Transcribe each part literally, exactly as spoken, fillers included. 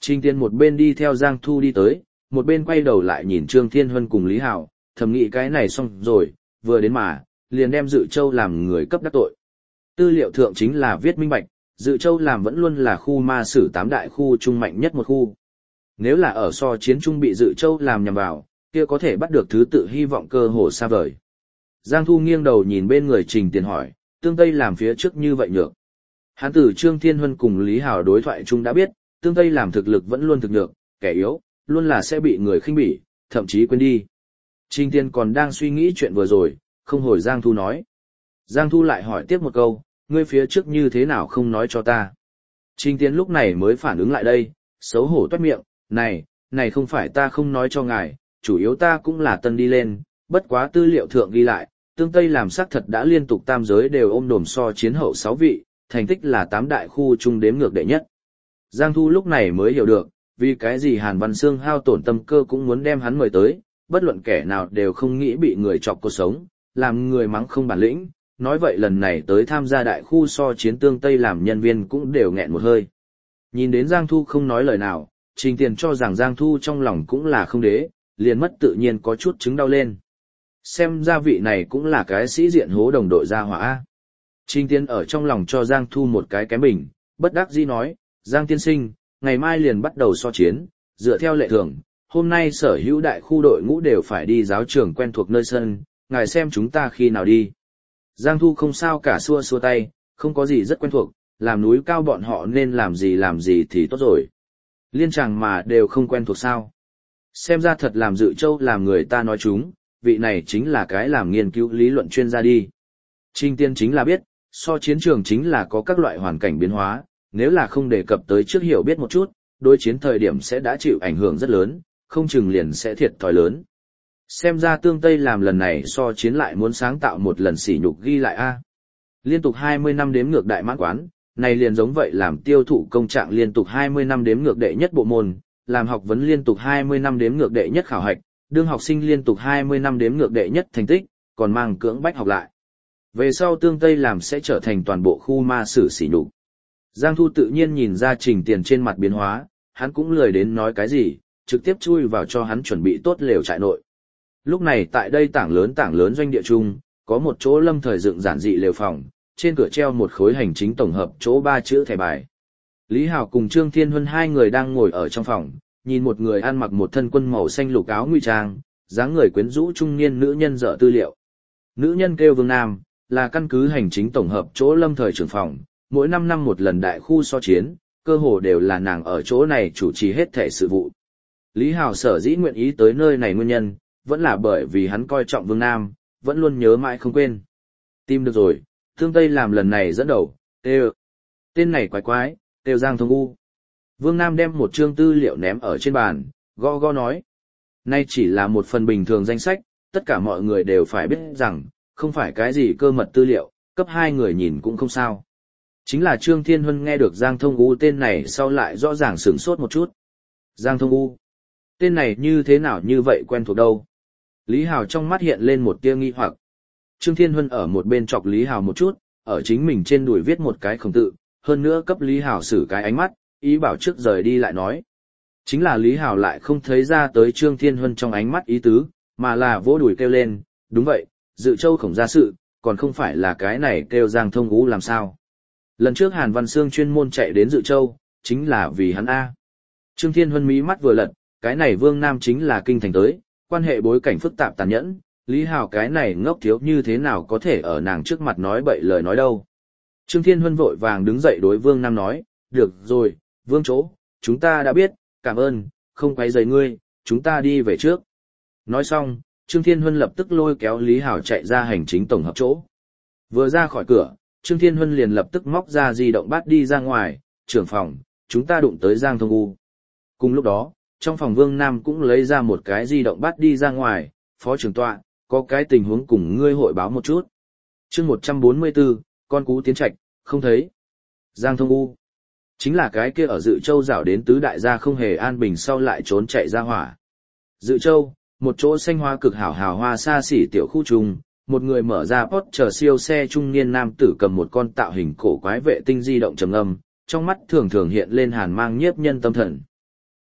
Trình Tiên một bên đi theo Giang Thu đi tới, một bên quay đầu lại nhìn Trương Thiên Huân cùng Lý Hạo, thầm nghĩ cái này xong rồi, vừa đến mà, liền đem Dự Châu làm người cấp đắc tội. Tư liệu thượng chính là viết minh bạch, Dự Châu làm vẫn luôn là khu ma sử tám đại khu trung mạnh nhất một khu. Nếu là ở so chiến trung bị Dự Châu làm nhằm vào, kia có thể bắt được thứ tự hy vọng cơ hồ xa vời. Giang Thu nghiêng đầu nhìn bên người Trình Tiền hỏi, Tương Tây làm phía trước như vậy nhược. Hán tử Trương Thiên Huân cùng Lý Hào đối thoại chung đã biết, Tương Tây làm thực lực vẫn luôn thực nhược, kẻ yếu, luôn là sẽ bị người khinh bỉ, thậm chí quên đi. Trình Tiền còn đang suy nghĩ chuyện vừa rồi, không hồi Giang Thu nói. Giang Thu lại hỏi tiếp một câu, ngươi phía trước như thế nào không nói cho ta. Trình Tiền lúc này mới phản ứng lại đây, xấu hổ toát miệng, này, này không phải ta không nói cho ngài, chủ yếu ta cũng là tân đi lên, bất quá tư liệu thượng ghi lại, Tương Tây làm xác thật đã liên tục tam giới đều ôm đồm so chiến hậu sáu vị, thành tích là tám đại khu trung đếm ngược đệ nhất. Giang Thu lúc này mới hiểu được, vì cái gì Hàn Văn Sương hao tổn tâm cơ cũng muốn đem hắn mời tới, bất luận kẻ nào đều không nghĩ bị người chọc cuộc sống, làm người mắng không bản lĩnh, nói vậy lần này tới tham gia đại khu so chiến Tương Tây làm nhân viên cũng đều nghẹn một hơi. Nhìn đến Giang Thu không nói lời nào, Trình Tiền cho rằng Giang Thu trong lòng cũng là không đế, liền mất tự nhiên có chút chứng đau lên. Xem ra vị này cũng là cái sĩ diện hố đồng đội gia hỏa. Trình Tiền ở trong lòng cho Giang Thu một cái cái bình, bất đắc dĩ nói, Giang tiên sinh, ngày mai liền bắt đầu so chiến, dựa theo lệ thường, hôm nay sở hữu đại khu đội ngũ đều phải đi giáo trường quen thuộc nơi sân, ngài xem chúng ta khi nào đi. Giang Thu không sao cả xua xua tay, không có gì rất quen thuộc, làm núi cao bọn họ nên làm gì làm gì thì tốt rồi. Liên chàng mà đều không quen thuộc sao. Xem ra thật làm Dự Châu làm người ta nói chúng, vị này chính là cái làm nghiên cứu lý luận chuyên gia đi. Trình Tiên chính là biết, so chiến trường chính là có các loại hoàn cảnh biến hóa, nếu là không đề cập tới trước hiểu biết một chút, đối chiến thời điểm sẽ đã chịu ảnh hưởng rất lớn, không chừng liền sẽ thiệt thòi lớn. Xem ra Tương Tây làm lần này so chiến lại muốn sáng tạo một lần sỉ nhục ghi lại a. Liên tục hai mươi năm đếm ngược đại mãn quán, này liền giống vậy làm tiêu thụ công trạng liên tục hai mươi năm đếm ngược đệ nhất bộ môn, làm học vấn liên tục hai mươi năm đếm ngược đệ nhất khảo hạch, đương học sinh liên tục hai mươi năm đếm ngược đệ nhất thành tích, còn mang cưỡng bách học lại. Về sau Tương Tây làm sẽ trở thành toàn bộ khu ma sử sỉ nhục. Giang Thu tự nhiên nhìn ra Trình Tiền trên mặt biến hóa, hắn cũng lười đến nói cái gì, trực tiếp chui vào cho hắn chuẩn bị tốt lều trại nội. Lúc này tại đây tảng lớn tảng lớn doanh địa chung, có một chỗ lâm thời dựng giản dị lều phòng, trên cửa treo một khối hành chính tổng hợp chỗ ba chữ thẻ bài. Lý Hào cùng Trương Thiên Huân hai người đang ngồi ở trong phòng, nhìn một người ăn mặc một thân quân màu xanh lục áo nguy trang, dáng người quyến rũ trung niên nữ nhân dở tư liệu. Nữ nhân kêu Vương Nam, là căn cứ hành chính tổng hợp chỗ lâm thời trưởng phòng, mỗi năm năm một lần đại khu so chiến, cơ hồ đều là nàng ở chỗ này chủ trì hết thể sự vụ. Lý Hào sở dĩ nguyện ý tới nơi này nguyên nhân, vẫn là bởi vì hắn coi trọng Vương Nam, vẫn luôn nhớ mãi không quên. Tìm được rồi, Tương Tây làm lần này dẫn đầu, têu. Tên này quái quái, têu Giang Thông U. Vương Nam đem một chương tư liệu ném ở trên bàn, gõ gõ nói. Nay chỉ là một phần bình thường danh sách, tất cả mọi người đều phải biết rằng, không phải cái gì cơ mật tư liệu, cấp hai người nhìn cũng không sao. Chính là Trương Thiên Huân nghe được Giang Thông U tên này sau lại rõ ràng sửng sốt một chút. Giang Thông U. Tên này như thế nào như vậy quen thuộc đâu? Lý Hào trong mắt hiện lên một tia nghi hoặc. Trương Thiên Huân ở một bên chọc Lý Hào một chút, ở chính mình trên đùi viết một cái khổng tự, hơn nữa cấp Lý Hào xử cái ánh mắt, ý bảo trước rời đi lại nói. Chính là Lý Hào lại không thấy ra tới Trương Thiên Huân trong ánh mắt ý tứ, mà là vỗ đùi kêu lên, đúng vậy, Dự Châu khổng ra sự, còn không phải là cái này kêu Giang Thông U làm sao. Lần trước Hàn Văn Sương chuyên môn chạy đến Dự Châu, chính là vì hắn A. Trương Thiên Huân mí mắt vừa lật, cái này Vương Nam chính là kinh thành tới, quan hệ bối cảnh phức tạp tàn nhẫn, Lý Hào cái này ngốc thiếu như thế nào có thể ở nàng trước mặt nói bậy lời nói đâu. Trương Thiên Huân vội vàng đứng dậy đối Vương Nam nói, được rồi, Vương chỗ, chúng ta đã biết, cảm ơn, không quấy rầy ngươi, chúng ta đi về trước. Nói xong, Trương Thiên Huân lập tức lôi kéo Lý Hào chạy ra hành chính tổng hợp chỗ. Vừa ra khỏi cửa, Trương Thiên Huân liền lập tức móc ra di động bắt đi ra ngoài, trưởng phòng, chúng ta đụng tới Giang Thông U. Cùng lúc đó, trong phòng Vương Nam cũng lấy ra một cái di động bắt đi ra ngoài, phó trưởng tọa, có cái tình huống cùng ngươi hội báo một chút. Chương một trăm bốn mươi tư, con cú tiến trạch, không thấy. Giang Thông U. Chính là cái kia ở Dự Châu rảo đến tứ đại gia không hề an bình sau lại trốn chạy ra hỏa. Dự Châu, một chỗ xanh hoa cực hảo hào hoa xa xỉ tiểu khu trùng, một người mở ra pot chờ siêu xe trung niên nam tử cầm một con tạo hình cổ quái vệ tinh di động trầm âm, trong mắt thường thường hiện lên hàn mang nhiếp nhân tâm thần.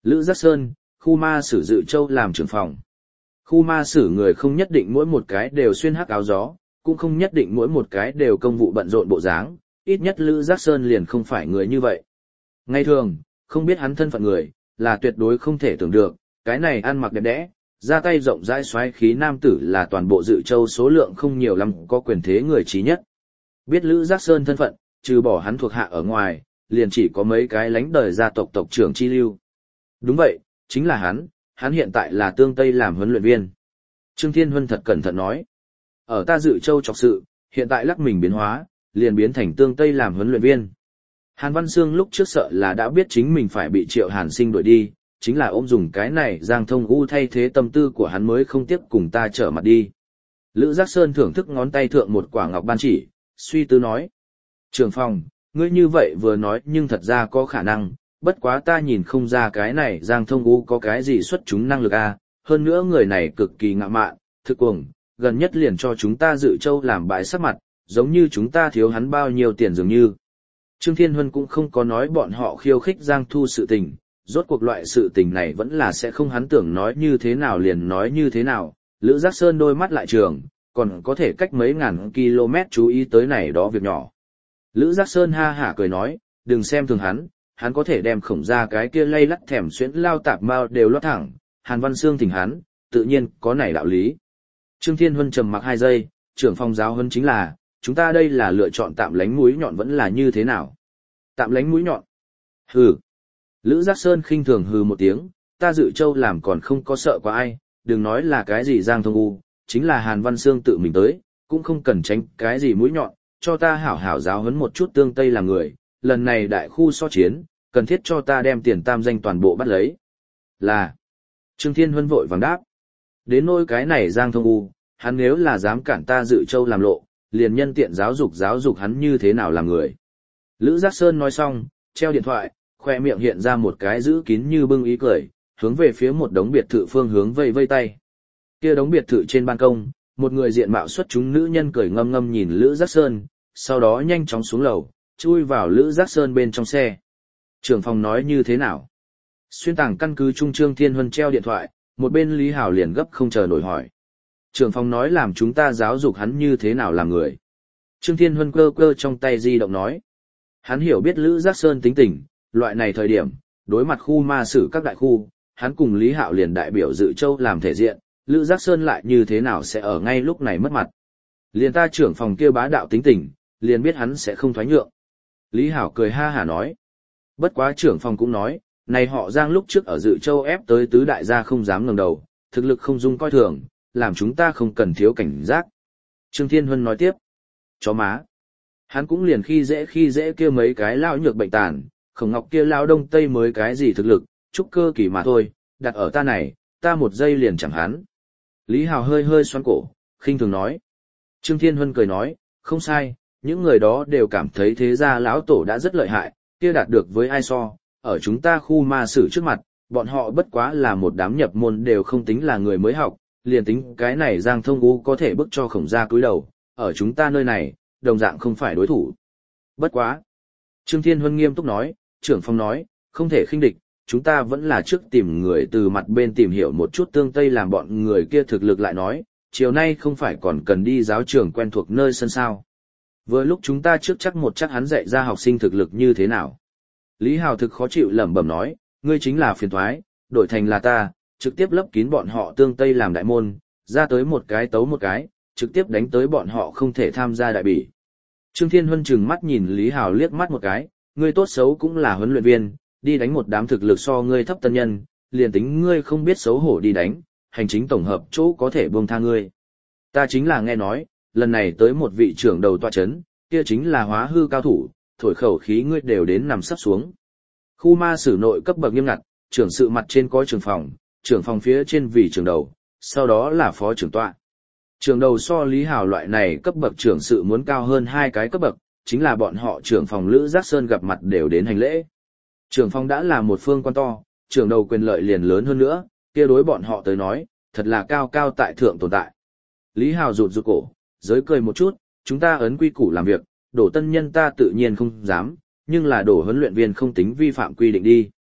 Lữ Giác Sơn, khu ma sử Dự Châu làm trưởng phòng. Khu ma sử người không nhất định mỗi một cái đều xuyên hắc áo gió, cũng không nhất định mỗi một cái đều công vụ bận rộn bộ dáng, ít nhất Lữ Giác Sơn liền không phải người như vậy. Ngay thường, không biết hắn thân phận người, là tuyệt đối không thể tưởng được, cái này ăn mặc đẹp đẽ, ra tay rộng rãi xoáy khí nam tử là toàn bộ Dự Châu số lượng không nhiều lắm có quyền thế người trí nhất. Biết Lữ Giác Sơn thân phận, trừ bỏ hắn thuộc hạ ở ngoài, liền chỉ có mấy cái lánh đời gia tộc tộc trưởng chi lưu. Đúng vậy, chính là hắn, hắn hiện tại là tương Tây làm huấn luyện viên. Trương Thiên Huân thật cẩn thận nói. Ở ta Dự Châu trọc sự, hiện tại lắc mình biến hóa, liền biến thành tương Tây làm huấn luyện viên. Hàn Văn Sương lúc trước sợ là đã biết chính mình phải bị Triệu Hàn Sinh đuổi đi, chính là ôm dùng cái này Giang Thông U thay thế tâm tư của hắn mới không tiếc cùng ta trở mặt đi. Lữ Giác Sơn thưởng thức ngón tay thượng một quả ngọc ban chỉ, suy tư nói. Trưởng phòng, ngươi như vậy vừa nói nhưng thật ra có khả năng, bất quá ta nhìn không ra cái này Giang Thông U có cái gì xuất chúng năng lực a, hơn nữa người này cực kỳ ngạo mạn, thực cuồng, gần nhất liền cho chúng ta Dự Châu làm bãi sắc mặt, giống như chúng ta thiếu hắn bao nhiêu tiền dường như. Trương Thiên Huân cũng không có nói bọn họ khiêu khích Giang Thu sự tình, rốt cuộc loại sự tình này vẫn là sẽ không hắn tưởng nói như thế nào liền nói như thế nào, Lữ Giác Sơn đôi mắt lại trường, còn có thể cách mấy ngàn km chú ý tới này đó việc nhỏ. Lữ Giác Sơn ha hả cười nói, đừng xem thường hắn, hắn có thể đem khổng ra cái kia lây lắt thèm xuyễn lao tạp mao đều lót thẳng, Hàn Văn Sương thỉnh hắn, tự nhiên có này đạo lý. Trương Thiên Huân trầm mặc hai giây, trưởng phòng giáo huấn chính là, chúng ta đây là lựa chọn tạm lánh mũi nhọn vẫn là như thế nào? Tạm lánh mũi nhọn? Hừ. Lữ Giác Sơn khinh thường hừ một tiếng, ta Dự Châu làm còn không có sợ qua ai, đừng nói là cái gì Giang Thông U, chính là Hàn Văn Sương tự mình tới, cũng không cần tránh cái gì mũi nhọn, cho ta hảo hảo giáo huấn một chút tương Tây làm người, lần này đại khu so chiến, cần thiết cho ta đem tiền tam danh toàn bộ bắt lấy. Là. Trương Thiên Huân vội vàng đáp. Đến nỗi cái này Giang Thông U, hắn nếu là dám cản ta Dự Châu làm lộ, liền nhân tiện giáo dục giáo dục hắn như thế nào làm người. Lữ Giác Sơn nói xong, treo điện thoại, khoe miệng hiện ra một cái giữ kín như bưng ý cười, hướng về phía một đống biệt thự phương hướng vây vây tay. Kia đống biệt thự trên ban công, một người diện mạo xuất chúng nữ nhân cười ngâm ngâm nhìn Lữ Giác Sơn, sau đó nhanh chóng xuống lầu, chui vào Lữ Giác Sơn bên trong xe. Trưởng phòng nói như thế nào? Xuyên tàng căn cứ Trung Trương Thiên Huân treo điện thoại, một bên Lý Hảo liền gấp không chờ nổi hỏi. Trưởng phòng nói làm chúng ta giáo dục hắn như thế nào làm người. Trương Thiên Huân cơ cơ trong tay di động nói. Hắn hiểu biết Lữ Giác Sơn tính tình, loại này thời điểm, đối mặt khu ma sử các đại khu, hắn cùng Lý Hạo liền đại biểu Dự Châu làm thể diện, Lữ Giác Sơn lại như thế nào sẽ ở ngay lúc này mất mặt. Liền ta trưởng phòng kia bá đạo tính tình, liền biết hắn sẽ không thoái nhượng. Lý Hảo cười ha hả nói. Bất quá trưởng phòng cũng nói, này họ Giang lúc trước ở Dự Châu ép tới tứ đại gia không dám ngẩng đầu, thực lực không dung coi thường, làm chúng ta không cần thiếu cảnh giác. Trương Thiên Huân nói tiếp. Chó má. Hắn cũng liền khi dễ khi dễ kia mấy cái lao nhược bệnh tàn, Khổng Ngọc kia lao đông tây mới cái gì thực lực, trúc cơ kỳ mà thôi, đặt ở ta này, ta một giây liền chẳng hắn. Lý Hào hơi hơi xoắn cổ, khinh thường nói. Trương Thiên Huân cười nói, không sai, những người đó đều cảm thấy thế gia lão tổ đã rất lợi hại, kia đạt được với ai so, ở chúng ta khu ma sử trước mặt, bọn họ bất quá là một đám nhập môn đều không tính là người mới học, liền tính cái này Giang Thông U có thể bức cho Khổng gia cúi đầu, ở chúng ta nơi này, đồng dạng không phải đối thủ. Bất quá. Trương Thiên Huân nghiêm túc nói, trưởng phòng nói, không thể khinh địch, chúng ta vẫn là trước tìm người từ mặt bên tìm hiểu một chút tương Tây làm bọn người kia thực lực lại nói, chiều nay không phải còn cần đi giáo trường quen thuộc nơi sân sao. Vừa lúc chúng ta trước chắc một chắc hắn dạy ra học sinh thực lực như thế nào. Lý Hào thực khó chịu lẩm bẩm nói, ngươi chính là phiền thoái, đổi thành là ta, trực tiếp lấp kín bọn họ tương Tây làm đại môn, ra tới một cái tấu một cái, trực tiếp đánh tới bọn họ không thể tham gia đại bỉ. Trương Thiên Huân trừng mắt nhìn Lý Hào liếc mắt một cái, ngươi tốt xấu cũng là huấn luyện viên, đi đánh một đám thực lực so ngươi thấp tân nhân, liền tính ngươi không biết xấu hổ đi đánh, hành chính tổng hợp chỗ có thể buông tha ngươi. Ta chính là nghe nói, lần này tới một vị trưởng đầu tọa chấn, kia chính là hóa hư cao thủ, thổi khẩu khí ngươi đều đến nằm sắp xuống. Khu ma sử nội cấp bậc nghiêm ngặt, trưởng sự mặt trên có trưởng phòng, trưởng phòng phía trên vị trưởng đầu, sau đó là phó trưởng tọa. Trưởng đầu so Lý Hào loại này cấp bậc trưởng sự muốn cao hơn hai cái cấp bậc, chính là bọn họ trưởng phòng Lữ Giác Sơn gặp mặt đều đến hành lễ. Trưởng phòng đã là một phương quan to, trưởng đầu quyền lợi liền lớn hơn nữa, kia đối bọn họ tới nói, thật là cao cao tại thượng tồn tại. Lý Hào rụt rụt cổ, giới cười một chút, chúng ta ấn quy củ làm việc, đổ tân nhân ta tự nhiên không dám, nhưng là đổ huấn luyện viên không tính vi phạm quy định đi.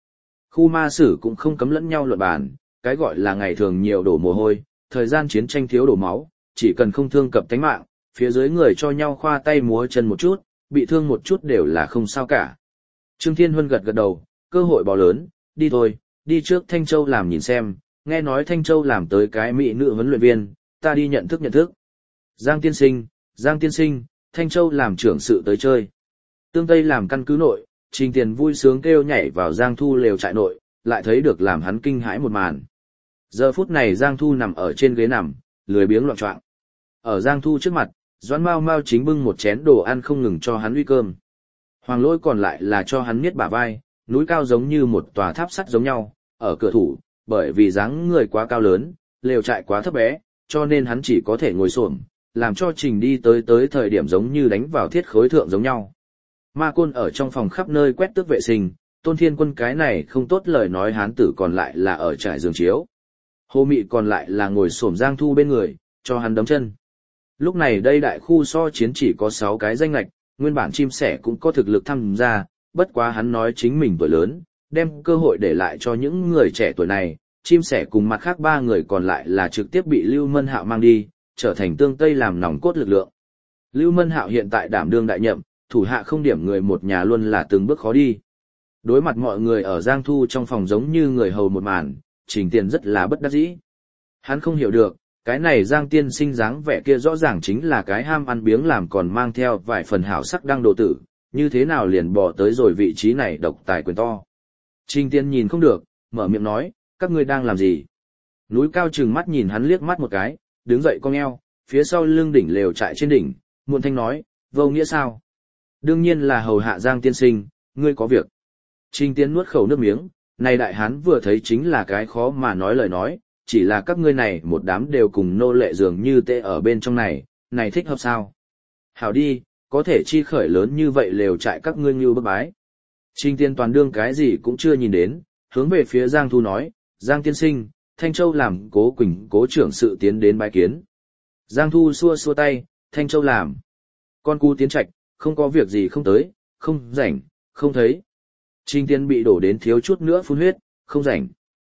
Khu ma sử cũng không cấm lẫn nhau luận bàn, cái gọi là ngày thường nhiều đổ mồ hôi, thời gian chiến tranh thiếu đổ máu, chỉ cần không thương cập tánh mạng, phía dưới người cho nhau khoa tay múa chân một chút, bị thương một chút đều là không sao cả. Trương Thiên Huân gật gật đầu, cơ hội bò lớn, đi thôi, đi trước Thanh Châu làm nhìn xem, nghe nói Thanh Châu làm tới cái mỹ nữ huấn luyện viên, ta đi nhận thức nhận thức. Giang tiên sinh, Giang tiên sinh, Thanh Châu làm trưởng sự tới chơi. Tương Tây làm căn cứ nội, Trình Tiền vui sướng kêu nhảy vào Giang Thu lều trại nội, lại thấy được làm hắn kinh hãi một màn. Giờ phút này Giang Thu nằm ở trên ghế nằm, lười biếng loạng choạng. Ở Giang Thu trước mặt, Doãn Mao Mao chính bưng một chén đồ ăn không ngừng cho hắn uy cơm. Hoàng Lỗi còn lại là cho hắn miết bả vai, núi cao giống như một tòa tháp sắt giống nhau, ở cửa thủ, bởi vì dáng người quá cao lớn, lều trại quá thấp bé, cho nên hắn chỉ có thể ngồi xổm, làm cho Trình đi tới tới thời điểm giống như đánh vào thiết khối thượng giống nhau. Ma Côn ở trong phòng khắp nơi quét tước vệ sinh, Tôn Thiên Quân cái này không tốt lời nói hán tử còn lại là ở trải giường chiếu. Hồ Mị còn lại là ngồi xổm Giang Thu bên người, cho hắn đấm chân. Lúc này đây đại khu so chiến chỉ có sáu cái danh lạch, nguyên bản chim sẻ cũng có thực lực tham gia, bất quá hắn nói chính mình tuổi lớn, đem cơ hội để lại cho những người trẻ tuổi này, chim sẻ cùng mặt khác ba người còn lại là trực tiếp bị Lưu Mân Hạo mang đi, trở thành Tương Tây làm nòng cốt lực lượng. Lưu Mân Hạo hiện tại đảm đương đại nhậm, thủ hạ không điểm người một nhà luôn là từng bước khó đi. Đối mặt mọi người ở Giang Thu trong phòng giống như người hầu một màn, Trình Tiền rất là bất đắc dĩ. Hắn không hiểu được, cái này Giang tiên sinh dáng vẻ kia rõ ràng chính là cái ham ăn biếng làm còn mang theo vài phần hảo sắc đăng độ tử, như thế nào liền bỏ tới rồi vị trí này độc tài quyền to. Trình Tiền nhìn không được, mở miệng nói, các ngươi đang làm gì? Núi cao trừng mắt nhìn hắn liếc mắt một cái, đứng dậy cong eo, phía sau lưng đỉnh lều trại trên đỉnh, muộn thanh nói, vô nghĩa sao? Đương nhiên là hầu hạ Giang tiên sinh, ngươi có việc. Trình Tiến nuốt khẩu nước miếng, này đại hán vừa thấy chính là cái khó mà nói lời nói, chỉ là các ngươi này một đám đều cùng nô lệ dường như tê ở bên trong này, này thích hợp sao? Hảo đi, có thể chi khởi lớn như vậy lều trại các ngươi như bức bái. Trình Tiến toàn đương cái gì cũng chưa nhìn đến, hướng về phía Giang Thu nói, Giang tiên sinh, Thanh Châu làm Cố Quỳnh Cố trưởng sự tiến đến bái kiến. Giang Thu xua xua tay, Thanh Châu làm. Con cu tiến trạch, không có việc gì không tới, không rảnh, không thấy. Trình Tiến bị đổ đến thiếu chút nữa phun huyết, không rảnh.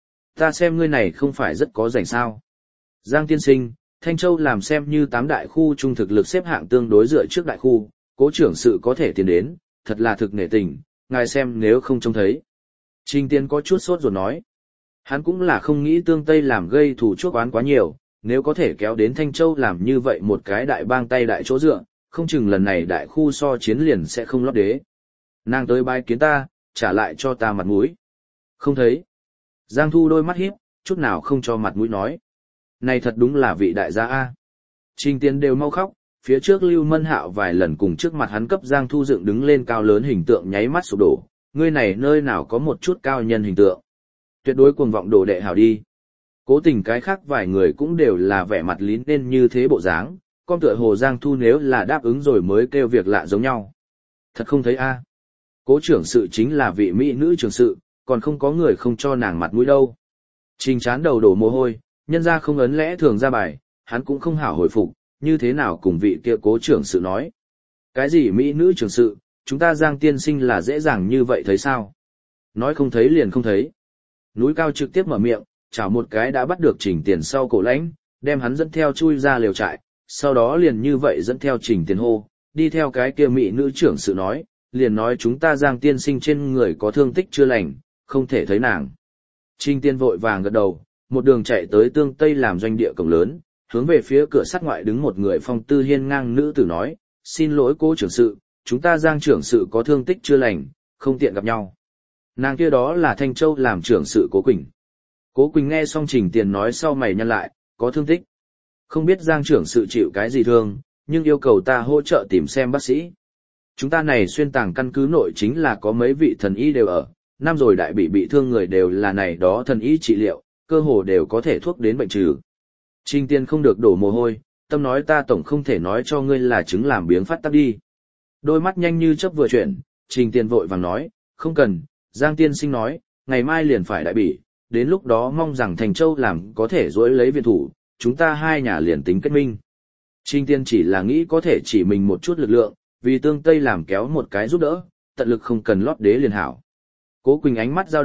Ta xem ngươi này không phải rất có rảnh sao. Giang tiên sinh, Thanh Châu làm xem như tám đại khu trung thực lực xếp hạng tương đối dựa trước đại khu, Cố trưởng sự có thể tiến đến, thật là thực nể tình, ngài xem nếu không trông thấy. Trình Tiến có chút sốt ruột nói. Hắn cũng là không nghĩ Tương Tây làm gây thù chuốc oán quá nhiều, nếu có thể kéo đến Thanh Châu làm như vậy một cái đại bang tay đại chỗ dựa, không chừng lần này đại khu so chiến liền sẽ không lót đế. Nàng tới bái kiến ta, trả lại cho ta mặt mũi. Không thấy. Giang Thu đôi mắt híp, chút nào không cho mặt mũi nói. Này thật đúng là vị đại gia A. Trình Tiến đều mau khóc, phía trước Lưu Mân Hạo vài lần cùng trước mặt hắn cấp Giang Thu dựng đứng lên cao lớn hình tượng nháy mắt sụp đổ, ngươi này nơi nào có một chút cao nhân hình tượng. Tuyệt đối cuồng vọng đồ đệ hảo đi. Cố tình cái khác vài người cũng đều là vẻ mặt lín nên như thế bộ dáng, con tựa hồ Giang Thu nếu là đáp ứng rồi mới kêu việc lạ giống nhau. Thật không thấy a. Cố trưởng sự chính là vị mỹ nữ trưởng sự, còn không có người không cho nàng mặt mũi đâu. Trình chán đầu đổ mồ hôi, nhân ra không ấn lẽ thường ra bài, hắn cũng không hảo hồi phục, như thế nào cùng vị kia cố trưởng sự nói. Cái gì mỹ nữ trưởng sự, chúng ta Giang tiên sinh là dễ dàng như vậy thấy sao? Nói không thấy liền không thấy. Núi cao trực tiếp mở miệng, chảo một cái đã bắt được Trình Tiền sau cổ lãnh, đem hắn dẫn theo chui ra lều trại, sau đó liền như vậy dẫn theo Trình Tiền hô, đi theo cái kia mỹ nữ trưởng sự nói, liền nói chúng ta Giang tiên sinh trên người có thương tích chưa lành, không thể thấy nàng. Trình Tiền vội vàng gật đầu, một đường chạy tới Tương Tây làm doanh địa cổng lớn, hướng về phía cửa sắt ngoại đứng một người phong tư hiên ngang nữ tử nói, xin lỗi cô trưởng sự, chúng ta Giang trưởng sự có thương tích chưa lành, không tiện gặp nhau. Nàng kia đó là Thanh Châu làm trưởng sự Cố Quỳnh. Cố Quỳnh nghe xong Trình Tiền nói sau mày nhăn lại, có thương tích. Không biết Giang trưởng sự chịu cái gì thương, nhưng yêu cầu ta hỗ trợ tìm xem bác sĩ. Chúng ta này xuyên tàng căn cứ nội chính là có mấy vị thần y đều ở, năm rồi đại bị bị thương người đều là này đó thần y trị liệu, cơ hồ đều có thể thuốc đến bệnh trừ. Trình Tiền không được đổ mồ hôi, tâm nói ta tổng không thể nói cho ngươi là chứng làm biếng phát tác đi. Đôi mắt nhanh như chớp vừa chuyển, Trình Tiền vội vàng nói, không cần. Giang tiên sinh nói, ngày mai liền phải đại bỉ, đến lúc đó mong rằng Thành Châu làm có thể dối lấy viện thủ, chúng ta hai nhà liền tính kết minh. Trình Tiên chỉ là nghĩ có thể chỉ mình một chút lực lượng, vì Tương Tây làm kéo một cái giúp đỡ, tận lực không cần lót đế liền hảo. Cố Quỳnh ánh mắt dao động,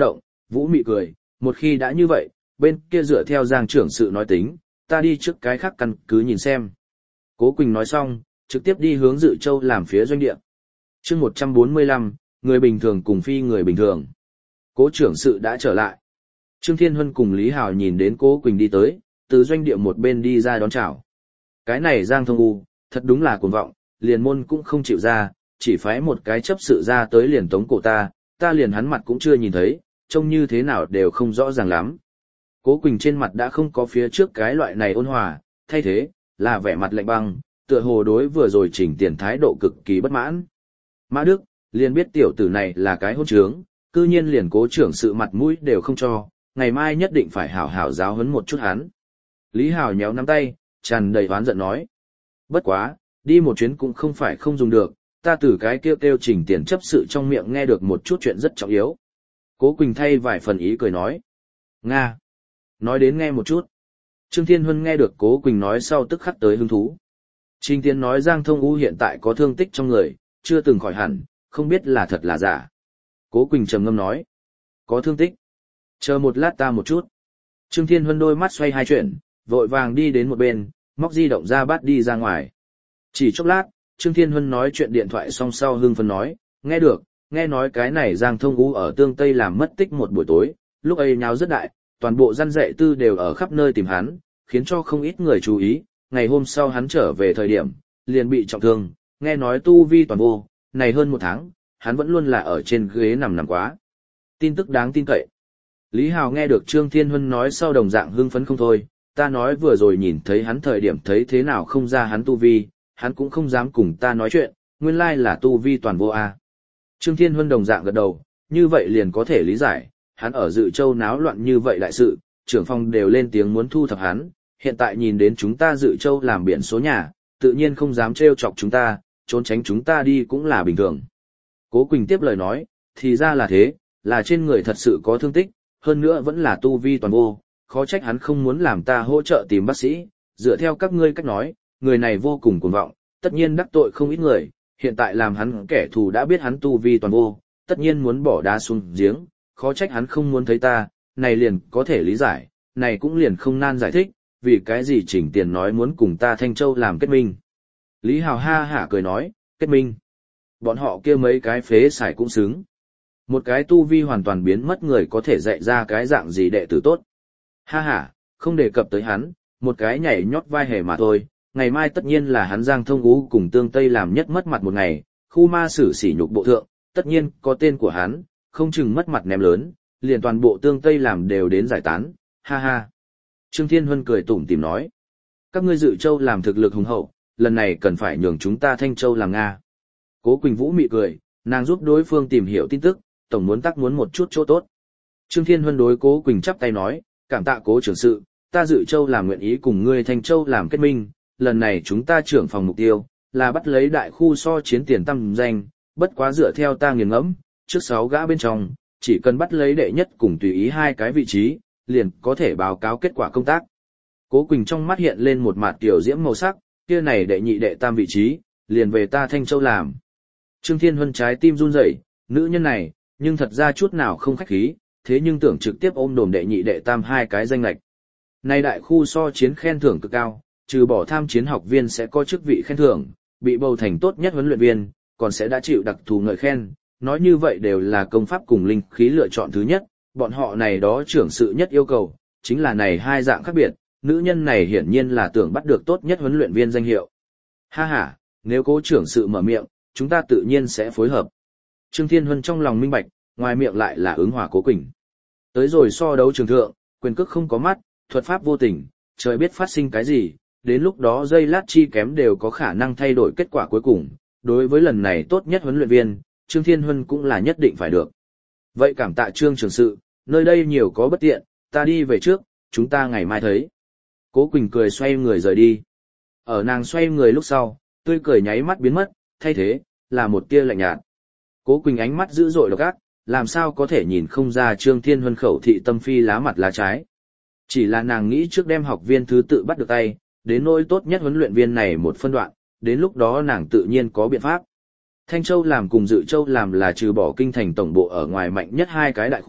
Vũ mị cười, một khi đã như vậy, bên kia dựa theo Giang trưởng sự nói tính, ta đi trước cái khác căn cứ nhìn xem. Cố Quỳnh nói xong, trực tiếp đi hướng Dự Châu làm phía doanh địa. chương một trăm bốn mươi lăm, người bình thường cùng phi người bình thường. Cố trưởng sự đã trở lại. Trương Thiên Huân cùng Lý Hào nhìn đến Cố Quỳnh đi tới, từ doanh địa một bên đi ra đón chào. Cái này Giang Thông U, thật đúng là cuồng vọng, liền môn cũng không chịu ra, chỉ phái một cái chấp sự ra tới liền tống cổ ta, ta liền hắn mặt cũng chưa nhìn thấy, trông như thế nào đều không rõ ràng lắm. Cố Quỳnh trên mặt đã không có phía trước cái loại này ôn hòa, thay thế, là vẻ mặt lạnh băng, tựa hồ đối vừa rồi chỉnh tiền thái độ cực kỳ bất mãn. Mã Đức, liền biết tiểu tử này là cái hôn trướng, cư nhiên liền Cố trưởng sự mặt mũi đều không cho, ngày mai nhất định phải hảo hảo giáo huấn một chút hắn. Lý Hào nhéo nắm tay, tràn đầy oán giận nói. Bất quá, đi một chuyến cũng không phải không dùng được, ta từ cái kêu kêu chỉnh tiền chấp sự trong miệng nghe được một chút chuyện rất trọng yếu. Cố Quỳnh thay vài phần ý cười nói. Nga. Nói đến nghe một chút. Trương Thiên Huân nghe được Cố Quỳnh nói sau tức khắc tới hứng thú. Trình Tiến nói Giang Thông U hiện tại có thương tích trong người, chưa từng khỏi hẳn, không biết là thật là giả. Cố Quỳnh trầm ngâm nói. Có thương tích. Chờ một lát ta một chút. Trương Thiên Huân đôi mắt xoay hai chuyện, vội vàng đi đến một bên, móc di động ra bắt đi ra ngoài. Chỉ chốc lát, Trương Thiên Huân nói chuyện điện thoại xong sau hưng phấn nói, nghe được, nghe nói cái này Giang Thông U ở Tương Tây làm mất tích một buổi tối, lúc ấy nháo rất đại, toàn bộ dân dạy tư đều ở khắp nơi tìm hắn, khiến cho không ít người chú ý, ngày hôm sau hắn trở về thời điểm, liền bị trọng thương, nghe nói tu vi toàn vô, này hơn một tháng, hắn vẫn luôn là ở trên ghế nằm nằm quá. Tin tức đáng tin cậy. Lý Hào nghe được Trương Thiên Huân nói sau đồng dạng hưng phấn không thôi, ta nói vừa rồi nhìn thấy hắn thời điểm thấy thế nào không ra hắn tu vi, hắn cũng không dám cùng ta nói chuyện, nguyên lai là tu vi toàn vô a. Trương Thiên Huân đồng dạng gật đầu, như vậy liền có thể lý giải, hắn ở Dự Châu náo loạn như vậy đại sự, trưởng phòng đều lên tiếng muốn thu thập hắn, hiện tại nhìn đến chúng ta Dự Châu làm biển số nhà, tự nhiên không dám trêu chọc chúng ta, trốn tránh chúng ta đi cũng là bình thường. Cố Quỳnh tiếp lời nói, thì ra là thế, là trên người thật sự có thương tích, hơn nữa vẫn là tu vi toàn vô, khó trách hắn không muốn làm ta hỗ trợ tìm bác sĩ, dựa theo các ngươi cách nói, người này vô cùng cuồng vọng, tất nhiên đắc tội không ít người, hiện tại làm hắn kẻ thù đã biết hắn tu vi toàn vô, tất nhiên muốn bỏ đá xuống giếng, khó trách hắn không muốn thấy ta, này liền có thể lý giải, này cũng liền không nan giải thích, vì cái gì Chỉnh Tiền nói muốn cùng ta Thanh Châu làm kết minh. Lý Hào ha hả cười nói, kết minh. Bọn họ kia mấy cái phế xài cũng xứng. Một cái tu vi hoàn toàn biến mất người có thể dạy ra cái dạng gì đệ tử tốt. Ha ha, không đề cập tới hắn, một cái nhảy nhót vai hề mà thôi, ngày mai tất nhiên là hắn Giang Thông U cùng Tương Tây làm nhất mất mặt một ngày, khu ma sử sỉ nhục bộ thượng, tất nhiên có tên của hắn, không chừng mất mặt ném lớn, liền toàn bộ Tương Tây làm đều đến giải tán, ha ha. Trương Thiên Huân cười tủm tỉm nói, các ngươi Dự Châu làm thực lực hùng hậu, lần này cần phải nhường chúng ta Thanh Châu làm Nga. Cố Quỳnh Vũ mị cười, nàng giúp đối phương tìm hiểu tin tức, tổng muốn tác muốn một chút chỗ tốt. Trương Thiên Huân đối Cố Quỳnh chắp tay nói, cảm tạ Cố trưởng sự, ta Dự Châu làm nguyện ý cùng ngươi Thanh Châu làm kết minh, lần này chúng ta trưởng phòng mục tiêu là bắt lấy đại khu so chiến tiền tăng danh, bất quá dựa theo ta nghiền ngẫm, trước sáu gã bên trong, chỉ cần bắt lấy đệ nhất cùng tùy ý hai cái vị trí, liền có thể báo cáo kết quả công tác. Cố Quỳnh trong mắt hiện lên một mạt tiểu diễm màu sắc, kia này đệ nhị đệ tam vị trí, liền về ta Thanh Châu làm. Trương Thiên Huân trái tim run rẩy, nữ nhân này, nhưng thật ra chút nào không khách khí, thế nhưng tưởng trực tiếp ôm đồm đệ nhị đệ tam hai cái danh lệch. Nay đại khu so chiến khen thưởng cực cao, trừ bỏ tham chiến học viên sẽ có chức vị khen thưởng, bị bầu thành tốt nhất huấn luyện viên, còn sẽ đã chịu đặc thù ngợi khen, nói như vậy đều là công pháp cùng linh khí lựa chọn thứ nhất, bọn họ này đó trưởng sự nhất yêu cầu, chính là này hai dạng khác biệt, nữ nhân này hiển nhiên là tưởng bắt được tốt nhất huấn luyện viên danh hiệu. Ha ha, nếu Cố trưởng sự mở miệng, chúng ta tự nhiên sẽ phối hợp. Trương Thiên Huân trong lòng minh bạch, ngoài miệng lại là ứng hòa Cố Quỳnh. Tới rồi so đấu trường thượng, quyền cước không có mắt, thuật pháp vô tình, trời biết phát sinh cái gì, đến lúc đó giây lát chi kém đều có khả năng thay đổi kết quả cuối cùng. Đối với lần này tốt nhất huấn luyện viên, Trương Thiên Huân cũng là nhất định phải được. Vậy cảm tạ Trương trưởng sự, nơi đây nhiều có bất tiện, ta đi về trước, chúng ta ngày mai thấy. Cố Quỳnh cười xoay người rời đi. Ở nàng xoay người lúc sau, tươi cười nháy mắt biến mất, thay thế, là một tia lạnh nhạt. Cố Quỳnh ánh mắt dữ dội độc ác, làm sao có thể nhìn không ra Trương Thiên Huân khẩu thị tâm phi lá mặt lá trái. Chỉ là nàng nghĩ trước đem học viên thứ tự bắt được tay, đến nỗi tốt nhất huấn luyện viên này một phân đoạn, đến lúc đó nàng tự nhiên có biện pháp. Thanh Châu làm cùng Dự Châu làm là trừ bỏ kinh thành tổng bộ ở ngoài mạnh nhất hai cái đại khu,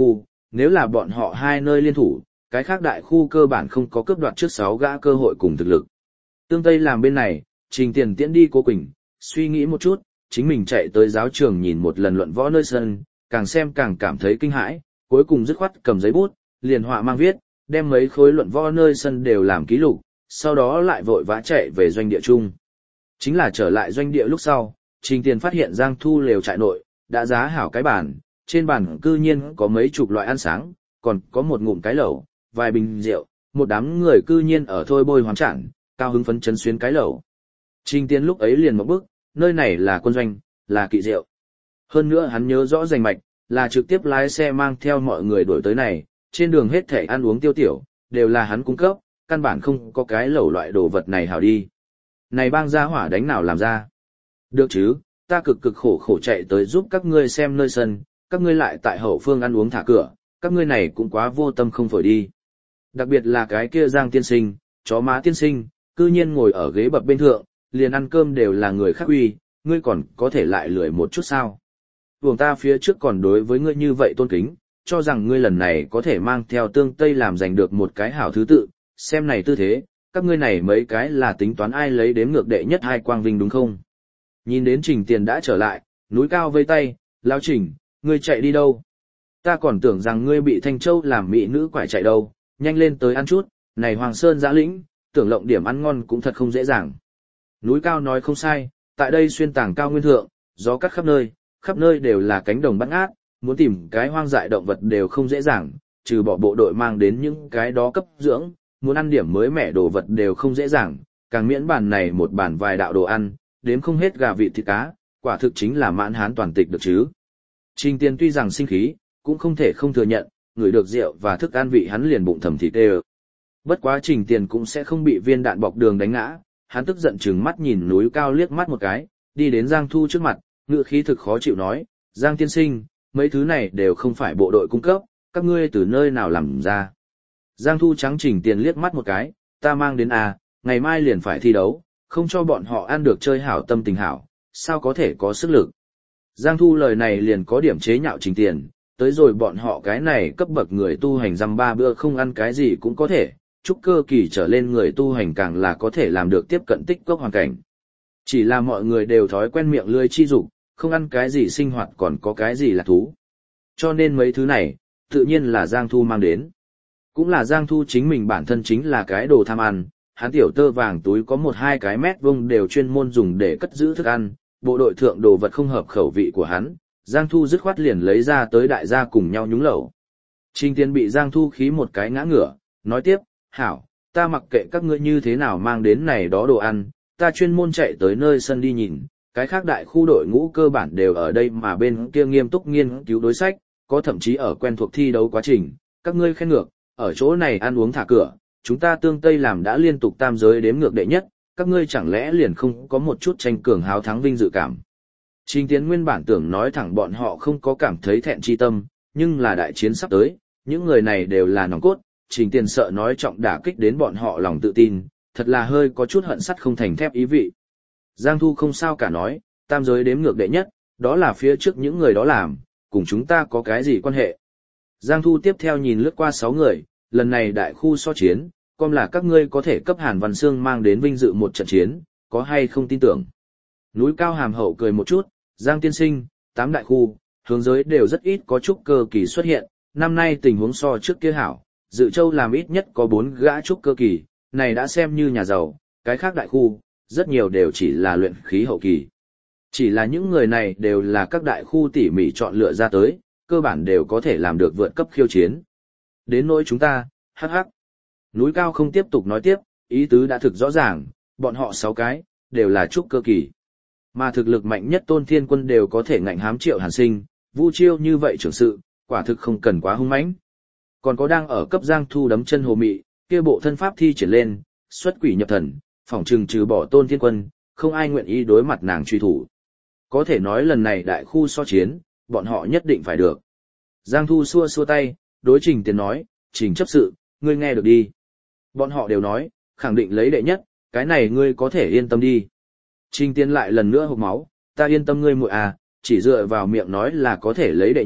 nếu là bọn họ hai nơi liên thủ, cái khác đại khu cơ bản không có cướp đoạt trước sáu gã cơ hội cùng thực lực. Tương Tây làm bên này, Trình Tiền tiễn đi Cố Quỳnh, suy nghĩ một chút, chính mình chạy tới giáo trường nhìn một lần luận võ nơi sân, càng xem càng cảm thấy kinh hãi, cuối cùng dứt khoát cầm giấy bút, liền họa mang viết, đem mấy khối luận võ nơi sân đều làm ký lục, sau đó lại vội vã chạy về doanh địa chung. Chính là trở lại doanh địa lúc sau, Trình Tiền phát hiện Giang Thu lều trại nội, đã giá hảo cái bàn, trên bàn cư nhiên có mấy chục loại ăn sáng, còn có một ngụm cái lẩu, vài bình rượu, một đám người cư nhiên ở thôi bôi hoán trản, cao hứng phấn chấn xuyến cái lẩu. Trình Tiền lúc ấy liền một bước, nơi này là quân doanh, là kỵ rượu. Hơn nữa hắn nhớ rõ rành mạch, là trực tiếp lái xe mang theo mọi người đuổi tới này, trên đường hết thể ăn uống tiêu tiểu, đều là hắn cung cấp, căn bản không có cái lẩu loại đồ vật này hảo đi. Này bang gia hỏa đánh nào làm ra? Được chứ, ta cực cực khổ khổ chạy tới giúp các ngươi xem nơi sân, các ngươi lại tại hậu phương ăn uống thả cửa, các ngươi này cũng quá vô tâm không phổi đi. Đặc biệt là cái kia Giang tiên sinh, chó má tiên sinh, cư nhiên ngồi ở ghế bập bên thượng, liền ăn cơm đều là người khác uy, ngươi còn có thể lại lười một chút sao? Vùng ta phía trước còn đối với ngươi như vậy tôn kính, cho rằng ngươi lần này có thể mang theo Tương Tây làm giành được một cái hảo thứ tự, xem này tư thế, các ngươi này mấy cái là tính toán ai lấy đếm ngược đệ nhất hai quang vinh đúng không? Nhìn đến Trình Tiền đã trở lại, núi cao vây tay, lão Trình, ngươi chạy đi đâu? Ta còn tưởng rằng ngươi bị Thanh Châu làm mỹ nữ quải chạy đâu, nhanh lên tới ăn chút, này Hoàng Sơn giã lĩnh, tưởng lộng điểm ăn ngon cũng thật không dễ dàng. Núi cao nói không sai, tại đây xuyên tảng cao nguyên thượng, gió cắt khắp nơi, khắp nơi đều là cánh đồng bát ngát, muốn tìm cái hoang dại động vật đều không dễ dàng, trừ bỏ bộ đội mang đến những cái đó cấp dưỡng, muốn ăn điểm mới mẻ đồ vật đều không dễ dàng, càng miễn bàn này một bàn vài đạo đồ ăn, đếm không hết gà vịt thịt cá, quả thực chính là mãn hán toàn tịch được chứ. Trình Tiền tuy rằng sinh khí, cũng không thể không thừa nhận, người được rượu và thức ăn vị hắn liền bụng thầm thịt tê. Bất quá Trình Tiền cũng sẽ không bị viên đạn bọc đường đánh ngã, hắn tức giận trừng mắt nhìn núi cao liếc mắt một cái, đi đến Giang Thu trước mặt, ngựa khí thực khó chịu nói, Giang tiên sinh, mấy thứ này đều không phải bộ đội cung cấp, các ngươi từ nơi nào làm ra. Giang Thu trắng Trình Tiền liếc mắt một cái, ta mang đến à, ngày mai liền phải thi đấu, không cho bọn họ ăn được chơi hảo tâm tình hảo, sao có thể có sức lực. Giang Thu lời này liền có điểm chế nhạo Trình Tiền, tới rồi bọn họ cái này cấp bậc người tu hành dăm ba bữa không ăn cái gì cũng có thể, trúc cơ kỳ trở lên người tu hành càng là có thể làm được tiếp cận tích cốc hoàn cảnh. Chỉ là mọi người đều thói quen miệng lươi chi dục, không ăn cái gì sinh hoạt còn có cái gì là thú. Cho nên mấy thứ này, tự nhiên là Giang Thu mang đến. Cũng là Giang Thu chính mình bản thân chính là cái đồ tham ăn, hắn tiểu tơ vàng túi có một hai cái mét vuông đều chuyên môn dùng để cất giữ thức ăn, bộ đội thượng đồ vật không hợp khẩu vị của hắn, Giang Thu dứt khoát liền lấy ra tới đại gia cùng nhau nhúng lẩu. Trình Tiền bị Giang Thu khí một cái ngã ngửa, nói tiếp, hảo, ta mặc kệ các ngươi như thế nào mang đến này đó đồ ăn, ta chuyên môn chạy tới nơi sân đi nhìn, cái khác đại khu đội ngũ cơ bản đều ở đây mà bên kia nghiêm túc nghiên cứu đối sách, có thậm chí ở quen thuộc thi đấu quá trình, các ngươi khen ngược, ở chỗ này ăn uống thả cửa, chúng ta Tương Tây làm đã liên tục tam giới đếm ngược đệ nhất, các ngươi chẳng lẽ liền không có một chút tranh cường háo thắng vinh dự cảm. Trình Tiến nguyên bản tưởng nói thẳng bọn họ không có cảm thấy thẹn chi tâm, nhưng là đại chiến sắp tới, những người này đều là nòng cốt, Trình Tiền sợ nói trọng đả kích đến bọn họ lòng tự tin, thật là hơi có chút hận sắt không thành thép ý vị. Giang Thu không sao cả nói, tam giới đếm ngược đệ nhất, đó là phía trước những người đó làm, cùng chúng ta có cái gì quan hệ. Giang Thu tiếp theo nhìn lướt qua sáu người, lần này đại khu so chiến, con là các ngươi có thể cấp Hàn Văn Sương mang đến vinh dự một trận chiến, có hay không tin tưởng. Núi cao hàm hậu cười một chút, Giang tiên sinh, tám đại khu, hướng giới đều rất ít có trúc cơ kỳ xuất hiện, năm nay tình huống so trước kia hảo, Dự Châu làm ít nhất có bốn gã trúc cơ kỳ, này đã xem như nhà giàu, cái khác đại khu, rất nhiều đều chỉ là luyện khí hậu kỳ. Chỉ là những người này đều là các đại khu tỉ mỉ chọn lựa ra tới, cơ bản đều có thể làm được vượt cấp khiêu chiến. Đến nỗi chúng ta, hắc hắc. Núi cao không tiếp tục nói tiếp, ý tứ đã thực rõ ràng, bọn họ sáu cái, đều là trúc cơ kỳ. Mà thực lực mạnh nhất Tôn Thiên Quân đều có thể ngạnh hám Triệu Hàn Sinh, Vu Chiêu như vậy trưởng sự, quả thực không cần quá hung mãnh. Còn có đang ở cấp Giang Thu đấm chân hồ mị, kia bộ thân pháp thi triển lên, xuất quỷ nhập thần, phỏng trừng trừ bỏ Tôn Thiên Quân, không ai nguyện ý đối mặt nàng truy thủ. Có thể nói lần này đại khu so chiến, bọn họ nhất định phải được. Giang Thu xua xua tay, đối Trình Tiền nói, Trình chấp sự, ngươi nghe được đi. Bọn họ đều nói, khẳng định lấy đệ nhất, cái này ngươi có thể yên tâm đi. Trình Tiền lại lần nữa hộc máu, ta yên tâm ngươi muội à, chỉ dựa vào miệng nói là có thể lấy đệ nhất,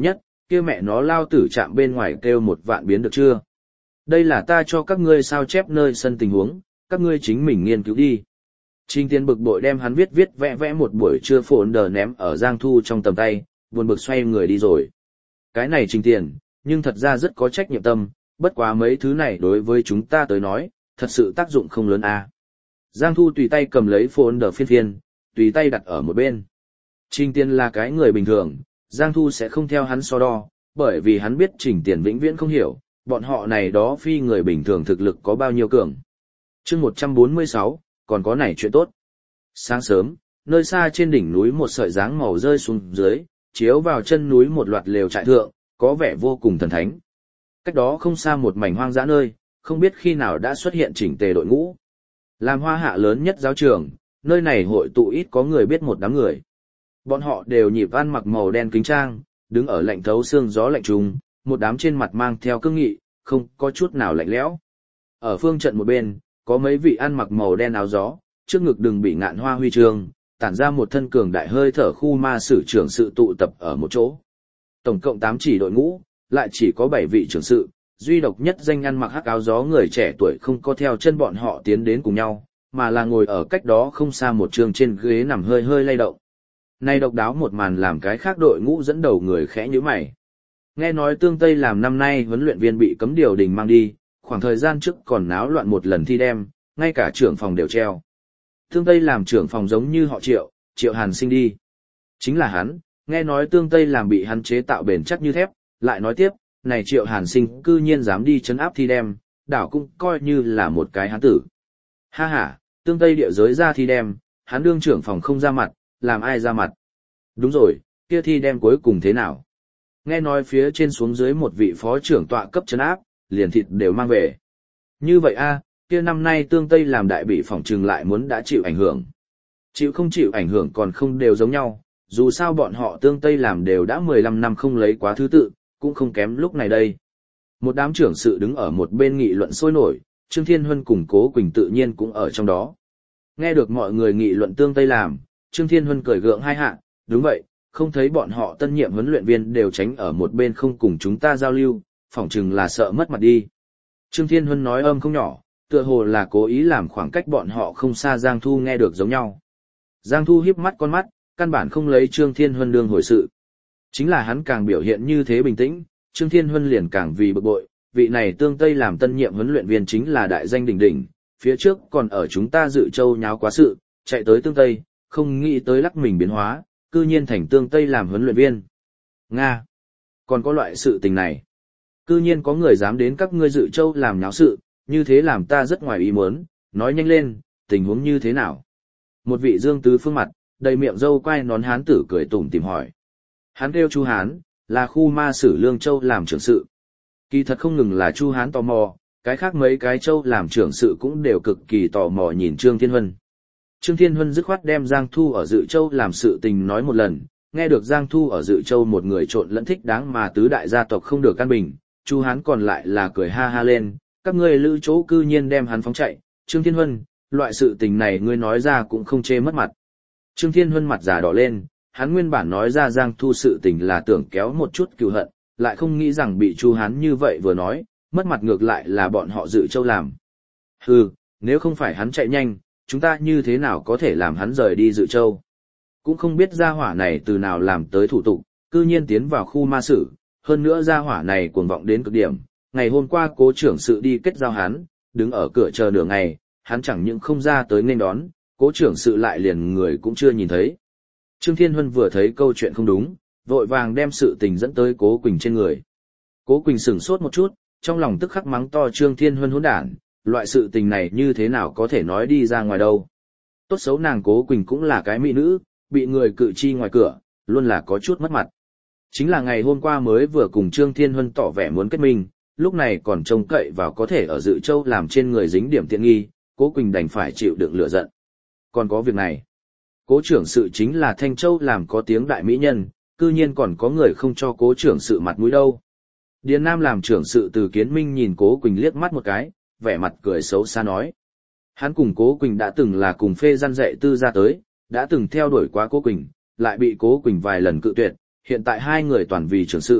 kia mẹ nó lao tử chạm bên ngoài kêu một vạn biến được chưa? Đây là ta cho các ngươi sao chép nơi sân tình huống, các ngươi chính mình nghiên cứu đi. Trình Tiền bực bội đem hắn viết viết vẽ vẽ một buổi trưa phồn đờ ném ở Giang Thu trong tầm tay, buồn bực xoay người đi rồi. Cái này Trình Tiền, nhưng thật ra rất có trách nhiệm tâm, bất quá mấy thứ này đối với chúng ta tới nói, thật sự tác dụng không lớn à. Giang Thu tùy tay cầm lấy phồn đờ phiên phiên, tùy tay đặt ở một bên. Trình Tiền là cái người bình thường, Giang Thu sẽ không theo hắn so đo, bởi vì hắn biết Trình Tiền vĩnh viễn không hiểu, bọn họ này đó phi người bình thường thực lực có bao nhiêu cường. Chương một trăm bốn mươi sáu, còn có này chuyện tốt. Sáng sớm, nơi xa trên đỉnh núi một sợi dáng màu rơi xuống dưới, chiếu vào chân núi một loạt lều trại thượng, có vẻ vô cùng thần thánh. Cách đó không xa một mảnh hoang dã nơi, không biết khi nào đã xuất hiện chỉnh tề đội ngũ. Làm Hoa Hạ lớn nhất giáo trường, nơi này hội tụ ít có người biết một đám người. Bọn họ đều nhịp ăn mặc màu đen kính trang, đứng ở lạnh thấu xương gió lạnh trùng, một đám trên mặt mang theo cương nghị, không có chút nào lạnh lẽo. Ở phương trận một bên, có mấy vị ăn mặc màu đen áo gió, trước ngực đừng bị ngạn hoa huy chương, tản ra một thân cường đại hơi thở khu ma sử trưởng sự tụ tập ở một chỗ. Tổng cộng tám chỉ đội ngũ, lại chỉ có bảy vị trưởng sự, duy độc nhất danh ăn mặc hắc áo gió người trẻ tuổi không có theo chân bọn họ tiến đến cùng nhau, mà là ngồi ở cách đó không xa một trường trên ghế nằm hơi hơi lay động. Này độc đáo một màn làm cái khác đội ngũ dẫn đầu người khẽ nhíu mày. Nghe nói Tương Tây làm năm nay huấn luyện viên bị cấm điều đình mang đi, khoảng thời gian trước còn náo loạn một lần thi đem, ngay cả trưởng phòng đều treo. Tương Tây làm trưởng phòng giống như họ Triệu, Triệu Hàn Sinh đi. Chính là hắn, nghe nói Tương Tây làm bị hắn chế tạo bền chắc như thép, lại nói tiếp, này Triệu Hàn Sinh cư nhiên dám đi trấn áp thi đem, đảo cũng coi như là một cái hắn tử. Ha ha, Tương Tây địa giới ra thi đem, hắn đương trưởng phòng không ra mặt, làm ai ra mặt. Đúng rồi, kia thi đem cuối cùng thế nào? Nghe nói phía trên xuống dưới một vị phó trưởng tọa cấp trấn áp, liền thịt đều mang về. Như vậy a, kia năm nay Tương Tây làm đại bị phỏng trừng lại muốn đã chịu ảnh hưởng. Chịu không chịu ảnh hưởng còn không đều giống nhau, dù sao bọn họ Tương Tây làm đều đã mười lăm năm không lấy quá thứ tự, cũng không kém lúc này đây. Một đám trưởng sự đứng ở một bên nghị luận sôi nổi, Trương Thiên Huân cùng Cố Quỳnh tự nhiên cũng ở trong đó. Nghe được mọi người nghị luận Tương Tây làm, Trương Thiên Huân cười gượng hai hạ, đúng vậy, không thấy bọn họ tân nhiệm huấn luyện viên đều tránh ở một bên không cùng chúng ta giao lưu, phỏng chừng là sợ mất mặt đi. Trương Thiên Huân nói âm không nhỏ, tựa hồ là cố ý làm khoảng cách bọn họ không xa Giang Thu nghe được giống nhau. Giang Thu híp mắt con mắt, căn bản không lấy Trương Thiên Huân đương hồi sự. Chính là hắn càng biểu hiện như thế bình tĩnh, Trương Thiên Huân liền càng vì bực bội, vị này Tương Tây làm tân nhiệm huấn luyện viên chính là đại danh đỉnh đỉnh, phía trước còn ở chúng ta Dự Châu nháo quá sự, chạy tới Tương Tây, không nghĩ tới lắc mình biến hóa, cư nhiên thành Tương Tây làm huấn luyện viên. Nga! Còn có loại sự tình này. Cư nhiên có người dám đến các ngươi Dự Châu làm nháo sự, như thế làm ta rất ngoài ý muốn, nói nhanh lên, tình huống như thế nào? Một vị Dương Tứ Phương mặt, đầy miệng râu quai nón hán tử cười tủm tỉm hỏi. Hắn kêu Chu Hán, là khu ma sử Lương Châu làm trưởng sự. Kỳ thật không ngừng là Chu Hán tò mò, cái khác mấy cái châu làm trưởng sự cũng đều cực kỳ tò mò nhìn Trương Thiên Huân. Trương Thiên Huân dứt khoát đem Giang Thu ở Dự Châu làm sự tình nói một lần, nghe được Giang Thu ở Dự Châu một người trộn lẫn thích đáng mà tứ đại gia tộc không được căn bình, Chu Hán còn lại là cười ha ha lên, các ngươi lữ chỗ cư nhiên đem hắn phóng chạy, Trương Thiên Huân, loại sự tình này ngươi nói ra cũng không chê mất mặt. Trương Thiên Huân mặt già đỏ lên, hắn nguyên bản nói ra Giang Thu sự tình là tưởng kéo một chút cừu hận, lại không nghĩ rằng bị Chu Hán như vậy vừa nói, mất mặt ngược lại là bọn họ Dự Châu làm. Hừ, nếu không phải hắn chạy nhanh, chúng ta như thế nào có thể làm hắn rời đi Dự Châu? Cũng không biết gia hỏa này từ nào làm tới thủ tục, cư nhiên tiến vào khu ma sử, hơn nữa gia hỏa này cuồng vọng đến cực điểm. Ngày hôm qua Cố trưởng sự đi kết giao hắn, đứng ở cửa chờ nửa ngày, hắn chẳng những không ra tới nên đón, Cố trưởng sự lại liền người cũng chưa nhìn thấy. Trương Thiên Huân vừa thấy câu chuyện không đúng, vội vàng đem sự tình dẫn tới Cố Quỳnh trên người. Cố Quỳnh sửng sốt một chút, trong lòng tức khắc mắng to Trương Thiên Huân hỗn đản, loại sự tình này như thế nào có thể nói đi ra ngoài đâu. Tốt xấu nàng Cố Quỳnh cũng là cái mỹ nữ, bị người cự chi ngoài cửa, luôn là có chút mất mặt. Chính là ngày hôm qua mới vừa cùng Trương Thiên Huân tỏ vẻ muốn kết minh, lúc này còn trông cậy vào có thể ở Dự Châu làm trên người dính điểm tiện nghi, Cố Quỳnh đành phải chịu đựng lửa giận. Còn có việc này, Cố trưởng sự chính là Thanh Châu làm có tiếng đại mỹ nhân, cư nhiên còn có người không cho Cố trưởng sự mặt mũi đâu. Điền Nam làm trưởng sự Từ Kiến Minh nhìn Cố Quỳnh liếc mắt một cái, vẻ mặt cười xấu xa nói. Hắn cùng Cố Quỳnh đã từng là cùng phê gian dạy tư ra tới, đã từng theo đuổi quá Cố Quỳnh, lại bị Cố Quỳnh vài lần cự tuyệt, hiện tại hai người toàn vì trưởng sự,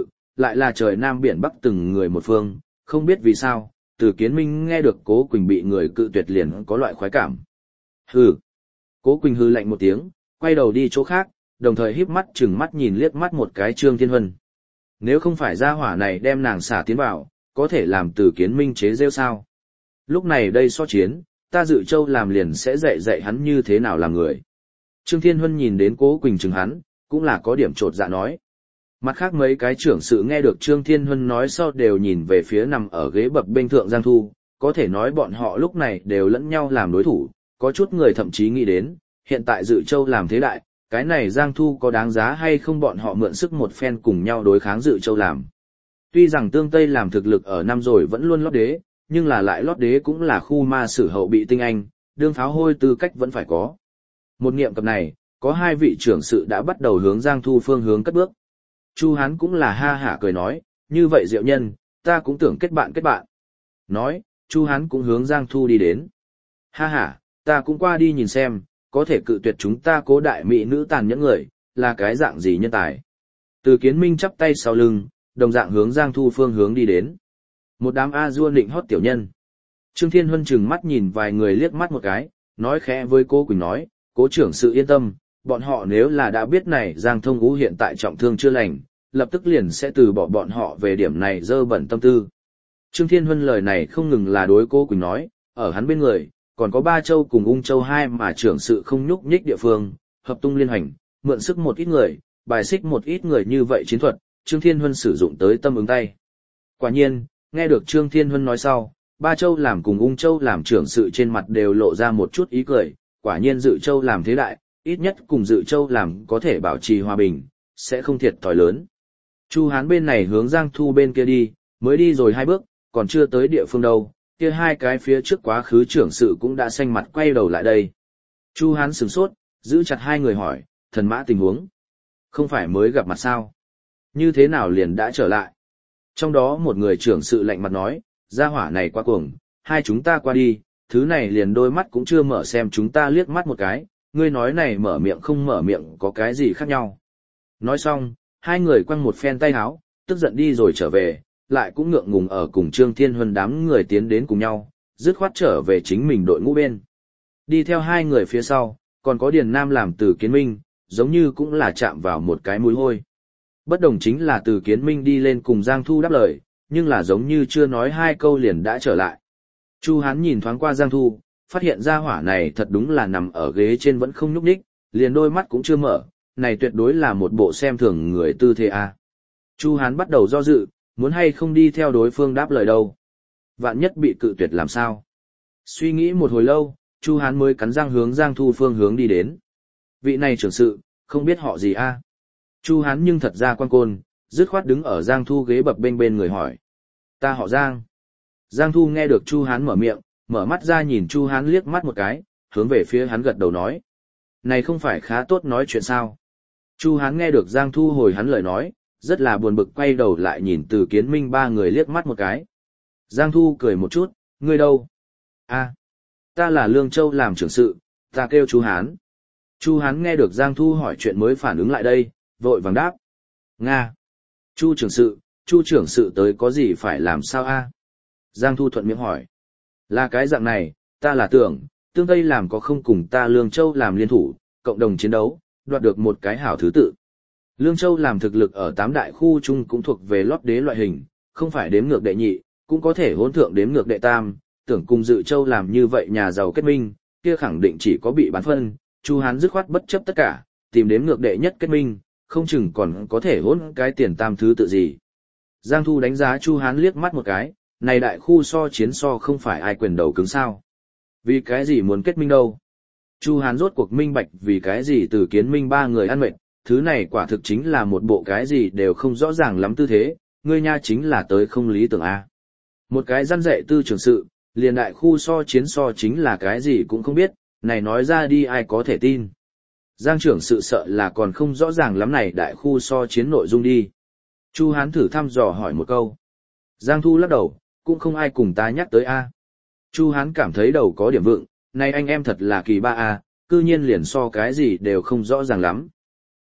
lại là trời Nam biển Bắc từng người một phương, không biết vì sao, Từ Kiến Minh nghe được Cố Quỳnh bị người cự tuyệt liền có loại khoái cảm. Hừ. Cố Quỳnh hừ lạnh một tiếng, quay đầu đi chỗ khác, đồng thời híp mắt chừng mắt nhìn liếc mắt một cái Trương Thiên Huân. Nếu không phải gia hỏa này đem nàng xả tiến vào, có thể làm Từ Kiến Minh chế rêu sao? Lúc này đây so chiến, ta Dự Châu làm liền sẽ dạy dạy hắn như thế nào làm người. Trương Thiên Huân nhìn đến Cố Quỳnh chừng hắn, cũng là có điểm trột dạ nói. Mặt khác mấy cái trưởng sự nghe được Trương Thiên Huân nói sau đều nhìn về phía nằm ở ghế bập bên thượng Giang Thu, có thể nói bọn họ lúc này đều lẫn nhau làm đối thủ, có chút người thậm chí nghĩ đến, hiện tại Dự Châu làm thế đại, cái này Giang Thu có đáng giá hay không bọn họ mượn sức một phen cùng nhau đối kháng Dự Châu làm. Tuy rằng Tương Tây làm thực lực ở năm rồi vẫn luôn lót đế, nhưng là lại lót đế cũng là khu ma sử hậu bị tinh anh, đương pháo hôi tư cách vẫn phải có. Một nghiệm cập này, có hai vị trưởng sự đã bắt đầu hướng Giang Thu phương hướng cất bước. Chu Hán cũng là ha hả cười nói, như vậy diệu nhân, ta cũng tưởng kết bạn kết bạn. Nói, Chu Hán cũng hướng Giang Thu đi đến. Ha hả, ta cũng qua đi nhìn xem, có thể cự tuyệt chúng ta Cố đại mỹ nữ tàn nhẫn người, là cái dạng gì nhân tài. Từ Kiến Minh chắp tay sau lưng, đồng dạng hướng Giang Thu phương hướng đi đến. Một đám a dua nịnh hót tiểu nhân. Trương Thiên Huân chừng mắt nhìn vài người liếc mắt một cái, nói khẽ với Cố Quỳnh nói, Cố trưởng sự yên tâm, bọn họ nếu là đã biết này Giang Thông Ngũ hiện tại trọng thương chưa lành, lập tức liền sẽ từ bỏ bọn họ về điểm này dơ bẩn tâm tư. Trương Thiên Huân lời này không ngừng là đối Cố Quỳnh nói, ở hắn bên người, còn có ba châu cùng ung châu hai mà trưởng sự không nhúc nhích địa phương, hợp tung liên hành, mượn sức một ít người, bài xích một ít người như vậy chiến thuật, Trương Thiên Huân sử dụng tới tâm ứng tay. Quả nhiên, nghe được Trương Thiên Huân nói sau, ba châu làm cùng ung châu làm trưởng sự trên mặt đều lộ ra một chút ý cười, quả nhiên Dự Châu làm thế đại, ít nhất cùng Dự Châu làm có thể bảo trì hòa bình, sẽ không thiệt thòi lớn. Chu Hán bên này hướng Giang Thu bên kia đi, mới đi rồi hai bước, còn chưa tới địa phương đâu, kia hai cái phía trước quá khứ trưởng sự cũng đã xanh mặt quay đầu lại đây. Chu Hán sửng sốt, giữ chặt hai người hỏi, thần mã tình huống. Không phải mới gặp mặt sao? Như thế nào liền đã trở lại? Trong đó một người trưởng sự lạnh mặt nói, gia hỏa này quá cuồng, hai chúng ta qua đi, thứ này liền đôi mắt cũng chưa mở xem chúng ta liếc mắt một cái, ngươi nói này mở miệng không mở miệng có cái gì khác nhau. Nói xong, hai người quăng một phen tay háo, tức giận đi rồi trở về, lại cũng ngượng ngùng ở cùng Trương Thiên Huân đám người tiến đến cùng nhau, dứt khoát trở về chính mình đội ngũ bên. Đi theo hai người phía sau, còn có Điền Nam làm Từ Kiến Minh, giống như cũng là chạm vào một cái mũi hôi. Bất đồng chính là Từ Kiến Minh đi lên cùng Giang Thu đáp lời, nhưng là giống như chưa nói hai câu liền đã trở lại. Chu Hán nhìn thoáng qua Giang Thu, phát hiện ra hỏa này thật đúng là nằm ở ghế trên vẫn không nhúc nhích, liền đôi mắt cũng chưa mở, này tuyệt đối là một bộ xem thường người tư thế a. Chu Hán bắt đầu do dự, muốn hay không đi theo đối phương đáp lời đâu. Vạn nhất bị cự tuyệt làm sao? Suy nghĩ một hồi lâu, Chu Hán mới cắn răng hướng Giang Thu phương hướng đi đến. Vị này trưởng sự, không biết họ gì a? Chu Hán nhưng thật ra quan côn, dứt khoát đứng ở Giang Thu ghế bập bên bên người hỏi. Ta họ Giang. Giang Thu nghe được Chu Hán mở miệng, mở mắt ra nhìn Chu Hán liếc mắt một cái, hướng về phía hắn gật đầu nói. Này không phải khá tốt nói chuyện sao? Chu Hán nghe được Giang Thu hồi hắn lời nói, rất là buồn bực quay đầu lại nhìn Từ Kiến Minh ba người liếc mắt một cái. Giang Thu cười một chút, ngươi đâu? A, ta là Lương Châu làm trưởng sự, ta kêu Chu Hán. Chu Hán nghe được Giang Thu hỏi chuyện mới phản ứng lại đây, vội vàng đáp. Nga. Chu trưởng sự, Chu trưởng sự tới có gì phải làm sao a? Giang Thu thuận miệng hỏi. Là cái dạng này, ta là tưởng, Tương Tây làm có không cùng ta Lương Châu làm liên thủ, cộng đồng chiến đấu, đoạt được một cái hảo thứ tự. Lương Châu làm thực lực ở tám đại khu chung cũng thuộc về lót đế loại hình, không phải đếm ngược đệ nhị, cũng có thể hỗn thượng đếm ngược đệ tam, tưởng cùng Dự Châu làm như vậy nhà giàu kết minh, kia khẳng định chỉ có bị bán phân, Chu Hán dứt khoát bất chấp tất cả, tìm đếm ngược đệ nhất kết minh, không chừng còn có thể hỗn cái tiền tam thứ tự gì. Giang Thu đánh giá Chu Hán liếc mắt một cái, này đại khu so chiến so không phải ai quyền đầu cứng sao. Vì cái gì muốn kết minh đâu? Chu Hán rốt cuộc minh bạch vì cái gì Từ Kiến Minh ba người ăn mệt, thứ này quả thực chính là một bộ cái gì đều không rõ ràng lắm tư thế, ngươi nha chính là tới không lý tưởng a. Một cái răn dạy tư trưởng sự, liền đại khu so chiến so chính là cái gì cũng không biết, này nói ra đi ai có thể tin. Giang trưởng sự sợ là còn không rõ ràng lắm này đại khu so chiến nội dung đi. Chu Hán thử thăm dò hỏi một câu. Giang Thu lắc đầu, cũng không ai cùng ta nhắc tới a. Chu Hán cảm thấy đầu có điểm vựng, này anh em thật là kỳ ba a, cư nhiên liền so cái gì đều không rõ ràng lắm.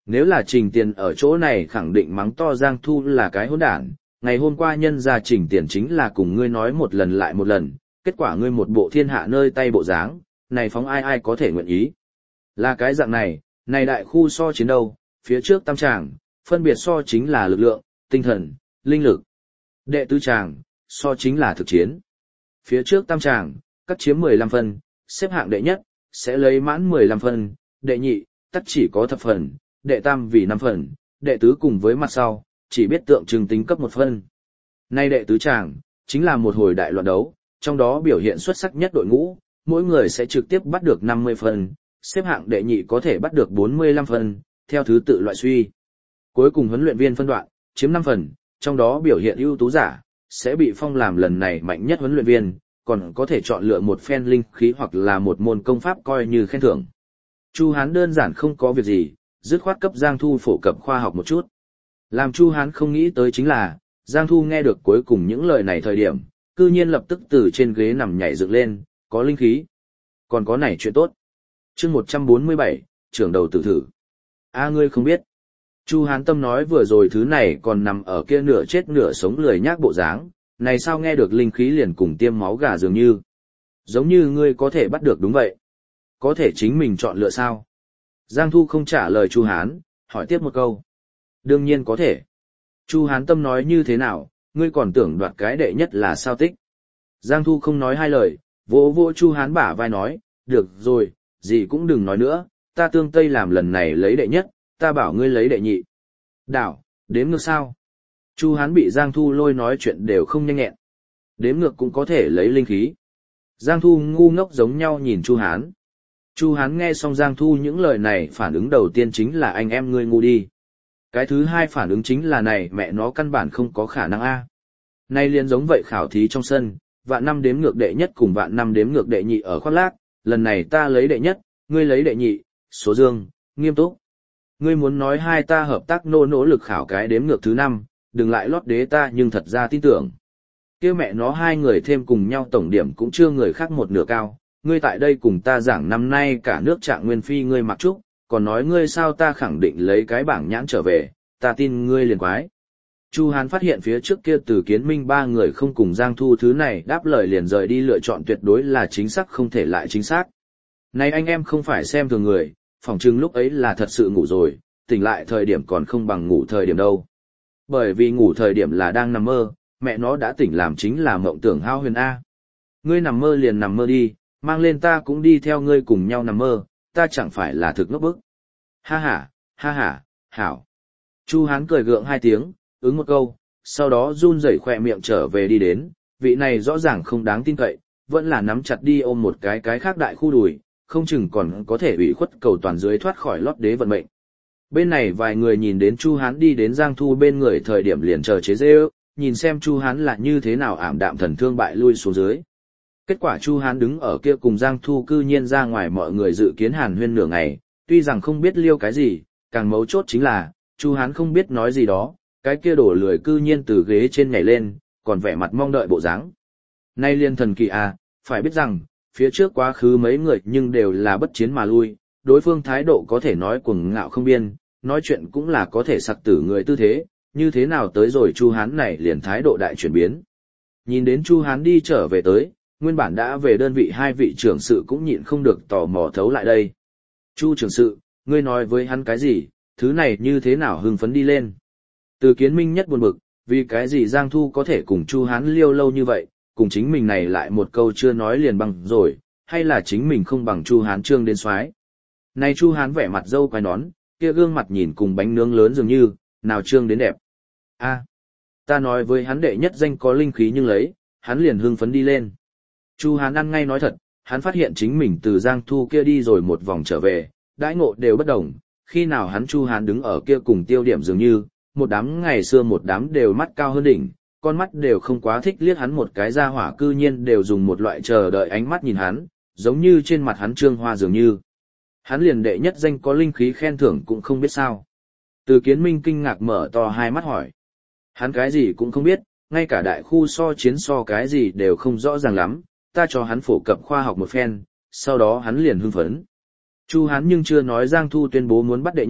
Nếu là Trình Tiền ở chỗ này khẳng định mắng to Giang Thu là cái hỗn đản, ngày hôm qua nhân ra Trình Tiền chính là cùng ngươi nói một lần lại một lần, kết quả ngươi một bộ thiên hạ nơi tay bộ dáng, này phóng ai ai có thể nguyện ý. Là cái dạng này, này đại khu so chiến đâu, phía trước tam tràng, phân biệt so chính là lực lượng, tinh thần, linh lực. Đệ tứ tràng, so chính là thực chiến. Phía trước tam tràng, cắt chiếm mười lăm phân, xếp hạng đệ nhất, sẽ lấy mãn mười lăm phân, đệ nhị, tắt chỉ có thập phần, đệ tam vì năm phần, đệ tứ cùng với mặt sau, chỉ biết tượng trưng tính cấp một phân. Nay đệ tứ tràng, chính là một hồi đại loạn đấu, trong đó biểu hiện xuất sắc nhất đội ngũ, mỗi người sẽ trực tiếp bắt được năm mươi phân, xếp hạng đệ nhị có thể bắt được bốn mươi lăm phân, theo thứ tự loại suy. Cuối cùng huấn luyện viên phân đoạn, chiếm năm phần, trong đó biểu hiện ưu tú giả, sẽ bị phong làm lần này mạnh nhất huấn luyện viên, còn có thể chọn lựa một phen linh khí hoặc là một môn công pháp coi như khen thưởng. Chu Hán đơn giản không có việc gì, dứt khoát cấp Giang Thu phổ cập khoa học một chút. Làm Chu Hán không nghĩ tới chính là, Giang Thu nghe được cuối cùng những lời này thời điểm, cư nhiên lập tức từ trên ghế nằm nhảy dựng lên, có linh khí. Còn có này chuyện tốt. chương một trăm bốn mươi bảy, trưởng đầu tự thử. A ngươi không biết. Chu Hán Tâm nói vừa rồi thứ này còn nằm ở kia nửa chết nửa sống lười nhác bộ dáng, này sao nghe được linh khí liền cùng tiêm máu gà dường như. Giống như ngươi có thể bắt được đúng vậy. Có thể chính mình chọn lựa sao? Giang Thu không trả lời Chu Hán, hỏi tiếp một câu. Đương nhiên có thể. Chu Hán Tâm nói như thế nào, ngươi còn tưởng đoạt cái đệ nhất là sao tích. Giang Thu không nói hai lời, vỗ vỗ Chu Hán bả vai nói, được rồi, gì cũng đừng nói nữa, ta tương tây làm lần này lấy đệ nhất, ta bảo ngươi lấy đệ nhị. Đảo, đếm ngược sao? Chu Hán bị Giang Thu lôi nói chuyện đều không nhanh nhẹn. Đếm ngược cũng có thể lấy linh khí. Giang Thu ngu ngốc giống nhau nhìn Chu Hán. Chu Hán nghe xong Giang Thu những lời này phản ứng đầu tiên chính là anh em ngươi ngu đi. Cái thứ hai phản ứng chính là này mẹ nó căn bản không có khả năng a. Nay liền giống vậy khảo thí trong sân, vạn năm đếm ngược đệ nhất cùng vạn năm đếm ngược đệ nhị ở khoác lác, lần này ta lấy đệ nhất, ngươi lấy đệ nhị, số dương, nghiêm túc. Ngươi muốn nói hai ta hợp tác nô nỗ lực khảo cái đếm ngược thứ năm, đừng lại lót đế ta nhưng thật ra tin tưởng. Kia mẹ nó hai người thêm cùng nhau tổng điểm cũng chưa người khác một nửa cao, ngươi tại đây cùng ta giảng năm nay cả nước trạng nguyên phi ngươi mặc trúc, còn nói ngươi sao ta khẳng định lấy cái bảng nhãn trở về, ta tin ngươi liền quái. Chu Hán phát hiện phía trước kia Từ Kiến Minh ba người không cùng Giang Thu thứ này đáp lời liền rời đi lựa chọn tuyệt đối là chính xác không thể lại chính xác. Này anh em không phải xem thường người, phỏng chừng lúc ấy là thật sự ngủ rồi, tỉnh lại thời điểm còn không bằng ngủ thời điểm đâu. Bởi vì ngủ thời điểm là đang nằm mơ, mẹ nó đã tỉnh làm chính là mộng tưởng hao huyền A. Ngươi nằm mơ liền nằm mơ đi, mang lên ta cũng đi theo ngươi cùng nhau nằm mơ, ta chẳng phải là thực ngốc bức. Ha ha, ha ha, hảo. Chu Hán cười gượng hai tiếng, ứng một câu, sau đó run rẩy khỏe miệng trở về đi đến, vị này rõ ràng không đáng tin cậy, vẫn là nắm chặt đi ôm một cái cái khác đại khu đùi, không chừng còn có thể ủy khuất cầu toàn dưới thoát khỏi lót đế vận mệnh. Bên này vài người nhìn đến Chu Hán đi đến Giang Thu bên người thời điểm liền chờ chế giễu, nhìn xem Chu Hán là như thế nào ảm đạm thần thương bại lui xuống dưới. Kết quả Chu Hán đứng ở kia cùng Giang Thu cư nhiên ra ngoài mọi người dự kiến hàn huyên nửa ngày, tuy rằng không biết liêu cái gì, càng mấu chốt chính là, Chu Hán không biết nói gì đó, cái kia đổ lười cư nhiên từ ghế trên nhảy lên, còn vẻ mặt mong đợi bộ dáng. Nay liên thần kỳ à, phải biết rằng, phía trước quá khứ mấy người nhưng đều là bất chiến mà lui, đối phương thái độ có thể nói cuồng ngạo không biên, nói chuyện cũng là có thể sặc tử người tư thế, như thế nào tới rồi Chu Hán này liền thái độ đại chuyển biến. Nhìn đến Chu Hán đi trở về tới, nguyên bản đã về đơn vị hai vị trưởng sự cũng nhịn không được tò mò thấu lại đây. Chu trưởng sự, ngươi nói với hắn cái gì, thứ này như thế nào hưng phấn đi lên. Từ Kiến Minh nhất buồn bực, vì cái gì Giang Thu có thể cùng Chu Hán liêu lâu như vậy, cùng chính mình này lại một câu chưa nói liền bằng rồi, hay là chính mình không bằng Chu Hán trương đến soái. Này Chu Hán vẻ mặt dâu quai nón, kia gương mặt nhìn cùng bánh nướng lớn dường như, nào trương đến đẹp. A, ta nói với hắn đệ nhất danh có linh khí nhưng lấy, hắn liền hưng phấn đi lên. Chu Hán ăn ngay nói thật, hắn phát hiện chính mình từ Giang Thu kia đi rồi một vòng trở về, đãi ngộ đều bất đồng, khi nào hắn Chu Hán đứng ở kia cùng tiêu điểm dường như, một đám ngày xưa một đám đều mắt cao hơn đỉnh, con mắt đều không quá thích liếc hắn một cái ra hỏa cư nhiên đều dùng một loại chờ đợi ánh mắt nhìn hắn, giống như trên mặt hắn trương hoa dường như. Hắn liền đệ nhất danh có linh khí khen thưởng cũng không biết sao. Từ Kiến Minh kinh ngạc mở to hai mắt hỏi. Hắn cái gì cũng không biết, ngay cả đại khu so chiến so cái gì đều không rõ ràng lắm, ta cho hắn phổ cập khoa học một phen, sau đó hắn liền hưng phấn. Chu Hán nhưng chưa nói Giang Thu tuyên bố muốn bắt đệ nhất,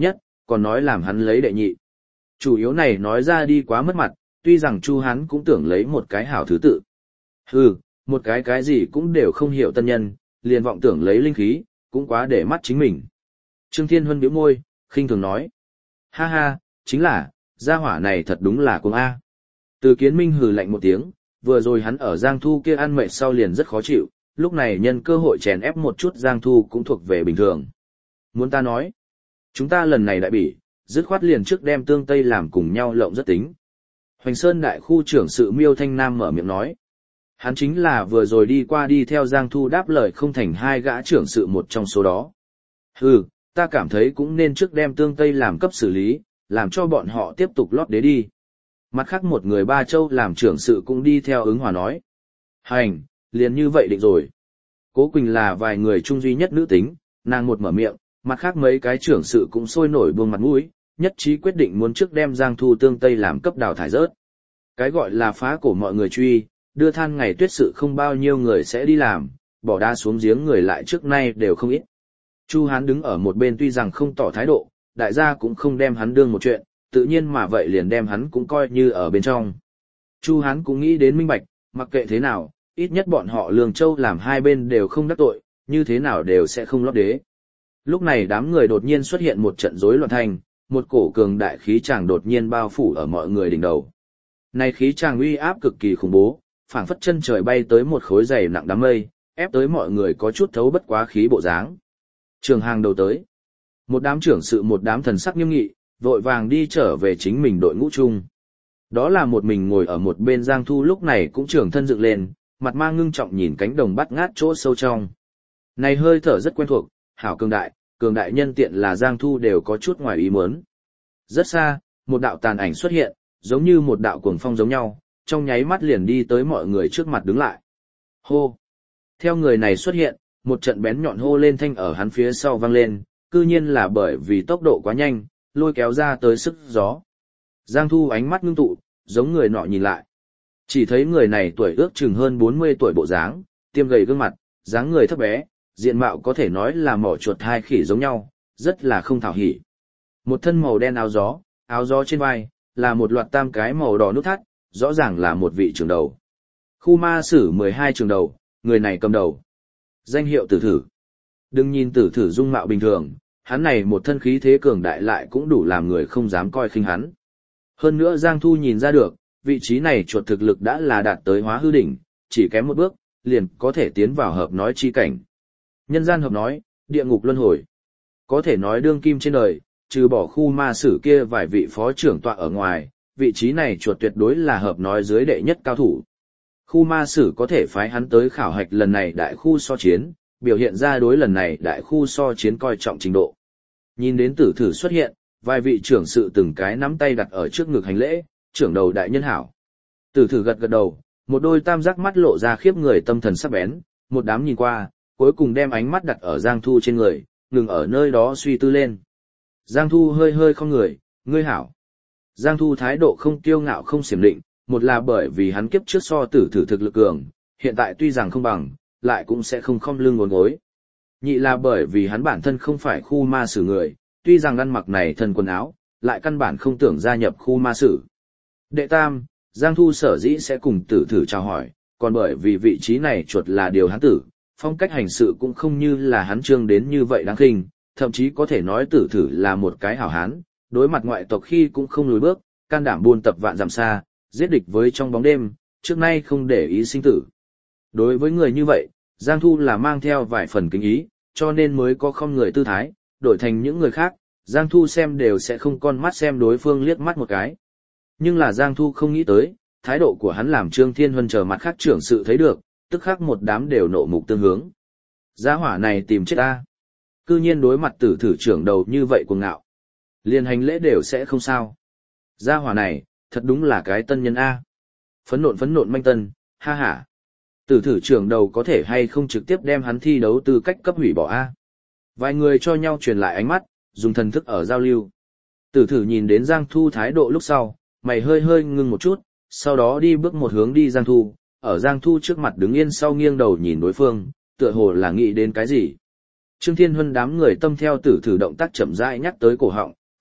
còn nói làm hắn lấy đệ nhị. Chủ yếu này nói ra đi quá mất mặt, tuy rằng Chu Hán cũng tưởng lấy một cái hảo thứ tự. Hừ, một cái cái gì cũng đều không hiểu tân nhân, liền vọng tưởng lấy linh khí, cũng quá để mắt chính mình. Trương Thiên Huân bĩu môi, khinh thường nói. Ha ha, chính là, gia hỏa này thật đúng là cuồng A. Từ Kiến Minh hừ lạnh một tiếng, vừa rồi hắn ở Giang Thu kia ăn mệt sau liền rất khó chịu, lúc này nhân cơ hội chèn ép một chút Giang Thu cũng thuộc về bình thường. Muốn ta nói, chúng ta lần này đại bỉ, dứt khoát liền trước đem tương tây làm cùng nhau lộng rất tính. Hoành Sơn đại khu trưởng sự Miêu Thanh Nam mở miệng nói. Hắn chính là vừa rồi đi qua đi theo Giang Thu đáp lời không thành hai gã trưởng sự một trong số đó. Hừ, ta cảm thấy cũng nên trước đem tương tây làm cấp xử lý, làm cho bọn họ tiếp tục lót đế đi. Mặt khác một người Ba Châu làm trưởng sự cũng đi theo ứng hòa nói. Hành, liền như vậy định rồi. Cố Quỳnh là vài người trung duy nhất nữ tính, nàng một mở miệng, mặt khác mấy cái trưởng sự cũng sôi nổi buông mặt mũi, nhất trí quyết định muốn trước đem Giang Thu tương tây làm cấp đào thải rớt. Cái gọi là phá cổ mọi người truy, đưa than ngày tuyết sự không bao nhiêu người sẽ đi làm, bỏ đá xuống giếng người lại trước nay đều không ít. Chu Hán đứng ở một bên tuy rằng không tỏ thái độ, đại gia cũng không đem hắn đương một chuyện, tự nhiên mà vậy liền đem hắn cũng coi như ở bên trong. Chu Hán cũng nghĩ đến minh bạch, mặc kệ thế nào, ít nhất bọn họ Lương Châu làm hai bên đều không đắc tội, như thế nào đều sẽ không lót đế. Lúc này đám người đột nhiên xuất hiện một trận rối loạn thành, một cổ cường đại khí tràng đột nhiên bao phủ ở mọi người đỉnh đầu. Này khí tràng uy áp cực kỳ khủng bố, phảng phất chân trời bay tới một khối dày nặng đám mây, ép tới mọi người có chút thấu bất quá khí bộ dáng. Trường hàng đầu tới. Một đám trưởng sự một đám thần sắc nghiêm nghị, vội vàng đi trở về chính mình đội ngũ chung. Đó là một mình ngồi ở một bên Giang Thu lúc này cũng trưởng thân dựng lên, mặt mang ngưng trọng nhìn cánh đồng bắt ngát chỗ sâu trong. Này hơi thở rất quen thuộc, hảo cường đại, cường đại nhân tiện là Giang Thu đều có chút ngoài ý muốn. Rất xa, một đạo tàn ảnh xuất hiện, giống như một đạo cuồng phong giống nhau, trong nháy mắt liền đi tới mọi người trước mặt đứng lại. Hô! Theo người này xuất hiện, một trận bén nhọn hô lên thanh ở hắn phía sau vang lên, cư nhiên là bởi vì tốc độ quá nhanh, lôi kéo ra tới sức gió. Giang Thu ánh mắt ngưng tụ, giống người nọ nhìn lại. Chỉ thấy người này tuổi ước chừng hơn bốn mươi tuổi bộ dáng, tiêm gầy gương mặt, dáng người thấp bé, diện mạo có thể nói là mỏ chuột hai khỉ giống nhau, rất là không thảo hỉ. Một thân màu đen áo gió, áo gió trên vai, là một loạt tam cái màu đỏ nút thắt, rõ ràng là một vị trưởng đầu. Khu ma sử mười hai trưởng đầu, người này cầm đầu. Danh hiệu Tử Thử. Đừng nhìn Tử Thử dung mạo bình thường, hắn này một thân khí thế cường đại lại cũng đủ làm người không dám coi khinh hắn. Hơn nữa Giang Thu nhìn ra được, vị trí này chuột thực lực đã là đạt tới hóa hư đỉnh, chỉ kém một bước, liền có thể tiến vào hợp nói chi cảnh. Nhân gian hợp nói, địa ngục luân hồi. Có thể nói đương kim trên đời, trừ bỏ khu ma sử kia vài vị phó trưởng tọa ở ngoài, vị trí này chuột tuyệt đối là hợp nói dưới đệ nhất cao thủ. Khu ma sử có thể phái hắn tới khảo hạch lần này đại khu so chiến, biểu hiện ra đối lần này đại khu so chiến coi trọng trình độ. Nhìn đến Tử Thử xuất hiện, vài vị trưởng sự từng cái nắm tay đặt ở trước ngực hành lễ, trưởng đầu đại nhân hảo. Tử Thử gật gật đầu, một đôi tam giác mắt lộ ra khiếp người tâm thần sắc bén, một đám nhìn qua, cuối cùng đem ánh mắt đặt ở Giang Thu trên người, ngừng ở nơi đó suy tư lên. Giang Thu hơi hơi không người, ngươi hảo. Giang Thu thái độ không kiêu ngạo không xiểm định, một là bởi vì hắn kiếp trước so Tử Thử thực lực cường, hiện tại tuy rằng không bằng, lại cũng sẽ không khom lưng ngốn gối. Nhị là bởi vì hắn bản thân không phải khu ma sử người, tuy rằng ăn mặc này thân quần áo, lại căn bản không tưởng gia nhập khu ma sử. Đệ tam, Giang Thu sở dĩ sẽ cùng Tử Thử chào hỏi, còn bởi vì vị trí này chuột là điều hắn tử, phong cách hành sự cũng không như là hắn trương đến như vậy đáng khinh, thậm chí có thể nói Tử Thử là một cái hảo hán, đối mặt ngoại tộc khi cũng không lùi bước, can đảm buôn tập vạn dặm xa, giết địch với trong bóng đêm, trước nay không để ý sinh tử. Đối với người như vậy, Giang Thu là mang theo vài phần kính ý, cho nên mới có không người tư thái, đổi thành những người khác, Giang Thu xem đều sẽ không con mắt xem đối phương liếc mắt một cái. Nhưng là Giang Thu không nghĩ tới, thái độ của hắn làm Trương Thiên Huân chờ mặt khác trưởng sự thấy được, tức khắc một đám đều nộ mục tương hướng. Gia hỏa này tìm chết ta. Cư nhiên đối mặt Tử Thử trưởng đầu như vậy cuồng ngạo. Liên hành lễ đều sẽ không sao. Gia hỏa này, thật đúng là cái tân nhân A. Phấn nộn phấn nộn manh tân, ha ha. Tử Thử trưởng đầu có thể hay không trực tiếp đem hắn thi đấu tư cách cấp hủy bỏ A. Vài người cho nhau truyền lại ánh mắt, dùng thần thức ở giao lưu. Tử Thử nhìn đến Giang Thu thái độ lúc sau, mày hơi hơi ngưng một chút, sau đó đi bước một hướng đi Giang Thu, ở Giang Thu trước mặt đứng yên sau nghiêng đầu nhìn đối phương, tựa hồ là nghĩ đến cái gì. Trương Thiên Huân đám người tâm theo Tử Thử động tác chậm rãi nhắc tới cổ họng,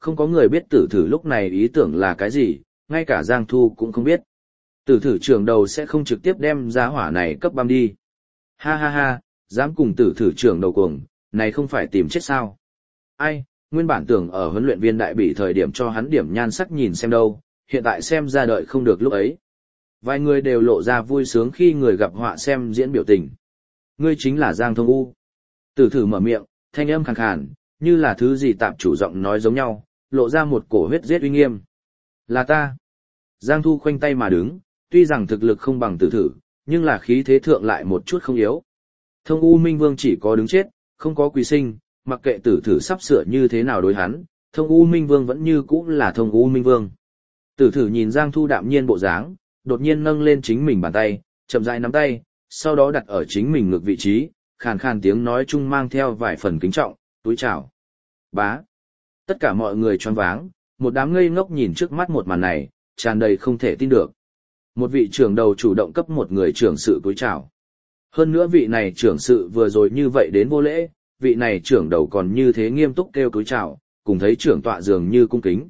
không có người biết tử thử lúc này ý tưởng là cái gì, ngay cả Giang Thu cũng không biết. Tử thử trưởng đầu sẽ không trực tiếp đem giá hỏa này cấp băm đi. Ha ha ha, dám cùng tử thử trưởng đầu cuồng, này không phải tìm chết sao. Ai, nguyên bản tưởng ở huấn luyện viên đại bị thời điểm cho hắn điểm nhan sắc nhìn xem đâu, hiện tại xem ra đợi không được lúc ấy. Vài người đều lộ ra vui sướng khi người gặp họa xem diễn biểu tình. Ngươi chính là Giang Thông U. Tử thử mở miệng, thanh âm khàn khàn, như là thứ gì tạm chủ giọng nói giống nhau, lộ ra một cổ huyết giết uy nghiêm. Là ta. Giang Thu khoanh tay mà đứng, tuy rằng thực lực không bằng tử thử, nhưng là khí thế thượng lại một chút không yếu. Thông U Minh Vương chỉ có đứng chết, không có quỳ sinh, mặc kệ tử thử sắp sửa như thế nào đối hắn, Thông U Minh Vương vẫn như cũ là Thông U Minh Vương. Tử thử nhìn Giang Thu đạm nhiên bộ dáng, đột nhiên nâng lên chính mình bàn tay, chậm rãi nắm tay, sau đó đặt ở chính mình ngược vị trí, khàn khàn tiếng nói chung mang theo vài phần kính trọng, túi chào. Bá. Tất cả mọi người choáng váng, một đám ngây ngốc nhìn trước mắt một màn này, tràn đầy không thể tin được. Một vị trưởng đầu chủ động cấp một người trưởng sự túi chào. Hơn nữa vị này trưởng sự vừa rồi như vậy đến vô lễ, vị này trưởng đầu còn như thế nghiêm túc kêu túi chào, cùng thấy trưởng tọa dường như cung kính.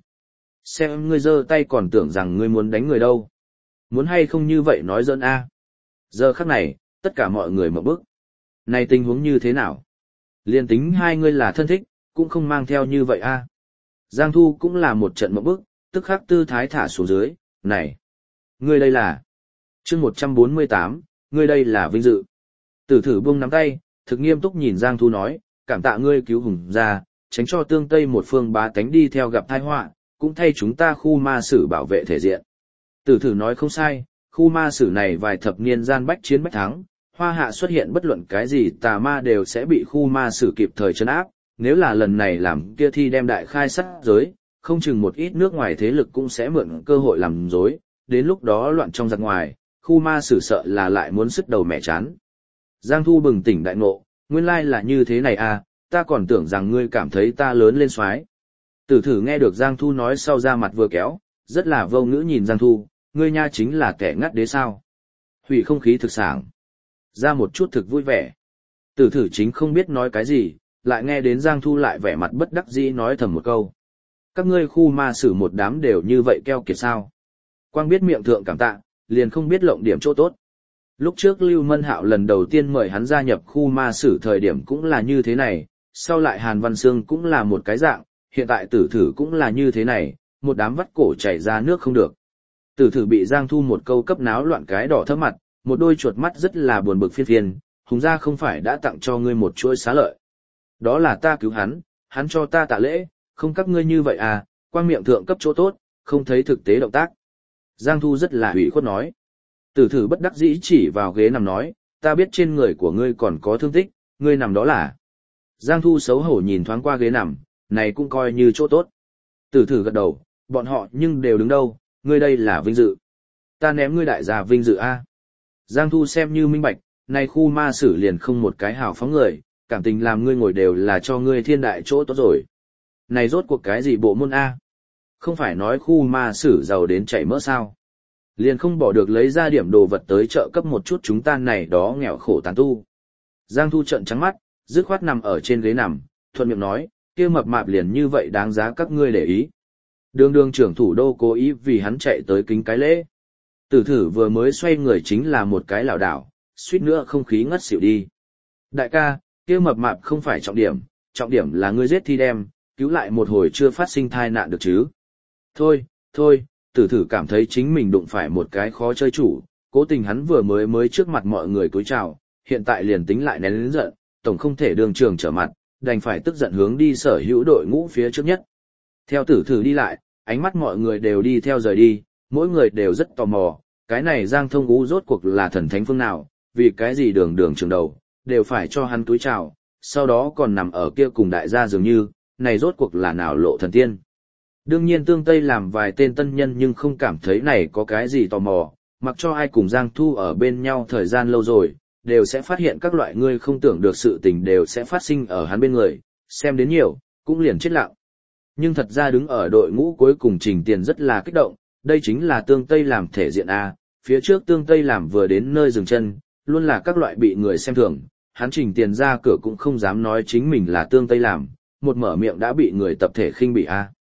Xem ngươi giơ tay còn tưởng rằng ngươi muốn đánh người đâu. Muốn hay không như vậy nói giỡn a. Giờ khắc này, tất cả mọi người mở bức. Này tình huống như thế nào? Liên tính hai ngươi là thân thích, cũng không mang theo như vậy a. Giang Thu cũng là một trận mở bức, tức khắc tư thái thả xuống dưới, này. Ngươi đây là... chương một trăm bốn mươi tám, ngươi đây là vinh dự. Tử thử buông nắm tay, thực nghiêm túc nhìn Giang Thu nói, cảm tạ ngươi cứu hùng ra, tránh cho tương tây một phương bá tánh đi theo gặp tai họa, cũng thay chúng ta khu ma sử bảo vệ thể diện. Tử thử nói không sai, khu ma sử này vài thập niên gian bách chiến bách thắng, hoa hạ xuất hiện bất luận cái gì tà ma đều sẽ bị khu ma sử kịp thời trấn áp, nếu là lần này làm kia thi đem đại khai sát giới, không chừng một ít nước ngoài thế lực cũng sẽ mượn cơ hội làm dối, đến lúc đó loạn trong giặc ngoài, khu ma sử sợ là lại muốn sức đầu mẹ chán. Giang Thu bừng tỉnh đại ngộ, nguyên lai là như thế này à, ta còn tưởng rằng ngươi cảm thấy ta lớn lên xoái. Tử thử nghe được Giang Thu nói sau ra mặt vừa kéo, rất là vô ngữ nhìn Giang Thu, ngươi nha chính là kẻ ngắt đế sao. Hủy không khí thực sảng. Ra một chút thực vui vẻ. Tử thử chính không biết nói cái gì, lại nghe đến Giang Thu lại vẻ mặt bất đắc dĩ nói thầm một câu. Các ngươi khu ma sử một đám đều như vậy keo kiệt sao. Quang biết miệng thượng cảm tạ, liền không biết lộng điểm chỗ tốt. Lúc trước Lưu Mân Hạo lần đầu tiên mời hắn gia nhập khu ma sử thời điểm cũng là như thế này, sau lại Hàn Văn Sương cũng là một cái dạng, hiện tại tử thử cũng là như thế này, một đám vắt cổ chảy ra nước không được. Tử thử bị Giang Thu một câu cấp náo loạn cái đỏ thấp mặt, một đôi chuột mắt rất là buồn bực phiền phiền, hùng gia không phải đã tặng cho ngươi một chuỗi xá lợi. Đó là ta cứu hắn, hắn cho ta tạ lễ, không các ngươi như vậy à, quang miệng thượng cấp chỗ tốt, không thấy thực tế động tác. Giang Thu rất là ủy khuất nói. Tử thử bất đắc dĩ chỉ vào ghế nằm nói, ta biết trên người của ngươi còn có thương tích, ngươi nằm đó là. Giang Thu xấu hổ nhìn thoáng qua ghế nằm, này cũng coi như chỗ tốt. Tử thử gật đầu, bọn họ nhưng đều đứng đâu, ngươi đây là vinh dự. Ta ném ngươi đại gia vinh dự a. Giang Thu xem như minh bạch, này khu ma sử liền không một cái hào phóng người, cảm tình làm ngươi ngồi đều là cho ngươi thiên đại chỗ tốt rồi. Này rốt cuộc cái gì bộ môn a? Không phải nói khu ma sử giàu đến chảy mỡ sao? Liền không bỏ được lấy ra điểm đồ vật tới trợ cấp một chút chúng ta này đó nghèo khổ tán tu. Giang Thu trợn trắng mắt, dứt khoát nằm ở trên ghế nằm, thuận miệng nói, kia mập mạp liền như vậy đáng giá các ngươi để ý. Đường đường trưởng thủ đô cố ý vì hắn chạy tới kính cái lễ. Tử thử vừa mới xoay người chính là một cái lảo đảo, suýt nữa không khí ngất xỉu đi. Đại ca, kia mập mạp không phải trọng điểm, trọng điểm là ngươi giết thi đem, cứu lại một hồi chưa phát sinh thai nạn được chứ. Thôi, thôi, tử thử cảm thấy chính mình đụng phải một cái khó chơi chủ, cố tình hắn vừa mới mới trước mặt mọi người cúi chào, hiện tại liền tính lại nén lớn giận, tổng không thể đường trường trở mặt, đành phải tức giận hướng đi sở hữu đội ngũ phía trước nhất. Theo tử thử đi lại, ánh mắt mọi người đều đi theo rời đi, mỗi người đều rất tò mò, cái này Giang Thông Ú rốt cuộc là thần thánh phương nào, vì cái gì đường đường trường đầu, đều phải cho hắn túi chào, sau đó còn nằm ở kia cùng đại gia dường như, này rốt cuộc là nào lộ thần tiên. Đương nhiên tương Tây làm vài tên tân nhân nhưng không cảm thấy này có cái gì tò mò, mặc cho ai cùng Giang Thu ở bên nhau thời gian lâu rồi, đều sẽ phát hiện các loại ngươi không tưởng được sự tình đều sẽ phát sinh ở hắn bên người, xem đến nhiều, cũng liền chết lặng. Nhưng thật ra đứng ở đội ngũ cuối cùng Trình Tiền rất là kích động, đây chính là tương Tây làm thể diện A, phía trước tương Tây làm vừa đến nơi dừng chân, luôn là các loại bị người xem thường, hắn Trình Tiền ra cửa cũng không dám nói chính mình là tương Tây làm, một mở miệng đã bị người tập thể khinh bị A.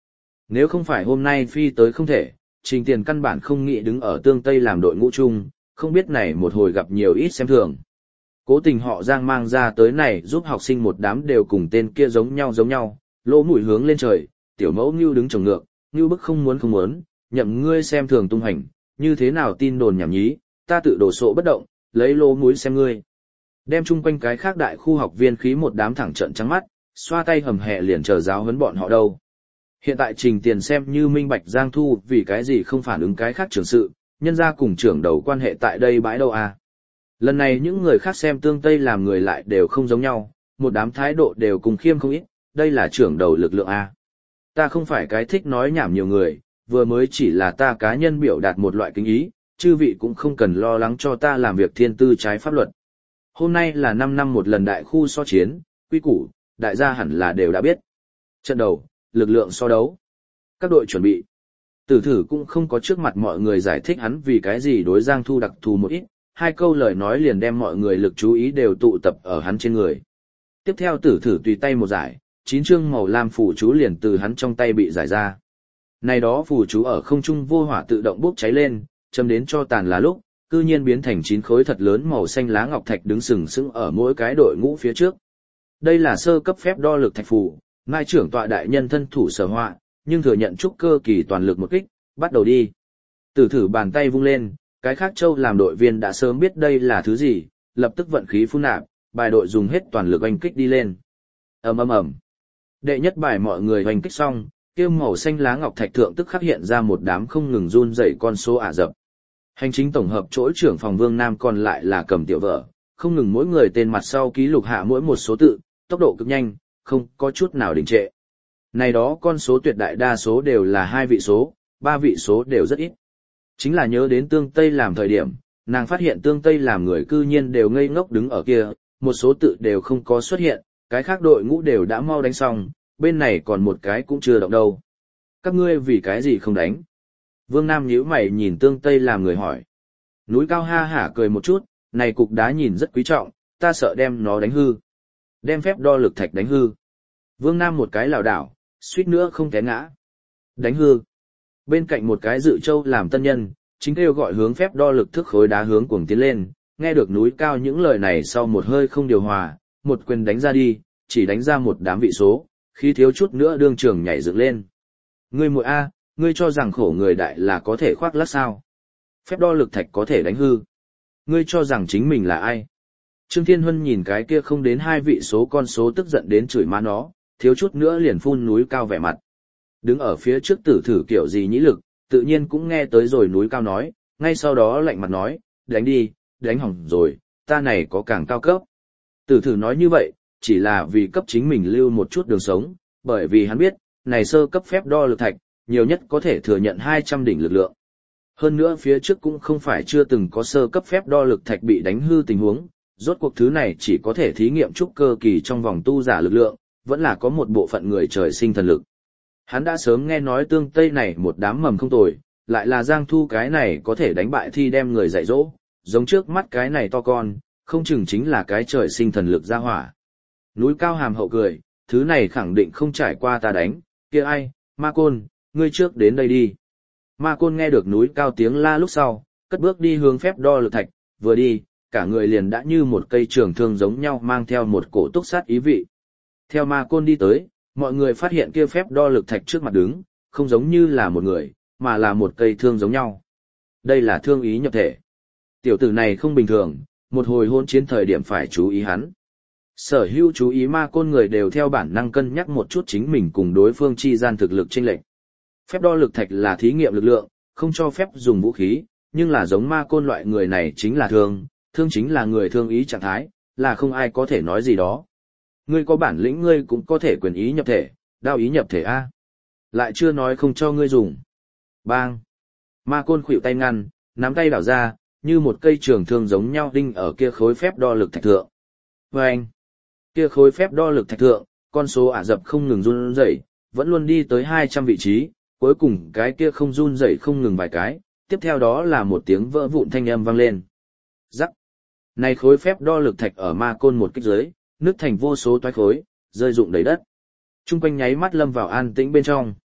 Nếu không phải hôm nay phi tới không thể, Trình Tiền căn bản không nghĩ đứng ở tương Tây làm đội ngũ chung, không biết này một hồi gặp nhiều ít xem thường. Cố tình họ Giang mang ra tới này giúp học sinh một đám đều cùng tên kia giống nhau giống nhau, lỗ mũi hướng lên trời, tiểu mẫu Ngưu đứng trồng ngược, Ngưu bức không muốn không muốn, nhậm ngươi xem thường tung hành, như thế nào tin đồn nhảm nhí, ta tự đổ sộ bất động, lấy lỗ mũi xem ngươi. Đem chung quanh cái khác đại khu học viên khí một đám thẳng trận trắng mắt, xoa tay hầm hẹ liền chờ giáo huấn bọn họ đâu. Hiện tại Trình Tiền xem như minh bạch Giang Thu vì cái gì không phản ứng cái khác trưởng sự, nhân ra cùng trưởng đầu quan hệ tại đây bãi đâu à. Lần này những người khác xem tương Tây làm người lại đều không giống nhau, một đám thái độ đều cùng khiêm không ít, đây là trưởng đầu lực lượng A. Ta không phải cái thích nói nhảm nhiều người, vừa mới chỉ là ta cá nhân biểu đạt một loại kính ý, chư vị cũng không cần lo lắng cho ta làm việc thiên tư trái pháp luật. Hôm nay là năm năm một lần đại khu so chiến, quy củ, đại gia hẳn là đều đã biết. Trận đầu, lực lượng so đấu. Các đội chuẩn bị. Tử thử cũng không có trước mặt mọi người giải thích hắn vì cái gì đối Giang Thu đặc thù một ít, hai câu lời nói liền đem mọi người lực chú ý đều tụ tập ở hắn trên người. Tiếp theo tử thử tùy tay một giải, chín chương màu lam phù chú liền từ hắn trong tay bị giải ra. Này đó phù chú ở không trung vô hỏa tự động bốc cháy lên, châm đến cho tàn lá lúc, cư nhiên biến thành chín khối thật lớn màu xanh lá ngọc thạch đứng sừng sững ở mỗi cái đội ngũ phía trước. Đây là sơ cấp phép đo lực thạch phù, mai trưởng tọa đại nhân thân thủ sở họa, nhưng thừa nhận trúc cơ kỳ toàn lực một kích, bắt đầu đi. Tử thử bàn tay vung lên, cái khác châu làm đội viên đã sớm biết đây là thứ gì, lập tức vận khí phun nạp, bài đội dùng hết toàn lực oanh kích đi lên. Ầm ầm ầm. Đệ nhất bài mọi người oanh kích xong, kia màu xanh lá ngọc thạch thượng tức khắc hiện ra một đám không ngừng run rẩy con số Ả Rập. Hành chính tổng hợp chỗ trưởng phòng Vương Nam còn lại là cầm tiểu vợ, không ngừng mỗi người tên mặt sau ký lục hạ mỗi một số tự, tốc độ cực nhanh, không có chút nào đình trệ. Này đó con số tuyệt đại đa số đều là hai vị số, ba vị số đều rất ít. Chính là nhớ đến tương Tây làm thời điểm, nàng phát hiện tương Tây làm người cư nhiên đều ngây ngốc đứng ở kia, một số tự đều không có xuất hiện, cái khác đội ngũ đều đã mau đánh xong, bên này còn một cái cũng chưa động đâu. Các ngươi vì cái gì không đánh? Vương Nam nhíu mày nhìn tương Tây làm người hỏi. Núi Cao ha hả cười một chút, này cục đá nhìn rất quý trọng, ta sợ đem nó đánh hư. Đem phép đo lực thạch đánh hư. Vương Nam một cái lảo đảo, suýt nữa không té ngã. Đánh hư. Bên cạnh một cái dự châu làm tân nhân, chính kêu gọi hướng phép đo lực thước khối đá hướng cuồng tiến lên, nghe được Núi Cao những lời này sau một hơi không điều hòa, một quyền đánh ra đi, chỉ đánh ra một đám vị số, khi thiếu chút nữa đương trường nhảy dựng lên. Ngươi muội A, ngươi cho rằng khổ người đại là có thể khoác lác sao? Phép đo lực thạch có thể đánh hư. Ngươi cho rằng chính mình là ai? Trương Thiên Huân nhìn cái kia không đến hai vị số con số tức giận đến chửi má nó, thiếu chút nữa liền phun Núi Cao vẻ mặt. Đứng ở phía trước tử thử kiểu gì nhĩ lực, tự nhiên cũng nghe tới rồi Núi Cao nói, ngay sau đó lạnh mặt nói, đánh đi, đánh hỏng rồi, ta này có càng cao cấp. Tử thử nói như vậy, chỉ là vì cấp chính mình lưu một chút đường sống, bởi vì hắn biết, này sơ cấp phép đo lực thạch, nhiều nhất có thể thừa nhận hai trăm đỉnh lực lượng. Hơn nữa phía trước cũng không phải chưa từng có sơ cấp phép đo lực thạch bị đánh hư tình huống, rốt cuộc thứ này chỉ có thể thí nghiệm trúc cơ kỳ trong vòng tu giả lực lượng, vẫn là có một bộ phận người trời sinh thần lực. Hắn đã sớm nghe nói tương Tây này một đám mầm không tồi, lại là Giang Thu cái này có thể đánh bại thi đem người dạy dỗ, giống trước mắt cái này to con, không chừng chính là cái trời sinh thần lực ra hỏa. Núi Cao hàm hậu cười, thứ này khẳng định không trải qua ta đánh, kia ai, Ma Côn, ngươi trước đến đây đi. Ma Côn nghe được Núi Cao tiếng la lúc sau, cất bước đi hướng phép đo lực thạch, vừa đi, cả người liền đã như một cây trường thương giống nhau mang theo một cổ túc sát ý vị. Theo Ma Côn đi tới, mọi người phát hiện kia phép đo lực thạch trước mặt đứng, không giống như là một người, mà là một cây thương giống nhau. Đây là thương ý nhập thể. Tiểu tử này không bình thường, một hồi hôn chiến thời điểm phải chú ý hắn. Sở hữu chú ý Ma Côn người đều theo bản năng cân nhắc một chút chính mình cùng đối phương chi gian thực lực chênh lệch. Phép đo lực thạch là thí nghiệm lực lượng, không cho phép dùng vũ khí, nhưng là giống Ma Côn loại người này chính là thương, thương chính là người thương ý trạng thái, là không ai có thể nói gì đó. Ngươi có bản lĩnh ngươi cũng có thể quyền ý nhập thể, đao ý nhập thể A. Lại chưa nói không cho ngươi dùng. Bang! Ma Côn khuỵu tay ngăn, nắm tay đảo ra, như một cây trường thương giống nhau đinh ở kia khối phép đo lực thạch thượng. Vâng! Kia khối phép đo lực thạch thượng, con số Ả Rập không ngừng run rẩy, vẫn luôn đi tới hai trăm vị trí, cuối cùng cái kia không run rẩy không ngừng vài cái, tiếp theo đó là một tiếng vỡ vụn thanh âm vang lên. Rắc! Này khối phép đo lực thạch ở Ma Côn một kích dưới, nứt thành vô số toái khối, rơi rụng đầy đất. Trung quanh nháy mắt lâm vào an tĩnh bên trong.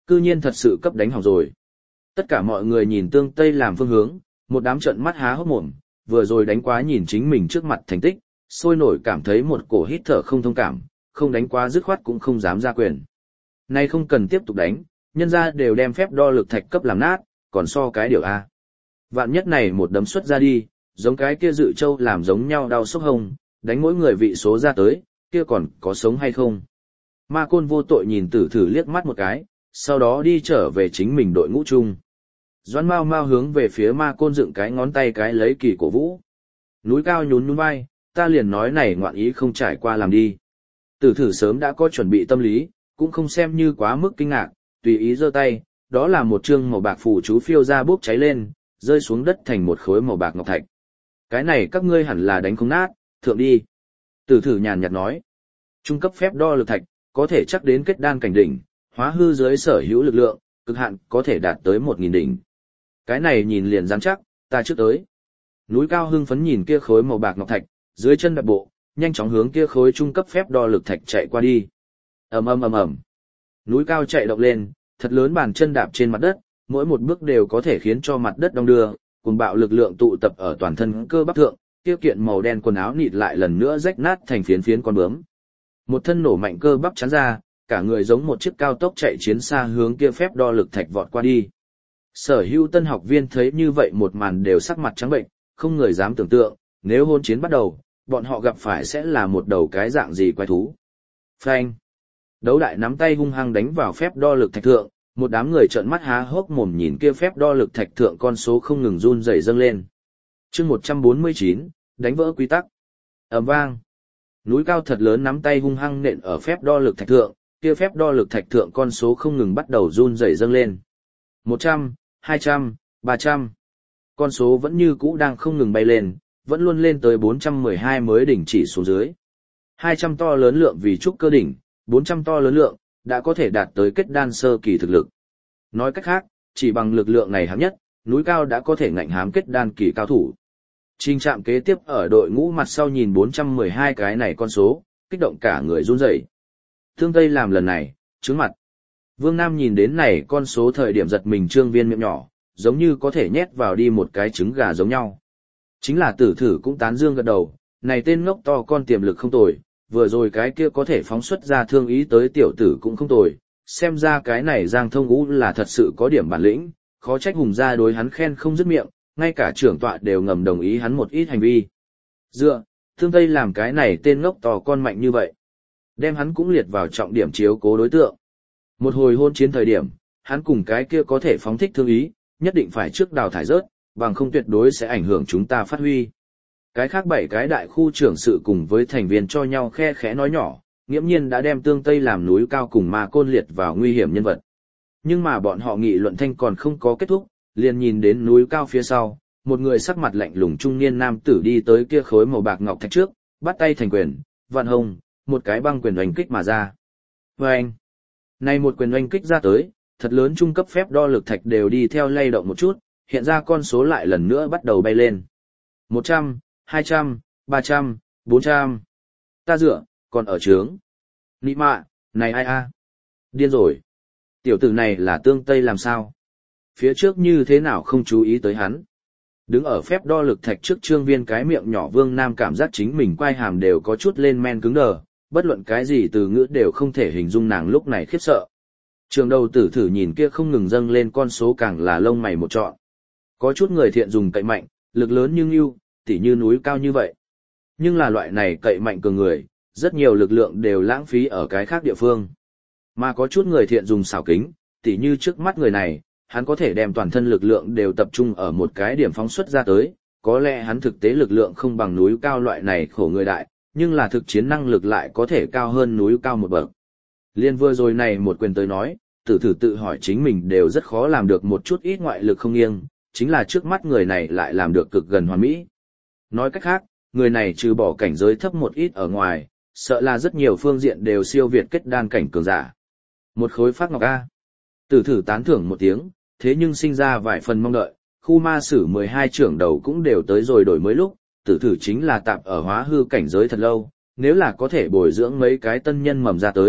Cư nhiên thật sự cấp đánh hỏng rồi. Tất cả mọi người nhìn Tương Tây làm phương hướng, một đám trợn mắt há hốc mồm, vừa rồi đánh quá nhìn chính mình trước mặt thành tích, sôi nổi cảm thấy một cổ hít thở không thông cảm, không đánh quá dứt khoát cũng không dám ra quyền. Nay không cần tiếp tục đánh, nhân ra đều đem phép đo lực thạch cấp làm nát, còn so cái điều A. Vạn nhất này một đấm xuất ra đi, giống cái kia Dự Châu làm giống nhau đau sốc hông, đánh mỗi người vị số ra tới, kia còn có sống hay không. Ma Côn vô tội nhìn Tử Thử liếc mắt một cái, sau đó đi trở về chính mình đội ngũ chung. Doãn Mao Mao hướng về phía Ma Côn dựng cái ngón tay cái lấy kỳ cổ vũ. Núi Cao nhún nhún vai, ta liền nói này ngoạn ý không trải qua làm đi. Tử Thử sớm đã có chuẩn bị tâm lý, cũng không xem như quá mức kinh ngạc, tùy ý giơ tay, đó là một chương màu bạc phù chú phiêu ra bốc cháy lên, rơi xuống đất thành một khối màu bạc ngọc thạch. Cái này các ngươi hẳn là đánh không nát, thượng đi. Tử Thử nhàn nhạt nói, trung cấp phép đo lực thạch, có thể chắc đến kết đan cảnh đỉnh, hóa hư dưới sở hữu lực lượng, cực hạn có thể đạt tới một nghìn đỉnh. Cái này nhìn liền rắn chắc, ta trước tới. Núi Cao hưng phấn nhìn kia khối màu bạc ngọc thạch, dưới chân đạp bộ, nhanh chóng hướng kia khối trung cấp phép đo lực thạch chạy qua đi. Ầm ầm ầm ầm. Núi Cao chạy động lên, thật lớn bàn chân đạp trên mặt đất, mỗi một bước đều có thể khiến cho mặt đất đong đưa, cùng bạo lực lượng tụ tập ở toàn thân cơ bắp thượng, kia kiện màu đen quần áo nịt lại lần nữa rách nát thành phiến phiến con bướm. Một thân nổ mạnh cơ bắp chắn ra, cả người giống một chiếc cao tốc chạy chiến xa hướng kia phép đo lực thạch vọt qua đi. Sở hữu tân học viên thấy như vậy một màn đều sắc mặt trắng bệnh, không người dám tưởng tượng, nếu hôn chiến bắt đầu, bọn họ gặp phải sẽ là một đầu cái dạng gì quái thú. Phanh! Đấu đại nắm tay hung hăng đánh vào phép đo lực thạch thượng, một đám người trợn mắt há hốc mồm nhìn kia phép đo lực thạch thượng con số không ngừng run rẩy dâng lên. Chương một trăm bốn mươi chín, đánh vỡ quy tắc. Ầm vang! Núi Cao thật lớn nắm tay hung hăng nện ở phép đo lực thạch thượng, kia phép đo lực thạch thượng con số không ngừng bắt đầu run rẩy dâng lên. một trăm, hai trăm, ba trăm. Con số vẫn như cũ đang không ngừng bay lên, vẫn luôn lên tới bốn trăm mười hai mới đỉnh chỉ xuống dưới. hai trăm to lớn lượng vì trúc cơ đỉnh, bốn trăm to lớn lượng, đã có thể đạt tới kết đan sơ kỳ thực lực. Nói cách khác, chỉ bằng lực lượng này hám nhất, Núi Cao đã có thể ngạnh hám kết đan kỳ cao thủ. Trình Trạm kế tiếp ở đội ngũ mặt sau nhìn bốn trăm mười hai cái này con số, kích động cả người run rẩy. Tương Tây làm lần này, trướng mặt. Vương Nam nhìn đến này con số thời điểm giật mình trương viên miệng nhỏ, giống như có thể nhét vào đi một cái trứng gà giống nhau. Chính là Tử Thử cũng tán dương gật đầu, này tên ngốc to con tiềm lực không tồi, vừa rồi cái kia có thể phóng xuất ra thương ý tới tiểu tử cũng không tồi, xem ra cái này Giang Thông Ngũ là thật sự có điểm bản lĩnh, khó trách Hùng gia đối hắn khen không dứt miệng, ngay cả trưởng tọa đều ngầm đồng ý hắn một ít hành vi. Dựa, Tương Tây làm cái này tên ngốc to con mạnh như vậy, đem hắn cũng liệt vào trọng điểm chiếu cố đối tượng. Một hồi hôn chiến thời điểm, hắn cùng cái kia có thể phóng thích thương ý, nhất định phải trước đào thải rớt, bằng không tuyệt đối sẽ ảnh hưởng chúng ta phát huy. Cái khác bảy cái đại khu trưởng sự cùng với thành viên cho nhau khe khẽ nói nhỏ, nghiễm nhiên đã đem Tương Tây làm Núi Cao cùng Ma Côn liệt vào nguy hiểm nhân vật. Nhưng mà bọn họ nghị luận thanh còn không có kết thúc, liền nhìn đến Núi Cao phía sau, một người sắc mặt lạnh lùng trung niên nam tử đi tới kia khối màu bạc ngọc thạch trước, bắt tay thành quyền, vạn hồng, một cái băng quyền oanh kích mà ra. Và anh, này một quyền oanh kích ra tới, thật lớn trung cấp phép đo lực thạch đều đi theo lay động một chút, hiện ra con số lại lần nữa bắt đầu bay lên. một trăm, hai trăm, ba trăm, bốn trăm. Ta dựa, còn ở trướng. Nị mạ, này ai a? Điên rồi. Tiểu tử này là Tương Tây làm sao? Phía trước như thế nào không chú ý tới hắn? Đứng ở phép đo lực thạch trước trương viên cái miệng nhỏ Vương Nam cảm giác chính mình quai hàm đều có chút lên men cứng đờ, bất luận cái gì từ ngữ đều không thể hình dung nàng lúc này khiếp sợ. Trường đầu Tử Thử nhìn kia không ngừng dâng lên con số càng là lông mày một trọn. Có chút người thiện dùng cậy mạnh, lực lớn nhưng ưu, tỉ như Núi Cao như vậy. Nhưng là loại này cậy mạnh cường người, rất nhiều lực lượng đều lãng phí ở cái khác địa phương. Mà có chút người thiện dùng xảo kính, tỉ như trước mắt người này, hắn có thể đem toàn thân lực lượng đều tập trung ở một cái điểm phóng xuất ra tới, có lẽ hắn thực tế lực lượng không bằng Núi Cao loại này khổ người đại, nhưng là thực chiến năng lực lại có thể cao hơn Núi Cao một bậc. Liên vừa rồi này một quyền tới nói, Tử Thử tự hỏi chính mình đều rất khó làm được một chút ít ngoại lực không nghiêng, chính là trước mắt người này lại làm được cực gần hoàn mỹ. Nói cách khác, người này trừ bỏ cảnh giới thấp một ít ở ngoài, sợ là rất nhiều phương diện đều siêu việt kết đan cảnh cường giả. Một khối phát ngọc A. Tử Thử tán thưởng một tiếng, thế nhưng sinh ra vài phần mong đợi, khu ma sử mười hai trưởng đầu cũng đều tới rồi đổi mới lúc, Tử Thử chính là tạm ở hóa hư cảnh giới thật lâu, nếu là có thể bồi dưỡng mấy cái tân nhân mầm ra tới,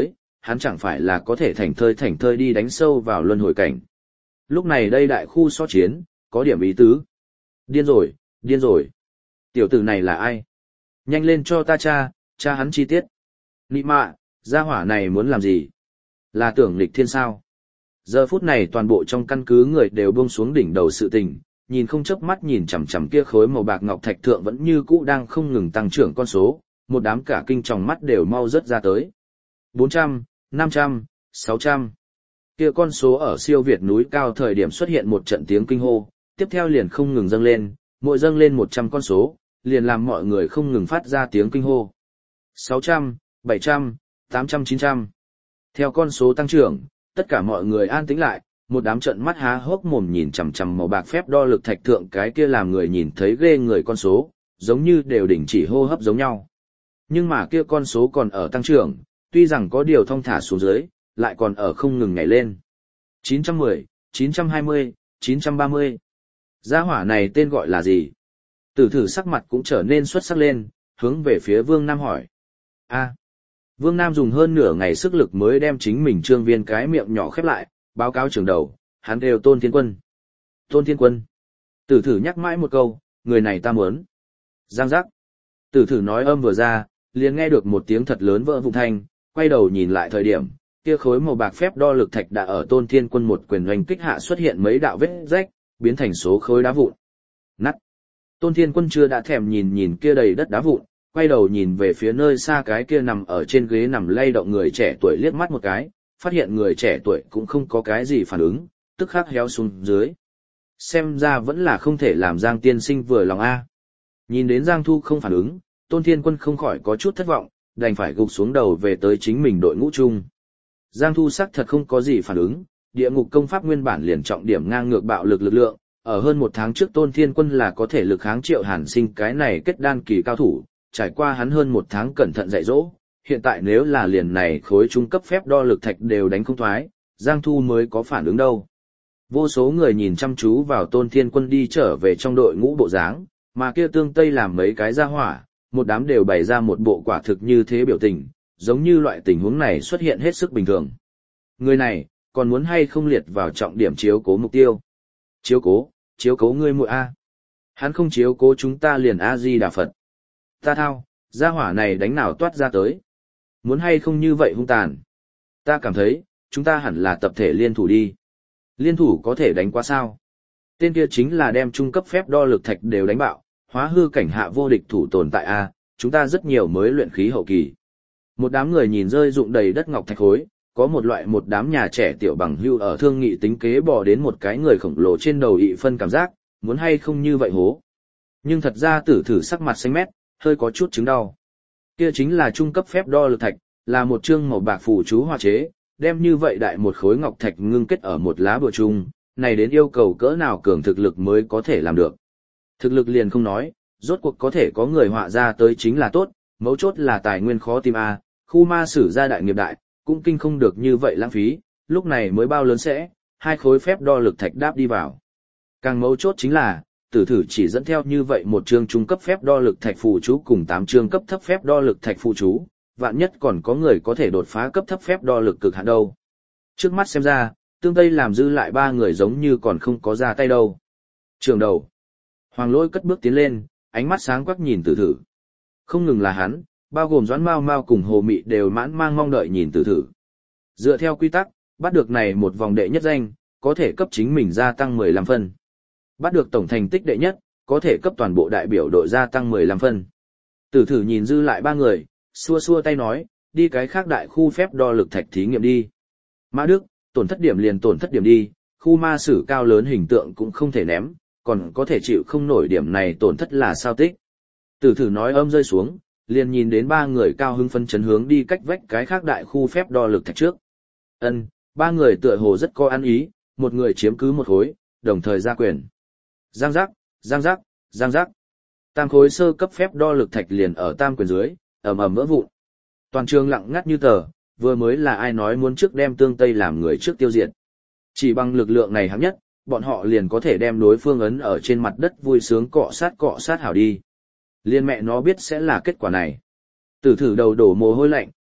hắn chẳng phải là có thể thành thơi thành thơi đi đánh sâu vào luân hồi cảnh. Lúc này đây đại khu so chiến, có điểm ý tứ. Điên rồi, điên rồi. Tiểu tử này là ai? Nhanh lên cho ta tra, tra hắn chi tiết. Nị mạ, gia hỏa này muốn làm gì? Là tưởng nghịch thiên sao? Giờ phút này toàn bộ trong căn cứ người đều buông xuống đỉnh đầu sự tình, nhìn không chớp mắt nhìn chằm chằm kia khối màu bạc ngọc thạch thượng vẫn như cũ đang không ngừng tăng trưởng con số, một đám cả kinh tròng mắt đều mau rớt ra tới. bốn trăm, năm trăm, sáu trăm. Kia con số ở siêu việt núi cao thời điểm xuất hiện một trận tiếng kinh hô, tiếp theo liền không ngừng dâng lên, mỗi dâng lên một trăm con số, liền làm mọi người không ngừng phát ra tiếng kinh hô. sáu trăm, bảy trăm, tám trăm, chín trăm. Theo con số tăng trưởng, tất cả mọi người an tĩnh lại, một đám trận mắt há hốc mồm nhìn chằm chằm màu bạc phép đo lực thạch thượng cái kia làm người nhìn thấy ghê người con số, giống như đều đình chỉ hô hấp giống nhau. Nhưng mà kia con số còn ở tăng trưởng, tuy rằng có điều thong thả xuống dưới, lại còn ở không ngừng nhảy lên. chín trăm mười, chín trăm hai mươi, chín trăm ba mươi. Gia hỏa này tên gọi là gì? Tử thử sắc mặt cũng trở nên xuất sắc lên, hướng về phía Vương Nam hỏi. A. Vương Nam dùng hơn nửa ngày sức lực mới đem chính mình trương viên cái miệng nhỏ khép lại, báo cáo trưởng đầu, hắn đều Tôn Thiên Quân. Tôn Thiên Quân. Tử thử nhắc mãi một câu, người này ta muốn. Giang giác. Tử thử nói âm vừa ra, liền nghe được một tiếng thật lớn vỡ vụn thanh, quay đầu nhìn lại thời điểm, kia khối màu bạc phép đo lực thạch đã ở Tôn Thiên Quân một quyền oanh kích hạ xuất hiện mấy đạo vết rách, biến thành số khối đá vụn. Nắt. Tôn Thiên Quân chưa đã thèm nhìn nhìn kia đầy đất đá vụn, quay đầu nhìn về phía nơi xa cái kia nằm ở trên ghế nằm lay động người trẻ tuổi liếc mắt một cái, phát hiện người trẻ tuổi cũng không có cái gì phản ứng, tức khắc héo xuống dưới. Xem ra vẫn là không thể làm Giang tiên sinh vừa lòng a. Nhìn đến Giang Thu không phản ứng, Tôn Thiên Quân không khỏi có chút thất vọng, đành phải gục xuống đầu về tới chính mình đội ngũ chung. Giang Thu sắc thật không có gì phản ứng, địa ngục công pháp nguyên bản liền trọng điểm ngang ngược bạo lực lực lượng, ở hơn một tháng trước Tôn Thiên Quân là có thể lực kháng Triệu Hàn Sinh cái này kết đan kỳ cao thủ, trải qua hắn hơn một tháng cẩn thận dạy dỗ, hiện tại nếu là liền này khối trung cấp phép đo lực thạch đều đánh không thoái, Giang Thu mới có phản ứng đâu. Vô số người nhìn chăm chú vào Tôn Thiên Quân đi trở về trong đội ngũ bộ dáng, mà kia Tương Tây làm mấy cái ra hỏa, một đám đều bày ra một bộ quả thực như thế biểu tình, giống như loại tình huống này xuất hiện hết sức bình thường. Người này, còn muốn hay không liệt vào trọng điểm chiếu cố mục tiêu? Chiếu cố, chiếu cố ngươi muội a. Hắn không chiếu cố chúng ta liền A Di Đà Phật. Ta thao, gia hỏa này đánh nào toát ra tới. Muốn hay không như vậy hung tàn. Ta cảm thấy, chúng ta hẳn là tập thể liên thủ đi. Liên thủ có thể đánh qua sao? Tên kia chính là đem trung cấp phép đo lực thạch đều đánh bạo, hóa hư cảnh hạ vô địch thủ tồn tại a, chúng ta rất nhiều mới luyện khí hậu kỳ. Một đám người nhìn rơi rụng đầy đất ngọc thạch khối, có một loại một đám nhà trẻ tiểu bằng hưu ở thương nghị tính kế bò đến một cái người khổng lồ trên đầu ị phân cảm giác, muốn hay không như vậy hố. Nhưng thật ra tử thử sắc mặt xanh mét, hơi có chút chứng đau. Kia chính là trung cấp phép đo lực thạch, là một chương màu bạc phù chú hòa chế, đem như vậy đại một khối ngọc thạch ngưng kết ở một lá bùa chung, này đến yêu cầu cỡ nào cường thực lực mới có thể làm được. Thực lực liền không nói, rốt cuộc có thể có người họa ra tới chính là tốt, mấu chốt là tài nguyên khó tìm a, khu ma sử gia đại nghiệp đại, cũng kinh không được như vậy lãng phí, lúc này mới bao lớn sẽ, hai khối phép đo lực thạch đáp đi vào. Càng mấu chốt chính là, tử thử chỉ dẫn theo như vậy một chương trung cấp phép đo lực thạch phù chú cùng tám chương cấp thấp phép đo lực thạch phù chú, vạn nhất còn có người có thể đột phá cấp thấp phép đo lực cực hạn đâu. Trước mắt xem ra, Tương Tây làm dư lại ba người giống như còn không có ra tay đâu. Trường đầu. Hoàng Lỗi cất bước tiến lên, ánh mắt sáng quắc nhìn tử thử. Không ngừng là hắn, bao gồm Doãn Mao Mao cùng Hồ Mị đều mãn mang mong đợi nhìn tử thử. Dựa theo quy tắc, bắt được này một vòng đệ nhất danh, có thể cấp chính mình gia tăng mười lăm phân. Bắt được tổng thành tích đệ nhất, có thể cấp toàn bộ đại biểu đội gia tăng mười lăm phân. Tử thử nhìn dư lại ba người, xua xua tay nói, đi cái khác đại khu phép đo lực thạch thí nghiệm đi. Mã Đức, tổn thất điểm liền tổn thất điểm đi, khu ma sử cao lớn hình tượng cũng không thể ném, còn có thể chịu không nổi điểm này tổn thất là sao tích. Tử thử nói âm rơi xuống, liền nhìn đến ba người cao hưng phân chấn hướng đi cách vách cái khác đại khu phép đo lực thạch trước. Ân, ba người tựa hồ rất có ăn ý, một người chiếm cứ một khối, đồng thời ra quyền. Giang giác, giang giác, giang giác. Tam khối sơ cấp phép đo lực thạch liền ở tam quyền dưới, ầm ầm vỡ vụn. Toàn trường lặng ngắt như tờ, vừa mới là ai nói muốn trước đem Tương Tây làm người trước tiêu diệt. Chỉ bằng lực lượng này hạng nhất, bọn họ liền có thể đem đối phương ấn ở trên mặt đất vui sướng cọ sát cọ sát hảo đi. Liên mẹ nó biết sẽ là kết quả này. Tử thử đầu đổ mồ hôi lạnh,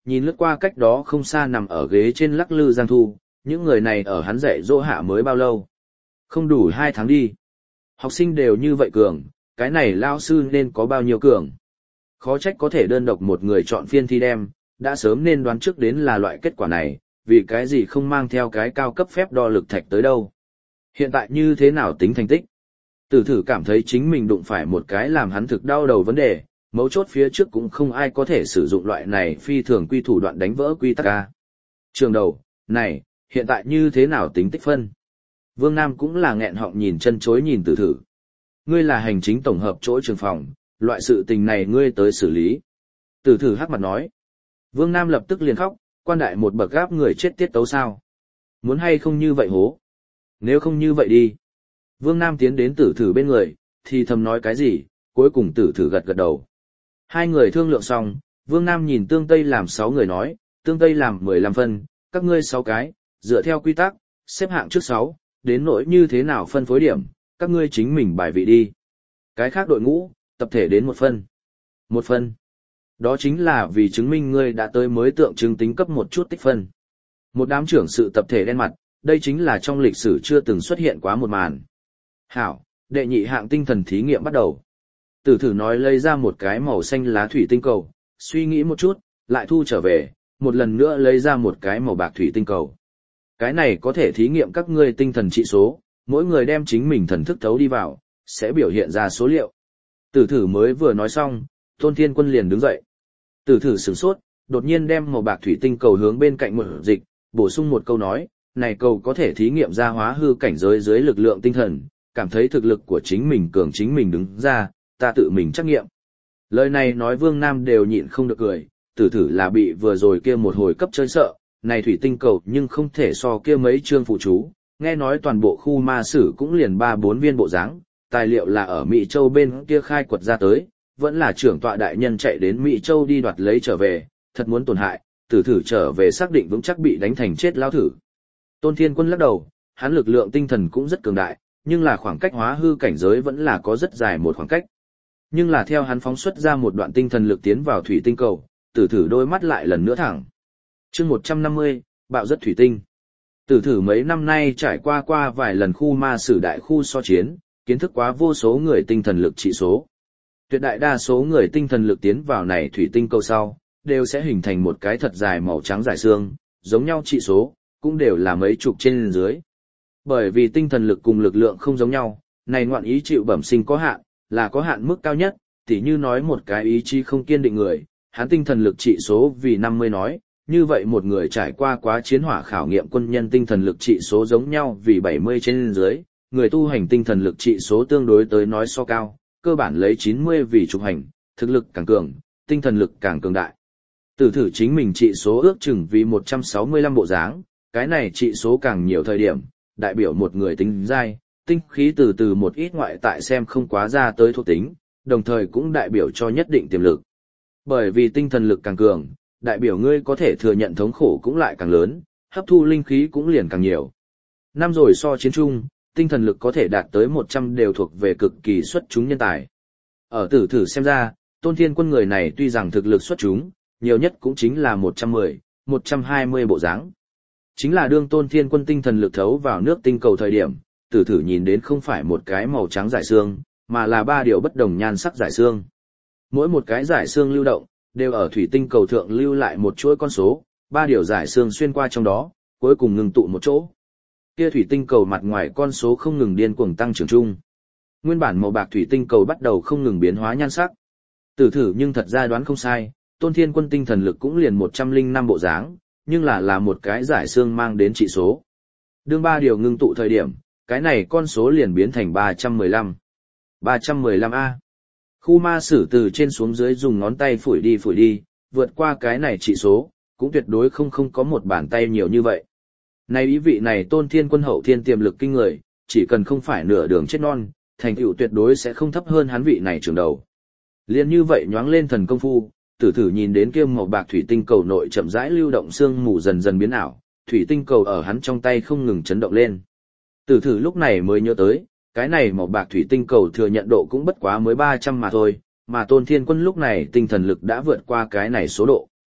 nhìn lướt qua cách đó không xa nằm ở ghế trên lắc lư Giang Thu, những người này ở hắn dạy dỗ hạ mới bao lâu. Không đủ hai tháng đi. Học sinh đều như vậy cường, cái này lao sư nên có bao nhiêu cường. Khó trách có thể đơn độc một người chọn phiên thi đem, đã sớm nên đoán trước đến là loại kết quả này, vì cái gì không mang theo cái cao cấp phép đo lực thạch tới đâu. Hiện tại như thế nào tính thành tích? Tử thử cảm thấy chính mình đụng phải một cái làm hắn thực đau đầu vấn đề, mấu chốt phía trước cũng không ai có thể sử dụng loại này phi thường quy thủ đoạn đánh vỡ quy tắc ca. Trường đầu, này, hiện tại như thế nào tính tích phân? Vương Nam cũng là nghẹn họng nhìn chân chối nhìn tử thử. Ngươi là hành chính tổng hợp chỗ trường phòng, loại sự tình này ngươi tới xử lý. Tử thử hắc mặt nói. Vương Nam lập tức liền khóc, quan đại một bậc gáp người chết tiết tấu sao. Muốn hay không như vậy hố? Nếu không như vậy đi. Vương Nam tiến đến tử thử bên người, thì thầm nói cái gì, cuối cùng tử thử gật gật đầu. Hai người thương lượng xong, Vương Nam nhìn Tương Tây làm sáu người nói, Tương Tây làm mười lăm phân, các ngươi sáu cái, dựa theo quy tắc, xếp hạng trước sáu, đến nỗi như thế nào phân phối điểm, các ngươi chính mình bài vị đi. Cái khác đội ngũ, tập thể đến một phân. Một phân. Đó chính là vì chứng minh ngươi đã tới mới tượng trưng tính cấp một chút tích phân. Một đám trưởng sự tập thể đen mặt, đây chính là trong lịch sử chưa từng xuất hiện quá một màn. Hảo, đệ nhị hạng tinh thần thí nghiệm bắt đầu. Tử thử nói lấy ra một cái màu xanh lá thủy tinh cầu, suy nghĩ một chút, lại thu trở về, một lần nữa lấy ra một cái màu bạc thủy tinh cầu. Cái này có thể thí nghiệm các ngươi tinh thần trị số, mỗi người đem chính mình thần thức thấu đi vào, sẽ biểu hiện ra số liệu. Tử thử mới vừa nói xong, Tôn Thiên Quân liền đứng dậy. Tử thử sửng sốt, đột nhiên đem màu bạc thủy tinh cầu hướng bên cạnh một dịch, bổ sung một câu nói, này cầu có thể thí nghiệm ra hóa hư cảnh giới dưới lực lượng tinh thần, cảm thấy thực lực của chính mình cường chính mình đứng ra, ta tự mình trắc nghiệm. Lời này nói Vương Nam đều nhịn không được cười, tử thử là bị vừa rồi kia một hồi cấp chơi sợ, này thủy tinh cầu nhưng không thể so kia mấy chương phụ chú, nghe nói toàn bộ khu ma sử cũng liền ba bốn viên bộ dáng, tài liệu là ở Mỹ Châu bên kia khai quật ra tới, vẫn là trưởng tọa đại nhân chạy đến Mỹ Châu đi đoạt lấy trở về, thật muốn tổn hại, tử thử trở về xác định vững chắc bị đánh thành chết lao thử. Tôn Thiên Quân lắc đầu, hắn lực lượng tinh thần cũng rất cường đại, nhưng là khoảng cách hóa hư cảnh giới vẫn là có rất dài một khoảng cách. Nhưng là theo hắn phóng xuất ra một đoạn tinh thần lực tiến vào thủy tinh cầu, tử thử đôi mắt lại lần nữa thẳng. Chương một trăm năm mươi, bạo rất thủy tinh. Tử thử mấy năm nay trải qua qua vài lần khu ma sử đại khu so chiến, kiến thức quá vô số người tinh thần lực trị số. Tuyệt đại đa số người tinh thần lực tiến vào này thủy tinh cầu sau, đều sẽ hình thành một cái thật dài màu trắng giải xương, giống nhau trị số, cũng đều là mấy chục trên dưới. Bởi vì tinh thần lực cùng lực lượng không giống nhau, này ngoạn ý chịu bẩm sinh có hạn, là có hạn mức cao nhất, tỉ như nói một cái ý chí không kiên định người, hắn tinh thần lực trị số vì năm mươi nói, như vậy một người trải qua quá chiến hỏa khảo nghiệm quân nhân tinh thần lực trị số giống nhau vì bảy mươi trên dưới, người tu hành tinh thần lực trị số tương đối tới nói so cao, cơ bản lấy chín mươi vì trục hành, thực lực càng cường, tinh thần lực càng cường đại. Tử thử chính mình trị số ước chừng vì một trăm sáu mươi lăm bộ dáng, cái này trị số càng nhiều thời điểm, đại biểu một người tính dai, tinh khí từ từ một ít ngoại tại xem không quá ra tới thuộc tính, đồng thời cũng đại biểu cho nhất định tiềm lực. Bởi vì tinh thần lực càng cường, đại biểu ngươi có thể thừa nhận thống khổ cũng lại càng lớn, hấp thu linh khí cũng liền càng nhiều. Năm rồi so chiến chung, tinh thần lực có thể đạt tới một trăm đều thuộc về cực kỳ xuất chúng nhân tài. Ở tử thử xem ra, Tôn Thiên Quân người này tuy rằng thực lực xuất chúng, nhiều nhất cũng chính là một trăm mười, một trăm hai mươi bộ dáng. Chính là đương Tôn Thiên Quân tinh thần lực thấu vào nước tinh cầu thời điểm, tử thử nhìn đến không phải một cái màu trắng giải xương, mà là ba điều bất đồng nhan sắc giải xương. Mỗi một cái giải xương lưu động, đều ở thủy tinh cầu thượng lưu lại một chuỗi con số, ba điều giải xương xuyên qua trong đó, cuối cùng ngừng tụ một chỗ. Kia thủy tinh cầu mặt ngoài con số không ngừng điên cuồng tăng trưởng chung. Nguyên bản màu bạc thủy tinh cầu bắt đầu không ngừng biến hóa nhan sắc. Tử thử nhưng thật ra đoán không sai, Tôn Thiên Quân tinh thần lực cũng liền một trăm lẻ năm bộ dáng, nhưng là là một cái giải xương mang đến trị số. Đương ba điều ngưng tụ thời điểm, cái này con số liền biến thành ba trăm mười lăm. ba trăm mười lăm A. Khu ma sử từ trên xuống dưới dùng ngón tay phủi đi phủi đi, vượt qua cái này trị số, cũng tuyệt đối không không có một bàn tay nhiều như vậy. Này ý vị này Tôn Thiên Quân hậu thiên tiềm lực kinh người, chỉ cần không phải nửa đường chết non, thành tựu tuyệt đối sẽ không thấp hơn hắn vị này trường đầu. Liên như vậy nhoáng lên thần công phu, tử thử nhìn đến kia màu bạc thủy tinh cầu nội chậm rãi lưu động sương mù dần dần biến ảo, thủy tinh cầu ở hắn trong tay không ngừng chấn động lên. Tử thử lúc này mới nhớ tới, cái này màu bạc thủy tinh cầu thừa nhận độ cũng bất quá mới ba trăm mà thôi, mà Tôn Thiên Quân lúc này tinh thần lực đã vượt qua cái này số độ.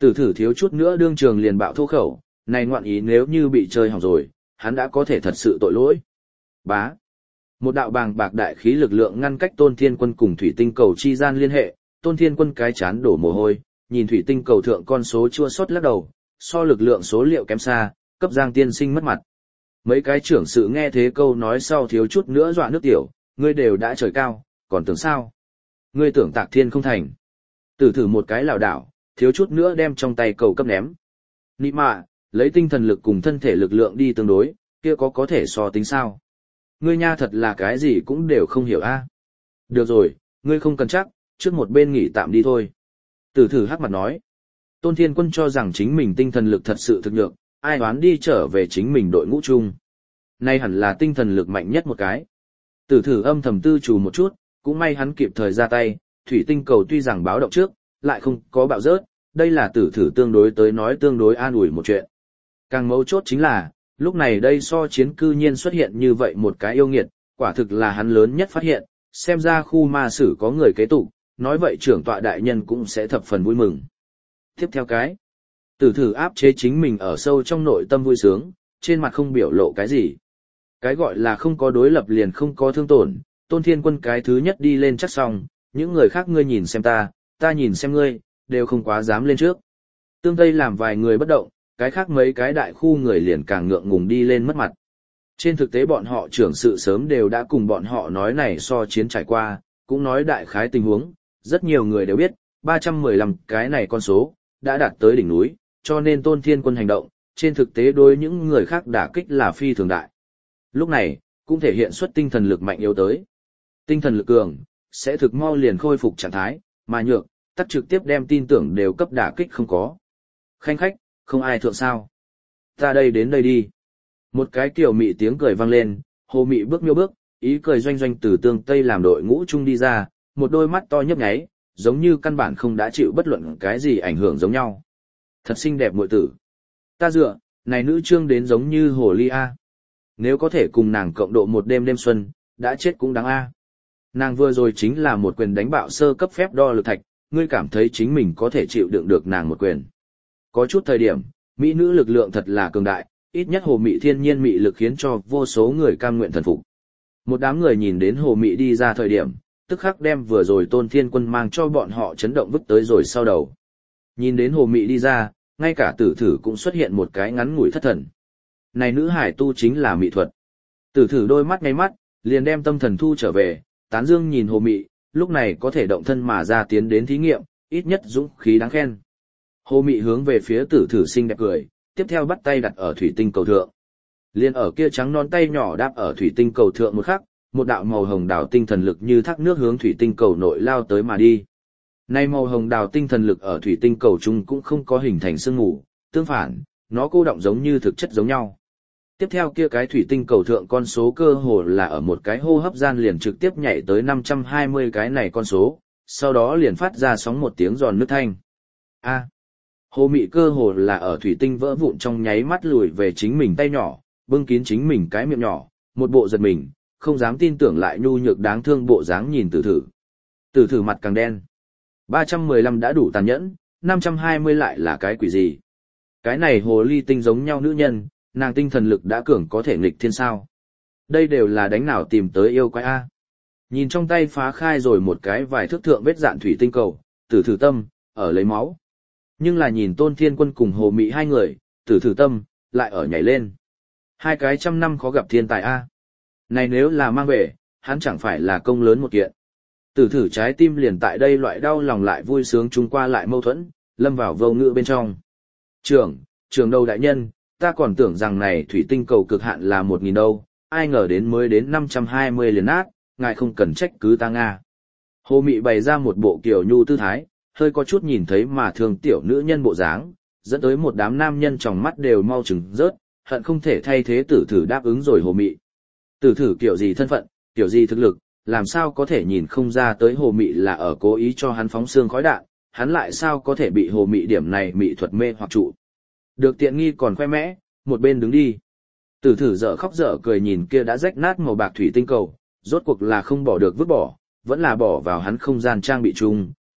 Tử thử thiếu chút nữa đương trường liền bạo thô khẩu, này ngoạn ý nếu như bị chơi hỏng rồi, hắn đã có thể thật sự tội lỗi. Bá. Một đạo bàng bạc đại khí lực lượng ngăn cách Tôn Thiên Quân cùng thủy tinh cầu chi gian liên hệ, Tôn Thiên Quân cái chán đổ mồ hôi, nhìn thủy tinh cầu thượng con số chua xót lắc đầu, so lực lượng số liệu kém xa, cấp Giang tiên sinh mất mặt. Mấy cái trưởng sự nghe thế câu nói sau thiếu chút nữa dọa nước tiểu, ngươi đều đã trời cao, còn tưởng sao? Ngươi tưởng tạc thiên không thành. Tử thử một cái lảo đảo, thiếu chút nữa đem trong tay cầu cấp ném. Nị mạ, lấy tinh thần lực cùng thân thể lực lượng đi tương đối, kia có có thể so tính sao? Ngươi nha thật là cái gì cũng đều không hiểu a. Được rồi, ngươi không cần chắc, trước một bên nghỉ tạm đi thôi. Tử thử hắc mặt nói. Tôn Thiên Quân cho rằng chính mình tinh thần lực thật sự thực nhược, ai đoán đi trở về chính mình đội ngũ chung. Nay hẳn là tinh thần lực mạnh nhất một cái. Tử thử âm thầm tư trù một chút, cũng may hắn kịp thời ra tay, thủy tinh cầu tuy rằng báo động trước, lại không có bạo rớt, đây là tử thử tương đối tới nói tương đối an ủi một chuyện. Càng mấu chốt chính là, lúc này đây so chiến cư nhiên xuất hiện như vậy một cái yêu nghiệt, quả thực là hắn lớn nhất phát hiện, xem ra khu ma sử có người kế tục, nói vậy trưởng tọa đại nhân cũng sẽ thập phần vui mừng. Tiếp theo cái, tử thử áp chế chính mình ở sâu trong nội tâm vui sướng, trên mặt không biểu lộ cái gì. Cái gọi là không có đối lập liền không có thương tổn, Tôn Thiên Quân cái thứ nhất đi lên chắc xong, những người khác ngươi nhìn xem ta, ta nhìn xem ngươi, đều không quá dám lên trước. Tương Tây làm vài người bất động, cái khác mấy cái đại khu người liền càng ngượng ngùng đi lên mất mặt. Trên thực tế bọn họ trưởng sự sớm đều đã cùng bọn họ nói này so chiến trải qua, cũng nói đại khái tình huống, rất nhiều người đều biết, ba trăm mười lăm cái này con số, đã đạt tới đỉnh núi, cho nên Tôn Thiên Quân hành động, trên thực tế đối những người khác đả kích là phi thường đại. Lúc này, cũng thể hiện xuất tinh thần lực mạnh yếu tới. Tinh thần lực cường, sẽ thực mau liền khôi phục trạng thái, mà nhược, tắc trực tiếp đem tin tưởng đều cấp đả kích không có. Khanh khách, không ai thượng sao. Ta đây đến đây đi. Một cái kiểu mị tiếng cười vang lên, hồ mị bước miêu bước, ý cười doanh doanh từ tương Tây làm đội ngũ chung đi ra, một đôi mắt to nhấp nháy, giống như căn bản không đã chịu bất luận cái gì ảnh hưởng giống nhau. Thật xinh đẹp muội tử. Ta dựa, này nữ trương đến giống như hồ ly A. Nếu có thể cùng nàng cộng độ một đêm đêm xuân, đã chết cũng đáng A. Nàng vừa rồi chính là một quyền đánh bạo sơ cấp phép đo lực thạch, ngươi cảm thấy chính mình có thể chịu đựng được nàng một quyền. Có chút thời điểm, mỹ nữ lực lượng thật là cường đại, ít nhất hồ mị thiên nhiên mị lực khiến cho vô số người cam nguyện thần phục. Một đám người nhìn đến hồ mị đi ra thời điểm, tức khắc đem vừa rồi Tôn Thiên Quân mang cho bọn họ chấn động vứt tới rồi sau đầu. Nhìn đến hồ mị đi ra, ngay cả tử thử cũng xuất hiện một cái ngắn ngủi thất thần. Này nữ hải tu chính là mỹ thuật. Tử thử đôi mắt ngay mắt, liền đem tâm thần thu trở về, tán dương nhìn hồ mị, lúc này có thể động thân mà ra tiến đến thí nghiệm, ít nhất dũng khí đáng khen. Hồ mị hướng về phía tử thử xinh đẹp cười, tiếp theo bắt tay đặt ở thủy tinh cầu thượng. Liên ở kia trắng non tay nhỏ đáp ở thủy tinh cầu thượng một khắc, một đạo màu hồng đào tinh thần lực như thác nước hướng thủy tinh cầu nội lao tới mà đi. Nay màu hồng đào tinh thần lực ở thủy tinh cầu chung cũng không có hình thành sương mù, tương phản, nó cô động giống như thực chất giống nhau. Tiếp theo kia cái thủy tinh cầu thượng con số cơ hồ là ở một cái hô hấp gian liền trực tiếp nhảy tới năm trăm hai mươi cái này con số, sau đó liền phát ra sóng một tiếng giòn nước thanh. A. Hồ mị cơ hồ là ở thủy tinh vỡ vụn trong nháy mắt lùi về chính mình tay nhỏ, bưng kín chính mình cái miệng nhỏ, một bộ giật mình, không dám tin tưởng lại nhu nhược đáng thương bộ dáng nhìn tử thử. Tử thử mặt càng đen. ba trăm mười lăm đã đủ tàn nhẫn, năm trăm hai mươi lại là cái quỷ gì? Cái này hồ ly tinh giống nhau nữ nhân, nàng tinh thần lực đã cường có thể nghịch thiên sao. Đây đều là đánh nào tìm tới yêu quái A. Nhìn trong tay phá khai rồi một cái vài thước thượng vết dạn thủy tinh cầu, tử thử tâm, ở lấy máu. Nhưng là nhìn Tôn Thiên Quân cùng hồ mị hai người, tử thử tâm, lại ở nhảy lên. Hai cái trăm năm khó gặp thiên tài A. Này nếu là mang về, hắn chẳng phải là công lớn một kiện. Tử thử trái tim liền tại đây loại đau lòng lại vui sướng chung qua lại mâu thuẫn, lâm vào vô ngữ bên trong. Trưởng, trưởng đầu đại nhân, ta còn tưởng rằng này thủy tinh cầu cực hạn là một nghìn đâu, ai ngờ đến mới đến năm trăm hai mươi liền nát, ngài không cần trách cứ ta Nga. Hồ mị bày ra một bộ kiểu nhu tư thái, hơi có chút nhìn thấy mà thường tiểu nữ nhân bộ dáng, dẫn tới một đám nam nhân trong mắt đều mau chừng rớt, hận không thể thay thế tử thử đáp ứng rồi hồ mị. Tử thử kiểu gì thân phận, kiểu gì thực lực, làm sao có thể nhìn không ra tới hồ mị là ở cố ý cho hắn phóng xương khói đạn, hắn lại sao có thể bị hồ mị điểm này mị thuật mê hoặc trụ. Được tiện nghi còn khoe mẽ, một bên đứng đi. Tử thử dở khóc dở cười nhìn kia đã rách nát màu bạc thủy tinh cầu, rốt cuộc là không bỏ được vứt bỏ, vẫn là bỏ vào hắn không gian trang bị chung,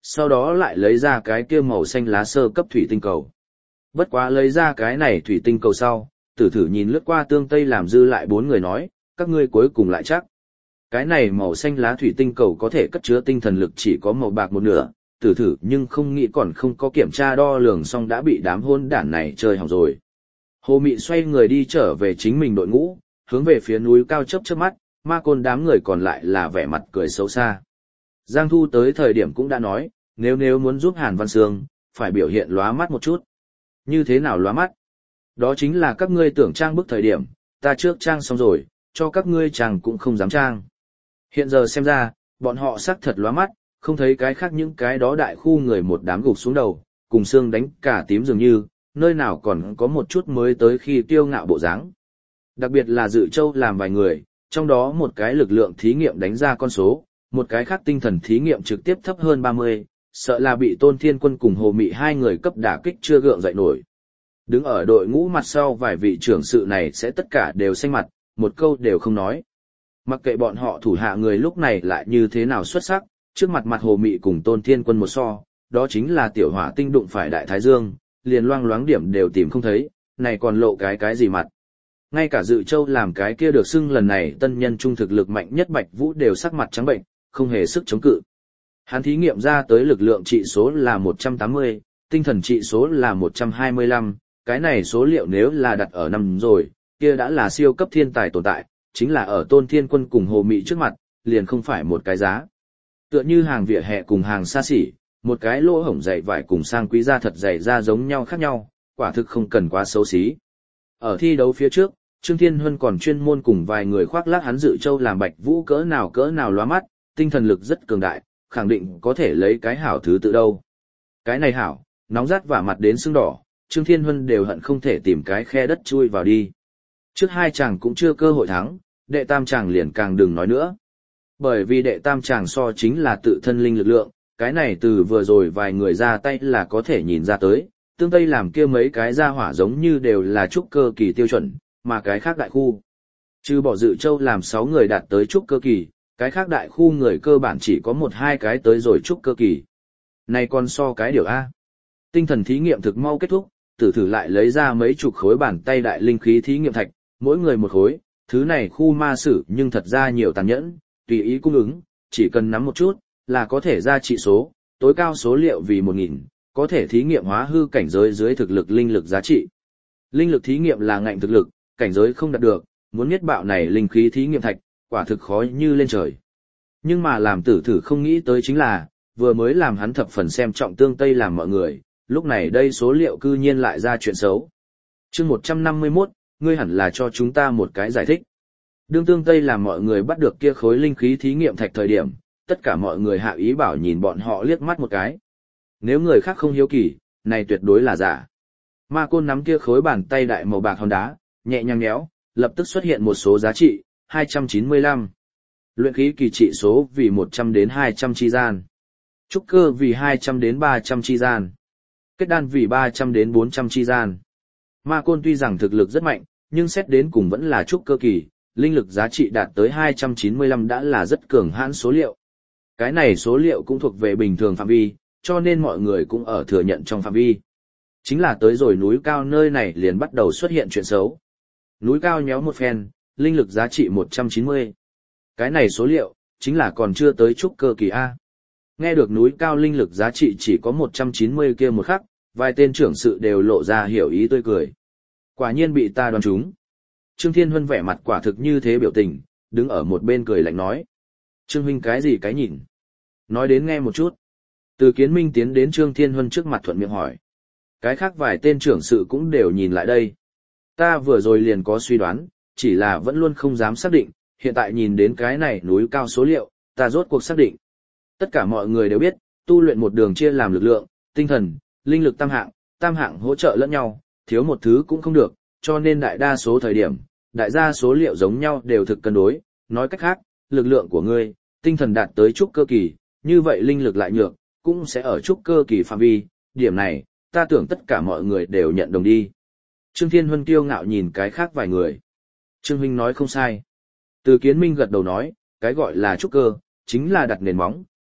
sau đó lại lấy ra cái kia màu xanh lá sơ cấp thủy tinh cầu. Bất quá lấy ra cái này thủy tinh cầu sau, tử thử nhìn lướt qua tương tây làm dư lại bốn người nói, các ngươi cuối cùng lại chắc. Cái này màu xanh lá thủy tinh cầu có thể cất chứa tinh thần lực chỉ có màu bạc một nửa, tử thử nhưng không nghĩ còn không có kiểm tra đo lường xong đã bị đám hôn đản này chơi hỏng rồi. Hồ Mị xoay người đi trở về chính mình đội ngũ, hướng về phía núi cao chớp chớp mắt, Ma Côn đám người còn lại là vẻ mặt cười xấu xa. Giang Thu tới thời điểm cũng đã nói, nếu nếu muốn giúp Hàn Văn Sương, phải biểu hiện lóa mắt một chút. Như thế nào lóa mắt? Đó chính là các ngươi tưởng trang bức thời điểm, ta trước trang xong rồi, cho các ngươi trang cũng không dám trang. Hiện giờ xem ra, bọn họ xác thật lóa mắt, không thấy cái khác những cái đó đại khu người một đám gục xuống đầu, cùng xương đánh cả tím dường như, nơi nào còn có một chút mới tới khi tiêu ngạo bộ dáng. Đặc biệt là Dự Châu làm vài người, trong đó một cái lực lượng thí nghiệm đánh ra con số, một cái khác tinh thần thí nghiệm trực tiếp thấp hơn ba mươi, sợ là bị Tôn Thiên Quân cùng Hồ Mị hai người cấp đả kích chưa gượng dậy nổi. Đứng ở đội ngũ mặt sau vài vị trưởng sự này sẽ tất cả đều xanh mặt, một câu đều không nói. Mặc kệ bọn họ thủ hạ người lúc này lại như thế nào xuất sắc, trước mặt mặt Hồ Mị cùng Tôn Thiên Quân một so, đó chính là tiểu hỏa tinh đụng phải đại thái dương, liền loang loáng điểm đều tìm không thấy, này còn lộ cái cái gì mặt. Ngay cả Dự Châu làm cái kia được xưng lần này tân nhân trung thực lực mạnh nhất Bạch Vũ đều sắc mặt trắng bệnh, không hề sức chống cự. Hắn thí nghiệm ra tới lực lượng trị số là một trăm tám mươi, tinh thần trị số là một trăm hai mươi lăm, cái này số liệu nếu là đặt ở năm rồi, kia đã là siêu cấp thiên tài tồn tại, chính là ở Tôn Thiên Quân cùng Hồ Mị trước mặt, liền không phải một cái giá. Tựa như hàng vỉa hè cùng hàng xa xỉ, một cái lỗ hổng dày vải cùng sang quý da thật dày da giống nhau khác nhau, quả thực không cần quá xấu xí. Ở thi đấu phía trước, Trương Thiên Huân còn chuyên môn cùng vài người khoác lác hắn Dự Châu làm Bạch Vũ cỡ nào cỡ nào lóa mắt, tinh thần lực rất cường đại, khẳng định có thể lấy cái hảo thứ tự đâu. Cái này hảo, nóng rát vả mặt đến sưng đỏ, Trương Thiên Huân đều hận không thể tìm cái khe đất chui vào đi. Trước hai chàng cũng chưa cơ hội thắng, đệ tam chàng liền càng đừng nói nữa. Bởi vì đệ tam chàng so chính là tự thân linh lực lượng, cái này từ vừa rồi vài người ra tay là có thể nhìn ra tới, tương tây làm kia mấy cái ra hỏa giống như đều là trúc cơ kỳ tiêu chuẩn, mà cái khác đại khu. Trừ bỏ Dự Châu làm sáu người đạt tới trúc cơ kỳ, cái khác đại khu người cơ bản chỉ có một hai cái tới rồi trúc cơ kỳ. Này còn so cái điều A. Tinh thần thí nghiệm thực mau kết thúc, tử thử lại lấy ra mấy chục khối bàn tay đại linh khí thí nghiệm thạch, mỗi người một khối, thứ này khu ma sử nhưng thật ra nhiều tàn nhẫn, tùy ý cung ứng, chỉ cần nắm một chút, là có thể ra trị số, tối cao số liệu vì một nghìn, có thể thí nghiệm hóa hư cảnh giới dưới thực lực linh lực giá trị. Linh lực thí nghiệm là ngạnh thực lực, cảnh giới không đạt được, muốn nhất bạo này linh khí thí nghiệm thạch, quả thực khó như lên trời. Nhưng mà làm tử thử không nghĩ tới chính là, vừa mới làm hắn thập phần xem trọng tương tây làm mọi người, lúc này đây số liệu cư nhiên lại ra chuyện xấu. Chương một trăm năm mươi mốt, ngươi hẳn là cho chúng ta một cái giải thích. Đương tương tây làm mọi người bắt được kia khối linh khí thí nghiệm thạch thời điểm, tất cả mọi người hạ ý bảo nhìn bọn họ liếc mắt một cái. Nếu người khác không hiếu kỳ, này tuyệt đối là giả. Ma Côn nắm kia khối bàn tay đại màu bạc hòn đá, nhẹ nhàng nhéo, lập tức xuất hiện một số giá trị, hai trăm chín mươi lăm. Luyện khí kỳ trị số vì một trăm đến hai trăm chi gian. Trúc cơ vì hai trăm đến ba trăm chi gian. Kết đan vì ba trăm đến bốn trăm chi gian. Ma Côn tuy rằng thực lực rất mạnh, nhưng xét đến cùng vẫn là trúc cơ kỳ, linh lực giá trị đạt tới hai trăm chín mươi lăm đã là rất cường hãn số liệu. Cái này số liệu cũng thuộc về bình thường phạm vi, cho nên mọi người cũng ở thừa nhận trong phạm vi. Chính là tới rồi núi cao nơi này liền bắt đầu xuất hiện chuyện xấu. Núi cao nhéo một phen, linh lực giá trị một trăm chín mươi. Cái này số liệu, chính là còn chưa tới trúc cơ kỳ A. Nghe được núi cao linh lực giá trị chỉ có một trăm chín mươi kia một khắc, vài tên trưởng sự đều lộ ra hiểu ý tươi cười. Quả nhiên bị ta đoán trúng. Trương Thiên Huân vẻ mặt quả thực như thế biểu tình, đứng ở một bên cười lạnh nói. Trương huynh cái gì cái nhìn? Nói đến nghe một chút. Từ Kiến Minh tiến đến Trương Thiên Huân trước mặt thuận miệng hỏi. Cái khác vài tên trưởng sự cũng đều nhìn lại đây. Ta vừa rồi liền có suy đoán, chỉ là vẫn luôn không dám xác định, hiện tại nhìn đến cái này núi cao số liệu, ta rốt cuộc xác định. Tất cả mọi người đều biết, tu luyện một đường chia làm lực lượng, tinh thần, linh lực tam hạng, tam hạng hỗ trợ lẫn nhau, thiếu một thứ cũng không được, cho nên đại đa số thời điểm, đại gia số liệu giống nhau đều thực cân đối, nói cách khác, lực lượng của ngươi, tinh thần đạt tới trúc cơ kỳ, như vậy linh lực lại nhược, cũng sẽ ở trúc cơ kỳ phạm vi, điểm này, ta tưởng tất cả mọi người đều nhận đồng đi. Trương Thiên Huân kiêu ngạo nhìn cái khác vài người. Trương huynh nói không sai. Từ Kiến Minh gật đầu nói, cái gọi là trúc cơ, chính là đặt nền móng,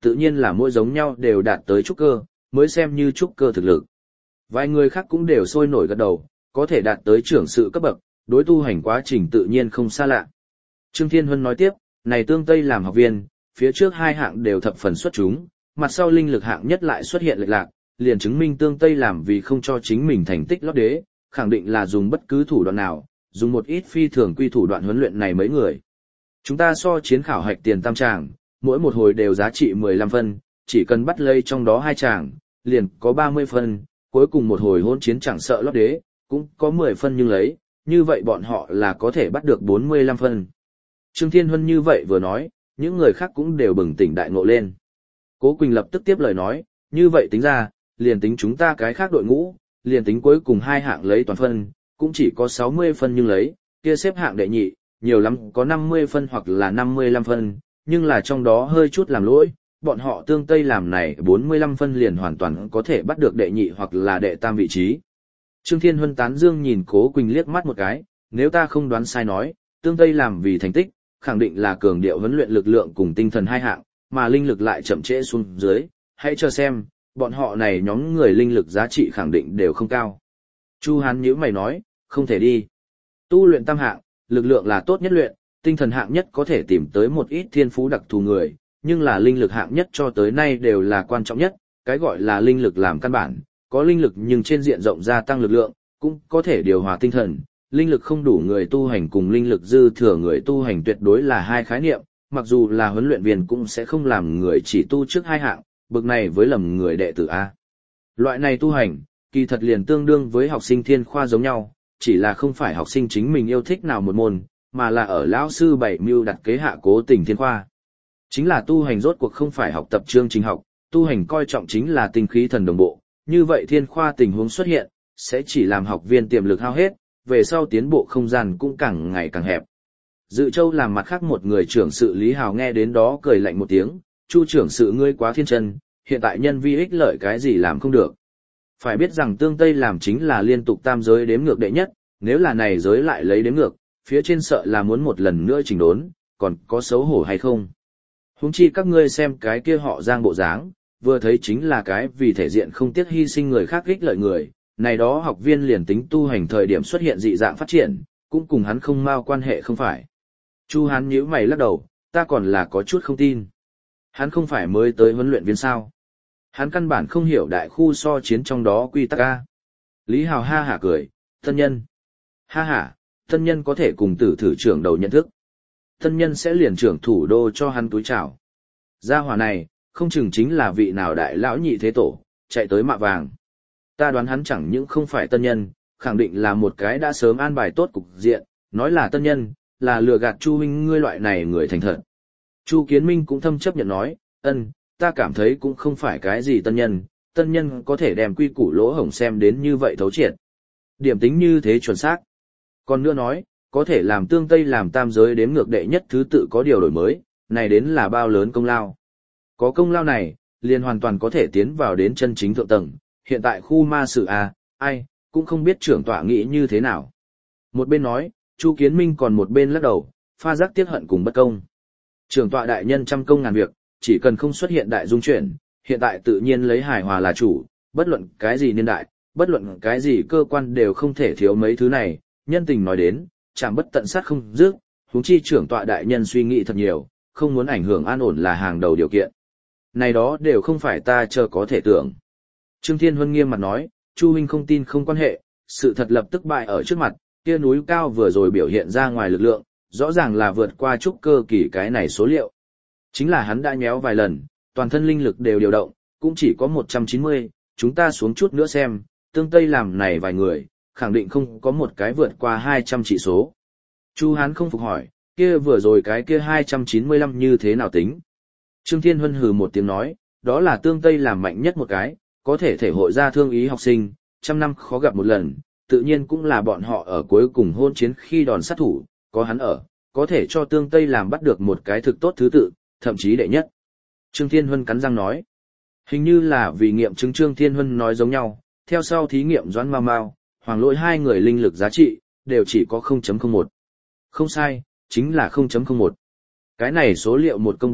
tự nhiên là mỗi giống nhau đều đạt tới trúc cơ, mới xem như trúc cơ thực lực. Vài người khác cũng đều sôi nổi gật đầu, có thể đạt tới trưởng sự cấp bậc, đối tu hành quá trình tự nhiên không xa lạ. Trương Thiên Huân nói tiếp, này Tương Tây làm học viên, phía trước hai hạng đều thập phần xuất chúng, mặt sau linh lực hạng nhất lại xuất hiện lệch lạc, liền chứng minh Tương Tây làm vì không cho chính mình thành tích lót đế, khẳng định là dùng bất cứ thủ đoạn nào, dùng một ít phi thường quy thủ đoạn huấn luyện này mấy người. Chúng ta so chiến khảo hạch tiền tam tràng, mỗi một hồi đều giá trị mười lăm phân, chỉ cần bắt lấy trong đó hai tràng, liền có ba mươi phân, cuối cùng một hồi hôn chiến chẳng sợ lót đế, cũng có mười phân nhưng lấy, như vậy bọn họ là có thể bắt được bốn mươi lăm phân. Trương Thiên Huân như vậy vừa nói, những người khác cũng đều bừng tỉnh đại ngộ lên. Cố Quỳnh lập tức tiếp lời nói, như vậy tính ra, liền tính chúng ta cái khác đội ngũ, liền tính cuối cùng hai hạng lấy toàn phân, cũng chỉ có sáu mươi phân nhưng lấy, kia xếp hạng đệ nhị, nhiều lắm có năm mươi phân hoặc là năm mươi lăm phân, nhưng là trong đó hơi chút làm lỗi, bọn họ Tương Tây làm này bốn mươi lăm phân liền hoàn toàn có thể bắt được đệ nhị hoặc là đệ tam vị trí. Trương Thiên Huân tán dương nhìn Cố Quỳnh liếc mắt một cái, nếu ta không đoán sai nói, Tương Tây làm vì thành tích, khẳng định là cường điệu huấn luyện lực lượng cùng tinh thần hai hạng, mà linh lực lại chậm trễ xuống dưới, hãy cho xem, bọn họ này nhóm người linh lực giá trị khẳng định đều không cao. Chu Hán nhíu mày nói, không thể đi. Tu luyện tam hạng, lực lượng là tốt nhất luyện, tinh thần hạng nhất có thể tìm tới một ít thiên phú đặc thù người, nhưng là linh lực hạng nhất cho tới nay đều là quan trọng nhất, cái gọi là linh lực làm căn bản, có linh lực nhưng trên diện rộng gia tăng lực lượng, cũng có thể điều hòa tinh thần. Linh lực không đủ người tu hành cùng linh lực dư thừa người tu hành tuyệt đối là hai khái niệm, mặc dù là huấn luyện viên cũng sẽ không làm người chỉ tu trước hai hạng, bực này với lầm người đệ tử A. Loại này tu hành, kỳ thật liền tương đương với học sinh thiên khoa giống nhau, chỉ là không phải học sinh chính mình yêu thích nào một môn, mà là ở lão sư bảy mưu đặt kế hạ cố tình thiên khoa. Chính là tu hành rốt cuộc không phải học tập chương trình học, tu hành coi trọng chính là tinh khí thần đồng bộ, như vậy thiên khoa tình huống xuất hiện, sẽ chỉ làm học viên tiềm lực hao hết, về sau tiến bộ không gian cũng càng ngày càng hẹp. Dự Châu làm mặt khác một người trưởng sự Lý Hào nghe đến đó cười lạnh một tiếng, Chu trưởng sự ngươi quá thiên chân, hiện tại nhân vi ích lợi cái gì làm không được. Phải biết rằng Tương Tây làm chính là liên tục tam giới đếm ngược đệ nhất, nếu là này giới lại lấy đếm ngược, phía trên sợ là muốn một lần nữa chỉnh đốn, còn có xấu hổ hay không. Huống chi các ngươi xem cái kia họ Giang bộ dáng, vừa thấy chính là cái vì thể diện không tiếc hy sinh người khác ích lợi người, này đó học viên liền tính tu hành thời điểm xuất hiện dị dạng phát triển, cũng cùng hắn không mau quan hệ không phải. Chu Hán nhíu mày lắc đầu, ta còn là có chút không tin. Hắn không phải mới tới huấn luyện viên sao? Hắn căn bản không hiểu đại khu so chiến trong đó quy tắc a. Lý Hào ha hả cười, thân nhân. Ha hả, thân nhân có thể cùng tử thử trưởng đầu nhận thức. Thân nhân sẽ liền trưởng thủ đô cho hắn túi chào. Gia hỏa này, không chừng chính là vị nào đại lão nhị thế tổ, chạy tới mạ vàng. Ta đoán hắn chẳng những không phải tân nhân, khẳng định là một cái đã sớm an bài tốt cục diện, nói là tân nhân, là lừa gạt Chu huynh ngươi loại này người thành thật. Chu Kiến Minh cũng thâm chấp nhận nói, ân, ta cảm thấy cũng không phải cái gì tân nhân, tân nhân có thể đem quy củ lỗ hổng xem đến như vậy thấu triệt. Điểm tính như thế chuẩn xác. Còn nữa nói, có thể làm Tương Tây làm tam giới đếm ngược đệ nhất thứ tự có điều đổi mới, này đến là bao lớn công lao. Có công lao này, liền hoàn toàn có thể tiến vào đến chân chính thượng tầng, hiện tại khu ma sự A, ai, cũng không biết trưởng tọa nghĩ như thế nào. Một bên nói, Chu Kiến Minh còn một bên lắc đầu, pha giác tiếc hận cùng bất công. Trưởng tọa đại nhân trăm công ngàn việc, chỉ cần không xuất hiện đại dung chuyển, hiện tại tự nhiên lấy hài hòa là chủ, bất luận cái gì niên đại, bất luận cái gì cơ quan đều không thể thiếu mấy thứ này, nhân tình nói đến, chẳng bất tận sát không dứt, huống chi trưởng tọa đại nhân suy nghĩ thật nhiều, không muốn ảnh hưởng an ổn là hàng đầu điều kiện. Này đó đều không phải ta chờ có thể tưởng. Trương Thiên Huân nghiêm mặt nói, Chu huynh không tin không quan hệ, sự thật lập tức bại ở trước mặt, kia núi cao vừa rồi biểu hiện ra ngoài lực lượng, rõ ràng là vượt qua trúc cơ kỳ cái này số liệu. Chính là hắn đã nhéo vài lần, toàn thân linh lực đều điều động, cũng chỉ có một trăm chín mươi, chúng ta xuống chút nữa xem, Tương Tây làm này vài người, khẳng định không có một cái vượt qua hai trăm chỉ số. Chu Hán không phục hỏi, kia vừa rồi cái kia hai trăm chín mươi lăm như thế nào tính? Trương Thiên Huân hừ một tiếng nói, đó là Tương Tây làm mạnh nhất một cái, có thể thể hội ra thương ý học sinh, trăm năm khó gặp một lần, tự nhiên cũng là bọn họ ở cuối cùng hôn chiến khi đòn sát thủ, có hắn ở, có thể cho Tương Tây làm bắt được một cái thực tốt thứ tự, thậm chí đệ nhất. Trương Thiên Huân cắn răng nói, hình như là vì nghiệm chứng Trương Thiên Huân nói giống nhau, theo sau thí nghiệm Doãn Mao Mao, Hoàng Lỗi hai người linh lực giá trị, đều chỉ có không chấm không một. Không sai, chính là không chấm không một. Cái này số liệu một công bố,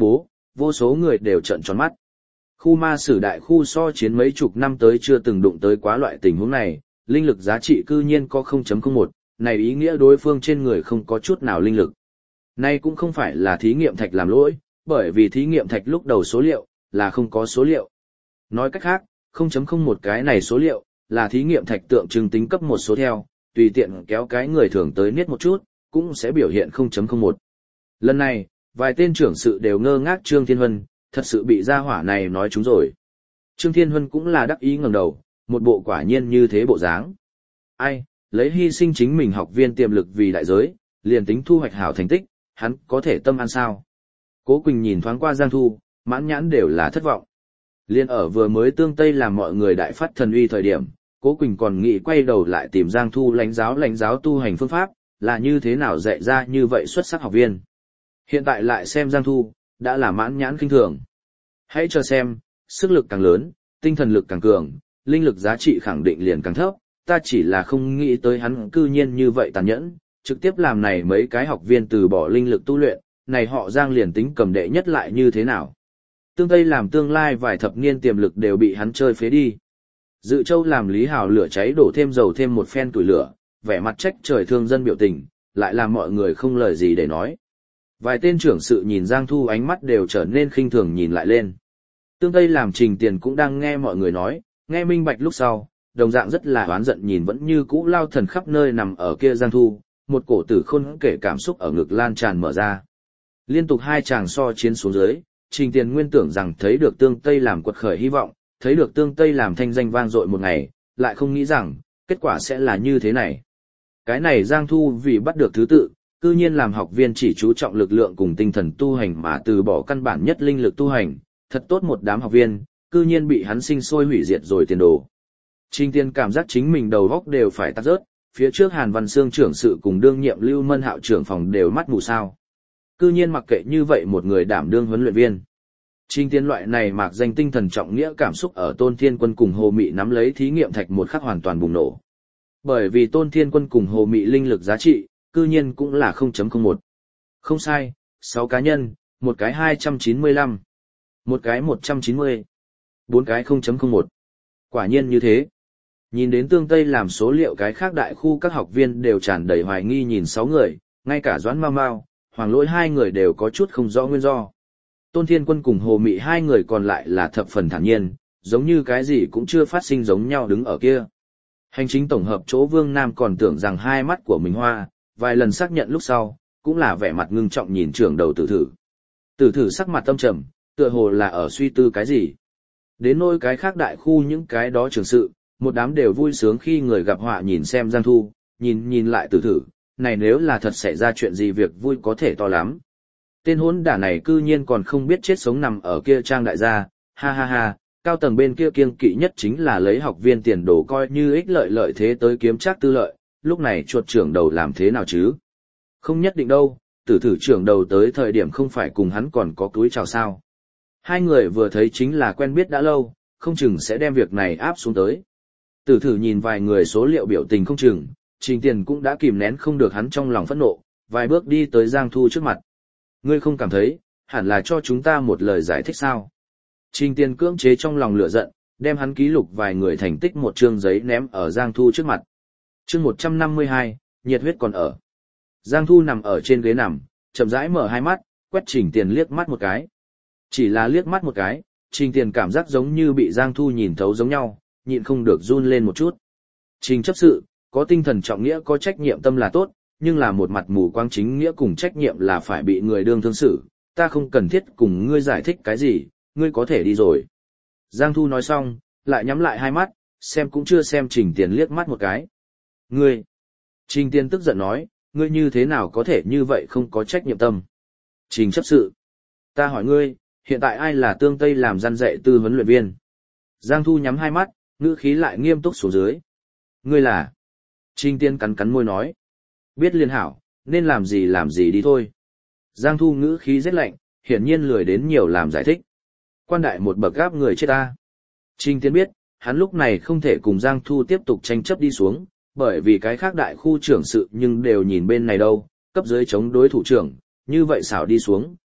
vô số người đều trợn tròn mắt. Khu ma sử đại khu so chiến mấy chục năm tới chưa từng đụng tới quá loại tình huống này, linh lực giá trị cư nhiên có không chấm không một, này ý nghĩa đối phương trên người không có chút nào linh lực. Này cũng không phải là thí nghiệm thạch làm lỗi, bởi vì thí nghiệm thạch lúc đầu số liệu, là không có số liệu. Nói cách khác, không chấm không một cái này số liệu, là thí nghiệm thạch tượng trưng tính cấp một số theo, tùy tiện kéo cái người thường tới niết một chút, cũng sẽ biểu hiện không chấm không một. Lần này, vài tên trưởng sự đều ngơ ngác Trương Thiên Huân, thật sự bị gia hỏa này nói chúng rồi. Trương Thiên Huân cũng là đắc ý ngẩng đầu, một bộ quả nhiên như thế bộ dáng. Ai, lấy hy sinh chính mình học viên tiềm lực vì đại giới, liền tính thu hoạch hảo thành tích, hắn có thể tâm an sao? Cố Quỳnh nhìn thoáng qua Giang Thu, mãn nhãn đều là thất vọng. Liên ở vừa mới tương tây làm mọi người đại phát thần uy thời điểm, Cố Quỳnh còn nghĩ quay đầu lại tìm Giang Thu lãnh giáo lãnh giáo tu hành phương pháp, là như thế nào dạy ra như vậy xuất sắc học viên. Hiện tại lại xem Giang Thu, đã là mãn nhãn kinh thường. Hãy cho xem, sức lực càng lớn, tinh thần lực càng cường, linh lực giá trị khẳng định liền càng thấp, ta chỉ là không nghĩ tới hắn cư nhiên như vậy tàn nhẫn, trực tiếp làm này mấy cái học viên từ bỏ linh lực tu luyện, này họ Giang liền tính cầm đệ nhất lại như thế nào. Tương Tây làm tương lai vài thập niên tiềm lực đều bị hắn chơi phế đi. Dự Châu làm Lý Hào lửa cháy đổ thêm dầu thêm một phen tuổi lửa, vẻ mặt trách trời thương dân biểu tình, lại làm mọi người không lời gì để nói. Vài tên trưởng sự nhìn Giang Thu ánh mắt đều trở nên khinh thường nhìn lại lên. Tương Tây làm Trình Tiền cũng đang nghe mọi người nói, nghe minh bạch lúc sau, đồng dạng rất là oán giận nhìn vẫn như cũ lao thần khắp nơi nằm ở kia Giang Thu, một cổ tử khôn kể cảm xúc ở ngực lan tràn mở ra. Liên tục hai chàng so chiến xuống dưới, Trình Tiền nguyên tưởng rằng thấy được Tương Tây làm quật khởi hy vọng, thấy được Tương Tây làm thanh danh vang dội một ngày, lại không nghĩ rằng, kết quả sẽ là như thế này. Cái này Giang Thu vì bắt được thứ tự, cư nhiên làm học viên chỉ chú trọng lực lượng cùng tinh thần tu hành mà từ bỏ căn bản nhất linh lực tu hành, thật tốt một đám học viên, cư nhiên bị hắn sinh sôi hủy diệt rồi tiền đồ. Trình Tiên cảm giác chính mình đầu góc đều phải tắt rớt, phía trước Hàn Văn Sương trưởng sự cùng đương nhiệm Lưu Mân Hạo trưởng phòng đều mắt mù sao. Cư nhiên mặc kệ như vậy một người đảm đương huấn luyện viên. Trình Tiên loại này mạc danh tinh thần trọng nghĩa cảm xúc ở Tôn Thiên Quân cùng Hồ Mị nắm lấy thí nghiệm thạch một khắc hoàn toàn bùng nổ. Bởi vì Tôn Thiên Quân cùng Hồ Mị linh lực giá trị, cư nhiên cũng là không chấm không một. Không sai, sáu cá nhân, một cái hai trăm chín mươi lăm, một cái một trăm chín mươi, bốn cái không chấm không một. Quả nhiên như thế. Nhìn đến Tương Tây làm số liệu cái khác đại khu các học viên đều tràn đầy hoài nghi nhìn sáu người, ngay cả Doãn Mao Mao, Hoàng Lỗi hai người đều có chút không rõ nguyên do. Tôn Thiên Quân cùng Hồ Mị hai người còn lại là thập phần thản nhiên, giống như cái gì cũng chưa phát sinh giống nhau đứng ở kia. Hành chính tổng hợp chỗ Vương Nam còn tưởng rằng hai mắt của mình hoa, vài lần xác nhận lúc sau, cũng là vẻ mặt ngưng trọng nhìn trưởng đầu tử thử. Tử thử sắc mặt tâm trầm, tựa hồ là ở suy tư cái gì. Đến nỗi cái khác đại khu những cái đó trường sự, một đám đều vui sướng khi người gặp họa nhìn xem Giang Thu, nhìn nhìn lại tử thử, này nếu là thật xảy ra chuyện gì việc vui có thể to lắm. Tên hỗn đả này cư nhiên còn không biết chết sống nằm ở kia trang đại gia, ha ha ha, cao tầng bên kia kiêng kỵ nhất chính là lấy học viên tiền đồ coi như ích lợi lợi thế tới kiếm trác tư lợi, lúc này chuột trưởng đầu làm thế nào chứ? Không nhất định đâu, tử thử trưởng đầu tới thời điểm không phải cùng hắn còn có túi chào sao. Hai người vừa thấy chính là quen biết đã lâu, không chừng sẽ đem việc này áp xuống tới. Tử thử nhìn vài người số liệu biểu tình không chừng, Trình Tiền cũng đã kìm nén không được hắn trong lòng phẫn nộ, vài bước đi tới Giang Thu trước mặt. Ngươi không cảm thấy, hẳn là cho chúng ta một lời giải thích sao? Trình Tiền cưỡng chế trong lòng lửa giận, đem hắn ký lục vài người thành tích một chương giấy ném ở Giang Thu trước mặt. Chương một trăm năm mươi hai, nhiệt huyết còn ở. Giang Thu nằm ở trên ghế nằm, chậm rãi mở hai mắt, quét Trình Tiền liếc mắt một cái. Chỉ là liếc mắt một cái, Trình Tiền cảm giác giống như bị Giang Thu nhìn thấu giống nhau, nhịn không được run lên một chút. Trình chấp sự, có tinh thần trọng nghĩa có trách nhiệm tâm là tốt, nhưng là một mặt mù quáng chính nghĩa cùng trách nhiệm là phải bị người đương thương xử, ta không cần thiết cùng ngươi giải thích cái gì, ngươi có thể đi rồi. Giang Thu nói xong, lại nhắm lại hai mắt, xem cũng chưa xem Trình Tiền liếc mắt một cái. Ngươi! Trình Tiền tức giận nói, ngươi như thế nào có thể như vậy không có trách nhiệm tâm. Trình chấp sự! Ta hỏi ngươi, hiện tại ai là Tương Tây làm răn dạy tư huấn luyện viên? Giang Thu nhắm hai mắt, ngữ khí lại nghiêm túc xuống dưới. Ngươi là? Trình Tiền cắn cắn môi nói. Biết liên hảo, nên làm gì làm gì đi thôi. Giang Thu ngữ khí rất lạnh, hiển nhiên lười đến nhiều làm giải thích. Quan đại một bậc gáp người chết ta. Trình Tiền biết, hắn lúc này không thể cùng Giang Thu tiếp tục tranh chấp đi xuống, bởi vì cái khác đại khu trưởng sự nhưng đều nhìn bên này đâu, cấp dưới chống đối thủ trưởng, như vậy xảo đi xuống,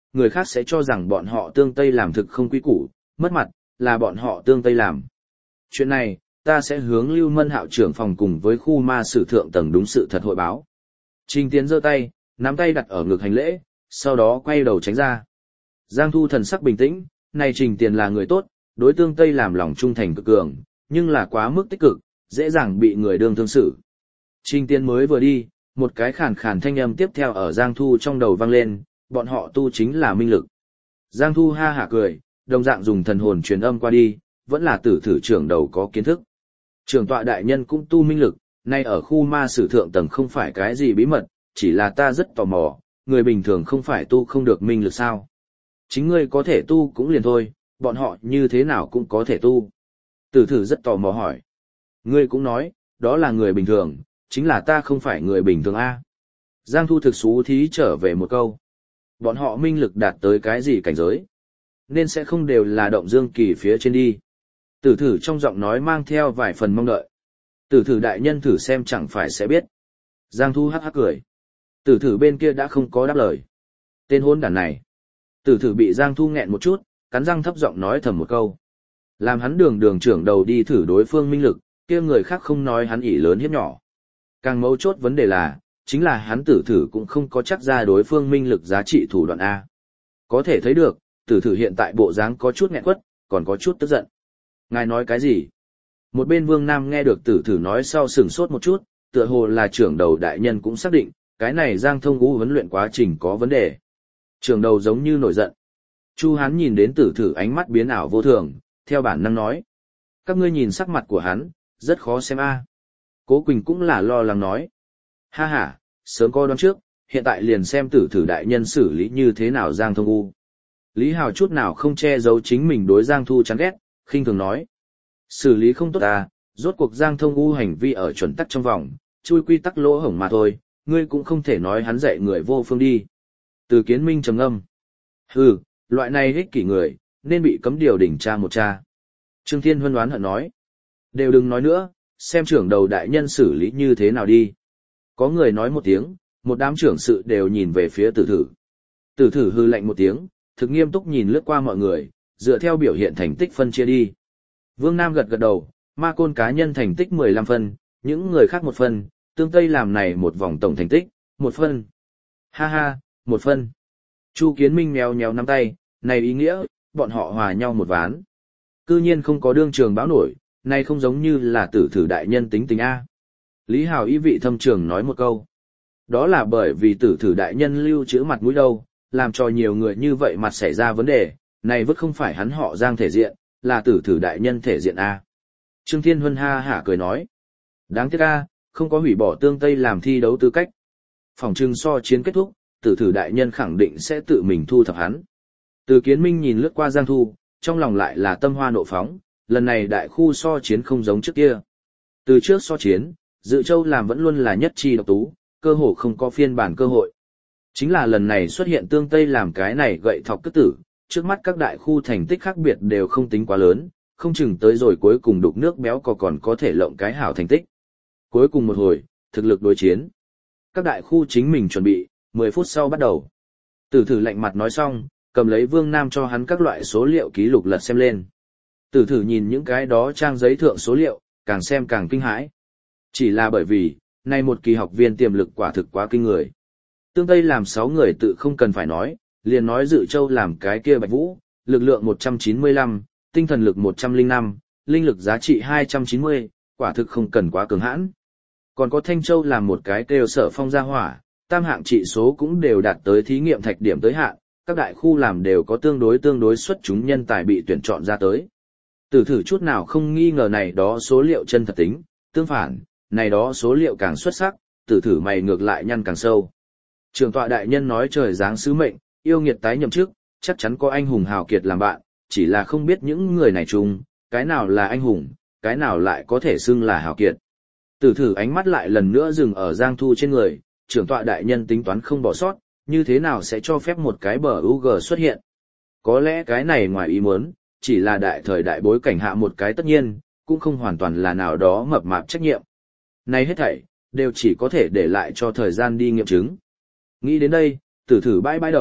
người khác sẽ cho rằng bọn họ tương Tây làm thực không quý củ, mất mặt, là bọn họ tương Tây làm. Chuyện này, ta sẽ hướng Lưu Mân Hạo trưởng phòng cùng với khu ma sử thượng tầng đúng sự thật hội báo. Trình Tiến giơ tay, nắm tay đặt ở ngực hành lễ, sau đó quay đầu tránh ra. Giang Thu thần sắc bình tĩnh, này Trình Tiến là người tốt, đối tương Tây làm lòng trung thành cực cường, nhưng là quá mức tích cực, dễ dàng bị người đương thương xử. Trình Tiến mới vừa đi, một cái khàn khàn thanh âm tiếp theo ở Giang Thu trong đầu vang lên, bọn họ tu chính là minh lực. Giang Thu ha hả cười, đồng dạng dùng thần hồn truyền âm qua đi, vẫn là tử thử trưởng đầu có kiến thức. Trưởng tọa đại nhân cũng tu minh lực, nay ở khu ma sử thượng tầng không phải cái gì bí mật, chỉ là ta rất tò mò, người bình thường không phải tu không được minh lực sao. Chính ngươi có thể tu cũng liền thôi, bọn họ như thế nào cũng có thể tu. Tử thử rất tò mò hỏi. Ngươi cũng nói, đó là người bình thường, chính là ta không phải người bình thường a. Giang Thu thực xú thí trở về một câu. Bọn họ minh lực đạt tới cái gì cảnh giới? Nên sẽ không đều là động dương kỳ phía trên đi. Tử thử trong giọng nói mang theo vài phần mong đợi. Tử thử đại nhân thử xem chẳng phải sẽ biết. Giang Thu hắc hắc cười. Tử thử bên kia đã không có đáp lời. Tên hôn đản này. Tử thử bị Giang Thu nghẹn một chút, cắn răng thấp giọng nói thầm một câu. Làm hắn đường đường trưởng đầu đi thử đối phương minh lực, kia người khác không nói hắn ỷ lớn hiếp nhỏ. Càng mấu chốt vấn đề là, chính là hắn tử thử cũng không có chắc ra đối phương minh lực giá trị thủ đoạn A. Có thể thấy được, tử thử hiện tại bộ dáng có chút nghẹn quất, còn có chút tức giận. Ngài nói cái gì? Một bên Vương Nam nghe được tử thử nói sau sừng sốt một chút, tựa hồ là trưởng đầu đại nhân cũng xác định, cái này Giang Thông Ngũ huấn luyện quá trình có vấn đề. Trưởng đầu giống như nổi giận. Chu Hán nhìn đến tử thử ánh mắt biến ảo vô thường, theo bản năng nói. Các ngươi nhìn sắc mặt của hắn, rất khó xem a. Cố Quỳnh cũng là lo lắng nói. Ha ha, sớm có đoán trước, hiện tại liền xem tử thử đại nhân xử lý như thế nào Giang Thông U. Lý Hào chút nào không che giấu chính mình đối Giang Thu chán ghét, khinh thường nói. Xử lý không tốt à, rốt cuộc Giang Thông U hành vi ở chuẩn tắc trong vòng, chui quy tắc lỗ hổng mà thôi, ngươi cũng không thể nói hắn dạy người vô phương đi. Từ Kiến Minh trầm ngâm. Hừ, loại này ích kỷ người, nên bị cấm điều đỉnh tra một tra. Trương Thiên Huân đoán hận nói. Đều đừng nói nữa, xem trưởng đầu đại nhân xử lý như thế nào đi. Có người nói một tiếng, một đám trưởng sự đều nhìn về phía tử thử. Tử thử hư lạnh một tiếng, thực nghiêm túc nhìn lướt qua mọi người, dựa theo biểu hiện thành tích phân chia đi. Vương Nam gật gật đầu, ma côn cá nhân thành tích mười lăm phân, những người khác một phân, tương Tây làm này một vòng tổng thành tích, một phân. Ha ha, một phân. Chu Kiến Minh mèo nhéo nắm tay, này ý nghĩa, bọn họ hòa nhau một ván. Cư nhiên không có đương trường báo nổi, này không giống như là tử thử đại nhân tính tình A. Lý Hào ý vị thâm trường nói một câu. Đó là bởi vì tử thử đại nhân lưu trữ mặt mũi đâu, làm cho nhiều người như vậy mặt xảy ra vấn đề, này vứt không phải hắn họ Giang thể diện, là tử thử đại nhân thể diện A. Trương Thiên Huân ha hả cười nói. Đáng tiếc A, không có hủy bỏ tương Tây làm thi đấu tư cách. Phòng trưng so chiến kết thúc, tử thử đại nhân khẳng định sẽ tự mình thu thập hắn. Từ Kiến Minh nhìn lướt qua Giang Thu, trong lòng lại là tâm hoa nộ phóng, lần này đại khu so chiến không giống trước kia. Từ trước so chiến, Dự Châu làm vẫn luôn là nhất chi độc tú, cơ hồ không có phiên bản cơ hội. Chính là lần này xuất hiện tương Tây làm cái này gậy thọc cất tử, trước mắt các đại khu thành tích khác biệt đều không tính quá lớn, không chừng tới rồi cuối cùng đục nước béo cò còn có thể lộng cái hảo thành tích. Cuối cùng một hồi, thực lực đối chiến. Các đại khu chính mình chuẩn bị, mười phút sau bắt đầu. Tử thử lạnh mặt nói xong, cầm lấy Vương Nam cho hắn các loại số liệu ký lục lật xem lên. Tử thử nhìn những cái đó trang giấy thượng số liệu, càng xem càng kinh hãi. Chỉ là bởi vì, nay một kỳ học viên tiềm lực quả thực quá kinh người. Tương Tây làm sáu người tự không cần phải nói, liền nói Dự Châu làm cái kia Bạch Vũ, lực lượng một trăm chín mươi lăm, tinh thần lực một trăm lẻ năm, linh lực giá trị hai trăm chín mươi, quả thực không cần quá cường hãn. Còn có Thanh Châu làm một cái kêu Sở Phong gia hỏa, tam hạng trị số cũng đều đạt tới thí nghiệm thạch điểm tới hạn, các đại khu làm đều có tương đối tương đối xuất chúng nhân tài bị tuyển chọn ra tới. Tử thử chút nào không nghi ngờ này đó số liệu chân thật tính, tương phản, này đó số liệu càng xuất sắc, tử thử mày ngược lại nhăn càng sâu. Trường tọa đại nhân nói trời giáng sứ mệnh, yêu nghiệt tái nhậm chức, chắc chắn có anh hùng hào kiệt làm bạn, chỉ là không biết những người này chung, cái nào là anh hùng, cái nào lại có thể xưng là hào kiệt. Tử thử ánh mắt lại lần nữa dừng ở Giang Thu trên người, trưởng tọa đại nhân tính toán không bỏ sót, như thế nào sẽ cho phép một cái bờ u giê xuất hiện. Có lẽ cái này ngoài ý muốn, chỉ là đại thời đại bối cảnh hạ một cái tất nhiên, cũng không hoàn toàn là nào đó mập mạp trách nhiệm. Này hết thảy, đều chỉ có thể để lại cho thời gian đi nghiệm chứng. Nghĩ đến đây, tử thử bãi bãi đầu,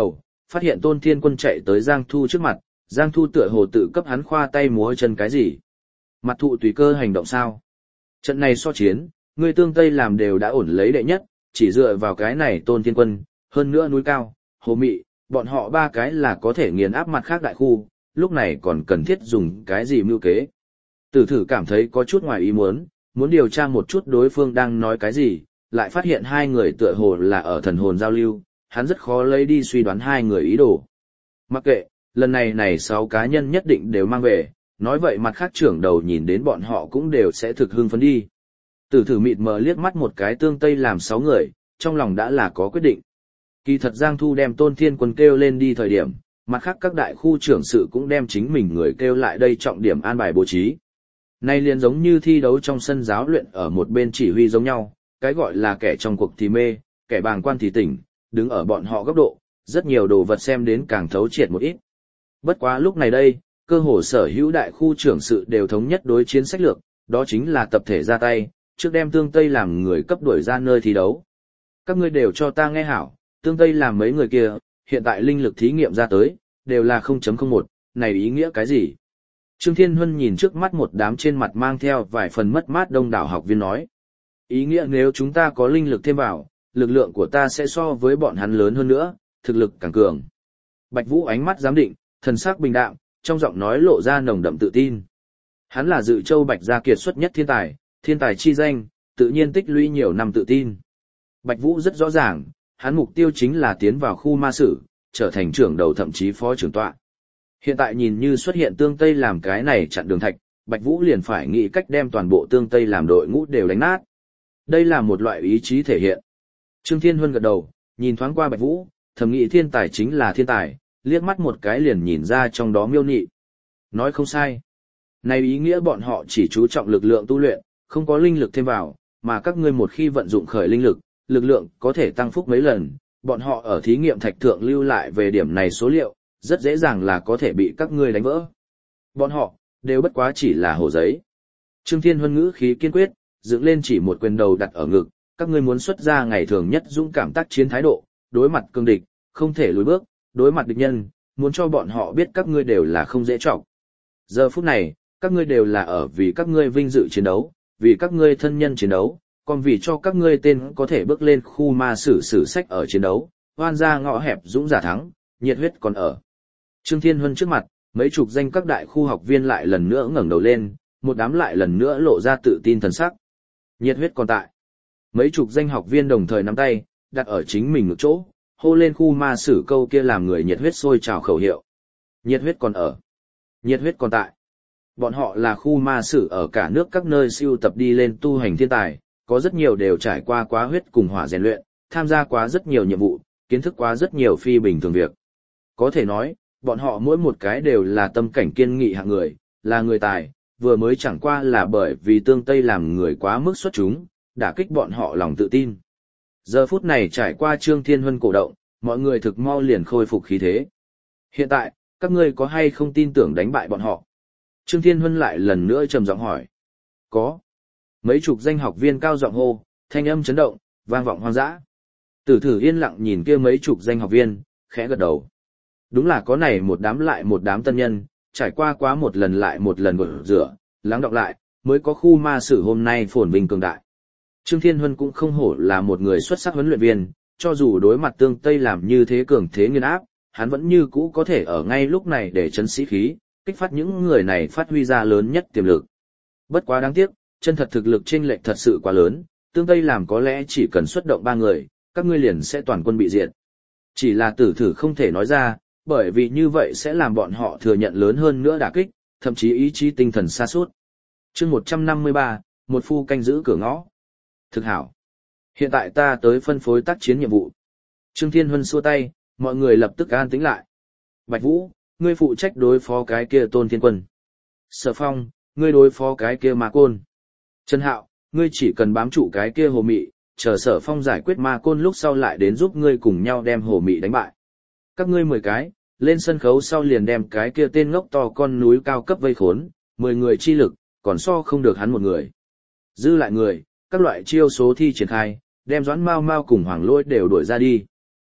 phát hiện Tôn Thiên Quân chạy tới Giang Thu trước mặt, Giang Thu tựa hồ tự cấp hắn khoa tay múa chân cái gì. Mặt thụ tùy cơ hành động sao? Trận này so chiến, người Tương Tây làm đều đã ổn lấy đệ nhất, chỉ dựa vào cái này Tôn Thiên Quân, hơn nữa núi cao, hồ mị, bọn họ ba cái là có thể nghiền áp mặt khác đại khu, lúc này còn cần thiết dùng cái gì mưu kế. Tử thử cảm thấy có chút ngoài ý muốn, muốn điều tra một chút đối phương đang nói cái gì, lại phát hiện hai người tựa hồ là ở thần hồn giao lưu, hắn rất khó lấy đi suy đoán hai người ý đồ. Mặc kệ, lần này này sáu cá nhân nhất định đều mang về, nói vậy mặt khác trưởng đầu nhìn đến bọn họ cũng đều sẽ thực hưng phấn đi. Tử thử mịt mờ liếc mắt một cái Tương Tây làm sáu người, trong lòng đã là có quyết định. Kỳ thật Giang Thu đem Tôn Thiên Quân kêu lên đi thời điểm, mặt khác các đại khu trưởng sự cũng đem chính mình người kêu lại đây trọng điểm an bài bố trí. Nay liền giống như thi đấu trong sân giáo luyện ở một bên chỉ huy giống nhau, cái gọi là kẻ trong cuộc thì mê, kẻ bàng quan thì tỉnh, đứng ở bọn họ góc độ, rất nhiều đồ vật xem đến càng thấu triệt một ít. Bất quá lúc này đây, cơ hồ sở hữu đại khu trưởng sự đều thống nhất đối chiến sách lược, đó chính là tập thể ra tay, trước đem Tương Tây làm người cấp đuổi ra nơi thi đấu. Các ngươi đều cho ta nghe hảo, Tương Tây làm mấy người kia, hiện tại linh lực thí nghiệm ra tới, đều là không chấm không một, này ý nghĩa cái gì? Trương Thiên Huân nhìn trước mắt một đám trên mặt mang theo vài phần mất mát đông đảo học viên nói. Ý nghĩa nếu chúng ta có linh lực thêm vào, lực lượng của ta sẽ so với bọn hắn lớn hơn nữa, thực lực càng cường. Bạch Vũ ánh mắt giám định, thần sắc bình đạm, trong giọng nói lộ ra nồng đậm tự tin. Hắn là Dự Châu Bạch gia kiệt xuất nhất thiên tài, thiên tài chi danh, tự nhiên tích lũy nhiều năm tự tin. Bạch Vũ rất rõ ràng, hắn mục tiêu chính là tiến vào khu ma sử, trở thành trưởng đầu thậm chí phó trưởng tọa. Hiện tại nhìn như xuất hiện Tương Tây làm cái này chặn đường thạch, Bạch Vũ liền phải nghĩ cách đem toàn bộ Tương Tây làm đội ngũ đều đánh nát. Đây là một loại ý chí thể hiện. Trương Thiên Huân gật đầu, nhìn thoáng qua Bạch Vũ, thầm nghĩ thiên tài chính là thiên tài, liếc mắt một cái liền nhìn ra trong đó miêu nị. Nói không sai. Này ý nghĩa bọn họ chỉ chú trọng lực lượng tu luyện, không có linh lực thêm vào, mà các ngươi một khi vận dụng khởi linh lực, lực lượng có thể tăng phúc mấy lần, bọn họ ở thí nghiệm thạch thượng lưu lại về điểm này số liệu, rất dễ dàng là có thể bị các ngươi đánh vỡ. Bọn họ, đều bất quá chỉ là hồ giấy. Trương Thiên Huân ngữ khí kiên quyết, dựng lên chỉ một quyền đầu đặt ở ngực, các ngươi muốn xuất ra ngày thường nhất dũng cảm tác chiến thái độ, đối mặt cương địch, không thể lùi bước, đối mặt địch nhân, muốn cho bọn họ biết các ngươi đều là không dễ trọng. Giờ phút này, các ngươi đều là ở vì các ngươi vinh dự chiến đấu, vì các ngươi thân nhân chiến đấu, còn vì cho các ngươi tên có thể bước lên khu ma sử sử sách ở chiến đấu, hoan ra ngõ hẹp dũng giả thắng, nhiệt huyết còn ở. Trương Thiên Huân trước mặt, mấy chục danh các đại khu học viên lại lần nữa ngẩng đầu lên, một đám lại lần nữa lộ ra tự tin thần sắc. Nhiệt huyết còn tại. Mấy chục danh học viên đồng thời nắm tay, đặt ở chính mình ngực chỗ, hô lên khu ma sử câu kia làm người nhiệt huyết sôi trào khẩu hiệu. Nhiệt huyết còn ở. Nhiệt huyết còn tại. Bọn họ là khu ma sử ở cả nước các nơi siêu tập đi lên tu hành thiên tài, có rất nhiều đều trải qua quá huyết cùng hỏa rèn luyện, tham gia quá rất nhiều nhiệm vụ, kiến thức quá rất nhiều phi bình thường việc. Có thể nói, bọn họ mỗi một cái đều là tâm cảnh kiên nghị hạng người, là người tài, vừa mới chẳng qua là bởi vì Tương Tây làm người quá mức xuất chúng, đả kích bọn họ lòng tự tin. Giờ phút này trải qua Trương Thiên Huân cổ động, mọi người thực mau liền khôi phục khí thế. Hiện tại, các ngươi có hay không tin tưởng đánh bại bọn họ? Trương Thiên Huân lại lần nữa trầm giọng hỏi. Có. Mấy chục danh học viên cao giọng hô, thanh âm chấn động, vang vọng hoang dã. Tử thử yên lặng nhìn kia mấy chục danh học viên, khẽ gật đầu. Đúng là có này một đám lại một đám tân nhân, trải qua quá một lần lại một lần gột rửa, lắng đọng lại, mới có khu ma sử hôm nay phồn vinh cường đại. Trương Thiên Huân cũng không hổ là một người xuất sắc huấn luyện viên, cho dù đối mặt Tương Tây làm như thế cường thế nghiên áp, hắn vẫn như cũ có thể ở ngay lúc này để chấn sĩ khí, kích phát những người này phát huy ra lớn nhất tiềm lực. Bất quá đáng tiếc, chân thật thực lực chênh lệch thật sự quá lớn, Tương Tây làm có lẽ chỉ cần xuất động ba người, các ngươi liền sẽ toàn quân bị diệt. Chỉ là tử thử không thể nói ra, bởi vì như vậy sẽ làm bọn họ thừa nhận lớn hơn nữa đả kích, thậm chí ý chí tinh thần sa sút. Chương một trăm năm mươi ba, một phu canh giữ cửa ngõ. Thực hảo. Hiện tại ta tới phân phối tác chiến nhiệm vụ. Trương Thiên Huân xua tay, mọi người lập tức an tĩnh lại. Bạch Vũ, ngươi phụ trách đối phó cái kia Tôn Thiên Quân. Sở Phong, ngươi đối phó cái kia Ma Côn. Trần Hạo, ngươi chỉ cần bám trụ cái kia Hồ Mị, chờ Sở Phong giải quyết Ma Côn lúc sau lại đến giúp ngươi cùng nhau đem Hồ Mị đánh bại. Các ngươi mười cái, lên sân khấu sau liền đem cái kia tên ngốc to con núi cao cấp vây khốn, mười người chi lực, còn so không được hắn một người. Dư lại người, các loại chiêu số thi triển khai, đem Doãn Mao Mao cùng Hoàng Lôi đều đuổi ra đi.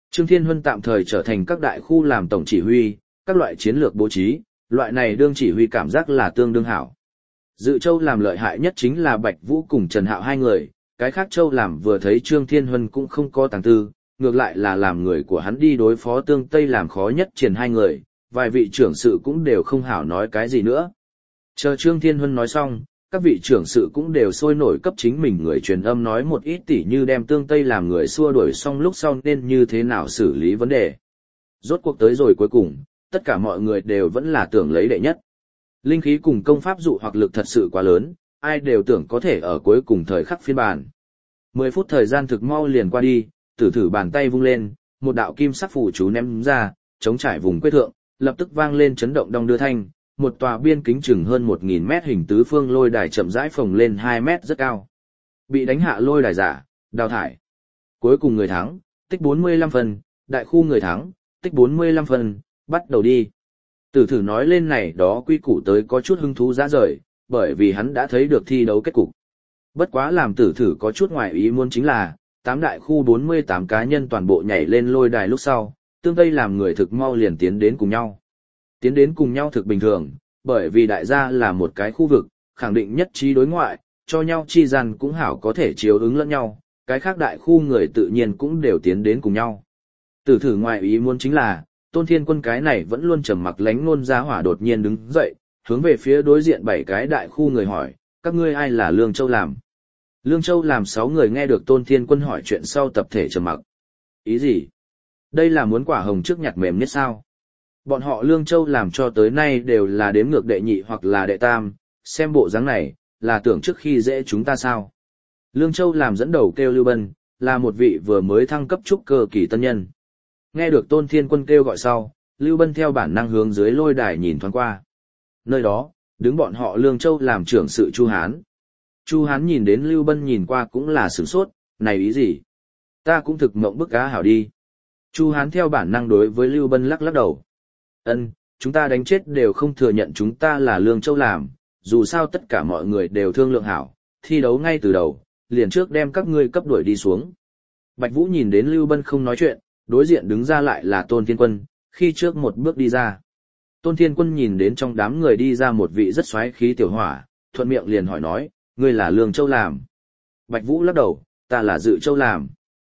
Trương Thiên Huân tạm thời trở thành các đại khu làm tổng chỉ huy, các loại chiến lược bố trí, loại này đương chỉ huy cảm giác là tương đương hảo. Dự châu làm lợi hại nhất chính là Bạch Vũ cùng Trần Hạo hai người, cái khác châu làm vừa thấy Trương Thiên Huân cũng không có tàng tư, ngược lại là làm người của hắn đi đối phó tương Tây làm khó nhất triển hai người, vài vị trưởng sự cũng đều không hảo nói cái gì nữa. Chờ Trương Thiên Huân nói xong, các vị trưởng sự cũng đều sôi nổi cấp chính mình người truyền âm nói một ít tỉ như đem tương Tây làm người xua đuổi xong lúc sau nên như thế nào xử lý vấn đề. Rốt cuộc tới rồi cuối cùng, tất cả mọi người đều vẫn là tưởng lấy đệ nhất. Linh khí cùng công pháp dụ hoặc lực thật sự quá lớn, ai đều tưởng có thể ở cuối cùng thời khắc phiên bản. Mười phút thời gian thực mau liền qua đi, tử thử bàn tay vung lên, một đạo kim sắc phù chú ném ra, chống trải vùng quê thượng, lập tức vang lên chấn động đong đưa thanh, một tòa biên kính chừng hơn một nghìn mét hình tứ phương lôi đài chậm rãi phồng lên hai mét rất cao. Bị đánh hạ lôi đài giả, đào thải. Cuối cùng người thắng, tích bốn mươi lăm phần, đại khu người thắng, tích bốn mươi lăm phần, bắt đầu đi. Tử thử nói lên này đó quy củ tới có chút hứng thú dã rời, bởi vì hắn đã thấy được thi đấu kết cục. Bất quá làm tử thử có chút ngoài ý muốn chính là, tám đại khu bốn mươi tám cá nhân toàn bộ nhảy lên lôi đài lúc sau, tương Tây làm người thực mau liền tiến đến cùng nhau. Tiến đến cùng nhau thực bình thường, bởi vì đại gia là một cái khu vực, khẳng định nhất trí đối ngoại, cho nhau chi gian cũng hảo có thể chiếu ứng lẫn nhau, cái khác đại khu người tự nhiên cũng đều tiến đến cùng nhau. Tử thử ngoài ý muốn chính là, Tôn Thiên Quân cái này vẫn luôn trầm mặc lánh nôn ra hỏa đột nhiên đứng dậy, hướng về phía đối diện bảy cái đại khu người hỏi, các ngươi ai là Lương Châu làm? Lương Châu làm sáu người nghe được Tôn Thiên Quân hỏi chuyện sau tập thể trầm mặc. Ý gì? Đây là muốn quả hồng trước nhặt mềm nhất sao? Bọn họ Lương Châu làm cho tới nay đều là đếm ngược đệ nhị hoặc là đệ tam, xem bộ dáng này, là tưởng trước khi dễ chúng ta sao? Lương Châu làm dẫn đầu kêu Lưu Bân, là một vị vừa mới thăng cấp trúc cơ kỳ tân nhân. Nghe được Tôn Thiên Quân kêu gọi sau, Lưu Bân theo bản năng hướng dưới lôi đài nhìn thoáng qua. Nơi đó, đứng bọn họ Lương Châu làm trưởng sự Chu Hán. Chu Hán nhìn đến Lưu Bân nhìn qua cũng là sửng sốt, này ý gì? Ta cũng thực mộng bức cá hảo đi. Chu Hán theo bản năng đối với Lưu Bân lắc lắc đầu. Ân, chúng ta đánh chết đều không thừa nhận chúng ta là Lương Châu làm, dù sao tất cả mọi người đều thương lượng hảo, thi đấu ngay từ đầu, liền trước đem các ngươi cấp đuổi đi xuống. Bạch Vũ nhìn đến Lưu Bân không nói chuyện, đối diện đứng ra lại là Tôn Thiên Quân, khi trước một bước đi ra. Tôn Thiên Quân nhìn đến trong đám người đi ra một vị rất xoáy khí tiểu hỏa, thuận miệng liền hỏi nói, ngươi là Lương Châu làm. Bạch Vũ lắc đầu, ta là Dự Châu làm.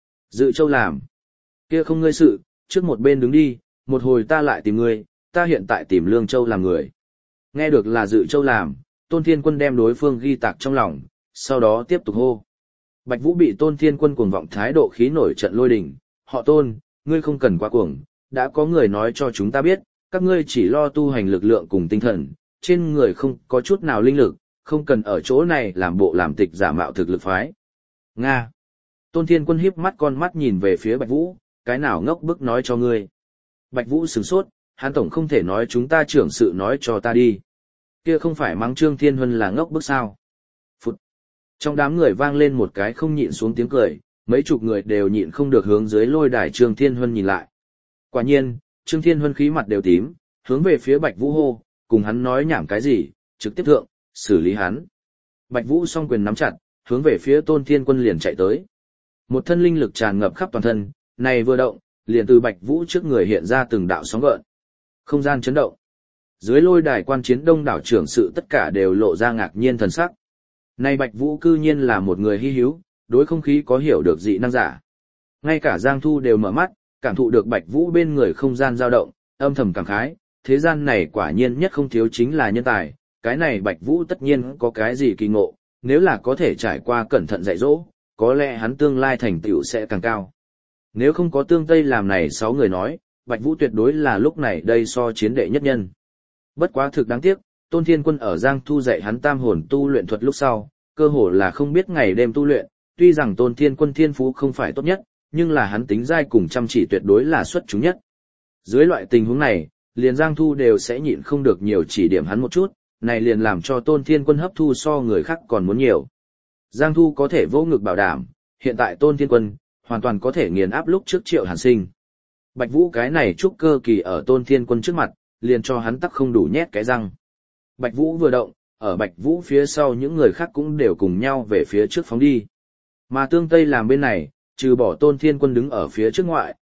Dự Châu làm. Kia không ngươi sự, trước một bên đứng đi, một hồi ta lại tìm ngươi, ta hiện tại tìm Lương Châu làm người. Nghe được là Dự Châu làm, Tôn Thiên Quân đem đối phương ghi tạc trong lòng, sau đó tiếp tục hô. Bạch Vũ bị Tôn Thiên Quân cuồng vọng thái độ khí nổi trận lôi đình, họ Tôn, ngươi không cần quá cuồng, đã có người nói cho chúng ta biết, các ngươi chỉ lo tu hành lực lượng cùng tinh thần, trên người không có chút nào linh lực, không cần ở chỗ này làm bộ làm tịch giả mạo thực lực phái. Nga. Tôn Thiên Quân híp mắt con mắt nhìn về phía Bạch Vũ, cái nào ngốc bức nói cho ngươi. Bạch Vũ sửng sốt, hắn tổng không thể nói chúng ta trưởng sự nói cho ta đi. Kia không phải mắng Trương Thiên Huân là ngốc bức sao? Phụt. Trong đám người vang lên một cái không nhịn xuống tiếng cười, mấy chục người đều nhịn không được hướng dưới lôi đài Trương Thiên Huân nhìn lại. Quả nhiên, Trương Thiên Huân khí mặt đều tím, hướng về phía Bạch Vũ hô, cùng hắn nói nhảm cái gì, trực tiếp thượng, xử lý hắn. Bạch Vũ song quyền nắm chặt, hướng về phía Tôn Thiên Quân liền chạy tới. Một thân linh lực tràn ngập khắp toàn thân, này vừa động, liền từ Bạch Vũ trước người hiện ra từng đạo sóng gợn. Không gian chấn động. Dưới lôi đài quan chiến đông đảo trưởng sự tất cả đều lộ ra ngạc nhiên thần sắc. Này Bạch Vũ cư nhiên là một người hi hữu, đối không khí có hiểu được dị năng giả. Ngay cả Giang Thu đều mở mắt, cảm thụ được Bạch Vũ bên người không gian dao động, âm thầm cảm khái, thế gian này quả nhiên nhất không thiếu chính là nhân tài, cái này Bạch Vũ tất nhiên có cái gì kỳ ngộ, nếu là có thể trải qua cẩn thận dạy dỗ, có lẽ hắn tương lai thành tựu sẽ càng cao. Nếu không có tương Tây làm này sáu người nói, Bạch Vũ tuyệt đối là lúc này đây so chiến đệ nhất nhân. Bất quá thực đáng tiếc, Tôn Thiên Quân ở Giang Thu dạy hắn tam hồn tu luyện thuật lúc sau, cơ hồ là không biết ngày đêm tu luyện, tuy rằng Tôn Thiên Quân thiên phú không phải tốt nhất, nhưng là hắn tính dai cùng chăm chỉ tuyệt đối là xuất chúng nhất. Dưới loại tình huống này, liền Giang Thu đều sẽ nhịn không được nhiều chỉ điểm hắn một chút, này liền làm cho Tôn Thiên Quân hấp thu so người khác còn muốn nhiều. Giang Thu có thể vô ngực bảo đảm, hiện tại Tôn Thiên Quân hoàn toàn có thể nghiền áp lúc trước Triệu Hàn Sinh. Bạch Vũ cái này trúc cơ kỳ ở Tôn Thiên Quân trước mặt, liền cho hắn tắc không đủ nhét cái răng. Bạch Vũ vừa động, ở Bạch Vũ phía sau những người khác cũng đều cùng nhau về phía trước phóng đi. Mà tương Tây làm bên này, trừ bỏ Tôn Thiên Quân đứng ở phía trước ngoại,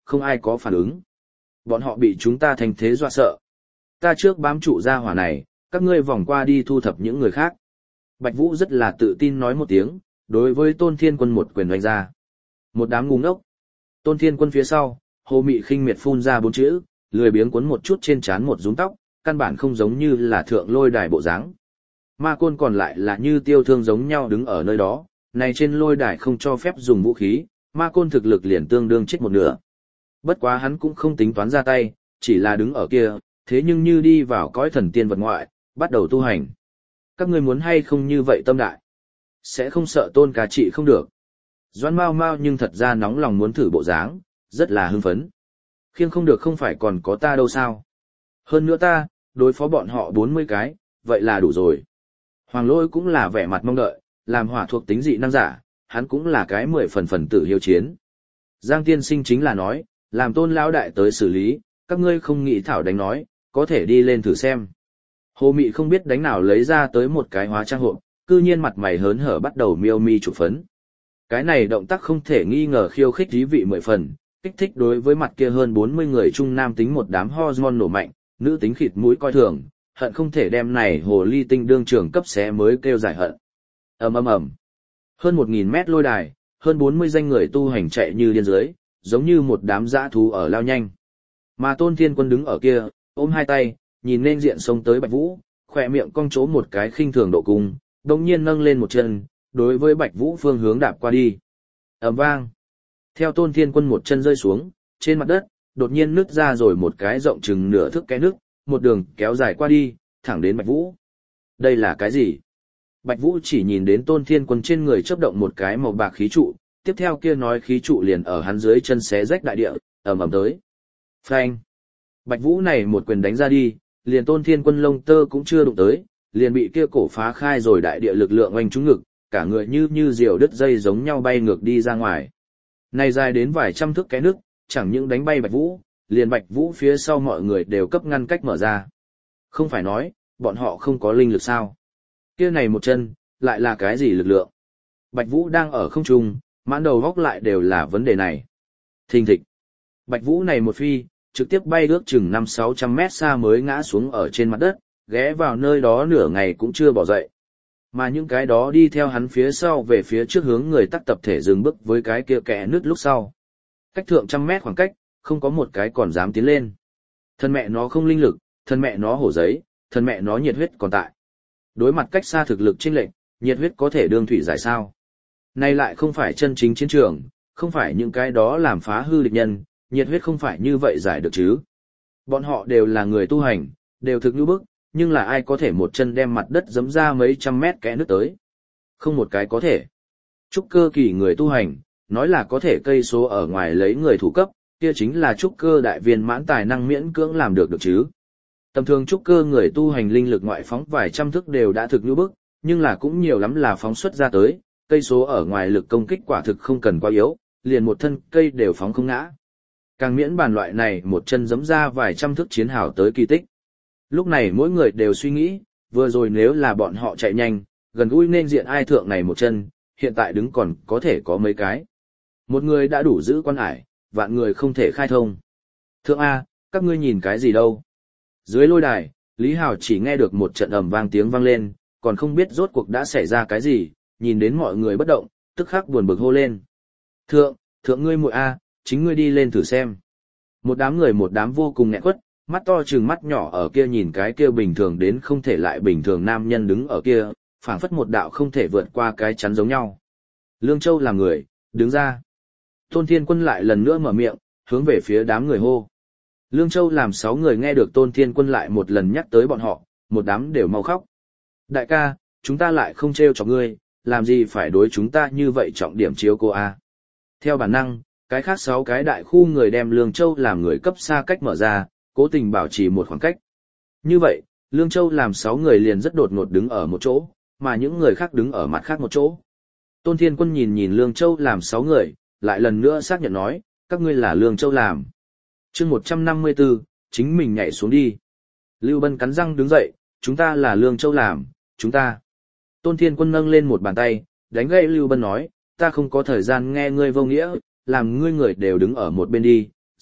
không ai có phản ứng. Bọn họ bị chúng ta thành thế dọa sợ. Ta trước bám trụ ra hỏa này, các ngươi vòng qua đi thu thập những người khác. Bạch Vũ rất là tự tin nói một tiếng, đối với Tôn Thiên Quân một quyền đánh ra. Một đám ngu ngốc. Tôn Thiên Quân phía sau, Hồ Mị khinh miệt phun ra bốn chữ, lười biếng cuốn một chút trên trán một rúng tóc, căn bản không giống như là thượng lôi đài bộ dáng. Ma Côn còn lại là như tiêu thương giống nhau đứng ở nơi đó, này trên lôi đài không cho phép dùng vũ khí, Ma Côn thực lực liền tương đương chết một nửa. Bất quá hắn cũng không tính toán ra tay, chỉ là đứng ở kia, thế nhưng như đi vào cõi thần tiên vật ngoại, bắt đầu tu hành. Các ngươi muốn hay không như vậy tâm đại? Sẽ không sợ Tôn ca trị không được. Doãn Mao Mao nhưng thật ra nóng lòng muốn thử bộ dáng, rất là hưng phấn. Khiêng không được không phải còn có ta đâu sao? Hơn nữa ta, đối phó bọn họ bốn mươi cái, vậy là đủ rồi. Hoàng Lôi cũng là vẻ mặt mong đợi, làm hỏa thuộc tính dị năng giả, hắn cũng là cái mười phần phần tử hiếu chiến. Giang Tiên Sinh chính là nói, làm Tôn lão đại tới xử lý, các ngươi không nghĩ thảo đánh nói, có thể đi lên thử xem. Hồ Mị không biết đánh nào lấy ra tới một cái hóa trang hộp, cư nhiên mặt mày hớn hở bắt đầu miêu mi chụp phấn. Cái này động tác không thể nghi ngờ khiêu khích dí vị mười phần, kích thích đối với mặt kia hơn bốn mươi người trung nam tính một đám hormone nổ mạnh, nữ tính khịt mũi coi thường, hận không thể đem này hồ ly tinh đương trường cấp xé mới kêu giải hận. Ầm ầm ầm. Hơn một nghìn mét lôi đài, hơn bốn mươi danh người tu hành chạy như điên dưới, giống như một đám dã thú ở lao nhanh. Mà Tôn Thiên Quân đứng ở kia, ôm hai tay, nhìn nên diện xông tới Bạch Vũ, khỏe miệng cong chỗ một cái khinh thường độ cung, đồng nhiên nâng lên một chân, đối với Bạch Vũ phương hướng đạp qua đi. Ầm vang. Theo Tôn Thiên Quân một chân rơi xuống, trên mặt đất, đột nhiên nứt ra rồi một cái rộng chừng nửa thước cái nước, một đường kéo dài qua đi, thẳng đến Bạch Vũ. Đây là cái gì? Bạch Vũ chỉ nhìn đến Tôn Thiên Quân trên người chớp động một cái màu bạc khí trụ, tiếp theo kia nói khí trụ liền ở hắn dưới chân xé rách đại địa, ầm ầm tới. Phanh. Bạch Vũ này một quyền đánh ra đi, liền Tôn Thiên Quân lông tơ cũng chưa đụng tới, liền bị kia cổ phá khai rồi đại địa lực lượng oanh trúng ngực, cả người như như diều đứt dây giống nhau bay ngược đi ra ngoài. Này dài đến vài trăm thước cái nước, chẳng những đánh bay Bạch Vũ, liền Bạch Vũ phía sau mọi người đều cấp ngăn cách mở ra. Không phải nói, bọn họ không có linh lực sao? Kia này một chân, lại là cái gì lực lượng? Bạch Vũ đang ở không trung, mãn đầu góc lại đều là vấn đề này. Thình thịch. Bạch Vũ này một phi, trực tiếp bay ước chừng năm sáu trăm mét xa mới ngã xuống ở trên mặt đất, ghé vào nơi đó nửa ngày cũng chưa bỏ dậy. Mà những cái đó đi theo hắn phía sau về phía trước hướng người tắc tập thể dừng bước với cái kia kẽ nứt lúc sau. Cách thượng trăm mét khoảng cách, không có một cái còn dám tiến lên. Thân mẹ nó không linh lực, thân mẹ nó hổ giấy, thân mẹ nó nhiệt huyết còn tại. Đối mặt cách xa thực lực chênh lệch, nhiệt huyết có thể đương thủy giải sao? Này lại không phải chân chính chiến trường, không phải những cái đó làm phá hư địch nhân, nhiệt huyết không phải như vậy giải được chứ. Bọn họ đều là người tu hành, đều thực như bức, nhưng là ai có thể một chân đem mặt đất giẫm ra mấy trăm mét kẽ nước tới. Không một cái có thể. Trúc cơ kỳ người tu hành, nói là có thể cây số ở ngoài lấy người thủ cấp, kia chính là trúc cơ đại viên mãn tài năng miễn cưỡng làm được được chứ. Tầm thường trúc cơ người tu hành linh lực ngoại phóng vài trăm thước đều đã thực như bức, nhưng là cũng nhiều lắm là phóng xuất ra tới, cây số ở ngoài lực công kích quả thực không cần quá yếu, liền một thân cây đều phóng không ngã. Càng miễn bàn loại này một chân giẫm ra vài trăm thước chiến hào tới kỳ tích. Lúc này mỗi người đều suy nghĩ, vừa rồi nếu là bọn họ chạy nhanh, gần gũi nên diện ai thượng này một chân, hiện tại đứng còn có thể có mấy cái. Một người đã đủ giữ quan ải, vạn người không thể khai thông. Thượng A, các ngươi nhìn cái gì đâu? Dưới lôi đài, Lý Hào chỉ nghe được một trận ầm vang tiếng vang lên, còn không biết rốt cuộc đã xảy ra cái gì, nhìn đến mọi người bất động, tức khắc buồn bực hô lên. Thượng, thượng ngươi muội A, chính ngươi đi lên thử xem. Một đám người một đám vô cùng nghẹn quất, mắt to trừng mắt nhỏ ở kia nhìn cái kia bình thường đến không thể lại bình thường nam nhân đứng ở kia, phảng phất một đạo không thể vượt qua cái chắn giống nhau. Lương Châu là người, đứng ra. Tôn Thiên Quân lại lần nữa mở miệng, hướng về phía đám người hô. Lương Châu làm sáu người nghe được Tôn Thiên Quân lại một lần nhắc tới bọn họ, một đám đều mau khóc. Đại ca, chúng ta lại không trêu chọc ngươi, làm gì phải đối chúng ta như vậy trọng điểm chiếu cô a? Theo bản năng, cái khác sáu cái đại khu người đem Lương Châu làm người cấp xa cách mở ra, cố tình bảo trì một khoảng cách. Như vậy, Lương Châu làm sáu người liền rất đột ngột đứng ở một chỗ, mà những người khác đứng ở mặt khác một chỗ. Tôn Thiên Quân nhìn nhìn Lương Châu làm sáu người, lại lần nữa xác nhận nói, các ngươi là Lương Châu làm. Chương một trăm năm mươi tư, chính mình nhảy xuống đi. Lưu Bân cắn răng đứng dậy, chúng ta là Lương Châu làm, chúng ta. Tôn Thiên Quân nâng lên một bàn tay, đánh gậy Lưu Bân nói, ta không có thời gian nghe ngươi vô nghĩa, làm ngươi người đều đứng ở một bên đi,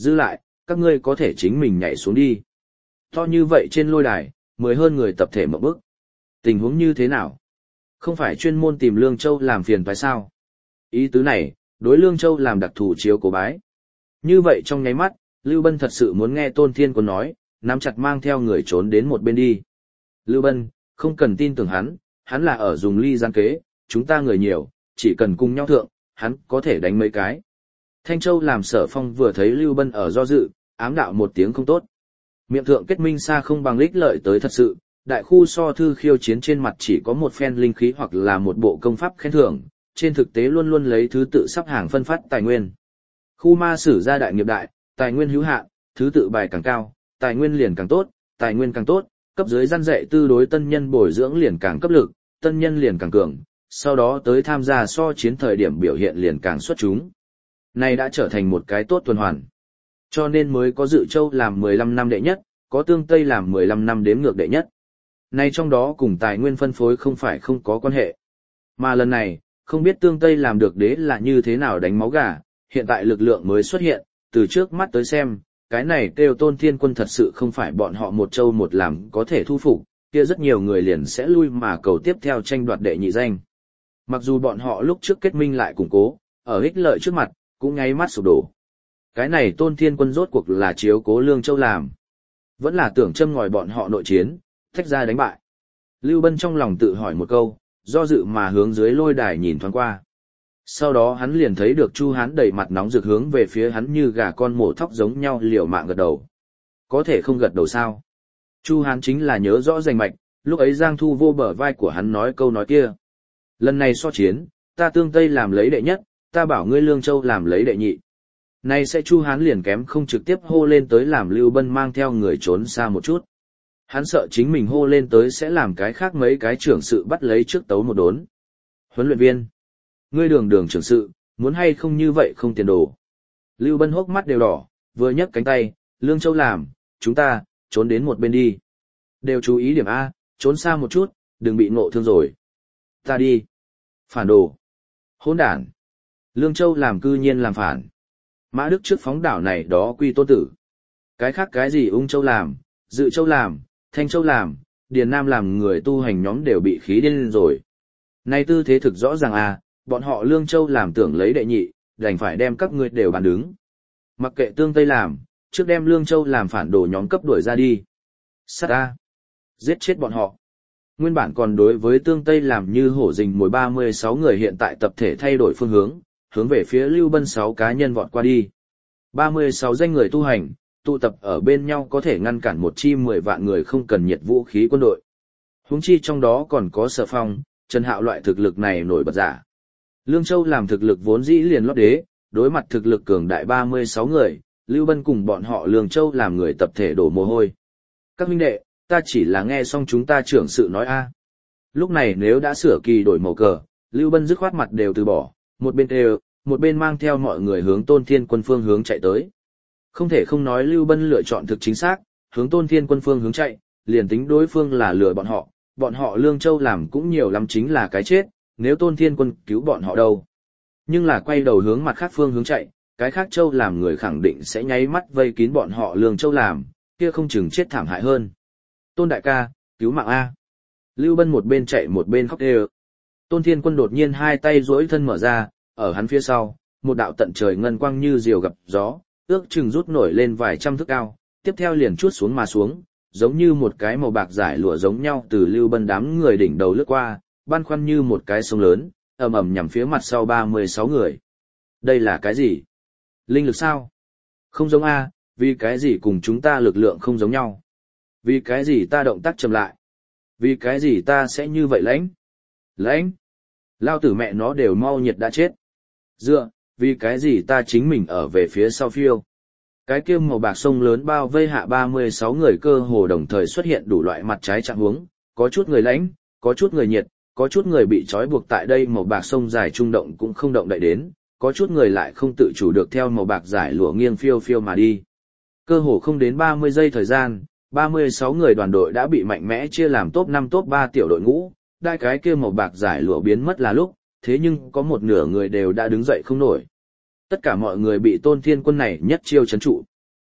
dư lại, các ngươi có thể chính mình nhảy xuống đi. To như vậy trên lôi đài, mười hơn người tập thể một bước. Tình huống như thế nào? Không phải chuyên môn tìm Lương Châu làm phiền phải sao? Ý tứ này, đối Lương Châu làm đặc thù chiếu cố bái. Như vậy trong nháy mắt, Lưu Bân thật sự muốn nghe Tôn Thiên Quân nói, nắm chặt mang theo người trốn đến một bên đi. Lưu Bân, không cần tin tưởng hắn, hắn là ở dùng ly gian kế, chúng ta người nhiều, chỉ cần cùng nhau thượng, hắn có thể đánh mấy cái. Thanh Châu làm Sở Phong vừa thấy Lưu Bân ở do dự, ám đạo một tiếng không tốt. Miệng thượng kết minh xa không bằng lích lợi tới thật sự, đại khu so thư khiêu chiến trên mặt chỉ có một phen linh khí hoặc là một bộ công pháp khen thưởng, trên thực tế luôn luôn lấy thứ tự sắp hàng phân phát tài nguyên. Khu ma sử gia đại nghiệp đại, tài nguyên hữu hạn, thứ tự bài càng cao, tài nguyên liền càng tốt, tài nguyên càng tốt, cấp dưới gian dạy tư đối tân nhân bồi dưỡng liền càng cấp lực, tân nhân liền càng cường, sau đó tới tham gia so chiến thời điểm biểu hiện liền càng xuất chúng. Này đã trở thành một cái tốt tuần hoàn. Cho nên mới có Dự Châu làm mười lăm năm đệ nhất, có Tương Tây làm mười lăm năm đếm ngược đệ nhất. Này trong đó cùng tài nguyên phân phối không phải không có quan hệ. Mà lần này, không biết Tương Tây làm được đế là như thế nào đánh máu gà, hiện tại lực lượng mới xuất hiện, từ trước mắt tới xem, cái này kêu Tôn Thiên Quân thật sự không phải bọn họ một châu một làm có thể thu phục, kia rất nhiều người liền sẽ lui mà cầu tiếp theo tranh đoạt đệ nhị danh. Mặc dù bọn họ lúc trước kết minh lại củng cố, ở ích lợi trước mặt, cũng nháy mắt sụp đổ. Cái này Tôn Thiên Quân rốt cuộc là chiếu cố Lương Châu làm. Vẫn là tưởng châm ngòi bọn họ nội chiến, tách ra đánh bại. Lưu Bân trong lòng tự hỏi một câu, do dự mà hướng dưới lôi đài nhìn thoáng qua. Sau đó hắn liền thấy được Chu Hán đầy mặt nóng rực hướng về phía hắn như gà con mổ thóc giống nhau liều mạng gật đầu. Có thể không gật đầu sao? Chu Hán chính là nhớ rõ rành mạch, lúc ấy Giang Thu vô bờ vai của hắn nói câu nói kia. Lần này so chiến, ta Tương Tây làm lấy đệ nhất, ta bảo ngươi Lương Châu làm lấy đệ nhị. Nay sẽ Chu Hán liền kém không trực tiếp hô lên tới làm Lưu Bân mang theo người trốn xa một chút. Hắn sợ chính mình hô lên tới sẽ làm cái khác mấy cái trưởng sự bắt lấy trước tấu một đốn. Huấn luyện viên, ngươi đường đường trưởng sự, muốn hay không như vậy không tiền đồ. Lưu Bân hốc mắt đều đỏ, vừa nhấc cánh tay, Lương Châu làm, chúng ta, trốn đến một bên đi. Đều chú ý điểm A, trốn xa một chút, đừng bị ngộ thương rồi. Ta đi. Phản đồ. Hỗn đản. Lương Châu làm cư nhiên làm phản. Mã Đức trước phóng đảo này đó quy tôn tử. Cái khác cái gì Ung Châu làm, Dự Châu làm, Thanh Châu làm, Điền Nam làm người tu hành nhóm đều bị khí điên rồi. Nay tư thế thực rõ ràng à, bọn họ Lương Châu làm tưởng lấy đệ nhị, đành phải đem các ngươi đều bàn đứng. Mặc kệ Tương Tây làm, trước đem Lương Châu làm phản đồ nhóm cấp đuổi ra đi. Sát a, giết chết bọn họ. Nguyên bản còn đối với Tương Tây làm như hổ rình mồi ba mươi sáu người hiện tại tập thể thay đổi phương hướng, hướng về phía Lưu Bân sáu cá nhân vọt qua đi. ba mươi sáu danh người tu hành, tụ tập ở bên nhau có thể ngăn cản một chi mười vạn người không cần nhiệt vũ khí quân đội. Huống chi trong đó còn có Sở Phong, Trần Hạo loại thực lực này nổi bật giả. Lương Châu làm thực lực vốn dĩ liền lót đế, đối mặt thực lực cường đại ba mươi sáu người, Lưu Bân cùng bọn họ Lương Châu làm người tập thể đổ mồ hôi. Các huynh đệ, ta chỉ là nghe xong chúng ta trưởng sự nói a. Lúc này nếu đã sửa kỳ đổi màu cờ, Lưu Bân dứt khoát mặt đều từ bỏ, một bên đều, một bên mang theo mọi người hướng Tôn Thiên Quân phương hướng chạy tới. Không thể không nói Lưu Bân lựa chọn thực chính xác, hướng Tôn Thiên Quân phương hướng chạy, liền tính đối phương là lừa bọn họ, bọn họ Lương Châu làm cũng nhiều lắm chính là cái chết, nếu Tôn Thiên Quân cứu bọn họ đâu. Nhưng là quay đầu hướng mặt khác phương hướng chạy, cái khác Châu làm người khẳng định sẽ nháy mắt vây kín bọn họ Lương Châu làm, kia không chừng chết thảm hại hơn. Tôn đại ca, cứu mạng A. Lưu Bân một bên chạy một bên khóc đều. Tôn Thiên Quân đột nhiên hai tay duỗi thân mở ra, ở hắn phía sau, một đạo tận trời ngân quang như diều gặp gió, ước chừng rút nổi lên vài trăm thước cao, tiếp theo liền chuốt xuống mà xuống, giống như một cái màu bạc giải lụa giống nhau từ Lưu Bân đám người đỉnh đầu lướt qua, băn khoăn như một cái sông lớn, ầm ầm nhằm phía mặt sau ba mươi sáu người. Đây là cái gì? Linh lực sao? Không giống A, vì cái gì cùng chúng ta lực lượng không giống nhau? Vì cái gì ta động tác chậm lại? Vì cái gì ta sẽ như vậy lãnh? Lãnh? Lao tử mẹ nó đều mau nhiệt đã chết. Dựa, vì cái gì ta chính mình ở về phía sau phiêu? Cái kia màu bạc sông lớn bao vây hạ ba mươi sáu người cơ hồ đồng thời xuất hiện đủ loại mặt trái trạng huống, có chút người lãnh, có chút người nhiệt, có chút người bị trói buộc tại đây màu bạc sông dài trung động cũng không động đậy đến, có chút người lại không tự chủ được theo màu bạc giải lụa nghiêng phiêu phiêu mà đi. Cơ hồ không đến ba mươi giây thời gian, ba mươi sáu người đoàn đội đã bị mạnh mẽ chia làm top năm top ba tiểu đội ngũ, đại cái kia màu bạc giải lụa biến mất là lúc, thế nhưng có một nửa người đều đã đứng dậy không nổi. Tất cả mọi người bị Tôn Thiên Quân này nhất chiêu chấn trụ,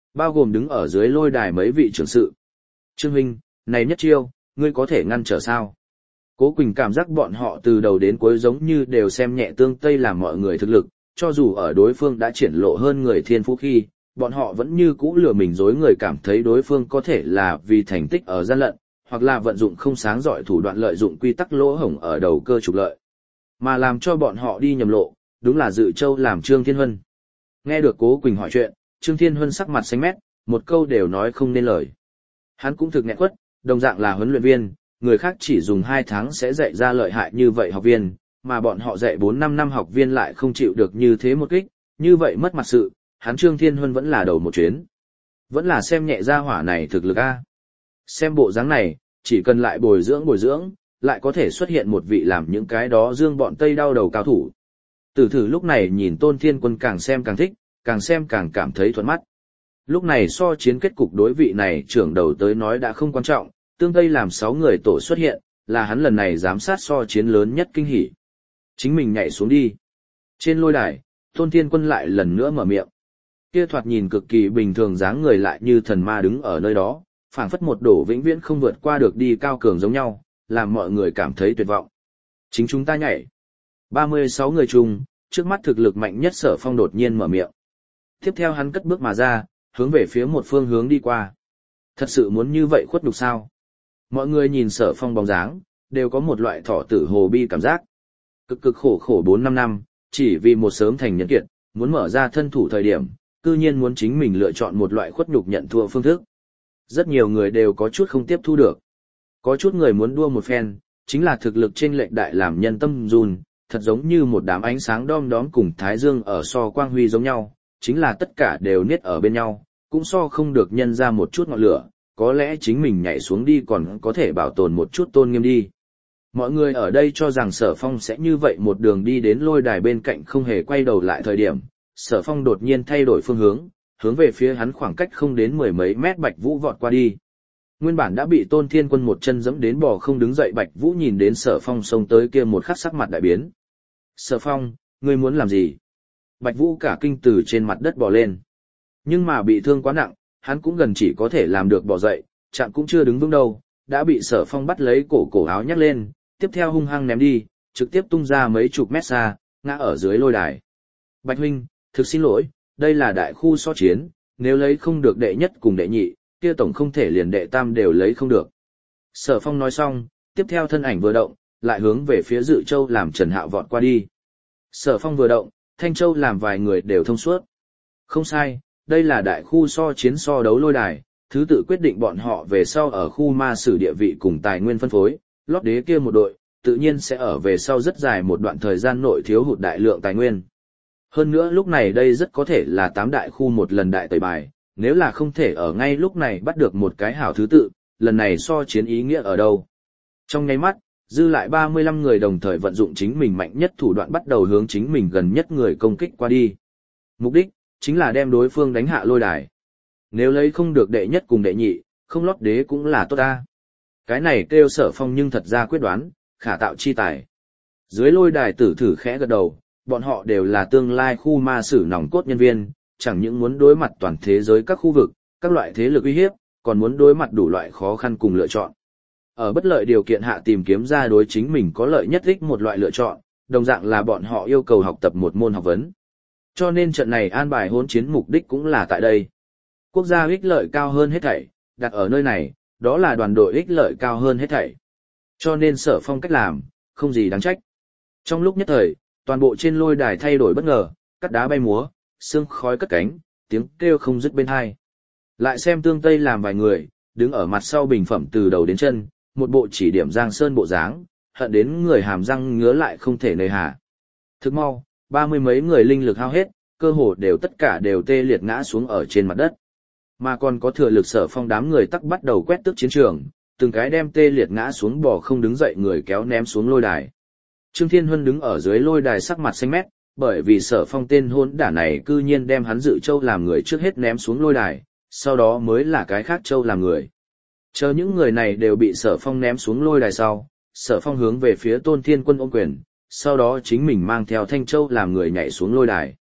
bao gồm đứng ở dưới lôi đài mấy vị trưởng sự. Trương huynh, này nhất chiêu, ngươi có thể ngăn trở sao? Cố Quỳnh cảm giác bọn họ từ đầu đến cuối giống như đều xem nhẹ Tương Tây làm mọi người thực lực, cho dù ở đối phương đã triển lộ hơn người thiên phú khi, bọn họ vẫn như cũ lừa mình dối người, cảm thấy đối phương có thể là vì thành tích ở gian lận, hoặc là vận dụng không sáng giỏi thủ đoạn lợi dụng quy tắc lỗ hổng ở đầu cơ trục lợi. Mà làm cho bọn họ đi nhầm lộ, đúng là Dự Châu làm Trương Thiên Huân. Nghe được Cố Quỳnh hỏi chuyện, Trương Thiên Huân sắc mặt xanh mét, một câu đều nói không nên lời. Hắn cũng thực nghẹn quất, đồng dạng là huấn luyện viên, người khác chỉ dùng hai tháng sẽ dạy ra lợi hại như vậy học viên, mà bọn họ dạy bốn năm năm học viên lại không chịu được như thế một kích, như vậy mất mặt sự, hắn Trương Thiên Huân vẫn là đầu một chuyến. Vẫn là xem nhẹ ra hỏa này thực lực a. Xem bộ dáng này, chỉ cần lại bồi dưỡng bồi dưỡng, lại có thể xuất hiện một vị làm những cái đó dương bọn Tây đau đầu cao thủ. Tử thử lúc này nhìn Tôn Thiên Quân càng xem càng thích, càng xem càng cảm thấy thuận mắt. Lúc này so chiến kết cục đối vị này trưởng đầu tới nói đã không quan trọng, Tương Tây làm sáu người tổ xuất hiện, là hắn lần này giám sát so chiến lớn nhất kinh hỉ. Chính mình nhảy xuống đi. Trên lôi đài, Tôn Thiên Quân lại lần nữa mở miệng. Kia thoạt nhìn cực kỳ bình thường dáng người lại như thần ma đứng ở nơi đó, phảng phất một đổ vĩnh viễn không vượt qua được đi cao cường giống nhau, làm mọi người cảm thấy tuyệt vọng. Chính chúng ta nhảy. ba mươi sáu người chung, trước mắt thực lực mạnh nhất Sở Phong đột nhiên mở miệng. Tiếp theo hắn cất bước mà ra, hướng về phía một phương hướng đi qua. Thật sự muốn như vậy khuất nhục sao? Mọi người nhìn Sở Phong bóng dáng, đều có một loại thọ tử hồ bi cảm giác. Cực cực khổ khổ bốn năm năm, chỉ vì một sớm thành nhân kiệt, muốn mở ra thân thủ thời điểm, cư nhiên muốn chính mình lựa chọn một loại khuất nhục nhận thua phương thức. Rất nhiều người đều có chút không tiếp thu được. Có chút người muốn đua một phen, chính là thực lực trên lệch đại làm nhân tâm run, thật giống như một đám ánh sáng đom đóm cùng thái dương ở so quang huy giống nhau, chính là tất cả đều niết ở bên nhau, cũng so không được nhân ra một chút ngọn lửa, có lẽ chính mình nhảy xuống đi còn có thể bảo tồn một chút tôn nghiêm đi. Mọi người ở đây cho rằng Sở Phong sẽ như vậy một đường đi đến lôi đài bên cạnh không hề quay đầu lại thời điểm, Sở Phong đột nhiên thay đổi phương hướng, hướng về phía hắn khoảng cách không đến mười mấy mét Bạch Vũ vọt qua đi. Nguyên bản đã bị Tôn Thiên Quân một chân giẫm đến bò không đứng dậy Bạch Vũ nhìn đến Sở Phong xông tới kia một khắc sắc mặt đại biến. Sở Phong, ngươi muốn làm gì? Bạch Vũ cả kinh từ trên mặt đất bò lên. Nhưng mà bị thương quá nặng, hắn cũng gần chỉ có thể làm được bò dậy, chạm cũng chưa đứng vững đâu, đã bị Sở Phong bắt lấy cổ cổ áo nhắc lên, tiếp theo hung hăng ném đi, trực tiếp tung ra mấy chục mét xa, ngã ở dưới lôi đài. Bạch huynh, thực xin lỗi, đây là đại khu so chiến, nếu lấy không được đệ nhất cùng đệ nhị, kia tổng không thể liền đệ tam đều lấy không được. Sở Phong nói xong, tiếp theo thân ảnh vừa động, lại hướng về phía Dự Châu làm Trần Hạo vọt qua đi. Sở Phong vừa động, Thanh Châu làm vài người đều thông suốt. Không sai, đây là đại khu so chiến so đấu lôi đài, thứ tự quyết định bọn họ về sau ở khu ma sử địa vị cùng tài nguyên phân phối, lót đế kia một đội, tự nhiên sẽ ở về sau rất dài một đoạn thời gian nội thiếu hụt đại lượng tài nguyên. Hơn nữa lúc này đây rất có thể là tám đại khu một lần đại tẩy bài, nếu là không thể ở ngay lúc này bắt được một cái hảo thứ tự, lần này so chiến ý nghĩa ở đâu? Trong nháy mắt, dư lại ba mươi lăm người đồng thời vận dụng chính mình mạnh nhất thủ đoạn bắt đầu hướng chính mình gần nhất người công kích qua đi. Mục đích, chính là đem đối phương đánh hạ lôi đài. Nếu lấy không được đệ nhất cùng đệ nhị, không lót đế cũng là tốt ta. Cái này kêu Sở Phong nhưng thật ra quyết đoán, khả tạo chi tài. Dưới lôi đài tử thử khẽ gật đầu, bọn họ đều là tương lai khu ma sử nòng cốt nhân viên, chẳng những muốn đối mặt toàn thế giới các khu vực, các loại thế lực uy hiếp, còn muốn đối mặt đủ loại khó khăn cùng lựa chọn. Ở bất lợi điều kiện hạ tìm kiếm ra đối chính mình có lợi nhất ích một loại lựa chọn, đồng dạng là bọn họ yêu cầu học tập một môn học vấn. Cho nên trận này an bài hỗn chiến mục đích cũng là tại đây. Quốc gia ích lợi cao hơn hết thảy, đặt ở nơi này, đó là đoàn đội ích lợi cao hơn hết thảy. Cho nên Sở Phong cách làm, không gì đáng trách. Trong lúc nhất thời, toàn bộ trên lôi đài thay đổi bất ngờ, cắt đá bay múa, sương khói cất cánh, tiếng kêu không dứt bên hai. Lại xem Tương Tây làm vài người, đứng ở mặt sau bình phẩm từ đầu đến chân, một bộ chỉ điểm Giang Sơn bộ dáng, hận đến người hàm răng ngứa lại không thể nơi hà. Thức mau, ba mươi mấy người linh lực hao hết, cơ hồ đều tất cả đều tê liệt ngã xuống ở trên mặt đất. Mà còn có thừa lực Sở Phong đám người tắc bắt đầu quét tước chiến trường, từng cái đem tê liệt ngã xuống bò không đứng dậy người kéo ném xuống lôi đài. Trương Thiên Huân đứng ở dưới lôi đài sắc mặt xanh mét, bởi vì Sở Phong tên hôn đả này cư nhiên đem hắn Dự Châu làm người trước hết ném xuống lôi đài, sau đó mới là cái khác Châu làm người. Chờ những người này đều bị Sở Phong ném xuống lôi đài sau, Sở Phong hướng về phía Tôn Thiên Quân ôm quyền, sau đó chính mình mang theo Thanh Châu làm người nhảy xuống lôi đài.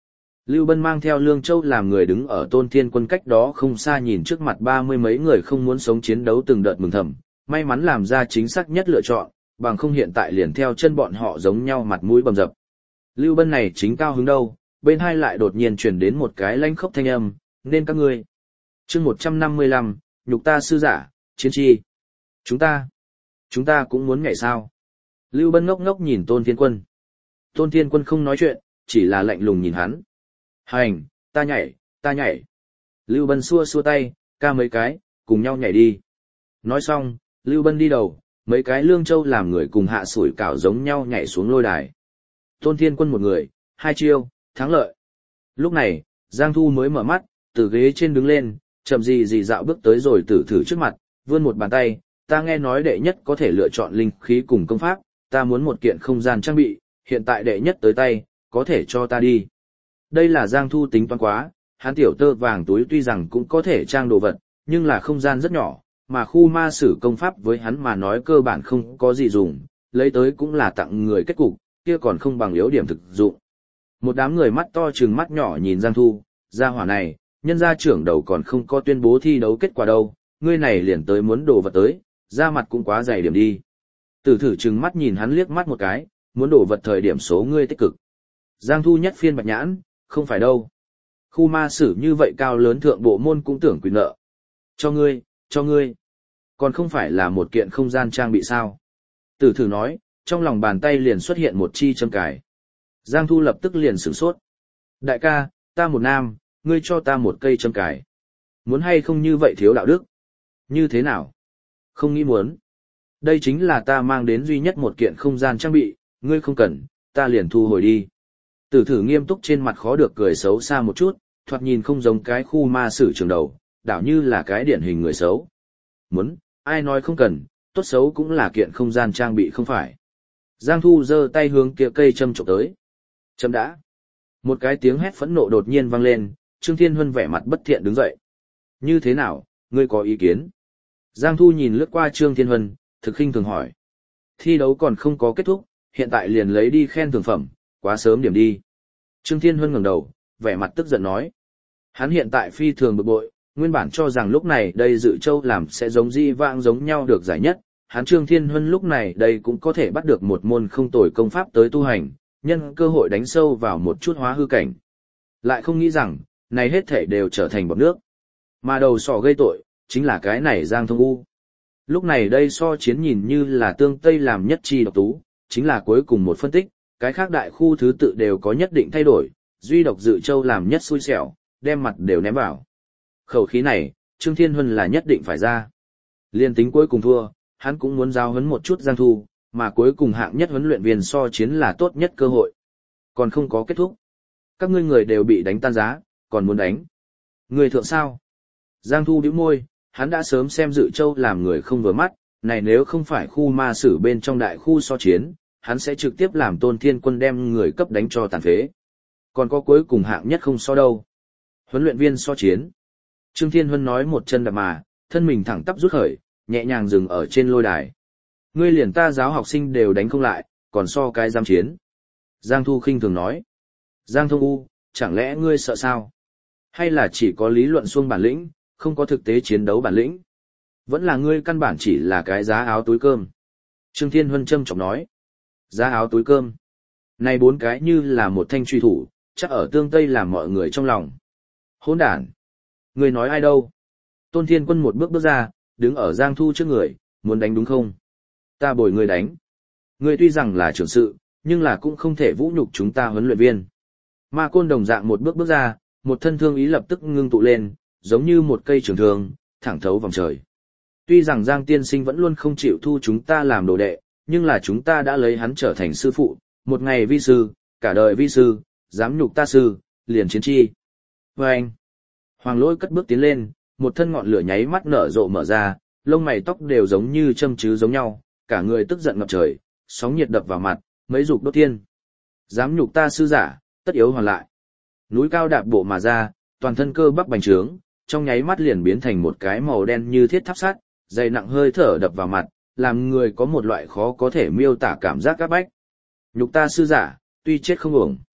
Lưu Bân mang theo Lương Châu làm người đứng ở Tôn Thiên Quân cách đó không xa nhìn trước mặt ba mươi mấy người không muốn sống chiến đấu từng đợt mừng thầm, may mắn làm ra chính xác nhất lựa chọn, bằng không hiện tại liền theo chân bọn họ giống nhau mặt mũi bầm dập. Lưu Bân này chính cao hứng đâu, bên hai lại đột nhiên truyền đến một cái lanh khốc thanh âm, nên các ngươi. chương một trăm năm mươi lăm, nhục ta sư giả, chiến chi. Chúng ta, chúng ta cũng muốn nhảy sao. Lưu Bân ngốc ngốc nhìn Tôn Thiên Quân. Tôn Thiên Quân không nói chuyện, chỉ là lạnh lùng nhìn hắn. Hành, ta nhảy, ta nhảy. Lưu Bân xua xua tay, ca mấy cái, cùng nhau nhảy đi. Nói xong, Lưu Bân đi đầu, mấy cái Lương Châu làm người cùng hạ sủi cảo giống nhau nhảy xuống lôi đài. Tôn Thiên Quân một người, hai chiêu, thắng lợi. Lúc này, Giang Thu mới mở mắt, từ ghế trên đứng lên, chậm gì gì dạo bước tới rồi tử thử trước mặt, vươn một bàn tay, ta nghe nói đệ nhất có thể lựa chọn linh khí cùng công pháp, ta muốn một kiện không gian trang bị, hiện tại đệ nhất tới tay, có thể cho ta đi. Đây là Giang Thu tính toán quá, hắn tiểu tơ vàng túi tuy rằng cũng có thể trang đồ vật, nhưng là không gian rất nhỏ, mà khu ma sử công pháp với hắn mà nói cơ bản không có gì dùng, lấy tới cũng là tặng người kết cục, kia còn không bằng yếu điểm thực dụng. Một đám người mắt to trừng mắt nhỏ nhìn Giang Thu, gia hỏa này, nhân gia trưởng đầu còn không có tuyên bố thi đấu kết quả đâu, ngươi này liền tới muốn đồ vật tới, ra mặt cũng quá dày điểm đi. Tử thử trừng mắt nhìn hắn liếc mắt một cái, muốn đổ vật thời điểm số ngươi tích cực. Giang Thu nhất phiên bạch nhãn, không phải đâu. Khu ma sử như vậy cao lớn thượng bộ môn cũng tưởng quyền nợ. Cho ngươi, cho ngươi. Còn không phải là một kiện không gian trang bị sao. Tử thử nói, trong lòng bàn tay liền xuất hiện một chi châm cài. Giang Thu lập tức liền sửng sốt. Đại ca, ta một nam, ngươi cho ta một cây châm cài. Muốn hay không như vậy thiếu đạo đức? Như thế nào? Không nghĩ muốn. Đây chính là ta mang đến duy nhất một kiện không gian trang bị, ngươi không cần, ta liền thu hồi đi. Tử thử nghiêm túc trên mặt khó được cười xấu xa một chút, thoạt nhìn không giống cái khu ma sử trường đầu, đảo như là cái điển hình người xấu. Muốn, ai nói không cần, tốt xấu cũng là kiện không gian trang bị không phải. Giang Thu giơ tay hướng kia cây châm chọc tới. Châm đã. Một cái tiếng hét phẫn nộ đột nhiên vang lên, Trương Thiên Huân vẻ mặt bất thiện đứng dậy. Như thế nào, ngươi có ý kiến? Giang Thu nhìn lướt qua Trương Thiên Huân, thực khinh thường hỏi. Thi đấu còn không có kết thúc, hiện tại liền lấy đi khen thưởng phẩm, quá sớm điểm đi. Trương Thiên Huân ngẩng đầu, vẻ mặt tức giận nói. Hắn hiện tại phi thường bực bội, nguyên bản cho rằng lúc này đây Dự Châu làm sẽ giống di vãng giống nhau được giải nhất. Hắn Trương Thiên Huân lúc này đây cũng có thể bắt được một môn không tồi công pháp tới tu hành, nhân cơ hội đánh sâu vào một chút hóa hư cảnh. Lại không nghĩ rằng, này hết thể đều trở thành bọt nước. Mà đầu sỏ gây tội, chính là cái này Giang Thông U. Lúc này đây so chiến nhìn như là tương tây làm nhất chi độc tú, chính là cuối cùng một phân tích, cái khác đại khu thứ tự đều có nhất định thay đổi, duy độc Dự Châu làm nhất xui xẻo, đem mặt đều ném vào. Khẩu khí này, Trương Thiên Huân là nhất định phải ra. Liên tính cuối cùng thua, hắn cũng muốn giao huấn một chút Giang Thu, mà cuối cùng hạng nhất huấn luyện viên so chiến là tốt nhất cơ hội. Còn không có kết thúc. Các ngươi người đều bị đánh tan giá, còn muốn đánh. Người thượng sao? Giang Thu bĩu môi, hắn đã sớm xem Dự Châu làm người không vừa mắt, này nếu không phải khu ma sử bên trong đại khu so chiến, hắn sẽ trực tiếp làm Tôn Thiên Quân đem người cấp đánh cho tàn phế. Còn có cuối cùng hạng nhất không so đâu. Huấn luyện viên so chiến. Trương Thiên Huân nói một chân đạp mà, thân mình thẳng tắp rút khởi, nhẹ nhàng dừng ở trên lôi đài. Ngươi liền ta giáo học sinh đều đánh không lại, còn so cái giam chiến. Giang Thu khinh thường nói. Giang Thông U, chẳng lẽ ngươi sợ sao? Hay là chỉ có lý luận xuông bản lĩnh, không có thực tế chiến đấu bản lĩnh? Vẫn là ngươi căn bản chỉ là cái giá áo túi cơm. Trương Thiên Huân châm chọc nói. Giá áo túi cơm. Này bốn cái như là một thanh truy thủ, chắc ở tương tây làm mọi người trong lòng. Hỗn đản. Ngươi nói ai đâu? Tôn Thiên Quân một bước bước ra, đứng ở Giang Thu trước người, muốn đánh đúng không? Ta bồi ngươi đánh. Ngươi tuy rằng là trưởng sự, nhưng là cũng không thể vũ nhục chúng ta huấn luyện viên. Ma Côn đồng dạng một bước bước ra, một thân thương ý lập tức ngưng tụ lên, giống như một cây trường thương, thẳng thấu vòng trời. Tuy rằng Giang tiên sinh vẫn luôn không chịu thu chúng ta làm đồ đệ, nhưng là chúng ta đã lấy hắn trở thành sư phụ, một ngày vi sư, cả đời vi sư, dám nhục ta sư, liền chiến chi. Và anh, Hoàng Lỗi cất bước tiến lên, một thân ngọn lửa nháy mắt nở rộ mở ra, lông mày tóc đều giống như châm chứ giống nhau, cả người tức giận ngập trời, sóng nhiệt đập vào mặt, mấy dục đốt thiên. Dám nhục ta sư giả, tất yếu hoàn lại. Núi cao đạp bộ mà ra, toàn thân cơ bắp bành trướng, trong nháy mắt liền biến thành một cái màu đen như thiết tháp sắt, dày nặng hơi thở đập vào mặt, làm người có một loại khó có thể miêu tả cảm giác áp bách. Nhục ta sư giả, tuy chết không uổng.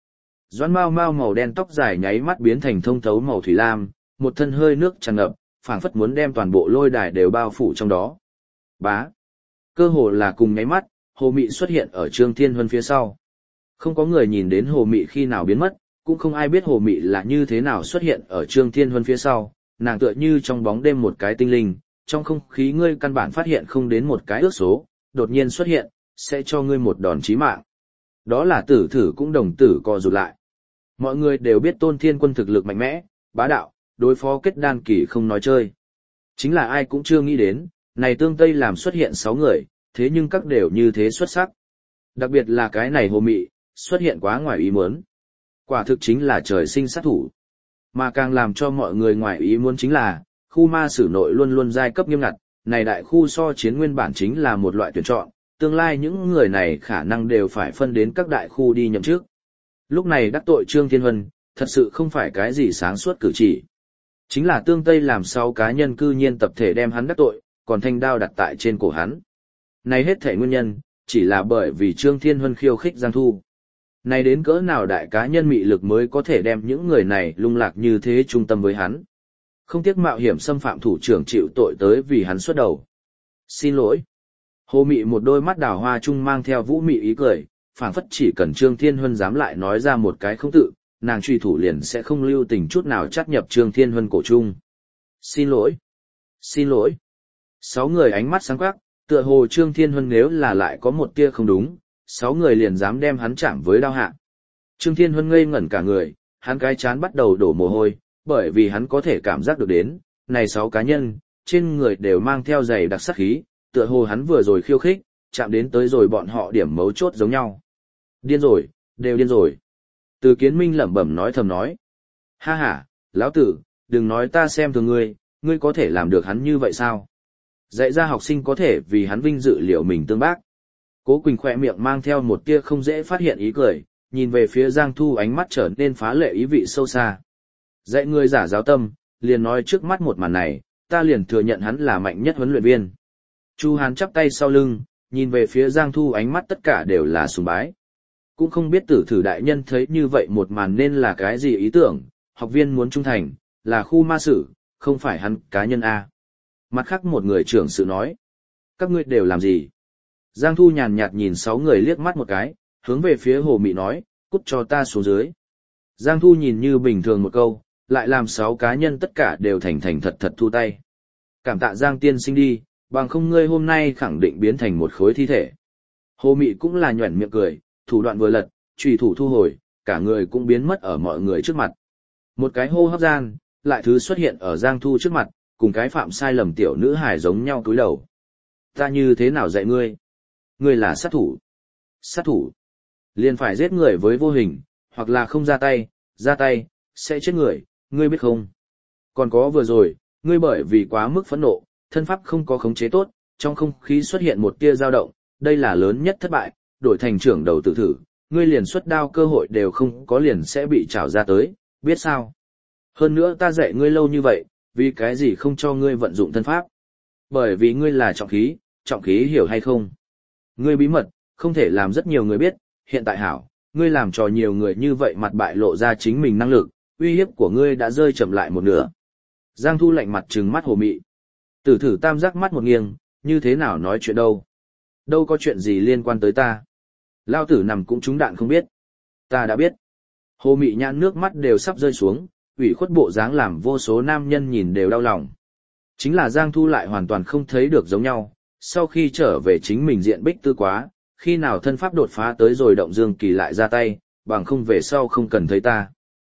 Doãn Mao Mao màu đen tóc dài nháy mắt biến thành thông thấu màu thủy lam, một thân hơi nước tràn ngập, phảng phất muốn đem toàn bộ lôi đài đều bao phủ trong đó. Bá. Cơ hồ là cùng nháy mắt, Hồ Mị xuất hiện ở Trương Thiên Huân phía sau. Không có người nhìn đến Hồ Mị khi nào biến mất, cũng không ai biết Hồ Mị là như thế nào xuất hiện ở Trương Thiên Huân phía sau, nàng tựa như trong bóng đêm một cái tinh linh, trong không khí ngươi căn bản phát hiện không đến một cái ước số, đột nhiên xuất hiện, sẽ cho ngươi một đòn chí mạng. Đó là Tử Thử cũng đồng tử co rụt lại. Mọi người đều biết Tôn Thiên Quân thực lực mạnh mẽ, bá đạo, đối phó kết đan kỳ không nói chơi. Chính là ai cũng chưa nghĩ đến, này tương Tây làm xuất hiện sáu người, thế nhưng các đều như thế xuất sắc. Đặc biệt là cái này Hồ Mị, xuất hiện quá ngoài ý muốn. Quả thực chính là trời sinh sát thủ. Mà càng làm cho mọi người ngoài ý muốn chính là, khu ma sử nội luôn luôn giai cấp nghiêm ngặt, này đại khu so chiến nguyên bản chính là một loại tuyển chọn, tương lai những người này khả năng đều phải phân đến các đại khu đi nhậm chức. Lúc này đắc tội Trương Thiên Huân, thật sự không phải cái gì sáng suốt cử chỉ. Chính là tương Tây làm sao cá nhân cư nhiên tập thể đem hắn đắc tội, còn thanh đao đặt tại trên cổ hắn. Này hết thể nguyên nhân, chỉ là bởi vì Trương Thiên Huân khiêu khích Giang Thu. Này đến cỡ nào đại cá nhân mị lực mới có thể đem những người này lung lạc như thế trung tâm với hắn. Không tiếc mạo hiểm xâm phạm thủ trưởng chịu tội tới vì hắn xuất đầu. Xin lỗi. Hồ Mị một đôi mắt đào hoa trung mang theo vũ mị ý cười, phảng phất chỉ cần Trương Thiên Huân dám lại nói ra một cái không tự, nàng truy thủ liền sẽ không lưu tình chút nào chắt nhập Trương Thiên Huân cổ trung. Xin lỗi. Xin lỗi. Sáu người ánh mắt sáng quắc, tựa hồ Trương Thiên Huân nếu là lại có một tia không đúng, sáu người liền dám đem hắn chạm với đao hạ. Trương Thiên Huân ngây ngẩn cả người, hắn cái chán bắt đầu đổ mồ hôi, bởi vì hắn có thể cảm giác được đến, này sáu cá nhân, trên người đều mang theo giày đặc sát khí, tựa hồ hắn vừa rồi khiêu khích, chạm đến tới rồi bọn họ điểm mấu chốt giống nhau. Điên rồi, đều điên rồi. Từ Kiến Minh lẩm bẩm nói thầm nói. Ha ha, lão tử, đừng nói ta xem thường ngươi, ngươi có thể làm được hắn như vậy sao? Dạy ra học sinh có thể vì hắn vinh dự liệu mình tương bác. Cố Quỳnh khỏe miệng mang theo một tia không dễ phát hiện ý cười, nhìn về phía Giang Thu ánh mắt trở nên phá lệ ý vị sâu xa. Dạy người giả giáo tâm, liền nói trước mắt một màn này, ta liền thừa nhận hắn là mạnh nhất huấn luyện viên. Chu Hán chắp tay sau lưng, nhìn về phía Giang Thu ánh mắt tất cả đều là sùng bái. Cũng không biết Tử Thử đại nhân thấy như vậy một màn nên là cái gì ý tưởng, học viên muốn trung thành, là khu ma sử, không phải hắn cá nhân A. Mặt khác một người trưởng sự nói. Các ngươi đều làm gì? Giang Thu nhàn nhạt nhìn sáu người liếc mắt một cái, hướng về phía Hồ Mị nói, cút cho ta xuống dưới. Giang Thu nhìn như bình thường một câu, lại làm sáu cá nhân tất cả đều thành thành thật thật thu tay. Cảm tạ Giang tiên sinh đi, bằng không ngươi hôm nay khẳng định biến thành một khối thi thể. Hồ Mị cũng là nhuẩn miệng cười, thủ đoạn vừa lật, chùy thủ thu hồi, cả người cũng biến mất ở mọi người trước mặt. Một cái hô hấp gian, lại thứ xuất hiện ở Giang Thu trước mặt, cùng cái phạm sai lầm tiểu nữ hài giống nhau cúi đầu. Ta như thế nào dạy ngươi? Ngươi là sát thủ. Sát thủ. Liền phải giết người với vô hình, hoặc là không ra tay, ra tay, sẽ chết người, ngươi biết không? Còn có vừa rồi, ngươi bởi vì quá mức phẫn nộ, thân pháp không có khống chế tốt, trong không khí xuất hiện một tia dao động, đây là lớn nhất thất bại, đổi thành trưởng đầu tự thử, ngươi liền xuất đao cơ hội đều không có liền sẽ bị trảo ra tới, biết sao? Hơn nữa ta dạy ngươi lâu như vậy, vì cái gì không cho ngươi vận dụng thân pháp? Bởi vì ngươi là trọng khí, trọng khí hiểu hay không? Ngươi bí mật, không thể làm rất nhiều người biết, hiện tại hảo, ngươi làm cho nhiều người như vậy mặt bại lộ ra chính mình năng lực, uy hiếp của ngươi đã rơi chậm lại một nửa. Giang Thu lạnh mặt trừng mắt Hồ Mị. Tử Thử tam giác mắt một nghiêng, như thế nào nói chuyện đâu? Đâu có chuyện gì liên quan tới ta? Lao tử nằm cũng trúng đạn không biết. Ta đã biết. Hồ Mị nhãn nước mắt đều sắp rơi xuống, ủy khuất bộ dáng làm vô số nam nhân nhìn đều đau lòng. Chính là Giang Thu lại hoàn toàn không thấy được giống nhau, sau khi trở về chính mình diện bích tư quá, khi nào thân pháp đột phá tới rồi động dương kỳ lại ra tay, bằng không về sau không cần thấy ta.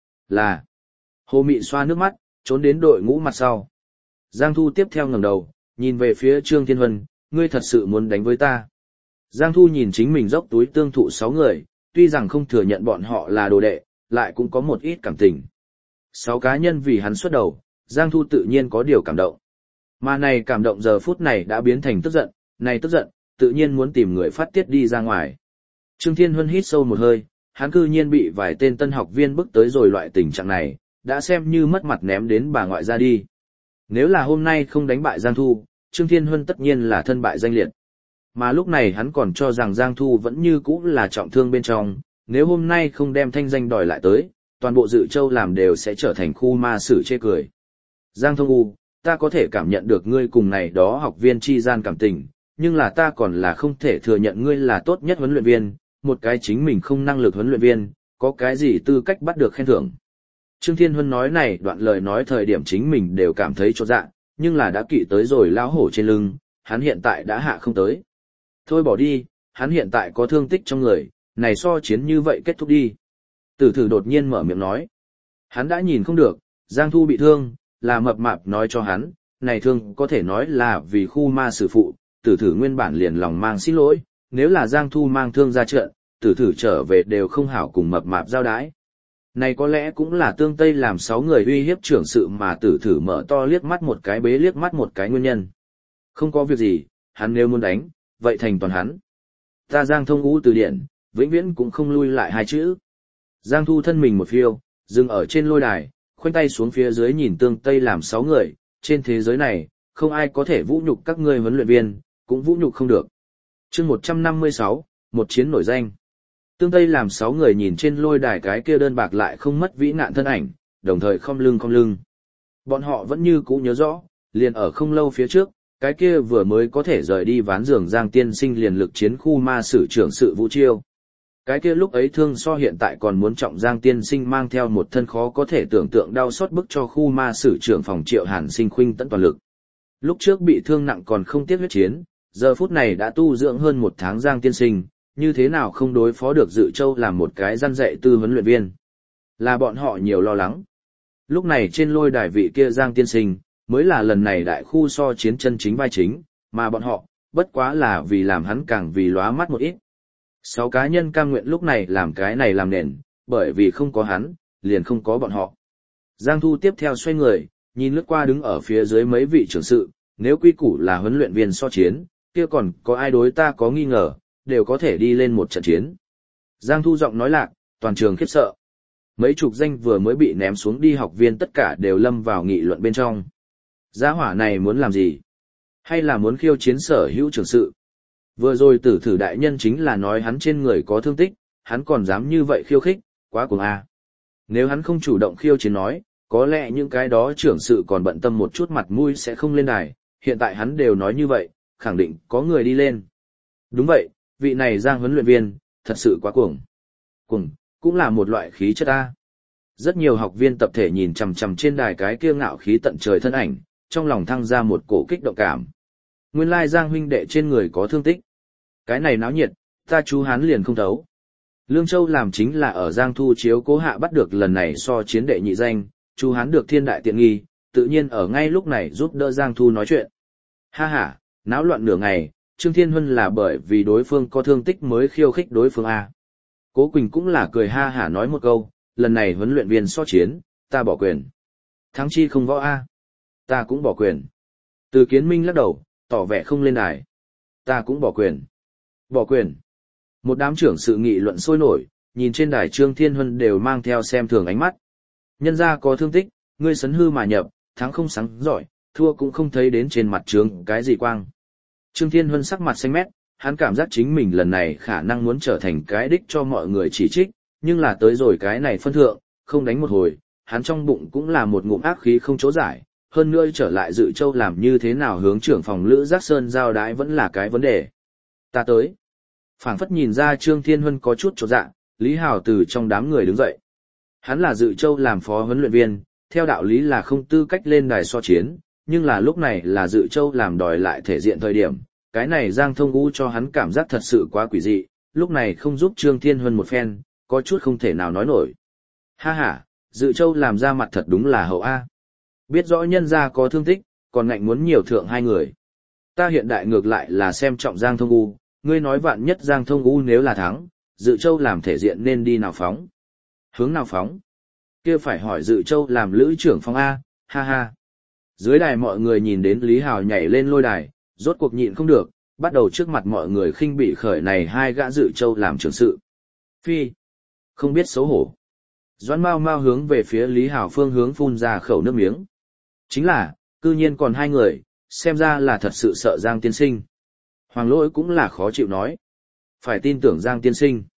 Là. Hồ Mị xoa nước mắt, trốn đến đội ngũ mặt sau. Giang Thu tiếp theo ngẩng đầu, nhìn về phía Trương Thiên Huân, ngươi thật sự muốn đánh với ta. Giang Thu nhìn chính mình dốc túi tương thụ sáu người, tuy rằng không thừa nhận bọn họ là đồ đệ, lại cũng có một ít cảm tình. Sáu cá nhân vì hắn xuất đầu, Giang Thu tự nhiên có điều cảm động. Mà này cảm động giờ phút này đã biến thành tức giận, này tức giận, tự nhiên muốn tìm người phát tiết đi ra ngoài. Trương Thiên Huân hít sâu một hơi, hắn cư nhiên bị vài tên tân học viên bức tới rồi loại tình trạng này, đã xem như mất mặt ném đến bà ngoại ra đi. Nếu là hôm nay không đánh bại Giang Thu, Trương Thiên Huân tất nhiên là thân bại danh liệt. Mà lúc này hắn còn cho rằng Giang Thu vẫn như cũ là trọng thương bên trong, nếu hôm nay không đem thanh danh đòi lại tới, toàn bộ Dự Châu làm đều sẽ trở thành khu ma sử chê cười. Giang Thông U, ta có thể cảm nhận được ngươi cùng này đó học viên chi gian cảm tình, nhưng là ta còn là không thể thừa nhận ngươi là tốt nhất huấn luyện viên, một cái chính mình không năng lực huấn luyện viên, có cái gì tư cách bắt được khen thưởng. Trương Thiên Huân nói này đoạn lời nói thời điểm chính mình đều cảm thấy chột dạ, nhưng là đã kỵ tới rồi lão hổ trên lưng, hắn hiện tại đã hạ không tới. Thôi bỏ đi, hắn hiện tại có thương tích trong người, này so chiến như vậy kết thúc đi. Tử thử đột nhiên mở miệng nói. Hắn đã nhìn không được, Giang Thu bị thương, là mập mạp nói cho hắn, này thương có thể nói là vì khu ma sử phụ, tử thử nguyên bản liền lòng mang xin lỗi, nếu là Giang Thu mang thương ra trận, tử thử trở về đều không hảo cùng mập mạp giao đái. Này có lẽ cũng là tương Tây làm sáu người uy hiếp trưởng sự mà tử thử mở to liếc mắt một cái bế liếc mắt một cái nguyên nhân. Không có việc gì, hắn nếu muốn đánh, vậy thành toàn hắn. Ta Giang Thông U từ điển, vĩnh viễn cũng không lui lại hai chữ. Giang Thu thân mình một phiêu, dừng ở trên lôi đài, khoanh tay xuống phía dưới nhìn tương Tây làm sáu người, trên thế giới này, không ai có thể vũ nhục các ngươi huấn luyện viên, cũng vũ nhục không được. Chương một trăm năm mươi sáu, một chiến nổi danh. Tương Tây làm sáu người nhìn trên lôi đài cái kia đơn bạc lại không mất vĩ nạn thân ảnh, đồng thời khom lưng khom lưng. Bọn họ vẫn như cũ nhớ rõ, liền ở không lâu phía trước, cái kia vừa mới có thể rời đi ván giường Giang tiên sinh liền lực chiến khu ma sử trưởng sự Vũ Chiêu. Cái kia lúc ấy thương so hiện tại còn muốn trọng Giang tiên sinh mang theo một thân khó có thể tưởng tượng đau xót bức cho khu ma sử trưởng phòng Triệu Hàn Sinh khuynh tận toàn lực. Lúc trước bị thương nặng còn không tiếc huyết chiến, giờ phút này đã tu dưỡng hơn một tháng Giang tiên sinh, như thế nào không đối phó được Dự Châu làm một cái răn dạy tư huấn luyện viên. Là bọn họ nhiều lo lắng. Lúc này trên lôi đài vị kia Giang tiên sinh, mới là lần này đại khu so chiến chân chính vai chính, mà bọn họ, bất quá là vì làm hắn càng vì lóa mắt một ít. Sáu cá nhân cam nguyện lúc này làm cái này làm nền, bởi vì không có hắn, liền không có bọn họ. Giang Thu tiếp theo xoay người, nhìn lướt qua đứng ở phía dưới mấy vị trưởng sự, nếu quy củ là huấn luyện viên so chiến, kia còn có ai đối ta có nghi ngờ, đều có thể đi lên một trận chiến. Giang Thu giọng nói lạc, toàn trường khiếp sợ. Mấy chục danh vừa mới bị ném xuống đi học viên tất cả đều lâm vào nghị luận bên trong. Gia hỏa này muốn làm gì? Hay là muốn khiêu chiến sở hữu trưởng sự? Vừa rồi tử thử đại nhân chính là nói hắn trên người có thương tích, hắn còn dám như vậy khiêu khích, quá cuồng a. Nếu hắn không chủ động khiêu chiến nói, có lẽ những cái đó trưởng sự còn bận tâm một chút mặt mũi sẽ không lên đài, hiện tại hắn đều nói như vậy, khẳng định có người đi lên. Đúng vậy, vị này Giang huấn luyện viên, thật sự quá cuồng. Cuồng, cũng là một loại khí chất a. Rất nhiều học viên tập thể nhìn chằm chằm trên đài cái kia ngạo khí tận trời thân ảnh, trong lòng thăng ra một cổ kích động cảm. Nguyên lai Giang huynh đệ trên người có thương tích. Cái này náo nhiệt, ta chú hắn liền không thấu. Lương Châu làm chính là ở Giang Thu chiếu cố hạ bắt được lần này so chiến đệ nhị danh, chú hắn được thiên đại tiện nghi, tự nhiên ở ngay lúc này giúp đỡ Giang Thu nói chuyện. Ha ha, náo loạn nửa ngày, Trương Thiên Huân là bởi vì đối phương có thương tích mới khiêu khích đối phương A. Cố Quỳnh cũng là cười ha hả nói một câu, lần này huấn luyện viên so chiến, ta bỏ quyền. Thắng chi không võ A. Ta cũng bỏ quyền. Từ Kiến Minh lắc đầu, tỏ vẻ không lên đài. Ta cũng bỏ quyền. Bỏ quyền. Một đám trưởng sự nghị luận sôi nổi, nhìn trên đài Trương Thiên Huân đều mang theo xem thường ánh mắt. Nhân ra có thương tích, ngươi sấn hư mà nhập, thắng không sáng giỏi, thua cũng không thấy đến trên mặt trướng cái gì quang. Trương Thiên Huân sắc mặt xanh mét, hắn cảm giác chính mình lần này khả năng muốn trở thành cái đích cho mọi người chỉ trích, nhưng là tới rồi cái này phân thượng, không đánh một hồi, hắn trong bụng cũng là một ngụm ác khí không chỗ giải, hơn nữa trở lại Dự Châu làm như thế nào hướng trưởng phòng Lữ Giác Sơn giao đái vẫn là cái vấn đề. Ta tới. Phảng phất nhìn ra Trương Thiên Huân có chút chột dạ, Lý Hào từ trong đám người đứng dậy. Hắn là Dự Châu làm phó huấn luyện viên, theo đạo lý là không tư cách lên đài so chiến, nhưng là lúc này là Dự Châu làm đòi lại thể diện thời điểm, cái này Giang Thông U cho hắn cảm giác thật sự quá quỷ dị, lúc này không giúp Trương Thiên Huân một phen, có chút không thể nào nói nổi. Ha ha, Dự Châu làm ra mặt thật đúng là hậu A. Biết rõ nhân gia có thương tích, còn ngạnh muốn nhiều thượng hai người. Ta hiện đại ngược lại là xem trọng Giang Thông U, ngươi nói vạn nhất Giang Thông U nếu là thắng, Dự Châu làm thể diện nên đi nào phóng? Hướng nào phóng? Kia phải hỏi Dự Châu làm lữ trưởng phong A, ha ha. Dưới đài mọi người nhìn đến Lý Hào nhảy lên lôi đài, rốt cuộc nhịn không được, bắt đầu trước mặt mọi người khinh bị khởi này hai gã Dự Châu làm trưởng sự. Phi, không biết xấu hổ. Doãn Mao Mao hướng về phía Lý Hào phương hướng phun ra khẩu nước miếng. Chính là, cư nhiên còn hai người, xem ra là thật sự sợ Giang tiên sinh. Hoàng Lỗi cũng là khó chịu nói. Phải tin tưởng Giang tiên sinh.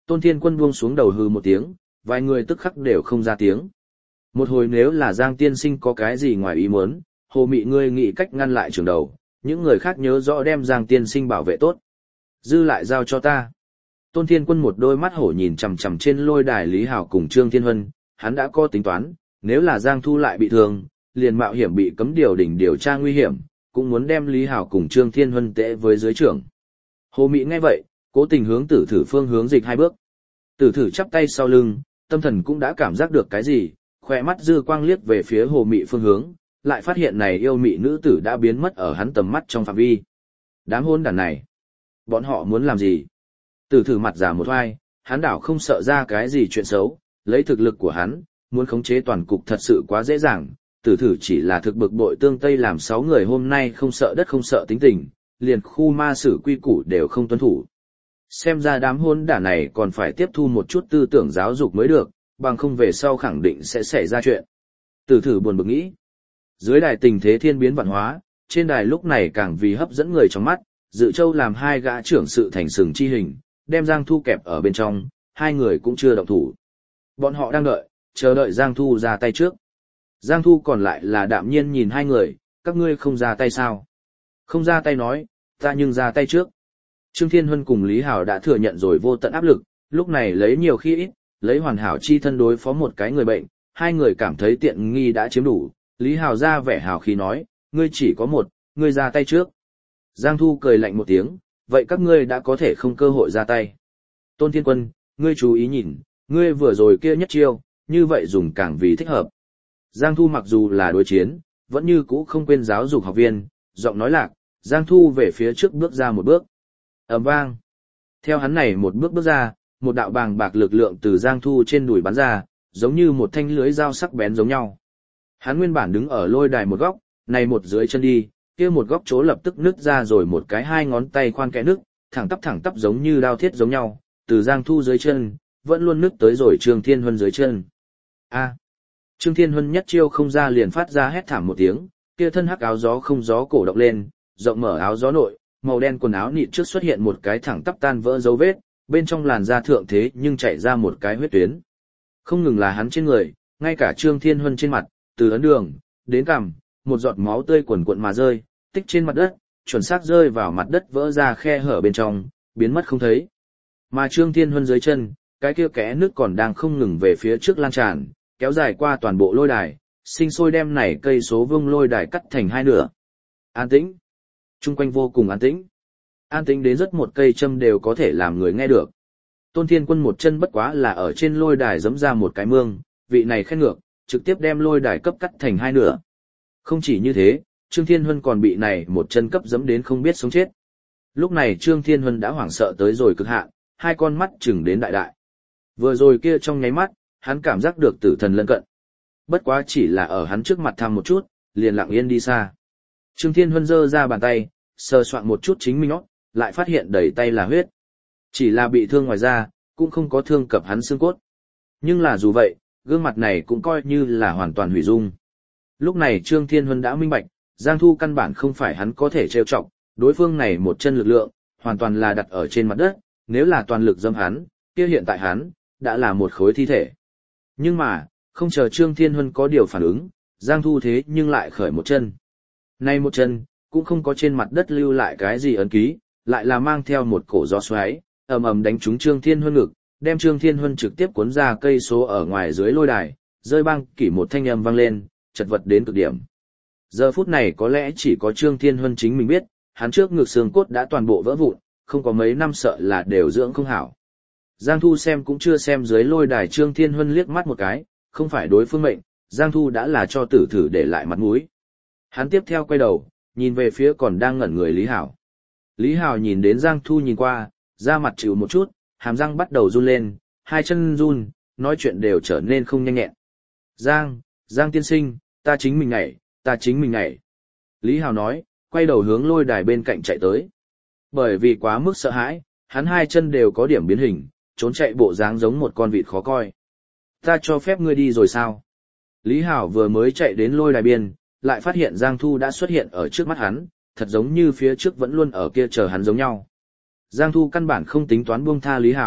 Tôn Thiên Quân buông xuống đầu hừ một tiếng, vài người tức khắc đều không ra tiếng. Một hồi nếu là Giang tiên sinh có cái gì ngoài ý muốn, Hồ Mị ngươi nghĩ cách ngăn lại trường đầu, những người khác nhớ rõ đem Giang tiên sinh bảo vệ tốt. Dư lại giao cho ta. Tôn Thiên Quân một đôi mắt hổ nhìn chằm chằm trên lôi đài Lý Hào cùng Trương Thiên Huân, hắn đã có tính toán, nếu là Giang Thu lại bị thương, liền mạo hiểm bị cấm điều đỉnh điều tra nguy hiểm, cũng muốn đem Lý Hào cùng Trương Thiên Huân tệ với dưới trưởng. Hồ Mị nghe vậy, cố tình hướng Tử Thử phương hướng dịch hai bước. Tử Thử chắp tay sau lưng, tâm thần cũng đã cảm giác được cái gì, khỏe mắt dư quang liếc về phía Hồ Mị phương hướng, lại phát hiện này yêu mị nữ tử đã biến mất ở hắn tầm mắt trong phạm vi. Đám hôn đàn này, bọn họ muốn làm gì? Tử Thử mặt giả một hoai, hắn đảo không sợ ra cái gì chuyện xấu, lấy thực lực của hắn, muốn khống chế toàn cục thật sự quá dễ dàng. Tử Thử chỉ là thực bực bội tương tây làm sáu người hôm nay không sợ đất không sợ tính tình, liền khu ma sử quy củ đều không tuân thủ. Xem ra đám hôn đản này còn phải tiếp thu một chút tư tưởng giáo dục mới được, bằng không về sau khẳng định sẽ xảy ra chuyện. Tử Thử buồn bực nghĩ. Dưới đài tình thế thiên biến vạn hóa, trên đài lúc này càng vì hấp dẫn người trong mắt, Dự Châu làm hai gã trưởng sự thành sừng chi hình, đem Giang Thu kẹp ở bên trong, hai người cũng chưa động thủ. Bọn họ đang đợi, chờ đợi Giang Thu ra tay trước. Giang Thu còn lại là đạm nhiên nhìn hai người, các ngươi không ra tay sao? Không ra tay nói, ta nhưng ra tay trước. Trương Thiên Huân cùng Lý Hào đã thừa nhận rồi vô tận áp lực, lúc này lấy nhiều khi ít, lấy hoàn hảo chi thân đối phó một cái người bệnh, hai người cảm thấy tiện nghi đã chiếm đủ. Lý Hào ra vẻ hào khí nói, ngươi chỉ có một, ngươi ra tay trước. Giang Thu cười lạnh một tiếng, vậy các ngươi đã có thể không cơ hội ra tay. Tôn Thiên Quân, ngươi chú ý nhìn, ngươi vừa rồi kia nhất chiêu, như vậy dùng càng vì thích hợp. Giang Thu mặc dù là đối chiến, vẫn như cũ không quên giáo dục học viên, giọng nói lạc, Giang Thu về phía trước bước ra một bước. Ầm vang. Theo hắn này một bước bước ra, một đạo bàng bạc lực lượng từ Giang Thu trên đùi bắn ra, giống như một thanh lưới dao sắc bén giống nhau. Hắn nguyên bản đứng ở lôi đài một góc, này một dưới chân đi, kia một góc chỗ lập tức nứt ra rồi một cái hai ngón tay khoan kẽ nước, thẳng tắp thẳng tắp giống như đao thiết giống nhau, từ Giang Thu dưới chân, vẫn luôn nứt tới rồi Trương Thiên Huân dưới chân. A. Trương Thiên Huân nhất chiêu không ra liền phát ra hét thảm một tiếng, kia thân hắc áo gió không gió cổ động lên, rộng mở áo gió nội, màu đen quần áo nịt trước xuất hiện một cái thẳng tắp tan vỡ dấu vết, bên trong làn da thượng thế nhưng chảy ra một cái huyết tuyến. Không ngừng là hắn trên người, ngay cả Trương Thiên Huân trên mặt, từ ấn đường đến cằm, một giọt máu tươi quần quận mà rơi, tích trên mặt đất, chuẩn xác rơi vào mặt đất vỡ ra khe hở bên trong, biến mất không thấy. Mà Trương Thiên Huân dưới chân, cái kia kẽ nước còn đang không ngừng về phía trước lan tràn, kéo dài qua toàn bộ lôi đài, sinh sôi đem này cây số vương lôi đài cắt thành hai nửa. An tĩnh. Trung quanh vô cùng an tĩnh. An tĩnh đến rất một cây châm đều có thể làm người nghe được. Tôn Thiên Quân một chân bất quá là ở trên lôi đài giẫm ra một cái mương, vị này khen ngược, trực tiếp đem lôi đài cấp cắt thành hai nửa. Không chỉ như thế, Trương Thiên Huân còn bị này một chân cấp giẫm đến không biết sống chết. Lúc này Trương Thiên Huân đã hoảng sợ tới rồi cực hạn, hai con mắt chừng đến đại đại. Vừa rồi kia trong nháy mắt, hắn cảm giác được tử thần lân cận. Bất quá chỉ là ở hắn trước mặt thăm một chút, liền lặng yên đi xa. Trương Thiên Huân giơ ra bàn tay, sờ soạn một chút chính mình nót, lại phát hiện đầy tay là huyết. Chỉ là bị thương ngoài da, cũng không có thương cập hắn xương cốt. Nhưng là dù vậy, gương mặt này cũng coi như là hoàn toàn hủy dung. Lúc này Trương Thiên Huân đã minh bạch, Giang Thu căn bản không phải hắn có thể trêu chọc, đối phương này một chân lực lượng, hoàn toàn là đặt ở trên mặt đất, nếu là toàn lực dâm hắn, kia hiện tại hắn, đã là một khối thi thể. Nhưng mà, không chờ Trương Thiên Huân có điều phản ứng, Giang Thu thế nhưng lại khởi một chân. Nay một chân, cũng không có trên mặt đất lưu lại cái gì ấn ký, lại là mang theo một cổ gió xoáy, ầm ầm đánh trúng Trương Thiên Huân ngực, đem Trương Thiên Huân trực tiếp cuốn ra cây số ở ngoài dưới lôi đài, rơi băng kỷ một thanh âm vang lên, chật vật đến cực điểm. Giờ phút này có lẽ chỉ có Trương Thiên Huân chính mình biết, hắn trước ngực xương cốt đã toàn bộ vỡ vụn, không có mấy năm sợ là đều dưỡng không hảo. Giang Thu xem cũng chưa xem dưới lôi đài Trương Thiên Huân liếc mắt một cái, không phải đối phương mệnh, Giang Thu đã là cho tử thử để lại mặt mũi. Hắn tiếp theo quay đầu, nhìn về phía còn đang ngẩn người Lý Hảo. Lý Hảo nhìn đến Giang Thu nhìn qua, da mặt chịu một chút, hàm răng bắt đầu run lên, hai chân run, nói chuyện đều trở nên không nhanh nhẹn. Giang, Giang tiên sinh, ta chính mình nhảy, ta chính mình nhảy. Lý Hảo nói, quay đầu hướng lôi đài bên cạnh chạy tới. Bởi vì quá mức sợ hãi, hắn hai chân đều có điểm biến hình, trốn chạy bộ dáng giống một con vịt khó coi. Ta cho phép ngươi đi rồi sao? Lý Hảo vừa mới chạy đến lôi đài biên, lại phát hiện Giang Thu đã xuất hiện ở trước mắt hắn, thật giống như phía trước vẫn luôn ở kia chờ hắn giống nhau. Giang Thu căn bản không tính toán buông tha Lý Hảo,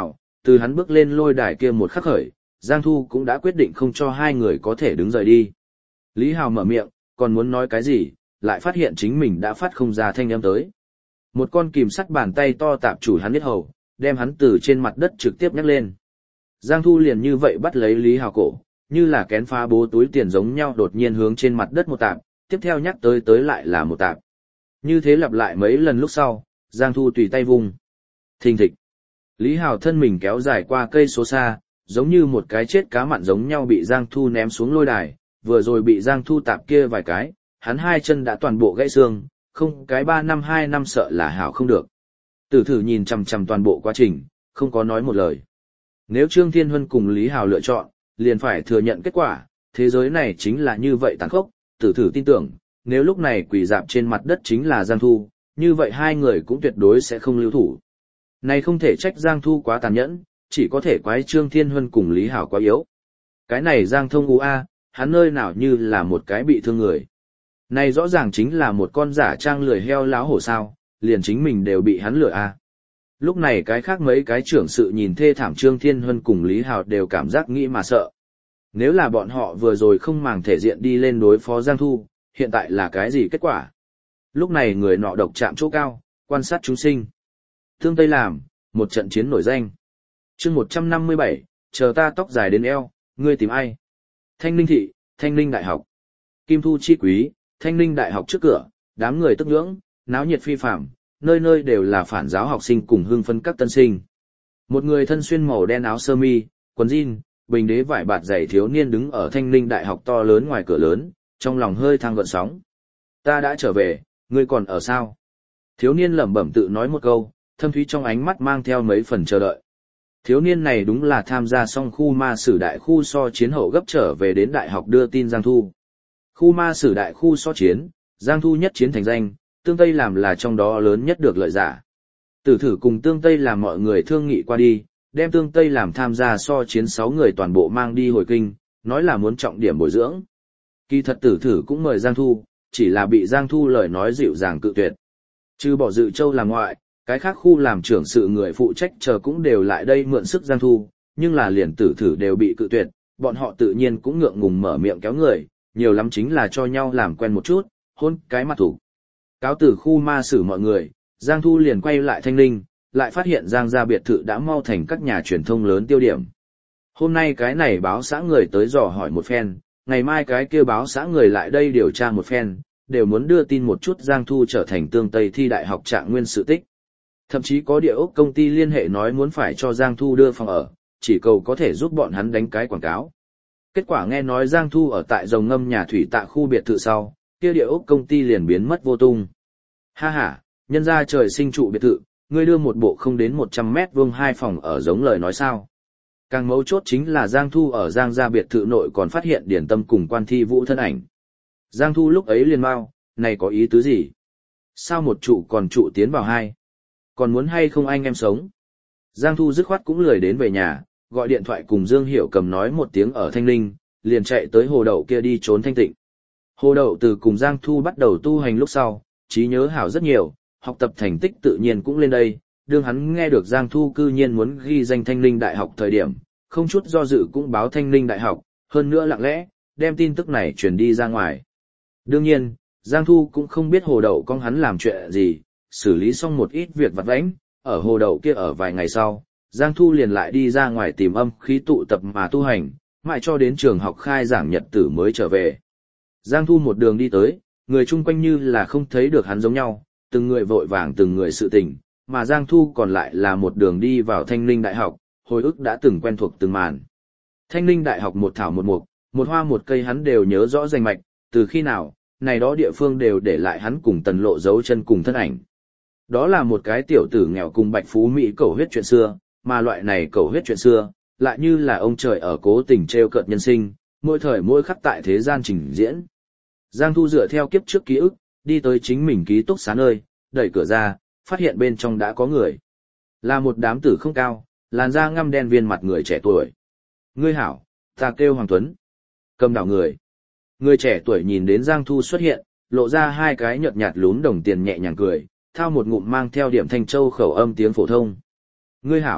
từ hắn bước lên lôi đài kia một khắc khởi, Giang Thu cũng đã quyết định không cho hai người có thể đứng rời đi. Lý Hào mở miệng, còn muốn nói cái gì, lại phát hiện chính mình đã phát không ra thanh âm tới. Một con kìm sắt bàn tay to tạp chủ hắn biết hầu, đem hắn từ trên mặt đất trực tiếp nhấc lên. Giang Thu liền như vậy bắt lấy Lý Hào cổ, như là kén phá bố túi tiền giống nhau đột nhiên hướng trên mặt đất một tạp, tiếp theo nhắc tới tới lại là một tạp. Như thế lặp lại mấy lần lúc sau, Giang Thu tùy tay vung. Thình thịch. Lý Hào thân mình kéo dài qua cây số xa, giống như một cái chết cá mặn giống nhau bị Giang Thu ném xuống lôi đài, vừa rồi bị Giang Thu tạp kia vài cái, hắn hai chân đã toàn bộ gãy xương, không cái ba năm hai năm sợ là hảo không được. Tử thử nhìn chằm chằm toàn bộ quá trình, không có nói một lời. Nếu Trương Thiên Huân cùng Lý Hào lựa chọn, liền phải thừa nhận kết quả, thế giới này chính là như vậy tàn khốc, tử thử tin tưởng, nếu lúc này quỳ dạp trên mặt đất chính là Giang Thu, như vậy hai người cũng tuyệt đối sẽ không lưu thủ. Này không thể trách Giang Thu quá tàn nhẫn, chỉ có thể quái Trương Thiên Huân cùng Lý Hào quá yếu. Cái này Giang Thông U A, hắn nơi nào như là một cái bị thương người. Này rõ ràng chính là một con giả trang lười heo láo hổ sao, liền chính mình đều bị hắn lừa A. Lúc này cái khác mấy cái trưởng sự nhìn thê thảm Trương Thiên Huân cùng Lý Hào đều cảm giác nghĩ mà sợ. Nếu là bọn họ vừa rồi không màng thể diện đi lên đối phó Giang Thu, hiện tại là cái gì kết quả? Lúc này người nọ độc chạm chỗ cao, quan sát chúng sinh. Thương Tây làm, một trận chiến nổi danh. chương một trăm năm mươi bảy, chờ ta tóc dài đến eo, ngươi tìm ai? Thanh Ninh Thị, Thanh Ninh Đại học. Kim Thu chi quý, Thanh Ninh Đại học trước cửa, đám người tức ngưỡng, náo nhiệt phi phạm, nơi nơi đều là phản giáo học sinh cùng hưng phấn các tân sinh. Một người thân xuyên màu đen áo sơ mi, quần jean, bình đế vải bạt giày thiếu niên đứng ở Thanh Ninh Đại học to lớn ngoài cửa lớn, trong lòng hơi thăng gợn sóng. Ta đã trở về, ngươi còn ở sao? Thiếu niên lẩm bẩm tự nói một câu, thâm thúy trong ánh mắt mang theo mấy phần chờ đợi. Thiếu niên này đúng là tham gia xong khu ma sử đại khu so chiến hậu gấp trở về đến đại học đưa tin Giang Thu. Khu ma sử đại khu so chiến, Giang Thu nhất chiến thành danh, Tương Tây làm là trong đó lớn nhất được lợi giả. Tử thử cùng Tương Tây làm mọi người thương nghị qua đi, đem Tương Tây làm tham gia so chiến sáu người toàn bộ mang đi hồi kinh, nói là muốn trọng điểm bồi dưỡng. Kỳ thật tử thử cũng mời Giang Thu, chỉ là bị Giang Thu lời nói dịu dàng cự tuyệt. Trừ bỏ Dự Châu làm ngoại, cái khác khu làm trưởng sự người phụ trách chờ cũng đều lại đây mượn sức Giang Thu, nhưng là liền tử thử đều bị cự tuyệt, bọn họ tự nhiên cũng ngượng ngùng mở miệng kéo người, nhiều lắm chính là cho nhau làm quen một chút, hôn cái mặt thủ. Cáo từ khu ma sử mọi người, Giang Thu liền quay lại Thanh Ninh, lại phát hiện Giang gia biệt thự đã mau thành các nhà truyền thông lớn tiêu điểm. Hôm nay cái này báo xã người tới dò hỏi một phen, ngày mai cái kia báo xã người lại đây điều tra một phen, đều muốn đưa tin một chút Giang Thu trở thành Tương Tây thi đại học trạng nguyên sự tích. Thậm chí có địa ốc công ty liên hệ nói muốn phải cho Giang Thu đưa phòng ở, chỉ cầu có thể giúp bọn hắn đánh cái quảng cáo. Kết quả nghe nói Giang Thu ở tại Rồng Ngâm nhà thủy tạ khu biệt thự sau, kia địa ốc công ty liền biến mất vô tung. Ha ha, nhân ra trời sinh trụ biệt thự, ngươi đưa một bộ không đến một trăm mét vuông hai phòng ở giống lời nói sao. Càng mấu chốt chính là Giang Thu ở Giang gia biệt thự nội còn phát hiện Điển Tâm cùng Quan Thi Vũ thân ảnh. Giang Thu lúc ấy liền mau, này có ý tứ gì? Sao một trụ còn trụ tiến vào hai? Còn muốn hay không anh em sống? Giang Thu dứt khoát cũng lười đến về nhà, gọi điện thoại cùng Dương Hiểu Cầm nói một tiếng ở Thanh Ninh, liền chạy tới hồ đậu kia đi trốn thanh tịnh. Hồ đậu từ cùng Giang Thu bắt đầu tu hành lúc sau, trí nhớ hảo rất nhiều, học tập thành tích tự nhiên cũng lên đây, đương hắn nghe được Giang Thu cư nhiên muốn ghi danh Thanh Ninh Đại học thời điểm, không chút do dự cũng báo Thanh Ninh Đại học, hơn nữa lặng lẽ, đem tin tức này truyền đi ra ngoài. Đương nhiên, Giang Thu cũng không biết hồ đậu con hắn làm chuyện gì, xử lý xong một ít việc vặt vãnh, ở hồ đậu kia ở vài ngày sau, Giang Thu liền lại đi ra ngoài tìm âm khí tụ tập mà tu hành, mãi cho đến trường học khai giảng nhật tử mới trở về. Giang Thu một đường đi tới, người chung quanh như là không thấy được hắn giống nhau, từng người vội vàng từng người sự tình, mà Giang Thu còn lại là một đường đi vào Thanh Ninh Đại học, hồi ức đã từng quen thuộc từng màn. Thanh Ninh Đại học một thảo một mục, một hoa một cây hắn đều nhớ rõ rành mạch, từ khi nào, này đó địa phương đều để lại hắn cùng Tần Lộ dấu chân cùng thân ảnh. Đó là một cái tiểu tử nghèo cùng Bạch Phú Mỹ cầu huyết chuyện xưa, mà loại này cầu huyết chuyện xưa, lại như là ông trời ở cố tình trêu cợt nhân sinh, mỗi thời mỗi khắc tại thế gian trình diễn. Giang Thu dựa theo kiếp trước ký ức, đi tới chính mình ký túc xá nơi, đẩy cửa ra, phát hiện bên trong đã có người. Là một đám tử không cao, làn da ngăm đen viên mặt người trẻ tuổi. Ngươi hảo, ta kêu Hoàng Tuấn. Cầm đảo người. Người trẻ tuổi nhìn đến Giang Thu xuất hiện, lộ ra hai cái nhợt nhạt lún đồng tiền nhẹ nhàng cười, thao một ngụm mang theo điểm thanh châu khẩu âm tiếng phổ thông. Ngươi hảo,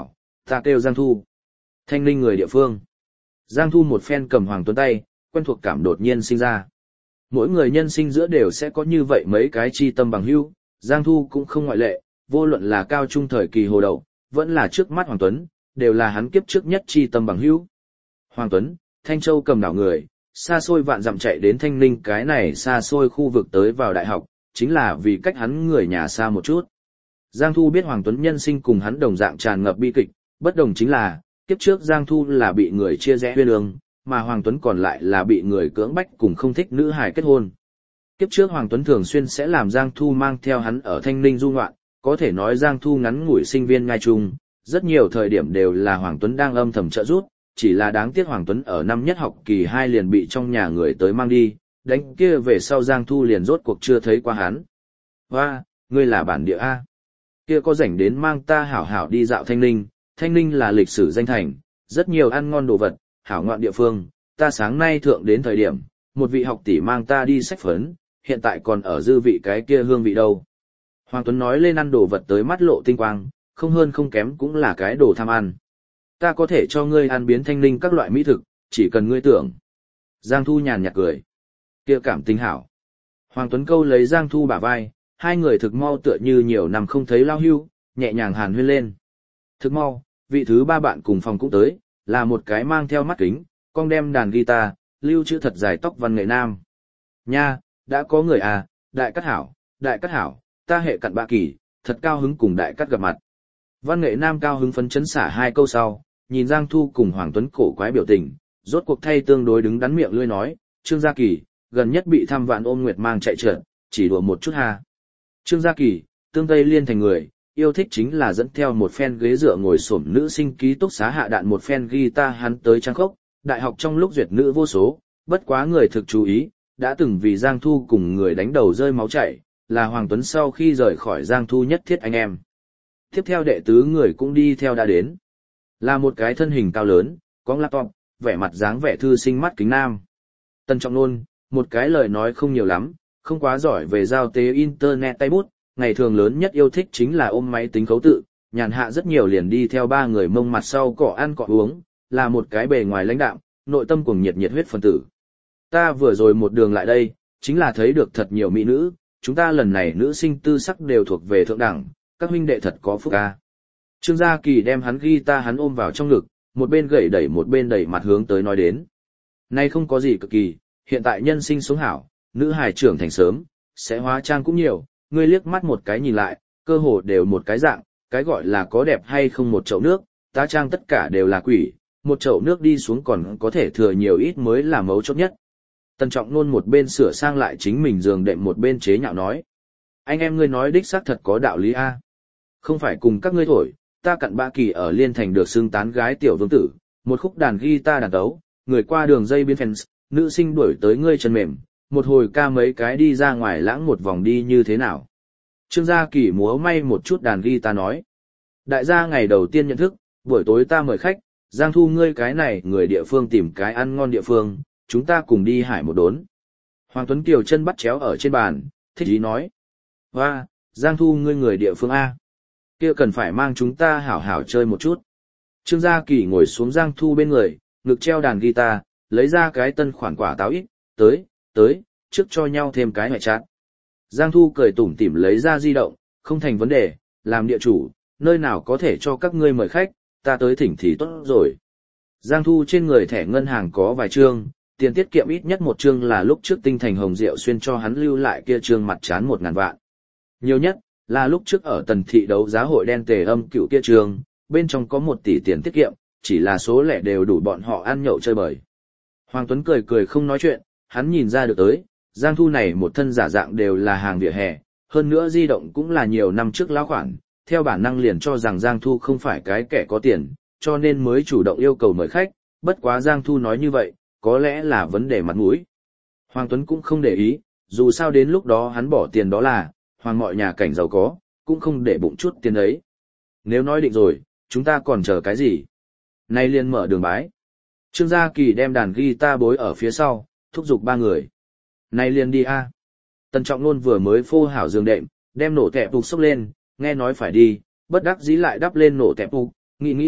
Ta kêu Giang Thu. Thanh Ninh người địa phương. Giang Thu một phen cầm Hoàng Tuấn tay, quen thuộc cảm đột nhiên sinh ra. Mỗi người nhân sinh giữa đều sẽ có như vậy mấy cái chi tâm bằng hữu, Giang Thu cũng không ngoại lệ, vô luận là cao trung thời kỳ hồ đậu, vẫn là trước mắt Hoàng Tuấn, đều là hắn kiếp trước nhất chi tâm bằng hữu. Hoàng Tuấn, Thanh Châu cầm đảo người, xa xôi vạn dặm chạy đến Thanh Ninh cái này xa xôi khu vực tới vào đại học, chính là vì cách hắn người nhà xa một chút. Giang Thu biết Hoàng Tuấn nhân sinh cùng hắn đồng dạng tràn ngập bi kịch, bất đồng chính là, kiếp trước Giang Thu là bị người chia rẽ huyên ương, mà Hoàng Tuấn còn lại là bị người cưỡng bách cùng không thích nữ hài kết hôn. Kiếp trước Hoàng Tuấn thường xuyên sẽ làm Giang Thu mang theo hắn ở Thanh Ninh du ngoạn, có thể nói Giang Thu ngắn ngủi sinh viên ngai chung, rất nhiều thời điểm đều là Hoàng Tuấn đang âm thầm trợ giúp, chỉ là đáng tiếc Hoàng Tuấn ở năm nhất học kỳ hai liền bị trong nhà người tới mang đi, đánh kia về sau Giang Thu liền rốt cuộc chưa thấy qua hắn. Hoa, ngươi là bản địa A. Kia có rảnh đến mang ta hảo hảo đi dạo Thanh Ninh, Thanh Ninh là lịch sử danh thành, rất nhiều ăn ngon đồ vật, hảo ngoạn địa phương, ta sáng nay thượng đến thời điểm, một vị học tỷ mang ta đi sách phấn, hiện tại còn ở dư vị cái kia hương vị đâu. Hoàng Tuấn nói lên ăn đồ vật tới mắt lộ tinh quang, không hơn không kém cũng là cái đồ tham ăn. Ta có thể cho ngươi ăn biến Thanh Ninh các loại mỹ thực, chỉ cần ngươi tưởng. Giang Thu nhàn nhạt cười. Kia cảm tình hảo. Hoàng Tuấn câu lấy Giang Thu bả vai, hai người thực mau tựa như nhiều năm không thấy lao hưu, nhẹ nhàng hàn huyên lên. Thực mau, vị thứ ba bạn cùng phòng cũng tới, là một cái mang theo mắt kính, con đem đàn guitar, lưu chữ thật dài tóc văn nghệ nam. Nha, đã có người à, đại cát hảo, đại cát hảo, ta hệ cận bạ kỳ, thật cao hứng cùng đại cát gặp mặt. Văn nghệ nam cao hứng phấn chấn xả hai câu sau, nhìn Giang Thu cùng Hoàng Tuấn cổ quái biểu tình, rốt cuộc thay tương đối đứng đắn miệng lươi nói, Trương Gia Kỳ, gần nhất bị thăm vạn ôm nguyệt mang chạy trượt, chỉ đùa một chút ha. Trương Gia Kỳ, tương tây liên thành người, yêu thích chính là dẫn theo một phen ghế dựa ngồi xổm nữ sinh ký túc xá hạ đạn một phen guitar hắn tới trang khốc, đại học trong lúc duyệt nữ vô số, bất quá người thực chú ý, đã từng vì Giang Thu cùng người đánh đầu rơi máu chảy, là Hoàng Tuấn sau khi rời khỏi Giang Thu nhất thiết anh em. Tiếp theo đệ tứ người cũng đi theo đã đến. Là một cái thân hình cao lớn, có laptop, vẻ mặt dáng vẻ thư sinh mắt kính nam. Tân Trọng Nôn, một cái lời nói không nhiều lắm, không quá giỏi về giao tế internet tay bút, ngày thường lớn nhất yêu thích chính là ôm máy tính khấu tự, nhàn hạ rất nhiều liền đi theo ba người mông mặt sau cọ ăn cọ uống, là một cái bề ngoài lãnh đạm, nội tâm cuồng nhiệt nhiệt huyết phân tử. Ta vừa rồi một đường lại đây, chính là thấy được thật nhiều mỹ nữ, chúng ta lần này nữ sinh tư sắc đều thuộc về thượng đẳng, các huynh đệ thật có phúc a. Trương Gia Kỳ đem hắn guitar hắn ôm vào trong ngực, một bên gẩy đẩy một bên đẩy mặt hướng tới nói đến. Nay không có gì cực kỳ, hiện tại nhân sinh sống hảo, nữ hài trưởng thành sớm, sẽ hóa trang cũng nhiều, ngươi liếc mắt một cái nhìn lại, cơ hồ đều một cái dạng, cái gọi là có đẹp hay không một chậu nước, tá trang tất cả đều là quỷ, một chậu nước đi xuống còn có thể thừa nhiều ít mới là mấu chốt nhất. Tần Trọng Nôn một bên sửa sang lại chính mình giường đệm một bên chế nhạo nói. Anh em ngươi nói đích xác thật có đạo lý a. Không phải cùng các ngươi thổi, ta cận bạ kỳ ở Liên Thành được xưng tán gái tiểu vương tử, một khúc đàn guitar đàn tấu, người qua đường dây biến fans, nữ sinh đuổi tới ngươi chân mềm, một hồi ca mấy cái đi ra ngoài lãng một vòng đi như thế nào. Trương Gia Kỳ múa may một chút đàn guitar nói. Đại gia ngày đầu tiên nhận thức, buổi tối ta mời khách, Giang Thu ngươi cái này người địa phương tìm cái ăn ngon địa phương, chúng ta cùng đi hải một đốn. Hoàng Tuấn Kiều chân bắt chéo ở trên bàn, thích ý nói. Hoa, Giang Thu ngươi người địa phương A. Kia cần phải mang chúng ta hảo hảo chơi một chút. Trương Gia Kỳ ngồi xuống Giang Thu bên người, ngực treo đàn guitar, lấy ra cái tân khoản quả táo ít, tới, tới, trước cho nhau thêm cái ngoại chát. Giang Thu cười tủm tỉm lấy ra di động, không thành vấn đề, làm địa chủ, nơi nào có thể cho các ngươi mời khách, ta tới thỉnh thì tốt rồi. Giang Thu trên người thẻ ngân hàng có vài trương, tiền tiết kiệm ít nhất một trương là lúc trước Tinh Thành Hồng Diệu xuyên cho hắn lưu lại kia trương mặt chán một ngàn vạn. Nhiều nhất, là lúc trước ở tần thị đấu giá hội đen tề âm cựu kia trương, bên trong có một tỷ tiền tiết kiệm, chỉ là số lẻ đều đủ bọn họ ăn nhậu chơi bời. Hoàng Tuấn cười cười không nói chuyện, hắn nhìn ra được tới, Giang Thu này một thân giả dạng đều là hàng vỉa hè, hơn nữa di động cũng là nhiều năm trước lão khoản, theo bản năng liền cho rằng Giang Thu không phải cái kẻ có tiền, cho nên mới chủ động yêu cầu mời khách, bất quá Giang Thu nói như vậy, có lẽ là vấn đề mặt mũi. Hoàng Tuấn cũng không để ý, dù sao đến lúc đó hắn bỏ tiền đó là, hoàng mọi nhà cảnh giàu có, cũng không để bụng chút tiền ấy. Nếu nói định rồi, chúng ta còn chờ cái gì? Nay liền mở đường bái. Trương Gia Kỳ đem đàn guitar bối ở phía sau, thúc giục ba người. Nay liền đi a. Tần Trọng Nôn vừa mới phô hảo giường đệm, đem nổ tẹp phục xốc lên, nghe nói phải đi, bất đắc dĩ lại đắp lên nổ tẹp phục, nghĩ nghĩ,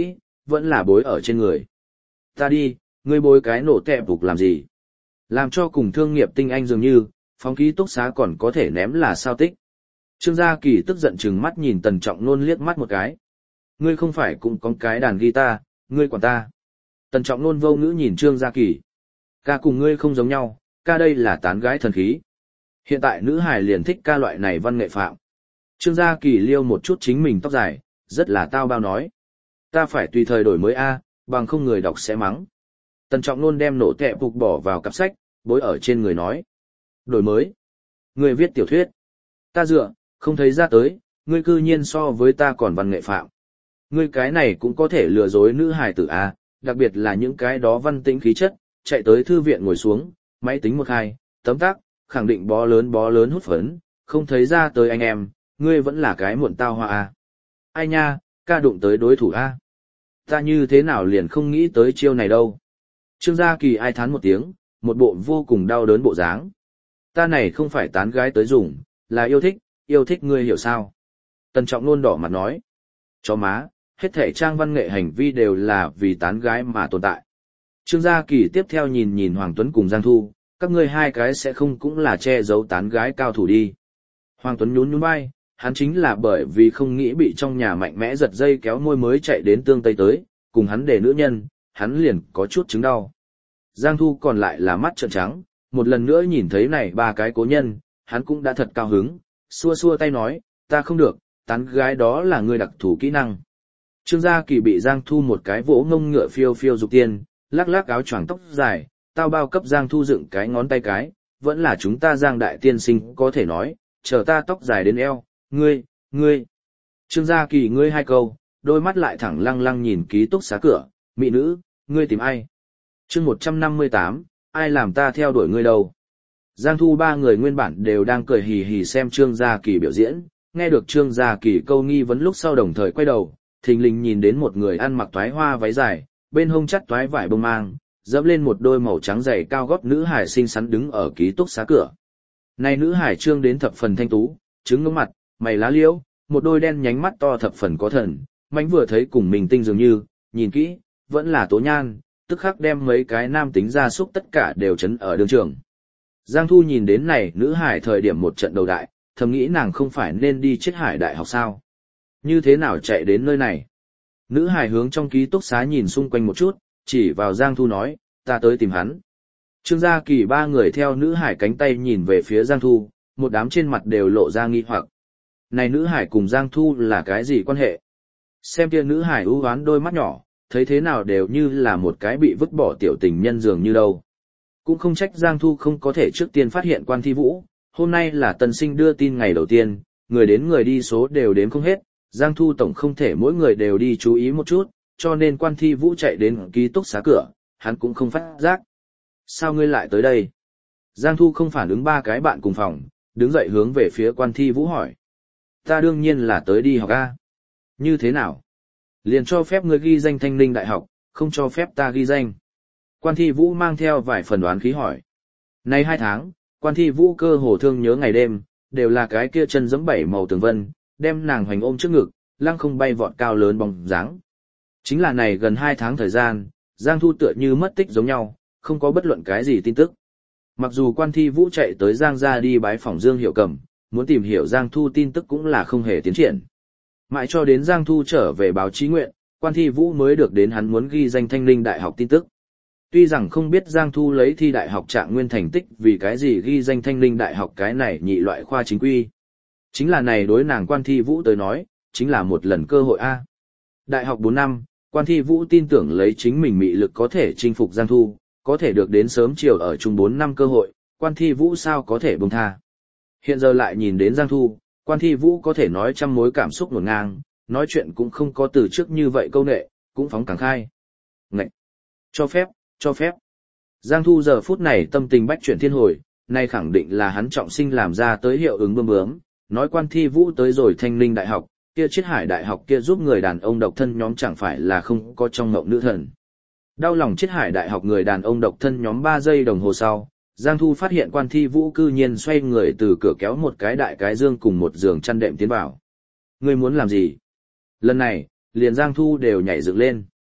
vẫn là bối ở trên người. Ta đi, ngươi bối cái nổ tẹp phục làm gì? Làm cho cùng thương nghiệp tinh anh dường như, phóng ký túc xá còn có thể ném là sao tích. Trương Gia Kỳ tức giận chừng mắt nhìn Tần Trọng Nôn liếc mắt một cái. Ngươi không phải cũng có cái đàn guitar, ngươi quản ta. Tần Trọng Nôn vô ngữ nhìn Trương Gia Kỳ. Ca cùng ngươi không giống nhau, ca đây là tán gái thần khí. Hiện tại nữ hài liền thích ca loại này văn nghệ phạm. Trương Gia Kỳ liêu một chút chính mình tóc dài, rất là tao bao nói. Ta phải tùy thời đổi mới A, bằng không người đọc sẽ mắng. Tần Trọng Nôn đem nổ tẹp phục bỏ vào cặp sách, bối ở trên người nói. Đổi mới. Ngươi viết tiểu thuyết. Ta dựa, không thấy ra tới, ngươi cư nhiên so với ta còn văn nghệ phạm. Ngươi cái này cũng có thể lừa dối nữ hài tử A, đặc biệt là những cái đó văn tĩnh khí chất, chạy tới thư viện ngồi xuống, máy tính một hai, tấm tắc, khẳng định bó lớn bó lớn hút phấn, không thấy ra tới anh em, ngươi vẫn là cái muộn tao hoa A. Ai nha, ca đụng tới đối thủ A. Ta như thế nào liền không nghĩ tới chiêu này đâu. Trương Gia Kỳ ai thán một tiếng, một bộ vô cùng đau đớn bộ dáng. Ta này không phải tán gái tới dùng, là yêu thích, yêu thích ngươi hiểu sao. Tần Trọng Nôn đỏ mặt nói. Chó má, hết thể trang văn nghệ hành vi đều là vì tán gái mà tồn tại. Trương Gia Kỳ tiếp theo nhìn nhìn Hoàng Tuấn cùng Giang Thu, các ngươi hai cái sẽ không cũng là che giấu tán gái cao thủ đi. Hoàng Tuấn nhún nhún vai, hắn chính là bởi vì không nghĩ bị trong nhà mạnh mẽ giật dây kéo môi mới chạy đến tương tây tới, cùng hắn để nữ nhân, hắn liền có chút chứng đau. Giang Thu còn lại là mắt trợn trắng, một lần nữa nhìn thấy này ba cái cố nhân, hắn cũng đã thật cao hứng, xua xua tay nói, ta không được, tán gái đó là người đặc thù kỹ năng. Trương Gia Kỳ bị Giang Thu một cái vỗ ngông ngựa phiêu phiêu dục tiên, lắc lắc áo choàng tóc dài, tao bao cấp Giang Thu dựng cái ngón tay cái, vẫn là chúng ta Giang đại tiên sinh có thể nói, chờ ta tóc dài đến eo, ngươi, ngươi. Trương Gia Kỳ ngươi hai câu, đôi mắt lại thẳng lăng lăng nhìn ký túc xá cửa, mỹ nữ, ngươi tìm ai? Chương một trăm năm mươi tám, ai làm ta theo đuổi ngươi đâu? Giang Thu ba người nguyên bản đều đang cười hì hì xem Trương Gia Kỳ biểu diễn, nghe được Trương Gia Kỳ câu nghi vấn lúc sau đồng thời quay đầu, thình lình nhìn đến một người ăn mặc toái hoa váy dài, bên hông chắt toái vải bông mang, dẫm lên một đôi màu trắng giày cao gót nữ hải xinh xắn đứng ở ký túc xá cửa. Này nữ hải trương đến thập phần thanh tú, trứng ngưỡng mặt, mày lá liễu, một đôi đen nhánh mắt to thập phần có thần, mánh vừa thấy cùng mình tinh dường như, nhìn kỹ, vẫn là tố nhan, tức khắc đem mấy cái nam tính gia súc tất cả đều chấn ở đường trường. Giang Thu nhìn đến này nữ hải thời điểm một trận đầu đại, thầm nghĩ nàng không phải nên đi chết hải đại học sao. Như thế nào chạy đến nơi này? Nữ hải hướng trong ký túc xá nhìn xung quanh một chút, chỉ vào Giang Thu nói, ta tới tìm hắn. Trương Gia Kỳ ba người theo nữ hải cánh tay nhìn về phía Giang Thu, một đám trên mặt đều lộ ra nghi hoặc. Này nữ hải cùng Giang Thu là cái gì quan hệ? Xem kia nữ hải ưu hoán đôi mắt nhỏ, thấy thế nào đều như là một cái bị vứt bỏ tiểu tình nhân dường như đâu. Cũng không trách Giang Thu không có thể trước tiên phát hiện Quan Thi Vũ, hôm nay là tân sinh đưa tin ngày đầu tiên, người đến người đi số đều đếm không hết, Giang Thu tổng không thể mỗi người đều đi chú ý một chút, cho nên Quan Thi Vũ chạy đến ký túc xá cửa, hắn cũng không phát giác. Sao ngươi lại tới đây? Giang Thu không phản ứng ba cái bạn cùng phòng, đứng dậy hướng về phía Quan Thi Vũ hỏi. Ta đương nhiên là tới đi học A. Như thế nào? Liền cho phép ngươi ghi danh Thanh Ninh Đại học, không cho phép ta ghi danh. Quan Thi Vũ mang theo vài phần đoán khí hỏi. Nay hai tháng, Quan Thi Vũ cơ hồ thương nhớ ngày đêm, đều là cái kia chân giẫm bảy màu tường vân, đem nàng hoành ôm trước ngực, lăng không bay vọt cao lớn bóng dáng. Chính là này gần hai tháng thời gian, Giang Thu tựa như mất tích giống nhau, không có bất luận cái gì tin tức. Mặc dù Quan Thi Vũ chạy tới Giang gia đi bái phỏng Dương Hiểu Cẩm, muốn tìm hiểu Giang Thu tin tức cũng là không hề tiến triển. Mãi cho đến Giang Thu trở về báo chí nguyện, Quan Thi Vũ mới được đến hắn muốn ghi danh Thanh Ninh Đại học tin tức. Tuy rằng không biết Giang Thu lấy thi đại học trạng nguyên thành tích vì cái gì ghi danh Thanh Ninh Đại học cái này nhị loại khoa chính quy. Chính là này đối nàng Quan Thi Vũ tới nói, chính là một lần cơ hội A. Đại học bốn năm, Quan Thi Vũ tin tưởng lấy chính mình mị lực có thể chinh phục Giang Thu, có thể được đến sớm chiều ở chung bốn năm cơ hội, Quan Thi Vũ sao có thể buông tha. Hiện giờ lại nhìn đến Giang Thu, Quan Thi Vũ có thể nói trăm mối cảm xúc ngổn ngang, nói chuyện cũng không có từ trước như vậy câu nệ, cũng phóng càng khai. Ngậy! Cho phép, cho phép. Giang Thu giờ phút này tâm tình bách chuyển thiên hồi, nay khẳng định là hắn trọng sinh làm ra tới hiệu ứng bơm bướm, nói Quan Thi Vũ tới rồi Thanh Ninh Đại học, kia Chiết Hải Đại học kia giúp người đàn ông độc thân nhóm chẳng phải là không có trong ngộng nữ thần. Đau lòng Chiết Hải Đại học người đàn ông độc thân nhóm ba giây đồng hồ sau, Giang Thu phát hiện Quan Thi Vũ cư nhiên xoay người từ cửa kéo một cái đại cái dương cùng một giường chăn đệm tiến vào. Ngươi muốn làm gì? Lần này, liền Giang Thu đều nhảy dựng lên.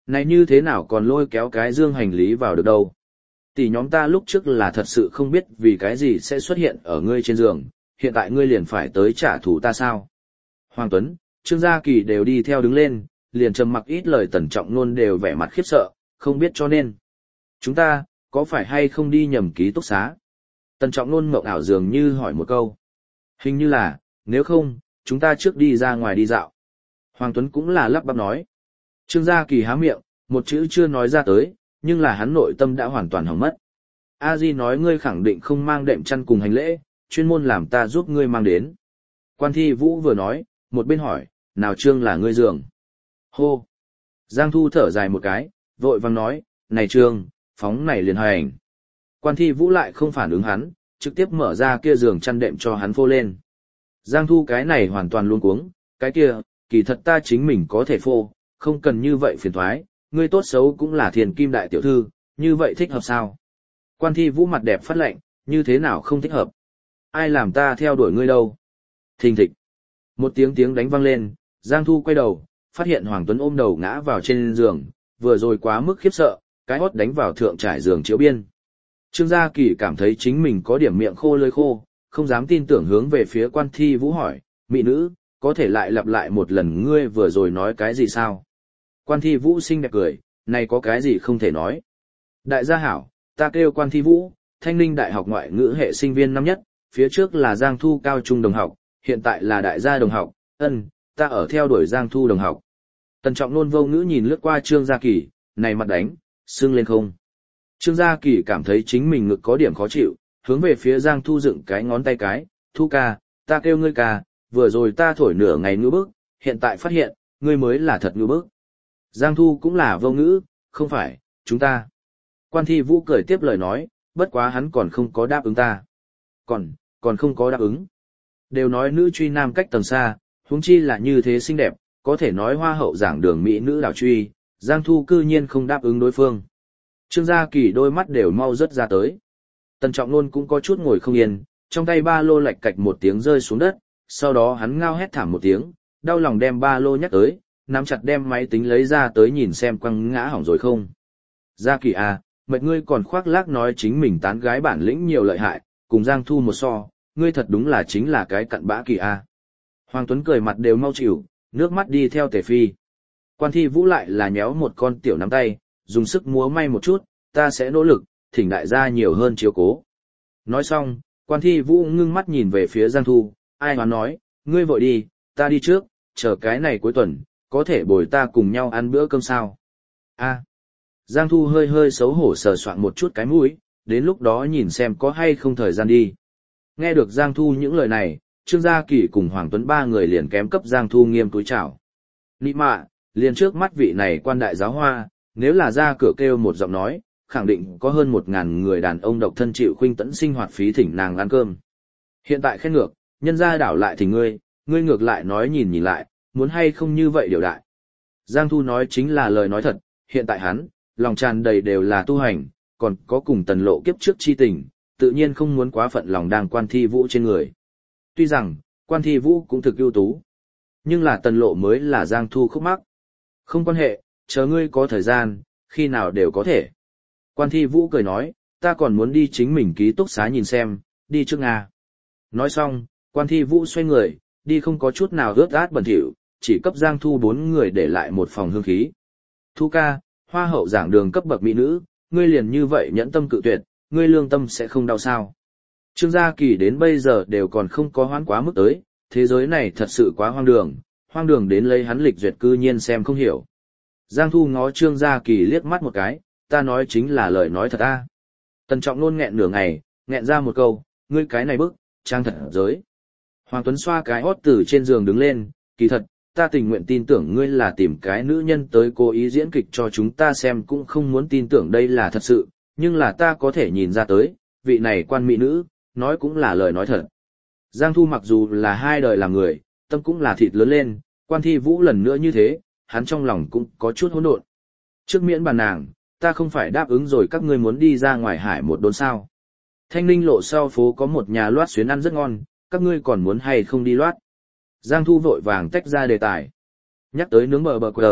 Này như thế nào còn lôi kéo cái dương hành lý vào được đâu. Tỷ nhóm ta lúc trước là thật sự không biết vì cái gì sẽ xuất hiện ở ngươi trên giường, hiện tại ngươi liền phải tới trả thù ta sao. Hoàng Tuấn, Trương Gia Kỳ đều đi theo đứng lên, liền trầm mặc ít lời Tần Trọng Nôn đều vẻ mặt khiếp sợ, không biết cho nên. Chúng ta, có phải hay không đi nhầm ký túc xá? Tần Trọng Nôn mộng ảo dường như hỏi một câu. Hình như là, nếu không, chúng ta trước đi ra ngoài đi dạo. Hoàng Tuấn cũng là lắp bắp nói. Trương Gia Kỳ há miệng, một chữ chưa nói ra tới, nhưng là hắn nội tâm đã hoàn toàn hỏng mất. A Di nói ngươi khẳng định không mang đệm chăn cùng hành lễ, chuyên môn làm ta giúp ngươi mang đến. Quan Thi Vũ vừa nói, một bên hỏi, nào Trương là ngươi giường? Hô! Giang Thu thở dài một cái, vội vàng nói, này Trương, phóng này liền hành. Quan Thi Vũ lại không phản ứng hắn, trực tiếp mở ra kia giường chăn đệm cho hắn phô lên. Giang Thu cái này hoàn toàn luống cuống, cái kia, kỳ thật ta chính mình có thể phô, không cần như vậy phiền thoái, ngươi tốt xấu cũng là thiền kim đại tiểu thư, như vậy thích hợp sao? Quan Thi Vũ mặt đẹp phát lệnh, như thế nào không thích hợp? Ai làm ta theo đuổi ngươi đâu? Thình thịch. Một tiếng tiếng đánh vang lên, Giang Thu quay đầu, phát hiện Hoàng Tuấn ôm đầu ngã vào trên giường, vừa rồi quá mức khiếp sợ, cái hót đánh vào thượng trải giường chiếu biên. Trương Gia Kỳ cảm thấy chính mình có điểm miệng khô lưỡi khô, không dám tin tưởng hướng về phía Quan Thi Vũ hỏi, mỹ nữ, có thể lại lặp lại một lần ngươi vừa rồi nói cái gì sao? Quan Thi Vũ xinh đẹp cười, này có cái gì không thể nói. Đại gia hảo, ta kêu Quan Thi Vũ, Thanh Ninh Đại học ngoại ngữ hệ sinh viên năm nhất, phía trước là Giang Thu cao trung đồng học, hiện tại là đại gia đồng học, ân, ta ở theo đuổi Giang Thu đồng học. Tần Trọng Nôn vô ngữ nhìn lướt qua Trương Gia Kỳ, này mặt đánh, sưng lên không. Trương Gia Kỳ cảm thấy chính mình ngực có điểm khó chịu, hướng về phía Giang Thu dựng cái ngón tay cái, Thu ca, ta kêu ngươi ca, vừa rồi ta thổi nửa ngày ngữ bức, hiện tại phát hiện, ngươi mới là thật ngữ bức. Giang Thu cũng là vô ngữ, không phải, chúng ta. Quan Thi Vũ cười tiếp lời nói, bất quá hắn còn không có đáp ứng ta. Còn, còn không có đáp ứng. Đều nói nữ truy nam cách tầng xa, huống chi là như thế xinh đẹp, có thể nói hoa hậu giảng đường mỹ nữ đảo truy, Giang Thu cư nhiên không đáp ứng đối phương. Trương Gia Kỳ đôi mắt đều mau rớt ra tới. Tần Trọng Nôn cũng có chút ngồi không yên, trong tay ba lô lạch cạch một tiếng rơi xuống đất, sau đó hắn ngao hét thảm một tiếng, đau lòng đem ba lô nhắc tới, nắm chặt đem máy tính lấy ra tới nhìn xem quăng ngã hỏng rồi không. Gia Kỳ à, mệt ngươi còn khoác lác nói chính mình tán gái bản lĩnh nhiều lợi hại, cùng Giang Thu một so, ngươi thật đúng là chính là cái cặn bã Kỳ à. Hoàng Tuấn cười mặt đều mau chịu, nước mắt đi theo tề phi. Quan Thi Vũ lại là nhéo một con tiểu nắm tay, dùng sức múa may một chút, ta sẽ nỗ lực, thỉnh đại gia nhiều hơn chiếu cố. Nói xong, Quan Thi Vũ ngưng mắt nhìn về phía Giang Thu, ai hoán nói, ngươi vội đi, ta đi trước, chờ cái này cuối tuần, có thể bồi ta cùng nhau ăn bữa cơm sao. A. Giang Thu hơi hơi xấu hổ sờ soạn một chút cái mũi, đến lúc đó nhìn xem có hay không thời gian đi. Nghe được Giang Thu những lời này, Trương Gia Kỳ cùng Hoàng Tuấn ba người liền kém cấp Giang Thu nghiêm túi chào. Nị mạ, liền trước mắt vị này quan đại giáo hoa, nếu là ra cửa kêu một giọng nói, khẳng định có hơn một ngàn người đàn ông độc thân chịu khuynh tẫn sinh hoạt phí thỉnh nàng ăn cơm. Hiện tại khen ngược, nhân gia đảo lại thì ngươi, ngươi ngược lại nói nhìn nhìn lại, muốn hay không như vậy điều đại. Giang Thu nói chính là lời nói thật, hiện tại hắn, lòng tràn đầy đều là tu hành, còn có cùng Tần Lộ kiếp trước chi tình, tự nhiên không muốn quá phận lòng đang Quan Thi Vũ trên người. Tuy rằng, Quan Thi Vũ cũng thực ưu tú, nhưng là Tần Lộ mới là Giang Thu khúc mắc. Không quan hệ, chờ ngươi có thời gian, khi nào đều có thể. Quan Thi Vũ cười nói, ta còn muốn đi chính mình ký túc xá nhìn xem, đi trước Nga. Nói xong, Quan Thi Vũ xoay người, đi không có chút nào ướt át bẩn thỉu, chỉ cấp Giang Thu bốn người để lại một phòng hương khí. Thu ca, hoa hậu giảng đường cấp bậc mỹ nữ, ngươi liền như vậy nhẫn tâm cự tuyệt, ngươi lương tâm sẽ không đau sao. Trương Gia Kỳ đến bây giờ đều còn không có hoãn quá mức tới, thế giới này thật sự quá hoang đường, hoang đường đến lấy hắn lịch duyệt cư nhiên xem không hiểu. Giang Thu ngó Trương Gia Kỳ liếc mắt một cái, ta nói chính là lời nói thật a. Tần Trọng Nôn nghẹn nửa ngày, nghẹn ra một câu, ngươi cái này bức, trang thật giới. Hoàng Tuấn xoa cái hót từ trên giường đứng lên, kỳ thật, ta tình nguyện tin tưởng ngươi là tìm cái nữ nhân tới cố ý diễn kịch cho chúng ta xem cũng không muốn tin tưởng đây là thật sự, nhưng là ta có thể nhìn ra tới, vị này quan mỹ nữ, nói cũng là lời nói thật. Giang Thu mặc dù là hai đời làm người, tâm cũng là thịt lớn lên, Quan Thi Vũ lần nữa như thế, hắn trong lòng cũng có chút hỗn độn. Trước miễn bàn nàng, ta không phải đáp ứng rồi các ngươi muốn đi ra ngoài hải một đốn sao. Thanh Ninh lộ sau phố có một nhà loát xuyến ăn rất ngon, các ngươi còn muốn hay không đi loát. Giang Thu vội vàng tách ra đề tài. Nhắc tới nướng bờ bờ quờ,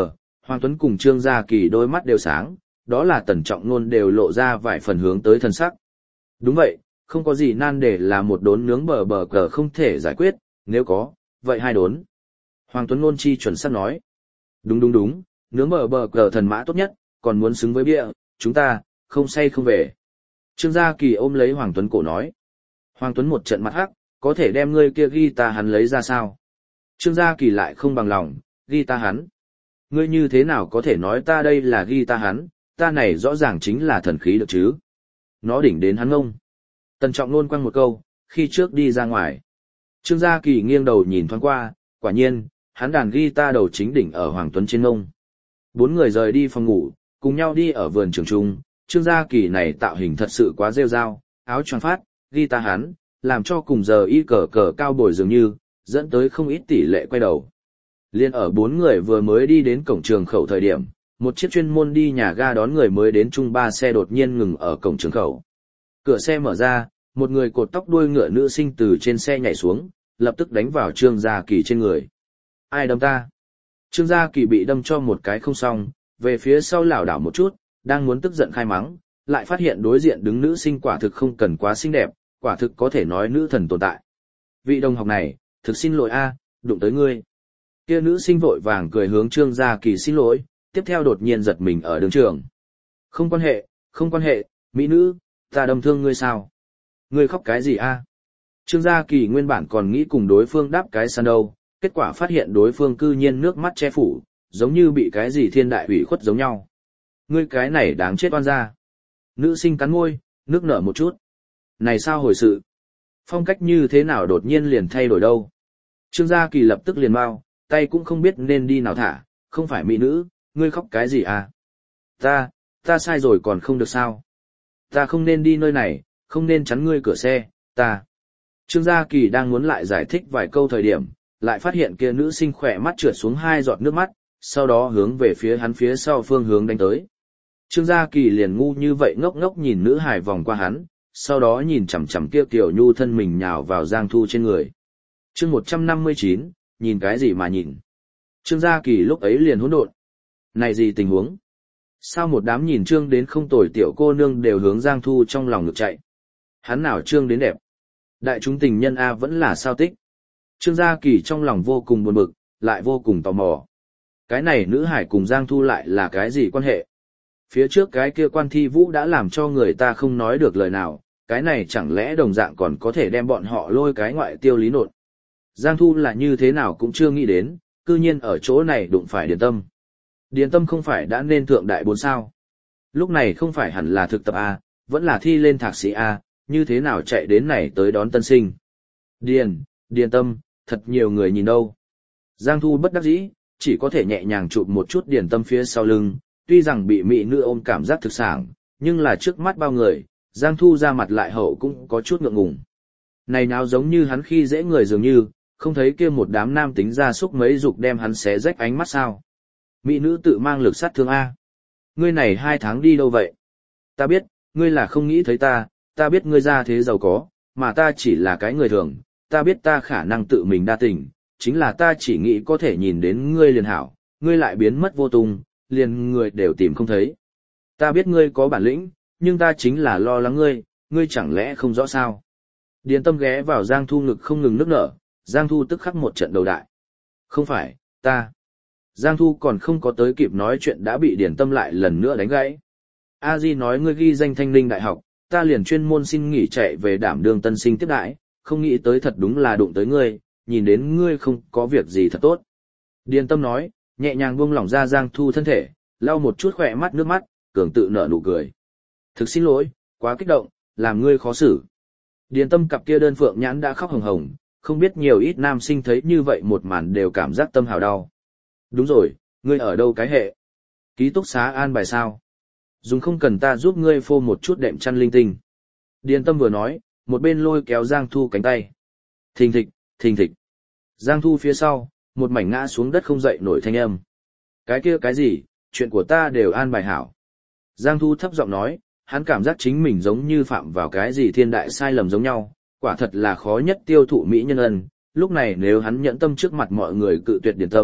Hoàng Tuấn cùng Trương Gia Kỳ đôi mắt đều sáng, đó là Tần Trọng Nôn đều lộ ra vài phần hướng tới thân sắc. Đúng vậy, không có gì nan để là một đốn nướng bờ bờ cờ không thể giải quyết, nếu có, vậy hai đốn. Hoàng Tuấn Nôn chi chuẩn xác nói. Đúng đúng đúng, nướng bờ bờ cờ thần mã tốt nhất, còn muốn xứng với bia, chúng ta, không say không về. Trương Gia Kỳ ôm lấy Hoàng Tuấn cổ nói. Hoàng Tuấn một trận mặt hắc, có thể đem ngươi kia ghi ta hắn lấy ra sao? Trương Gia Kỳ lại không bằng lòng, ghi ta hắn. Ngươi như thế nào có thể nói ta đây là ghi ta hắn, ta này rõ ràng chính là thần khí được chứ. Nó đỉnh đến hắn ngông. Tần Trọng Nôn quăng một câu, khi trước đi ra ngoài. Trương Gia Kỳ nghiêng đầu nhìn thoáng qua, quả nhiên, hắn đàn ghi ta đầu chính đỉnh ở Hoàng Tuấn trên ngông. Bốn người rời đi phòng ngủ, cùng nhau đi ở vườn trường trung. Trương Gia Kỳ này tạo hình thật sự quá rêu rao, áo choàng phát, ghi ta hắn, làm cho cùng giờ y cờ cờ cao bồi dường như, dẫn tới không ít tỷ lệ quay đầu. Liên ở bốn người vừa mới đi đến cổng trường khẩu thời điểm, một chiếc chuyên môn đi nhà ga đón người mới đến chung ba xe đột nhiên ngừng ở cổng trường khẩu. Cửa xe mở ra, một người cột tóc đuôi ngựa nữ sinh từ trên xe nhảy xuống, lập tức đánh vào Trương Gia Kỳ trên người. Ai đâm ta? Trương Gia Kỳ bị đâm cho một cái không xong, về phía sau lảo đảo một chút, đang muốn tức giận khai mắng, lại phát hiện đối diện đứng nữ sinh quả thực không cần quá xinh đẹp, quả thực có thể nói nữ thần tồn tại. Vị đồng học này, thực xin lỗi a, đụng tới ngươi. Kia nữ sinh vội vàng cười hướng Trương Gia Kỳ xin lỗi, tiếp theo đột nhiên giật mình ở đường trường. Không quan hệ, không quan hệ, mỹ nữ, ta đâm thương ngươi sao? Ngươi khóc cái gì a? Trương Gia Kỳ nguyên bản còn nghĩ cùng đối phương đáp cái san đâu, kết quả phát hiện đối phương cư nhiên nước mắt che phủ, giống như bị cái gì thiên đại hủy khuất giống nhau. Ngươi cái này đáng chết oan gia. Nữ sinh cắn môi, nước nở một chút. Này sao hồi sự? Phong cách như thế nào đột nhiên liền thay đổi đâu? Trương Gia Kỳ lập tức liền mau, tay cũng không biết nên đi nào thả, không phải mỹ nữ, ngươi khóc cái gì à? Ta, ta sai rồi còn không được sao? Ta không nên đi nơi này, không nên chắn ngươi cửa xe, ta. Trương Gia Kỳ đang muốn lại giải thích vài câu thời điểm, lại phát hiện kia nữ sinh khỏe mắt trượt xuống hai giọt nước mắt, sau đó hướng về phía hắn phía sau phương hướng đánh tới. Trương Gia Kỳ liền ngu như vậy ngốc ngốc nhìn nữ hài vòng qua hắn, sau đó nhìn chằm chằm kia tiểu nhu thân mình nhào vào Giang Thu trên người. Chương một trăm năm mươi chín, nhìn cái gì mà nhìn. Trương Gia Kỳ lúc ấy liền hỗn độn. Này gì tình huống? Sao một đám nhìn Trương đến không tồi tiểu cô nương đều hướng Giang Thu trong lòng ngực chạy? Hắn nào Trương đến đẹp? Đại chúng tình nhân A vẫn là sao tích? Trương Gia Kỳ trong lòng vô cùng buồn bực, lại vô cùng tò mò. Cái này nữ hải cùng Giang Thu lại là cái gì quan hệ? Phía trước cái kia Quan Thi Vũ đã làm cho người ta không nói được lời nào, cái này chẳng lẽ đồng dạng còn có thể đem bọn họ lôi cái ngoại tiêu lý nột. Giang Thu là như thế nào cũng chưa nghĩ đến, cư nhiên ở chỗ này đụng phải Điền Tâm. Điền Tâm không phải đã nên thượng đại bốn sao. Lúc này không phải hẳn là thực tập A, vẫn là thi lên thạc sĩ A, như thế nào chạy đến này tới đón tân sinh. Điền, Điền Tâm, thật nhiều người nhìn đâu. Giang Thu bất đắc dĩ, chỉ có thể nhẹ nhàng chụp một chút Điền Tâm phía sau lưng, tuy rằng bị mỹ nữ ôm cảm giác thực sảng, nhưng là trước mắt bao người, Giang Thu ra mặt lại hậu cũng có chút ngượng ngùng. Này nào giống như hắn khi dễ người dường như, không thấy kia một đám nam tính ra súc mấy dục đem hắn xé rách ánh mắt sao. Mỹ nữ tự mang lực sát thương A. Ngươi này hai tháng đi đâu vậy? Ta biết, ngươi là không nghĩ thấy ta, ta biết ngươi ra thế giàu có, mà ta chỉ là cái người thường, ta biết ta khả năng tự mình đa tình, chính là ta chỉ nghĩ có thể nhìn đến ngươi liền hảo, ngươi lại biến mất vô tung, liền người đều tìm không thấy. Ta biết ngươi có bản lĩnh, nhưng ta chính là lo lắng ngươi, ngươi chẳng lẽ không rõ sao? Điền Tâm ghé vào Giang Thu ngực không ngừng nức nở, Giang Thu tức khắc một trận đầu đại. Không phải, ta. Giang Thu còn không có tới kịp nói chuyện đã bị Điền Tâm lại lần nữa đánh gãy. A Di nói ngươi ghi danh Thanh Linh Đại học, ta liền chuyên môn xin nghỉ chạy về đảm đương tân sinh tiếp đãi, không nghĩ tới thật đúng là đụng tới ngươi, nhìn đến ngươi không có việc gì thật tốt. Điền Tâm nói, nhẹ nhàng buông lỏng ra Giang Thu thân thể, lau một chút khỏe mắt nước mắt, cường tự nở nụ cười. Thực xin lỗi, quá kích động, làm ngươi khó xử. Điền Tâm cặp kia đơn phượng nhãn đã khóc hồng hồng, không biết nhiều ít nam sinh thấy như vậy một màn đều cảm giác tâm hào đau. Đúng rồi, ngươi ở đâu cái hệ? Ký túc xá an bài sao? Dùng không cần ta giúp ngươi phô một chút đệm chăn linh tinh. Điền Tâm vừa nói, một bên lôi kéo Giang Thu cánh tay. Thình thịch, thình thịch. Giang Thu phía sau, một mảnh ngã xuống đất không dậy nổi thanh âm. Cái kia cái gì, chuyện của ta đều an bài hảo. Giang Thu thấp giọng nói, hắn cảm giác chính mình giống như phạm vào cái gì thiên đại sai lầm giống nhau, quả thật là khó nhất tiêu thụ mỹ nhân ân. Lúc này nếu hắn nhẫn tâm trước mặt mọi người cự tuyệt Điền Tâm,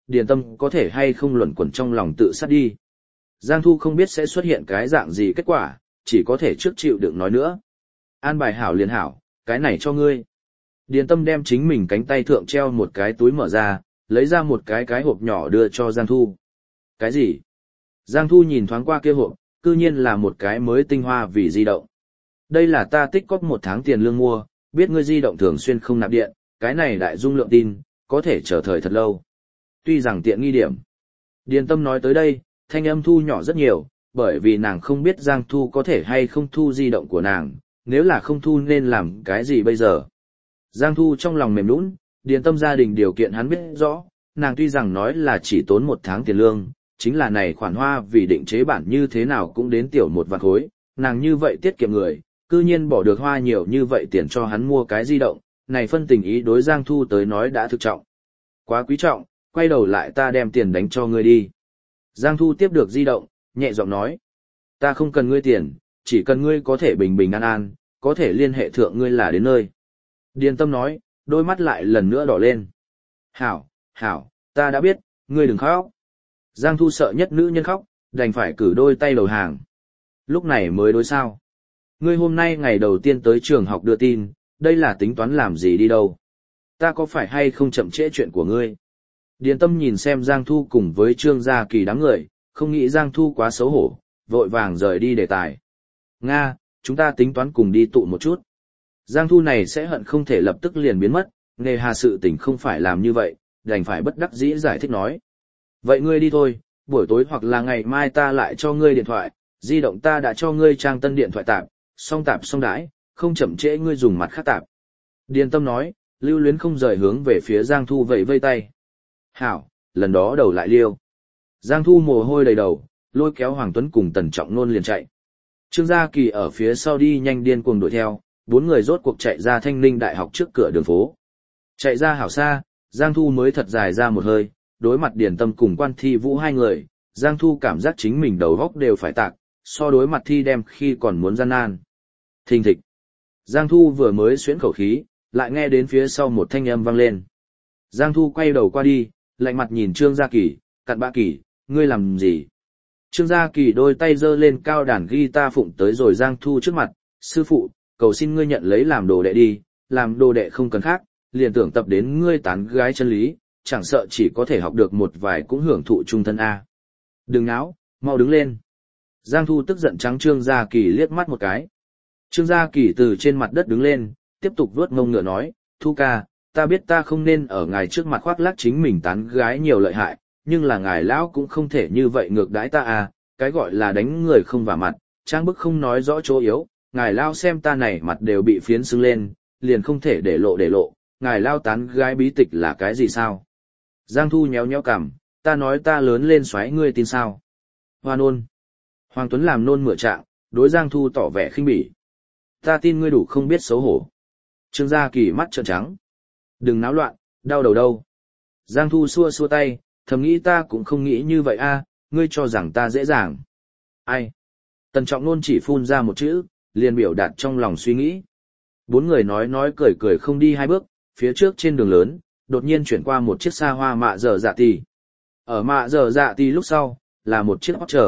Điền Tâm có thể hay không luẩn quẩn trong lòng tự sát đi. Giang Thu không biết sẽ xuất hiện cái dạng gì kết quả, chỉ có thể trước chịu đựng nói nữa. An bài hảo liền hảo, cái này cho ngươi. Điền Tâm đem chính mình cánh tay thượng treo một cái túi mở ra, lấy ra một cái cái hộp nhỏ đưa cho Giang Thu. Cái gì? Giang Thu nhìn thoáng qua kia hộp, cư nhiên là một cái mới tinh hoa vì di động. Đây là ta tích cóp một tháng tiền lương mua, biết ngươi di động thường xuyên không nạp điện, cái này đại dung lượng tin, có thể chờ thời thật lâu. Tuy rằng tiện nghi điểm. Điền Tâm nói tới đây, thanh âm thu nhỏ rất nhiều, bởi vì nàng không biết Giang Thu có thể hay không thu di động của nàng, nếu là không thu nên làm cái gì bây giờ. Giang Thu trong lòng mềm nũng, Điền Tâm gia đình điều kiện hắn biết rõ, nàng tuy rằng nói là chỉ tốn một tháng tiền lương, chính là này khoản hoa vì định chế bản như thế nào cũng đến tiểu một vạn khối, nàng như vậy tiết kiệm người, cư nhiên bỏ được hoa nhiều như vậy tiền cho hắn mua cái di động, này phân tình ý đối Giang Thu tới nói đã thực trọng. Quá quý trọng, quay đầu lại ta đem tiền đánh cho ngươi đi. Giang Thu tiếp được di động, nhẹ giọng nói, ta không cần ngươi tiền, chỉ cần ngươi có thể bình bình an an, có thể liên hệ thượng ngươi là đến nơi. Điền Tâm nói, đôi mắt lại lần nữa đỏ lên. Hảo, hảo, ta đã biết, ngươi đừng khóc. Giang Thu sợ nhất nữ nhân khóc, đành phải cử đôi tay đầu hàng. Lúc này mới đối sao. Ngươi hôm nay ngày đầu tiên tới trường học đưa tin, đây là tính toán làm gì đi đâu. Ta có phải hay không chậm trễ chuyện của ngươi? Điền Tâm nhìn xem Giang Thu cùng với Trương Gia Kỳ đám người, không nghĩ Giang Thu quá xấu hổ, vội vàng rời đi đề tài. Nga, chúng ta tính toán cùng đi tụ một chút. Giang Thu này sẽ hận không thể lập tức liền biến mất, nghề hà sự tình không phải làm như vậy, đành phải bất đắc dĩ giải thích nói. Vậy ngươi đi thôi, buổi tối hoặc là ngày mai ta lại cho ngươi điện thoại, di động ta đã cho ngươi trang tân điện thoại tạp, xong tạp xong đãi, không chậm trễ ngươi dùng mặt khác tạp. Điền Tâm nói, lưu luyến không rời hướng về phía Giang Thu vẫy vây tay. Hảo, lần đó đầu lại liêu. Giang Thu mồ hôi đầy đầu, lôi kéo Hoàng Tuấn cùng Tần Trọng Nôn liền chạy. Trương Gia Kỳ ở phía sau đi nhanh điên cuồng đuổi theo, bốn người rốt cuộc chạy ra Thanh Ninh Đại học trước cửa đường phố. Chạy ra hảo xa, Giang Thu mới thật dài ra một hơi, đối mặt Điền Tâm cùng Quan Thi Vũ hai người, Giang Thu cảm giác chính mình đầu góc đều phải tạc, so đối mặt thi đem khi còn muốn gian nan. Thình thịch. Giang Thu vừa mới xuyễn khẩu khí, lại nghe đến phía sau một thanh âm vang lên. Giang Thu quay đầu qua đi, lạnh mặt nhìn Trương Gia Kỳ, cặn bã Kỳ, ngươi làm gì? Trương Gia Kỳ đôi tay giơ lên cao đàn guitar phụng tới rồi Giang Thu trước mặt, sư phụ, cầu xin ngươi nhận lấy làm đồ đệ đi, làm đồ đệ không cần khác, liền tưởng tập đến ngươi tán gái chân lý, chẳng sợ chỉ có thể học được một vài cũng hưởng thụ trung thân A. Đừng náo, mau đứng lên. Giang Thu tức giận trắng Trương Gia Kỳ liếc mắt một cái. Trương Gia Kỳ từ trên mặt đất đứng lên, tiếp tục vuốt ngông ngựa nói, Thu ca, ta biết ta không nên ở ngài trước mặt khoác lác chính mình tán gái nhiều lợi hại, nhưng là ngài lão cũng không thể như vậy ngược đãi ta à, cái gọi là đánh người không vào mặt, trang bức không nói rõ chỗ yếu, ngài lao xem ta này mặt đều bị phiến sưng lên, liền không thể để lộ để lộ, ngài lao tán gái bí tịch là cái gì sao? Giang Thu nhéo nhéo cằm, ta nói ta lớn lên xoáy ngươi tin sao? Hoa nôn. Hoàng Tuấn làm nôn mửa trạng, đối Giang Thu tỏ vẻ khinh bỉ. Ta tin ngươi đủ không biết xấu hổ. Trương Gia Kỳ mắt trợn trắng. Đừng náo loạn, đau đầu đâu. Giang Thu xua xua tay, thầm nghĩ ta cũng không nghĩ như vậy a, ngươi cho rằng ta dễ dàng. Ai? Tần Trọng Nôn chỉ phun ra một chữ, liền biểu đạt trong lòng suy nghĩ. Bốn người nói nói cười cười không đi hai bước, phía trước trên đường lớn, đột nhiên chuyển qua một chiếc xa hoa mạ dở dạ tì. Ở mạ dở dạ tì lúc sau, là một chiếc Porsche.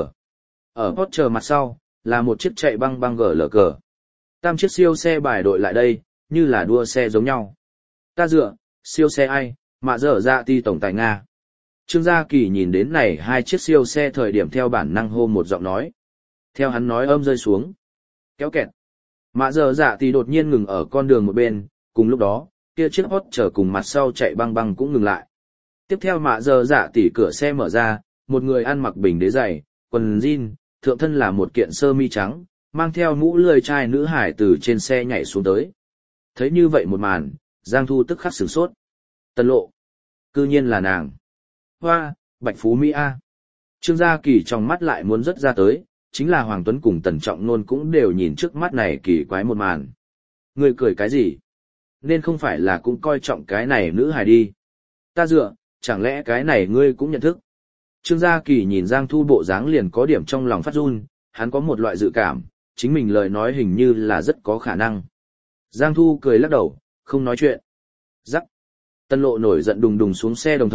Ở Porsche mặt sau, là một chiếc chạy băng băng gờ lờ cờ. Tam chiếc siêu xe bài đội lại đây, như là đua xe giống nhau. Ta dựa, siêu xe ai, mạ dở dạ tì tổng tài Nga. Trương Gia Kỳ nhìn đến này hai chiếc siêu xe thời điểm theo bản năng hô một giọng nói. Theo hắn nói âm rơi xuống. Kéo kẹt. Mạ dở dạ tì đột nhiên ngừng ở con đường một bên, cùng lúc đó, kia chiếc hot chở cùng mặt sau chạy băng băng cũng ngừng lại. Tiếp theo mạ dở dạ tì cửa xe mở ra, một người ăn mặc bình đế giày, quần jean, thượng thân là một kiện sơ mi trắng, mang theo mũ lười trai nữ hải từ trên xe nhảy xuống tới. Thấy như vậy một màn, Giang Thu tức khắc sửng sốt. Tân Lộ. Cư nhiên là nàng. Hoa, Bạch Phú Mỹ A. Trương Gia Kỳ trong mắt lại muốn rớt ra tới, chính là Hoàng Tuấn cùng Tần Trọng Nôn cũng đều nhìn trước mắt này kỳ quái một màn. Người cười cái gì? Nên không phải là cũng coi trọng cái này nữ hài đi. Ta dựa, chẳng lẽ cái này ngươi cũng nhận thức? Trương Gia Kỳ nhìn Giang Thu bộ dáng liền có điểm trong lòng phát run, hắn có một loại dự cảm, chính mình lời nói hình như là rất có khả năng. Giang Thu cười lắc đầu, không nói chuyện. Rắc. Tân Lộ nổi giận đùng đùng xuống xe đồng thời,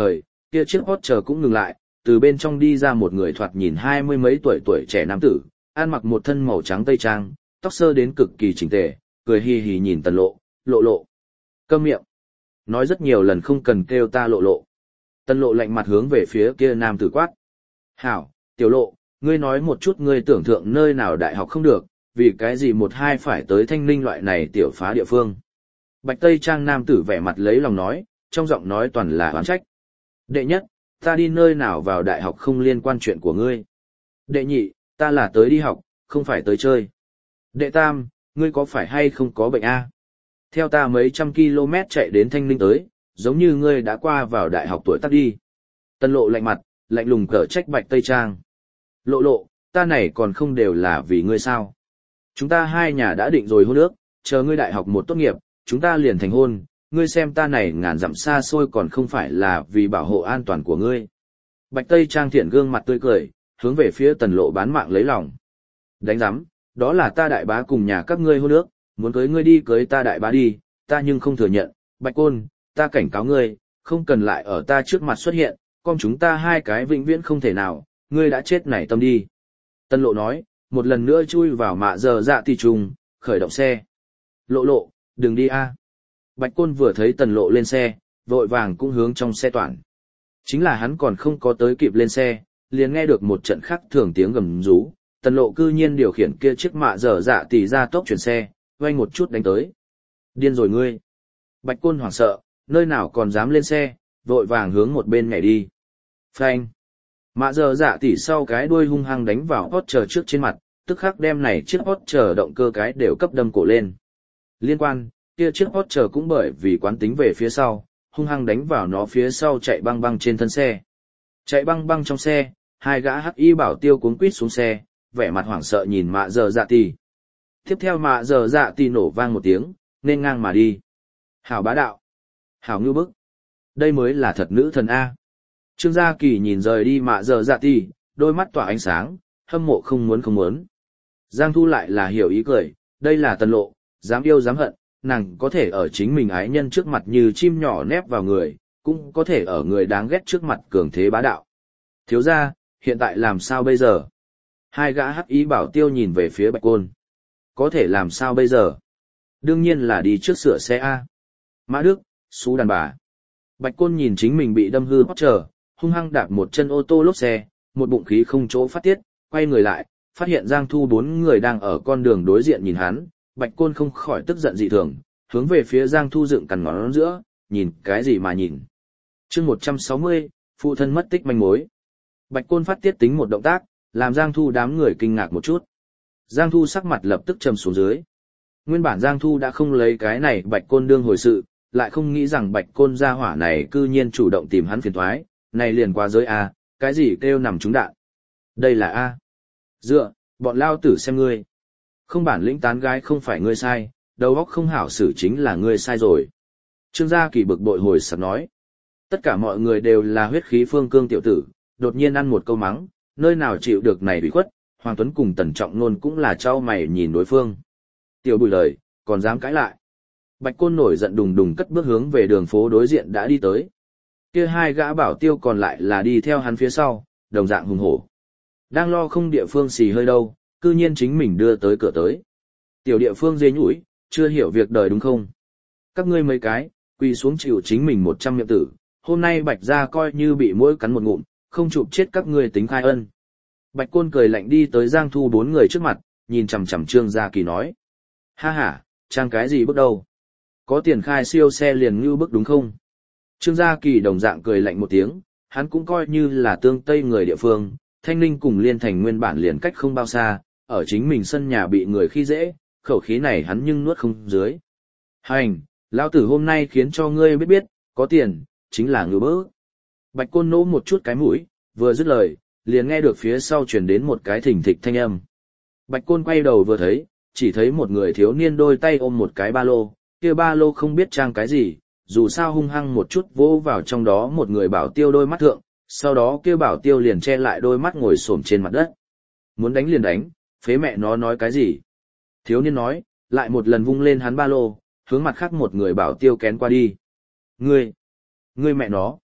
kia chiếc Porsche cũng ngừng lại, từ bên trong đi ra một người thoạt nhìn hai mươi mấy tuổi tuổi trẻ nam tử, ăn mặc một thân màu trắng tây trang, tóc sơ đến cực kỳ chỉnh tề, cười hi hi nhìn Tần Lộ, Lộ Lộ. Câm miệng. Nói rất nhiều lần không cần kêu ta Lộ Lộ. Tần Lộ lạnh mặt hướng về phía kia nam tử quát. Hảo, tiểu Lộ, ngươi nói một chút ngươi tưởng thượng nơi nào đại học không được, vì cái gì một hai phải tới Thanh Ninh loại này tiểu phá địa phương. Bạch Tây Trang nam tử vẻ mặt lấy lòng nói, trong giọng nói toàn là oán trách. Đệ nhất, ta đi nơi nào vào đại học không liên quan chuyện của ngươi. Đệ nhị, ta là tới đi học, không phải tới chơi. Đệ tam, ngươi có phải hay không có bệnh a? Theo ta mấy trăm km chạy đến Thanh Ninh tới, giống như ngươi đã qua vào đại học tuổi tác đi. Tần Lộ lạnh mặt, lạnh lùng cở trách Bạch Tây Trang. Lộ Lộ, ta này còn không đều là vì ngươi sao? Chúng ta hai nhà đã định rồi hôn ước, chờ ngươi đại học một tốt nghiệp, chúng ta liền thành hôn, ngươi xem ta này ngàn dặm xa xôi còn không phải là vì bảo hộ an toàn của ngươi. Bạch Tây Trang thiện gương mặt tươi cười, hướng về phía Tần Lộ bán mạng lấy lòng. Đánh giám, đó là ta đại bá cùng nhà các ngươi hôn ước, muốn cưới ngươi đi cưới ta đại bá đi, ta nhưng không thừa nhận, Bạch Côn, ta cảnh cáo ngươi, không cần lại ở ta trước mặt xuất hiện, con chúng ta hai cái vĩnh viễn không thể nào, ngươi đã chết nảy tâm đi. Tần Lộ nói, một lần nữa chui vào mạ giờ dạ tỷ trùng, khởi động xe. Lộ Lộ, đừng đi a. Bạch Côn vừa thấy Tần Lộ lên xe, vội vàng cũng hướng trong xe toàn. Chính là hắn còn không có tới kịp lên xe, liền nghe được một trận khắc thường tiếng gầm rú, Tần Lộ cư nhiên điều khiển kia chiếc mạ dở dạ tỷ ra tốc chuyển xe, vang một chút đánh tới. Điên rồi ngươi. Bạch Côn hoảng sợ, nơi nào còn dám lên xe, vội vàng hướng một bên nhảy đi. Phanh. Mạ dở dạ tỷ sau cái đuôi hung hăng đánh vào Porsche trước trên mặt, tức khắc đem này chiếc Porsche động cơ cái đều cấp đâm cổ lên. Liên quan, kia chiếc Porsche cũng bởi vì quán tính về phía sau, hung hăng đánh vào nó phía sau chạy băng băng trên thân xe. Chạy băng băng trong xe, hai gã hắc y bảo tiêu cuống quýt xuống xe, vẻ mặt hoảng sợ nhìn mạ giờ dạ tỷ. Tiếp theo mạ giờ dạ tỷ nổ vang một tiếng, nên ngang mà đi. Hảo bá đạo. Hảo ngưu bức. Đây mới là thật nữ thần A. Trương Gia Kỳ nhìn rời đi mạ giờ dạ tỷ, đôi mắt tỏa ánh sáng, hâm mộ không muốn không muốn. Giang Thu lại là hiểu ý cười, đây là Tần Lộ, dám yêu dám hận, nàng có thể ở chính mình ái nhân trước mặt như chim nhỏ nép vào người, cũng có thể ở người đáng ghét trước mặt cường thế bá đạo. Thiếu gia, hiện tại làm sao bây giờ? Hai gã hắc ý bảo tiêu nhìn về phía Bạch Côn. Có thể làm sao bây giờ? Đương nhiên là đi trước sửa xe A. Mã Đức, xú đàn bà. Bạch Côn nhìn chính mình bị đâm hư Porsche, hung hăng đạp một chân ô tô lốp xe, một bụng khí không chỗ phát tiết, quay người lại, phát hiện Giang Thu bốn người đang ở con đường đối diện nhìn hắn, Bạch Côn không khỏi tức giận dị thường, hướng về phía Giang Thu dựng cằn ngón giữa, nhìn cái gì mà nhìn. Chương một trăm sáu mươi, phụ thân mất tích manh mối. Bạch Côn phát tiết tính một động tác, làm Giang Thu đám người kinh ngạc một chút. Giang Thu sắc mặt lập tức trầm xuống dưới. Nguyên bản Giang Thu đã không lấy cái này Bạch Côn đương hồi sự, lại không nghĩ rằng Bạch Côn gia hỏa này cư nhiên chủ động tìm hắn phiền toái, này liền qua giới A, cái gì kêu nằm trúng đạn. Đây là A. Dựa, bọn lao tử xem ngươi. Không bản lĩnh tán gái không phải ngươi sai, đầu óc không hảo xử chính là ngươi sai rồi. Trương Gia Kỳ bực bội hồi sặc nói. Tất cả mọi người đều là huyết khí phương cương tiểu tử, đột nhiên ăn một câu mắng, nơi nào chịu được này bị khuất, Hoàng Tuấn cùng Tần Trọng Nôn cũng là trao mày nhìn đối phương. Tiểu bùi lời, còn dám cãi lại. Bạch Côn nổi giận đùng đùng cất bước hướng về đường phố đối diện đã đi tới. Kia hai gã bảo tiêu còn lại là đi theo hắn phía sau, đồng dạng hùng hổ. Đang lo không địa phương xì hơi đâu, cư nhiên chính mình đưa tới cửa tới. Tiểu địa phương dê nhũi, chưa hiểu việc đời đúng không? Các ngươi mấy cái, quỳ xuống chịu chính mình một trăm miệng tử, hôm nay Bạch gia coi như bị mũi cắn một ngụm, không chụp chết các ngươi tính khai ân. Bạch Côn cười lạnh đi tới Giang Thu bốn người trước mặt, nhìn chằm chằm Trương Gia Kỳ nói. Ha ha, trang cái gì bước đầu? Có tiền khai siêu xe liền như bước đúng không? Trương Gia Kỳ đồng dạng cười lạnh một tiếng, hắn cũng coi như là tương tây người địa phương, Thanh Ninh cùng Liên Thành nguyên bản liền cách không bao xa, ở chính mình sân nhà bị người khi dễ, khẩu khí này hắn nhưng nuốt không dưới. Hành, lão tử hôm nay khiến cho ngươi biết biết, có tiền, chính là ngư bớ. Bạch Côn nỗ một chút cái mũi, vừa dứt lời, liền nghe được phía sau truyền đến một cái thình thịch thanh âm. Bạch Côn quay đầu vừa thấy, chỉ thấy một người thiếu niên đôi tay ôm một cái ba lô, kia ba lô không biết trang cái gì, dù sao hung hăng một chút vỗ vào trong đó một người bảo tiêu đôi mắt thượng, sau đó kia bảo tiêu liền che lại đôi mắt ngồi xổm trên mặt đất. Muốn đánh liền đánh, phế mẹ nó nói cái gì? Thiếu niên nói, lại một lần vung lên hắn ba lô, hướng mặt khác một người bảo tiêu kén qua đi. Ngươi, ngươi mẹ nó.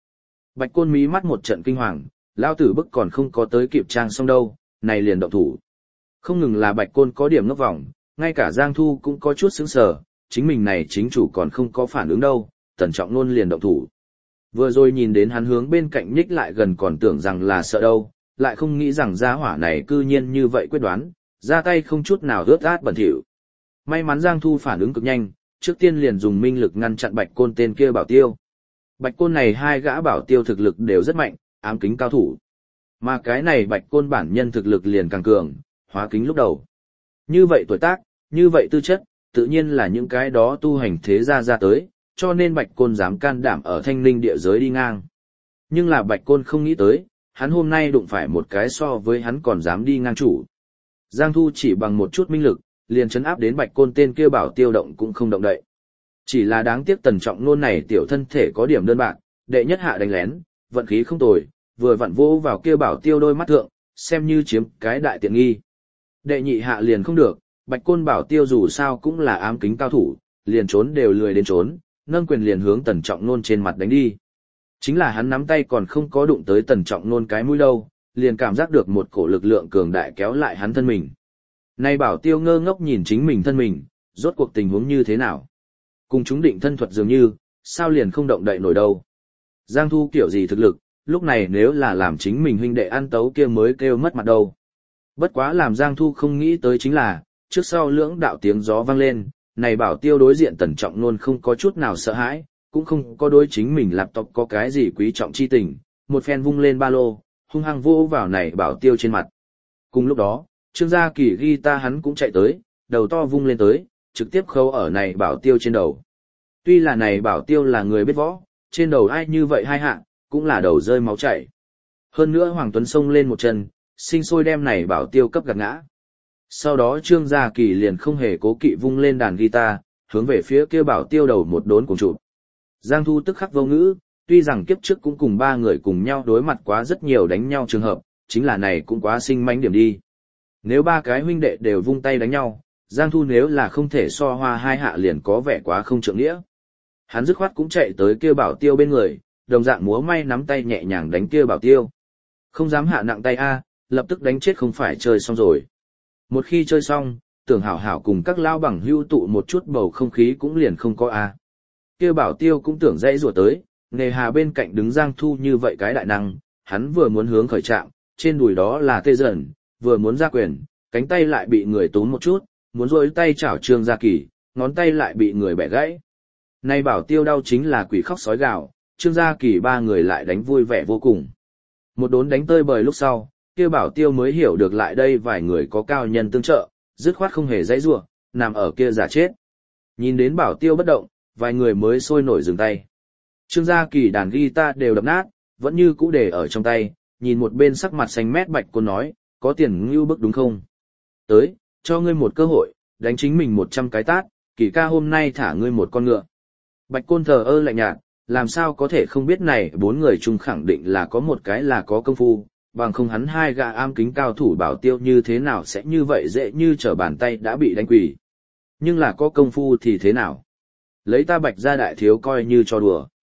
Bạch Côn mí mắt một trận kinh hoàng, lao tử bức còn không có tới kịp trang xong đâu, này liền động thủ. Không ngừng là Bạch Côn có điểm ngốc vòng, ngay cả Giang Thu cũng có chút sững sờ, chính mình này chính chủ còn không có phản ứng đâu, Tần Trọng Nôn liền động thủ. Vừa rồi nhìn đến hắn hướng bên cạnh nhích lại gần còn tưởng rằng là sợ đâu, lại không nghĩ rằng gia hỏa này cư nhiên như vậy quyết đoán, ra tay không chút nào rớt át bẩn thỉu. May mắn Giang Thu phản ứng cực nhanh, trước tiên liền dùng minh lực ngăn chặn Bạch Côn tên kia bảo tiêu. Bạch Côn này hai gã bảo tiêu thực lực đều rất mạnh, ám kính cao thủ. Mà cái này Bạch Côn bản nhân thực lực liền càng cường, hóa kính lúc đầu. Như vậy tuổi tác, như vậy tư chất, tự nhiên là những cái đó tu hành thế gia ra tới, cho nên Bạch Côn dám can đảm ở Thanh Linh địa giới đi ngang. Nhưng là Bạch Côn không nghĩ tới, hắn hôm nay đụng phải một cái so với hắn còn dám đi ngang chủ. Giang Thu chỉ bằng một chút minh lực, liền chấn áp đến Bạch Côn tên kia bảo tiêu động cũng không động đậy. Chỉ là đáng tiếc Tần Trọng Nôn này tiểu thân thể có điểm đơn bạc, đệ nhất hạ đánh lén, vận khí không tồi, vừa vặn vô vào kia bảo tiêu đôi mắt thượng, xem như chiếm cái đại tiện nghi. Đệ nhị hạ liền không được, Bạch Côn bảo tiêu dù sao cũng là ám kính cao thủ, liền trốn đều lười đến trốn, nâng quyền liền hướng Tần Trọng Nôn trên mặt đánh đi. Chính là hắn nắm tay còn không có đụng tới Tần Trọng Nôn cái mũi đâu, liền cảm giác được một cổ lực lượng cường đại kéo lại hắn thân mình. Nay bảo tiêu ngơ ngốc nhìn chính mình thân mình, rốt cuộc tình huống như thế nào? Cùng chúng định thân thuật dường như, sao liền không động đậy nổi đâu? Giang Thu kiểu gì thực lực, lúc này nếu là làm chính mình huynh đệ ăn tấu kia mới kêu mất mặt đâu. Bất quá làm Giang Thu không nghĩ tới chính là, trước sau lưỡng đạo tiếng gió vang lên, này bảo tiêu đối diện Tần Trọng Nôn không có chút nào sợ hãi, cũng không có đối chính mình lạp tộc có cái gì quý trọng chi tình, một phen vung lên ba lô, hung hăng vô vào này bảo tiêu trên mặt. Cùng lúc đó, Trương Gia Kỳ ghi ta hắn cũng chạy tới, đầu to vung lên tới, trực tiếp khâu ở này bảo tiêu trên đầu. Tuy là này bảo tiêu là người biết võ, trên đầu ai như vậy hai hạ, cũng là đầu rơi máu chảy. Hơn nữa Hoàng Tuấn xông lên một chân, sinh sôi đem này bảo tiêu cấp gạt ngã. Sau đó Trương Gia Kỳ liền không hề cố kỵ vung lên đàn guitar, hướng về phía kia bảo tiêu đầu một đốn cùng chụp. Giang Thu tức khắc vô ngữ, tuy rằng kiếp trước cũng cùng ba người cùng nhau đối mặt quá rất nhiều đánh nhau trường hợp, chính là này cũng quá sinh mánh điểm đi. Nếu ba cái huynh đệ đều vung tay đánh nhau, Giang Thu nếu là không thể so hoa hai hạ liền có vẻ quá không trượng nghĩa. Hắn dứt khoát cũng chạy tới kia bảo tiêu bên người, đồng dạng múa may nắm tay nhẹ nhàng đánh kia bảo tiêu. Không dám hạ nặng tay a, lập tức đánh chết không phải chơi xong rồi. Một khi chơi xong, tưởng hảo hảo cùng các lao bằng hưu tụ một chút bầu không khí cũng liền không có a. Kia bảo tiêu cũng tưởng dãy rùa tới, nề hà bên cạnh đứng Giang Thu như vậy cái đại năng, hắn vừa muốn hướng khởi trạm, trên đùi đó là tê dần, vừa muốn ra quyền, cánh tay lại bị người túm một chút, muốn rôi tay chảo Trương Gia Kỳ, ngón tay lại bị người bẻ gãy. Nay bảo tiêu đau chính là quỷ khóc sói gào, Trương Gia Kỳ ba người lại đánh vui vẻ vô cùng. Một đốn đánh tơi bời lúc sau, kia bảo tiêu mới hiểu được lại đây vài người có cao nhân tương trợ, dứt khoát không hề dãy rủa, nằm ở kia giả chết. Nhìn đến bảo tiêu bất động, vài người mới sôi nổi dừng tay. Trương Gia Kỳ đàn guitar đều đập nát, vẫn như cũ để ở trong tay, nhìn một bên sắc mặt xanh mét Bạch Côn nói, có tiền ngưu bức đúng không? Tới, cho ngươi một cơ hội, đánh chính mình một trăm cái tát, Kỳ ca hôm nay thả ngươi một con ngựa. Bạch Côn thờ ơ lạnh nhạt, làm sao có thể không biết này bốn người chung khẳng định là có một cái là có công phu, bằng không hắn hai gã am kính cao thủ bảo tiêu như thế nào sẽ như vậy dễ như trở bàn tay đã bị đánh quỳ. Nhưng là có công phu thì thế nào? Lấy ta Bạch gia đại thiếu coi như cho đùa.